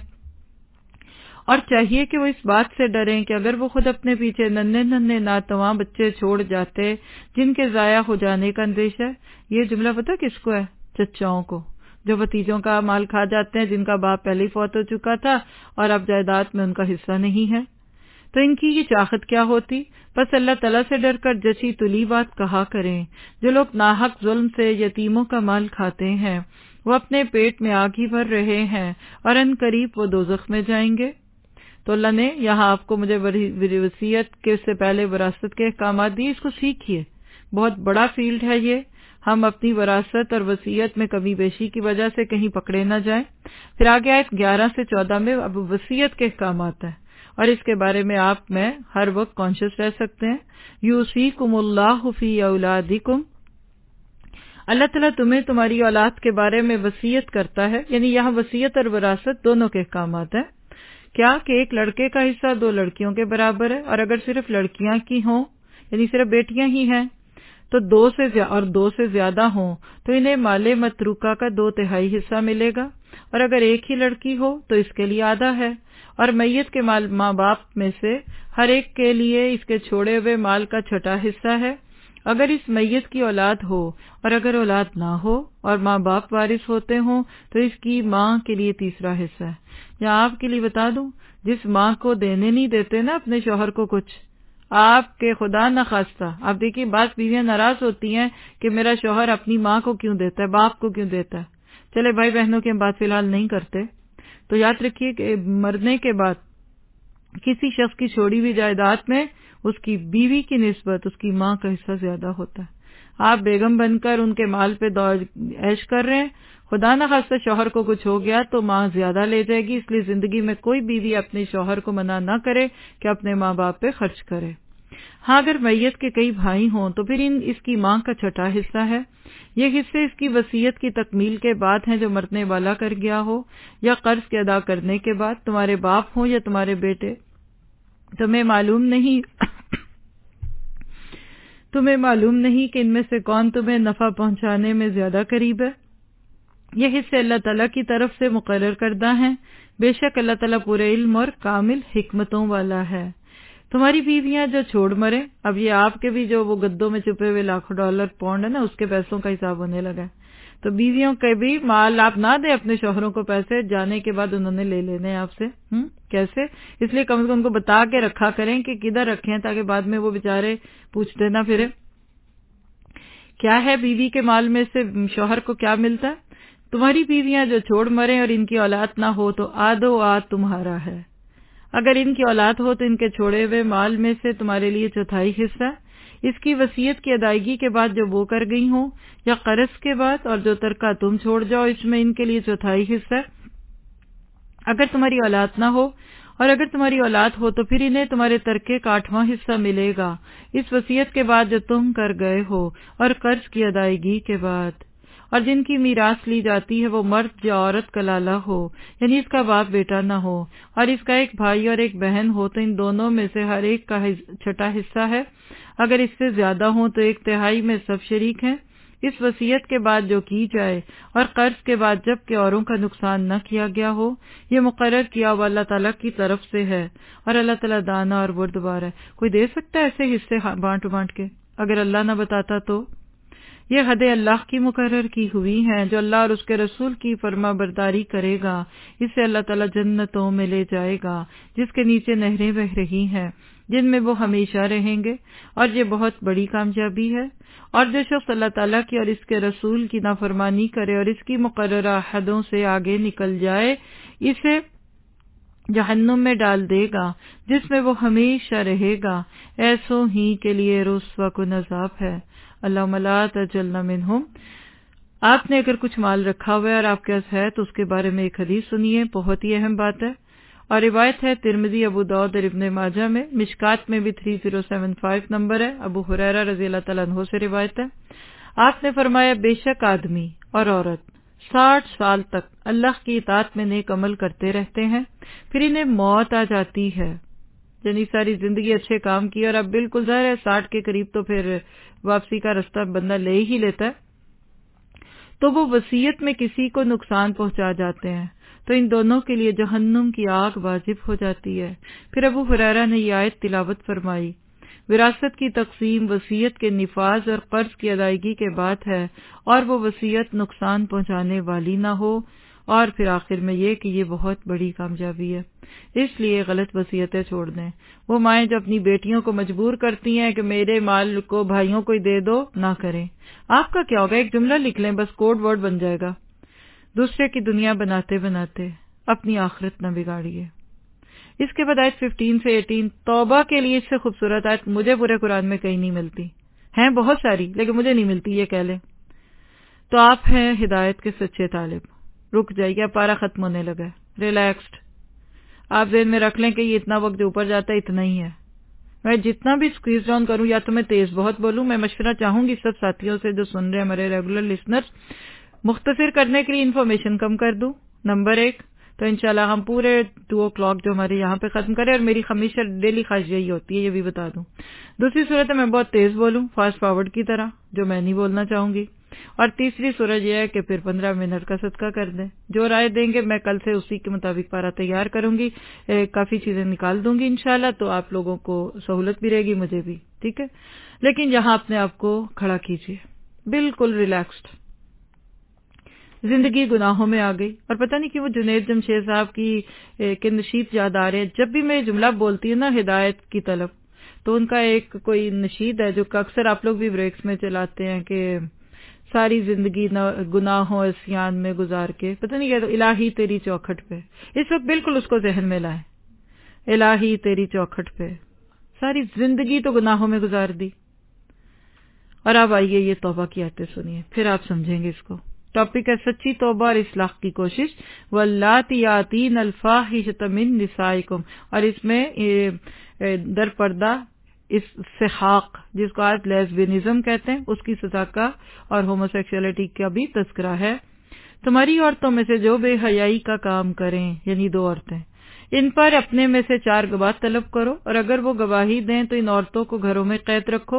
Speaker 1: اور چاہیے کہ وہ اس بات سے ڈریں کہ اگر وہ خود اپنے پیچھے ننھے ناتواں بچے چھوڑ جاتے جن کے ضائع ہو جانے کا اندیشہ ہے۔ یہ جملہ پتہ کس کو ہے؟ چچاؤں کو، جو بھتیجوں کا مال کھا جاتے ہیں، جن کا باپ پہلے ہی فوت ہو چکا تھا اور اب جائیداد میں ان کا حصہ نہیں ہے۔ تو ان کی یہ چاہت کیا ہوتی؟ بس اللہ تعالیٰ سے ڈر کر جچی تلی بات کہا کریں۔ جو لوگ ناحق ظلم سے یتیموں کا مال کھاتے ہیں وہ اپنے پیٹ میں آگ ہی بھر رہے ہیں، اور ان قریب وہ دوزخ میں جائیں گے۔ تو اللہ نے یہاں آپ کو مجھے وصیت کے سے پہلے وراثت کے احکامات دیے، اس کو سیکھیے۔ بہت بڑا فیلڈ ہے یہ، ہم اپنی وراثت اور وصیت میں کمی بیشی کی وجہ سے کہیں پکڑے نہ جائیں۔ پھر آگے آیت 11 سے 14 میں اب وصیت کے احکامات ہیں، اور اس کے بارے میں آپ میں ہر وقت کانشیس رہ سکتے ہیں۔ یوصیکم اللہ فی اولادکم، اللہ تعالیٰ تمہیں تمہاری اولاد کے بارے میں وصیت کرتا ہے، یعنی یہاں وصیت اور وراثت دونوں کے احکامات ہیں۔ کیا کہ ایک لڑکے کا حصہ 2 لڑکیوں کے برابر ہے، اور اگر صرف لڑکیاں کی ہوں یعنی صرف بیٹیاں ہی ہیں تو 2 سے زیادہ ہوں تو انہیں مال متروکہ کا 2/3 حصہ ملے گا، اور اگر ایک ہی لڑکی ہو تو اس کے لیے آدھا ہے، اور میت کے ماں باپ میں سے ہر ایک کے لیے اس کے چھوڑے ہوئے مال کا 6واں حصہ ہے، اگر اس میت کی اولاد ہو، اور اگر اولاد نہ ہو اور ماں باپ وارث ہوتے ہوں تو اس کی ماں کے لیے 3واں حصہ ہے۔ یا آپ کے لیے بتا دوں، جس ماں کو دینے نہیں دیتے نا اپنے شوہر کو کچھ، آپ کے خدا نخواستہ، آپ دیکھیے بعض بیویاں ناراض ہوتی ہیں کہ میرا شوہر اپنی ماں کو کیوں دیتا ہے، باپ کو کیوں دیتا ہے۔ چلے بھائی بہنوں کی ہم بات فی الحال نہیں کرتے، تو یاد رکھیے کہ مرنے کے بعد کسی شخص کی چھوڑی ہوئی جائیداد میں اس کی بیوی کی نسبت اس کی ماں کا حصہ زیادہ ہوتا ہے۔ آپ بیگم بن کر ان کے مال پہ عیش کر رہے ہیں، خدا نخواستہ شوہر کو کچھ ہو گیا تو ماں زیادہ لے جائے گی، اس لیے زندگی میں کوئی بیوی اپنے شوہر کو منع نہ کرے کہ اپنے ماں باپ پہ خرچ کرے۔ ہاں اگر میت کے کئی بھائی ہوں تو پھر اس کی ماں کا چھٹا حصہ ہے۔ یہ حصے اس کی وصیت کی تکمیل کے بعد ہیں جو مرنے والا کر گیا ہو یا قرض کے ادا کرنے کے بعد، تمہارے باپ ہوں یا تمہارے بیٹے۔ تمہیں معلوم نہیں کہ ان میں سے کون تمہیں نفع پہنچانے میں زیادہ قریب ہے۔ یہ حصے اللہ تعالیٰ کی طرف سے مقرر کردہ ہیں، بے شک اللہ تعالیٰ پورے علم اور کامل حکمتوں والا ہے۔ تمہاری بیویاں جو چھوڑ مرے، اب یہ آپ کے بھی جو وہ گدوں میں چھپے ہوئے لاکھوں ڈالر پاؤنڈ ہے نا، اس کے پیسوں کا حساب ہونے لگا ہے، تو بیویوں کے بھی مال آپ نہ دیں اپنے شوہروں کو، پیسے جانے کے بعد انہوں نے لے لینے آپ سے۔ کیسے؟ اس لیے کم از کم ان کو بتا کے رکھا کریں کہ کدھر رکھیں، تاکہ بعد میں وہ بیچارے پوچھتے نہ پھرے۔ کیا ہے بیوی کے مال میں سے شوہر کو کیا ملتا ہے؟ تمہاری بیویاں جو چھوڑ مریں اور ان کی اولاد نہ ہو تو آدھو آدھ تمہارا ہے۔ اگر ان کی اولاد ہو تو ان کے چھوڑے ہوئے مال میں سے تمہارے لیے چوتھائی حصہ، اس کی وصیت کی ادائیگی کے بعد جو وہ کر گئی ہوں یا قرض کے بعد، اور جو ترکہ تم چھوڑ جاؤ اس میں ان کے لیے چوتھائی حصہ۔ اگر تمہاری اولاد نہ ہو، اور اگر تمہاری اولاد ہو تو پھر انہیں تمہارے ترکے کا 8واں حصہ ملے گا اس وصیت کے بعد جو تم کر گئے ہو اور قرض کی ادائیگی کے بعد۔ اور جن کی میراث لی جاتی ہے وہ مرد یا عورت کلالہ ہو، یعنی اس کا باپ بیٹا نہ ہو، اور اس کا ایک بھائی اور ایک بہن ہو تو ان دونوں میں سے ہر ایک کا چھٹا حصہ ہے۔ اگر اس سے زیادہ ہوں تو 1/3 میں سب شریک ہیں۔ اس وصیت کے بعد جو کی جائے اور قرض کے بعد جب کہ اوروں کا نقصان نہ کیا گیا ہو، یہ مقرر کیا ہوا اللہ تعالیٰ کی طرف سے ہے، اور اللہ تعالیٰ دانا اور بردبار ہے۔ کوئی دے سکتا ہے ایسے حصے بانٹ کے اگر اللہ نہ بتاتا تو؟ یہ حدیں اللہ کی مقرر کی ہوئی ہیں، جو اللہ اور اس کے رسول کی فرما برداری کرے گا اسے اللہ تعالیٰ جنتوں میں لے جائے گا جس کے نیچے نہریں بہ رہی ہیں، جن میں وہ ہمیشہ رہیں گے، اور یہ بہت بڑی کامیابی ہے۔ اور جو شخص اللہ تعالیٰ کی اور اس کے رسول کی نافرمانی کرے اور اس کی مقررہ حدوں سے آگے نکل جائے، اسے جہنم میں ڈال دے گا جس میں وہ ہمیشہ رہے گا، ایسوں ہی کے لیے رسوا کن عذاب ہے۔ اللہم لا تجعلنا منہم۔ آپ نے اگر کچھ مال رکھا ہوا ہے اور آپ کے پاس ہے تو اس کے بارے میں ایک حدیث سنیے، بہت ہی اہم بات ہے، اور روایت ہے ترمذی، ابو داؤد اور ابن ماجہ میں، مشکات میں بھی 3075 نمبر ہے، ابو ہریرہ رضی اللہ تعالیٰ عنہ سے روایت ہے۔ آپ نے فرمایا بے شک آدمی اور عورت 60 سال تک اللہ کی اطاعت میں نیک عمل کرتے رہتے ہیں، پھر انہیں موت آ جاتی ہے، یعنی ساری زندگی اچھے کام کیے اور اب بالکل ظاہر ہے 60 کے قریب تو پھر واپسی کا رستہ بندہ لے ہی لیتا ہے، تو وہ وصیت میں کسی کو نقصان پہنچا جاتے ہیں تو ان دونوں کے لیے جہنم کی آگ واجب ہو جاتی ہے۔ پھر ابو ہریرہ نے یہ آیت تلاوت فرمائی، وراثت کی تقسیم وصیت کے نفاذ اور قرض کی ادائیگی کے بعد ہے، اور وہ وصیت نقصان پہنچانے والی نہ ہو، اور پھر آخر میں یہ کہ یہ بہت بڑی کامیابی ہے۔ اس لیے غلط وصیتیں چھوڑ دیں۔ وہ مائیں جو اپنی بیٹیوں کو مجبور کرتی ہیں کہ میرے مال کو بھائیوں کو ہی دے دو، نہ کریں۔ آپ کا کیا ہوگا، ایک جملہ لکھ لیں، بس کوڈ ورڈ بن جائے گا۔ دوسرے کی دنیا بناتے بناتے اپنی آخرت نہ بگاڑیے۔ اس کے بعد آیت 15 سے 18 توبہ کے لیے اس سے خوبصورت آیت مجھے پورے قرآن میں کہیں نہیں ملتی، ہیں بہت ساری لیکن مجھے نہیں ملتی، یہ کہہ لیں تو آپ ہیں ہدایت کے سچے طالب۔ رک جائیے، پارا ختم ہونے لگا ہے، ریلیکسڈ۔ آپ ذہن میں رکھ لیں کہ یہ اتنا وقت جو اوپر جاتا ہے اتنا ہی ہے۔ میں جتنا بھی اسکویز ڈاؤن کروں یا تو میں تیز بہت بولوں، میں مشورہ چاہوں گی سب ساتھیوں سے جو سن رہے ہیں، ہمارے ریگولر لسنرز، مختصر کرنے کے لیے انفارمیشن کم کر دوں، نمبر 1، تو انشاءاللہ ہم پورے 2 o'clock جو ہمارے یہاں پہ ختم کریں، اور میری ہمیشہ ڈیلی خواہش یہی ہوتی ہے، یہ بھی بتا دوں۔ دوسری صورت ہے میں بہت تیز بولوں، فاسٹ فارورڈ کی طرح، جو میں نہیں بولنا چاہوں گی۔ اور تیسری صورت یہ ہے کہ پھر 15 منٹ کا صدقہ کر دیں، جو رائے دیں گے میں کل سے اسی کے مطابق پارا تیار کروں گی، کافی چیزیں نکال دوں گی انشاءاللہ، تو آپ لوگوں کو سہولت بھی رہے گی، مجھے بھی، ٹھیک ہے۔ لیکن یہاں اپنے آپ کو کھڑا کیجیے، بالکل ریلیکسڈ۔ زندگی گناہوں میں آ گئی، اور پتہ نہیں کیوں وہ جنید جمشید صاحب کی کے نشید یاد آ رہے ہیں۔ جب بھی میں جملہ بولتی ہوں نا ہدایت کی طلب، تو ان کا ایک کوئی نشید ہے جو اکثر آپ لوگ بھی بریکس میں چلاتے ہیں کہ ساری زندگی گناہوں عصیان میں گزار کے، پتہ نہیں کہ الہی تیری چوکھٹ پہ، اس وقت بالکل اس کو ذہن میں لائیں، الہی تیری چوکھٹ پہ، ساری زندگی تو گناہوں میں گزار دی۔ اور اب آئیے یہ توبہ کی آیتیں سنیے، پھر آپ سمجھیں گے اس کو۔ ٹاپک ہے سچی توبہ اور اصلاح کی کوشش، واللاتی یاتین الفاحشۃ من نسائکم، اور اس میں در پردہ اس سحاق جس کو آج لیسبینزم کہتے ہیں اس کی سزا کا اور ہوموسیکشولیٹی کا بھی تذکرہ ہے۔ تمہاری عورتوں میں سے جو بے حیائی کا کام کریں، یعنی 2 عورتیں، ان پر اپنے میں سے 4 گواہ طلب کرو، اور اگر وہ گواہی دیں تو ان عورتوں کو گھروں میں قید رکھو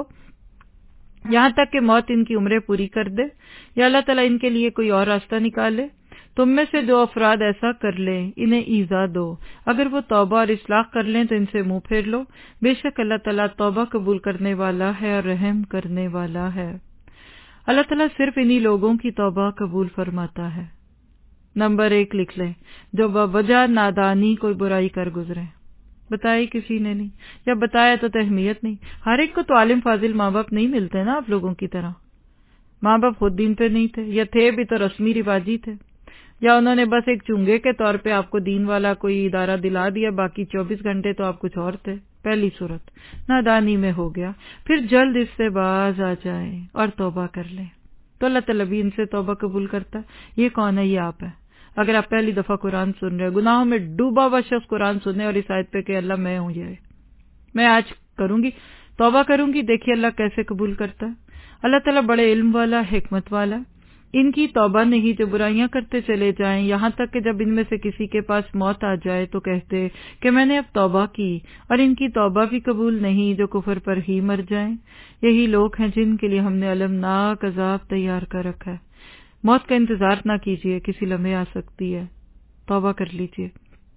Speaker 1: یہاں تک کہ موت ان کی عمریں پوری کر دے، یا اللہ تعالیٰ ان کے لیے کوئی اور راستہ نکالے۔ تم میں سے جو افراد ایسا کر لیں انہیں ایذا دو، اگر وہ توبہ اور اصلاح کر لیں تو ان سے منہ پھیر لو، بے شک اللہ تعالیٰ توبہ قبول کرنے والا ہے اور رحم کرنے والا ہے۔ اللہ تعالیٰ صرف انہی لوگوں کی توبہ قبول فرماتا ہے۔ نمبر 1 لکھ لیں، جو بوجہ نادانی کوئی برائی کر گزرے۔ بتائی کسی نے نہیں، یا بتایا تو اہمیت نہیں۔ ہر ایک کو تو عالم فاضل ماں باپ نہیں ملتے نا آپ لوگوں کی طرح۔ ماں باپ خود دین پہ نہیں تھے، یا تھے بھی تو رسمی رواجی تھے، یا انہوں نے بس ایک چونگے کے طور پہ آپ کو دین والا کوئی ادارہ دلا دیا، باقی 24 گھنٹے تو آپ کچھ اور تھے۔ پہلی صورت نادانی میں ہو گیا، پھر جلد اس سے باز آ جائیں اور توبہ کر لیں تو اللہ تعالیٰ بھی ان سے توبہ قبول کرتا ہے۔ یہ کون ہے؟ یہ آپ ہے۔ اگر آپ پہلی دفعہ قرآن سن رہے، گناہوں میں ڈوبا ہوا شخص قرآن سنے اور اس آیت پہ کہ اللہ میں ہوں، یہ میں آج کروں گی، توبہ کروں گی، دیکھیے اللہ کیسے قبول کرتا ہے۔ اللہ تعالیٰ بڑے علم والا، حکمت والا، ان کی توبہ نہیں جو برائیاں کرتے چلے جائیں، یہاں تک کہ جب ان میں سے کسی کے پاس موت آ جائے تو کہتے کہ میں نے اب توبہ کی، اور ان کی توبہ بھی قبول نہیں جو کفر پر ہی مر جائیں۔ یہی لوگ ہیں جن کے لیے ہم نے المناک عذاب تیار کر رکھا ہے۔ موت کا انتظار نہ کیجیے، کسی لمحے آ سکتی ہے، توبہ کر لیجیے۔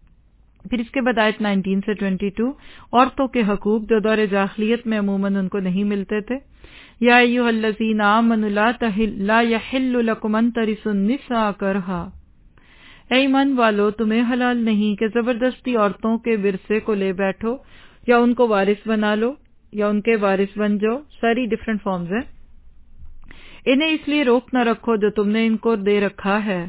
Speaker 1: پھر اس کے بعد آیت 19 سے 22، عورتوں کے حقوق جو دور جاہلیت میں عموماً ان کو نہیں ملتے تھے۔ یا ایھا الذین آمنوا لا یحل لکم ان ترثوا النساء کرہا، اے ایمان والو تمہیں حلال نہیں کہ زبردستی عورتوں کے ورثے کو لے بیٹھو یا ان کو وارث بنا لو یا ان کے وارث بن جاؤ، ساری ڈفرینٹ فارمز ہیں۔ انہیں اس لیے روک نہ رکھو جو تم نے ان کو دے رکھا ہے،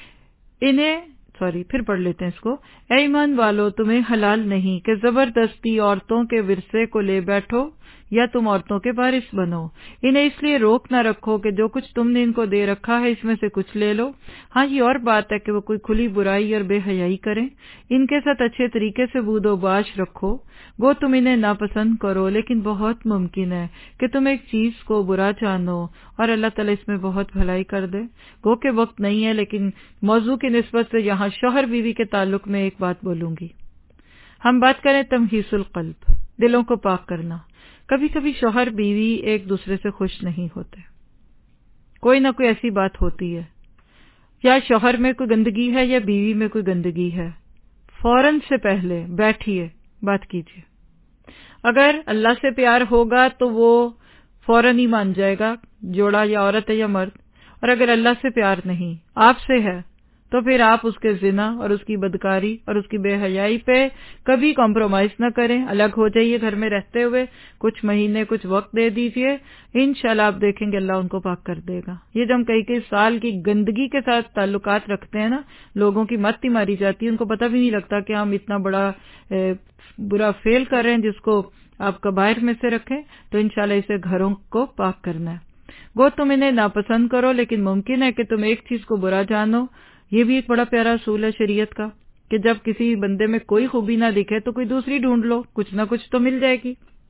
Speaker 1: پھر پڑھ لیتے ہیں اس کو۔ اے ایمان والو تمہیں حلال نہیں کہ زبردستی عورتوں کے ورثے کو لے بیٹھو یا تم عورتوں کے وارث بنو، انہیں اس لیے روک نہ رکھو کہ جو کچھ تم نے ان کو دے رکھا ہے اس میں سے کچھ لے لو۔ ہاں یہ اور بات ہے کہ وہ کوئی کھلی برائی اور بے حیائی کریں، ان کے ساتھ اچھے طریقے سے بود و باش رکھو، گو تم انہیں ناپسند کرو، لیکن بہت ممکن ہے کہ تم ایک چیز کو برا جانو اور اللہ تعالیٰ اس میں بہت بھلائی کر دے۔ گو کہ وقت نہیں ہے، لیکن موضوع کی نسبت سے یہاں شوہر بیوی کے تعلق میں ایک بات بولوں گی۔ ہم بات کریں تمحیص القلب، دلوں کو پاک کرنا۔ کبھی کبھی شوہر بیوی ایک دوسرے سے خوش نہیں ہوتے، کوئی نہ کوئی ایسی بات ہوتی ہے، یا شوہر میں کوئی گندگی ہے یا بیوی میں کوئی گندگی ہے، فوراً سے پہلے بیٹھیے، بات کیجیے۔ اگر اللہ سے پیار ہوگا تو وہ فوراً ہی مان جائے گا، جوڑا یا عورت ہے یا مرد، اور اگر اللہ سے پیار نہیں آپ سے ہے تو پھر آپ اس کے زنا اور اس کی بدکاری اور اس کی بے حیائی پہ کبھی کمپرومائز نہ کریں، الگ ہو جائیے گھر میں رہتے ہوئے، کچھ مہینے کچھ وقت دے دیجئے، انشاءاللہ آپ دیکھیں گے اللہ ان کو پاک کر دے گا۔ یہ جو ہم کئی سال کی گندگی کے ساتھ تعلقات رکھتے ہیں نا، لوگوں کی مت ہی ماری جاتی ہے، ان کو پتہ بھی نہیں لگتا کہ ہم اتنا بڑا برا فیل کر رہے ہیں جس کو آپ کبائر میں سے رکھیں، تو انشاءاللہ اسے گھروں کو پاک کرنا ہے۔ وہ تم انہیں ناپسند کرو، لیکن ممکن ہے کہ تم ایک چیز کو برا جانو۔ یہ بھی ایک بڑا پیارا اصول ہے شریعت کا کہ جب کسی بندے میں کوئی خوبی نہ دکھے تو کوئی دوسری ڈھونڈ لو، کچھ نہ کچھ تو مل جائے گی۔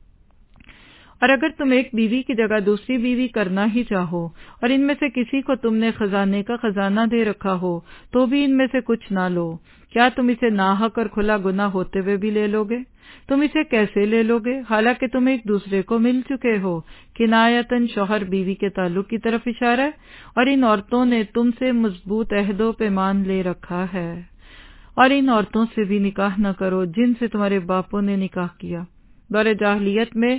Speaker 1: اور اگر تم ایک بیوی کی جگہ دوسری بیوی کرنا ہی چاہو اور ان میں سے کسی کو تم نے خزانے کا خزانہ دے رکھا ہو تو بھی ان میں سے کچھ نہ لو، کیا تم اسے ناحق اور کھلا گناہ ہوتے ہوئے بھی لے لوگے؟ تم اسے کیسے لے لوگے حالانکہ تم ایک دوسرے کو مل چکے ہو؟ کنایتاً شوہر بیوی کے تعلق کی طرف اشارہ ہے، اور ان عورتوں نے تم سے مضبوط عہد و پیمان لے رکھا ہے، اور ان عورتوں سے بھی نکاح نہ کرو جن سے تمہارے باپوں نے نکاح کیا۔ دور جاہلیت میں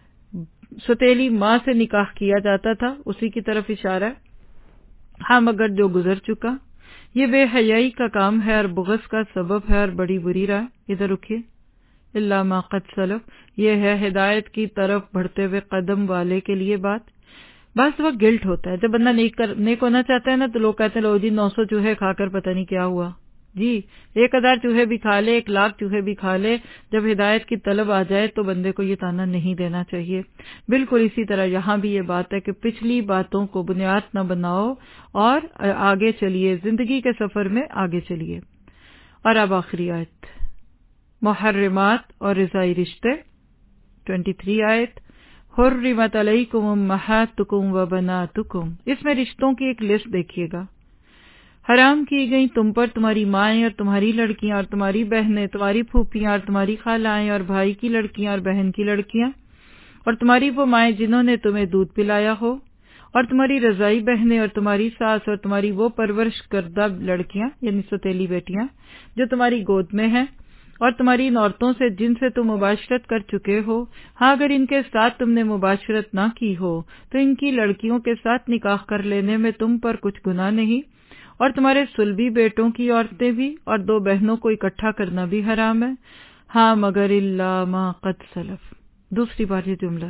Speaker 1: ستیلی ماں سے نکاح کیا جاتا تھا، اسی کی طرف اشارہ ہے۔ ہاں مگر جو گزر چکا، یہ بے حیائی کا کام ہے اور بغض کا سبب ہے اور بڑی بری راہ۔ ادھر رکھیے، الا ما قد سلف، یہ ہے ہدایت کی طرف بڑھتے ہوئے قدم والے کے لیے بات۔ بعض وقت گلٹ ہوتا ہے جب بندہ نیک ہونا چاہتا ہے نا، تو لوگ کہتے ہیں لو جی 900 چوہے کھا کر پتہ نہیں کیا ہوا، جی 1000 چوہے بھی کھا لے، 1,00,000 چوہے بھی کھا لے، جب ہدایت کی طلب آ جائے تو بندے کو یہ تانا نہیں دینا چاہیے۔ بالکل اسی طرح یہاں بھی یہ بات ہے کہ پچھلی باتوں کو بنیاد نہ بناؤ اور آگے چلیے، زندگی کے سفر میں آگے چلیے۔ اور اب آخری آیت، محرمات اور رضائی رشتے 23 آیت حرمت علیکم امہاتکم و بناتکم، اس میں رشتوں کی ایک لسٹ دیکھیے گا. حرام کی گئی تم پر تمہاری مائیں اور تمہاری لڑکیاں اور تمہاری بہنیں، تمہاری پھوپھیاں اور تمہاری خالائیں اور بھائی کی لڑکیاں اور بہن کی لڑکیاں، اور تمہاری وہ مائیں جنہوں نے تمہیں دودھ پلایا ہو، اور تمہاری رضائی بہنیں اور تمہاری ساس اور تمہاری وہ پرورش کردہ لڑکیاں یعنی سوتیلی بیٹیاں جو تمہاری گود میں ہیں، اور تمہاری ان عورتوں سے جن سے تم مباشرت کر چکے ہو. ہاں اگر ان کے ساتھ تم نے مباشرت نہ کی ہو تو ان کی لڑکیوں کے ساتھ نکاح کر لینے میں تم پر کچھ گناہ نہیں، اور تمہارے صلبی بیٹوں کی عورتیں بھی اور 2 بہنوں کو اکٹھا کرنا بھی حرام ہے. ہاں مگر الا ما قد سلف. دوسری بار یہ جملہ،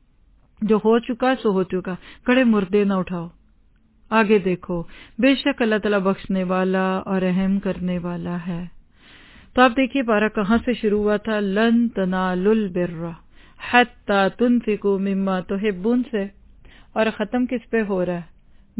Speaker 1: جو ہو چکا سو ہو چکا، کڑے مردے نہ اٹھاؤ، آگے دیکھو، بے شک اللہ تعالیٰ بخشنے والا اور رحم کرنے والا ہے. تو آپ دیکھیے پارہ کہاں سے شروع ہوا تھا، لن تنالوا البر حتی تنفقوا مما تحبون سے، اور ختم کس پہ ہو رہا ہے،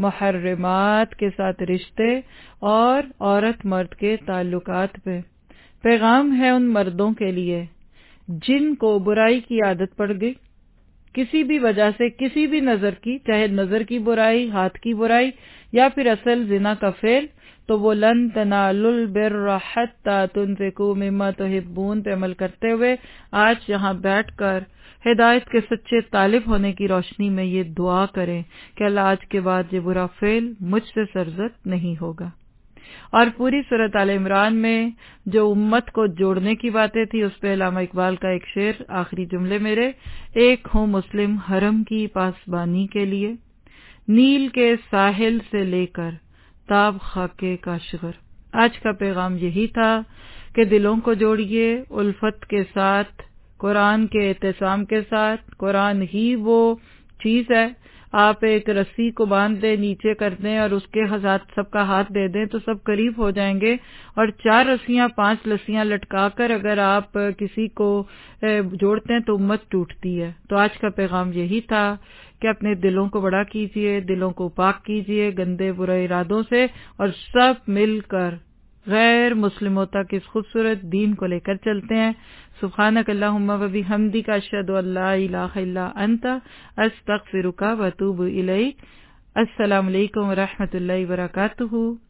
Speaker 1: محرمات کے ساتھ رشتے اور عورت مرد کے تعلقات پہ. پیغام ہے ان مردوں کے لیے جن کو برائی کی عادت پڑ گئی کسی بھی وجہ سے، کسی بھی نظر کی، چاہے نظر کی برائی، ہاتھ کی برائی یا پھر اصل زنا کا فعل، تو وہ لن تنالوا البر حتی تنفقوا مما تحبون پہ عمل کرتے ہوئے آج یہاں بیٹھ کر ہدایت کے سچے طالب ہونے کی روشنی میں یہ دعا کریں کہ اللہ آج کے بعد یہ برا فعل مجھ سے سرزد نہیں ہوگا. اور پوری سورۃ آل عمران میں جو امت کو جوڑنے کی باتیں تھی اس پہ علامہ اقبال کا ایک شعر، آخری جملے میرے، ایک ہوں مسلم حرم کی پاسبانی کے لیے، نیل کے ساحل سے لے کر تاب خاکے کاشغر. آج کا پیغام یہی تھا کہ دلوں کو جوڑیے الفت کے ساتھ، قرآن کے اعتصام کے ساتھ. قرآن ہی وہ چیز ہے، آپ ایک رسی کو باندھ دیں، نیچے کر دیں اور اس کے ساتھ سب کا ہاتھ دے دیں تو سب قریب ہو جائیں گے. اور 4 رسیاں 5 رسیاں لٹکا کر اگر آپ کسی کو جوڑتے ہیں تو امت ٹوٹتی ہے. تو آج کا پیغام یہی تھا کہ اپنے دلوں کو بڑا کیجئے، دلوں کو پاک کیجئے گندے برے ارادوں سے، اور سب مل کر غیر مسلموں تک اس خوبصورت دین کو لے کر چلتے ہیں. سبحانک اللہم و بحمدک اشہد ان لا الہ الا انت استغفرک و اتوب الیک. السلام علیکم و رحمۃ اللہ وبرکاتہ.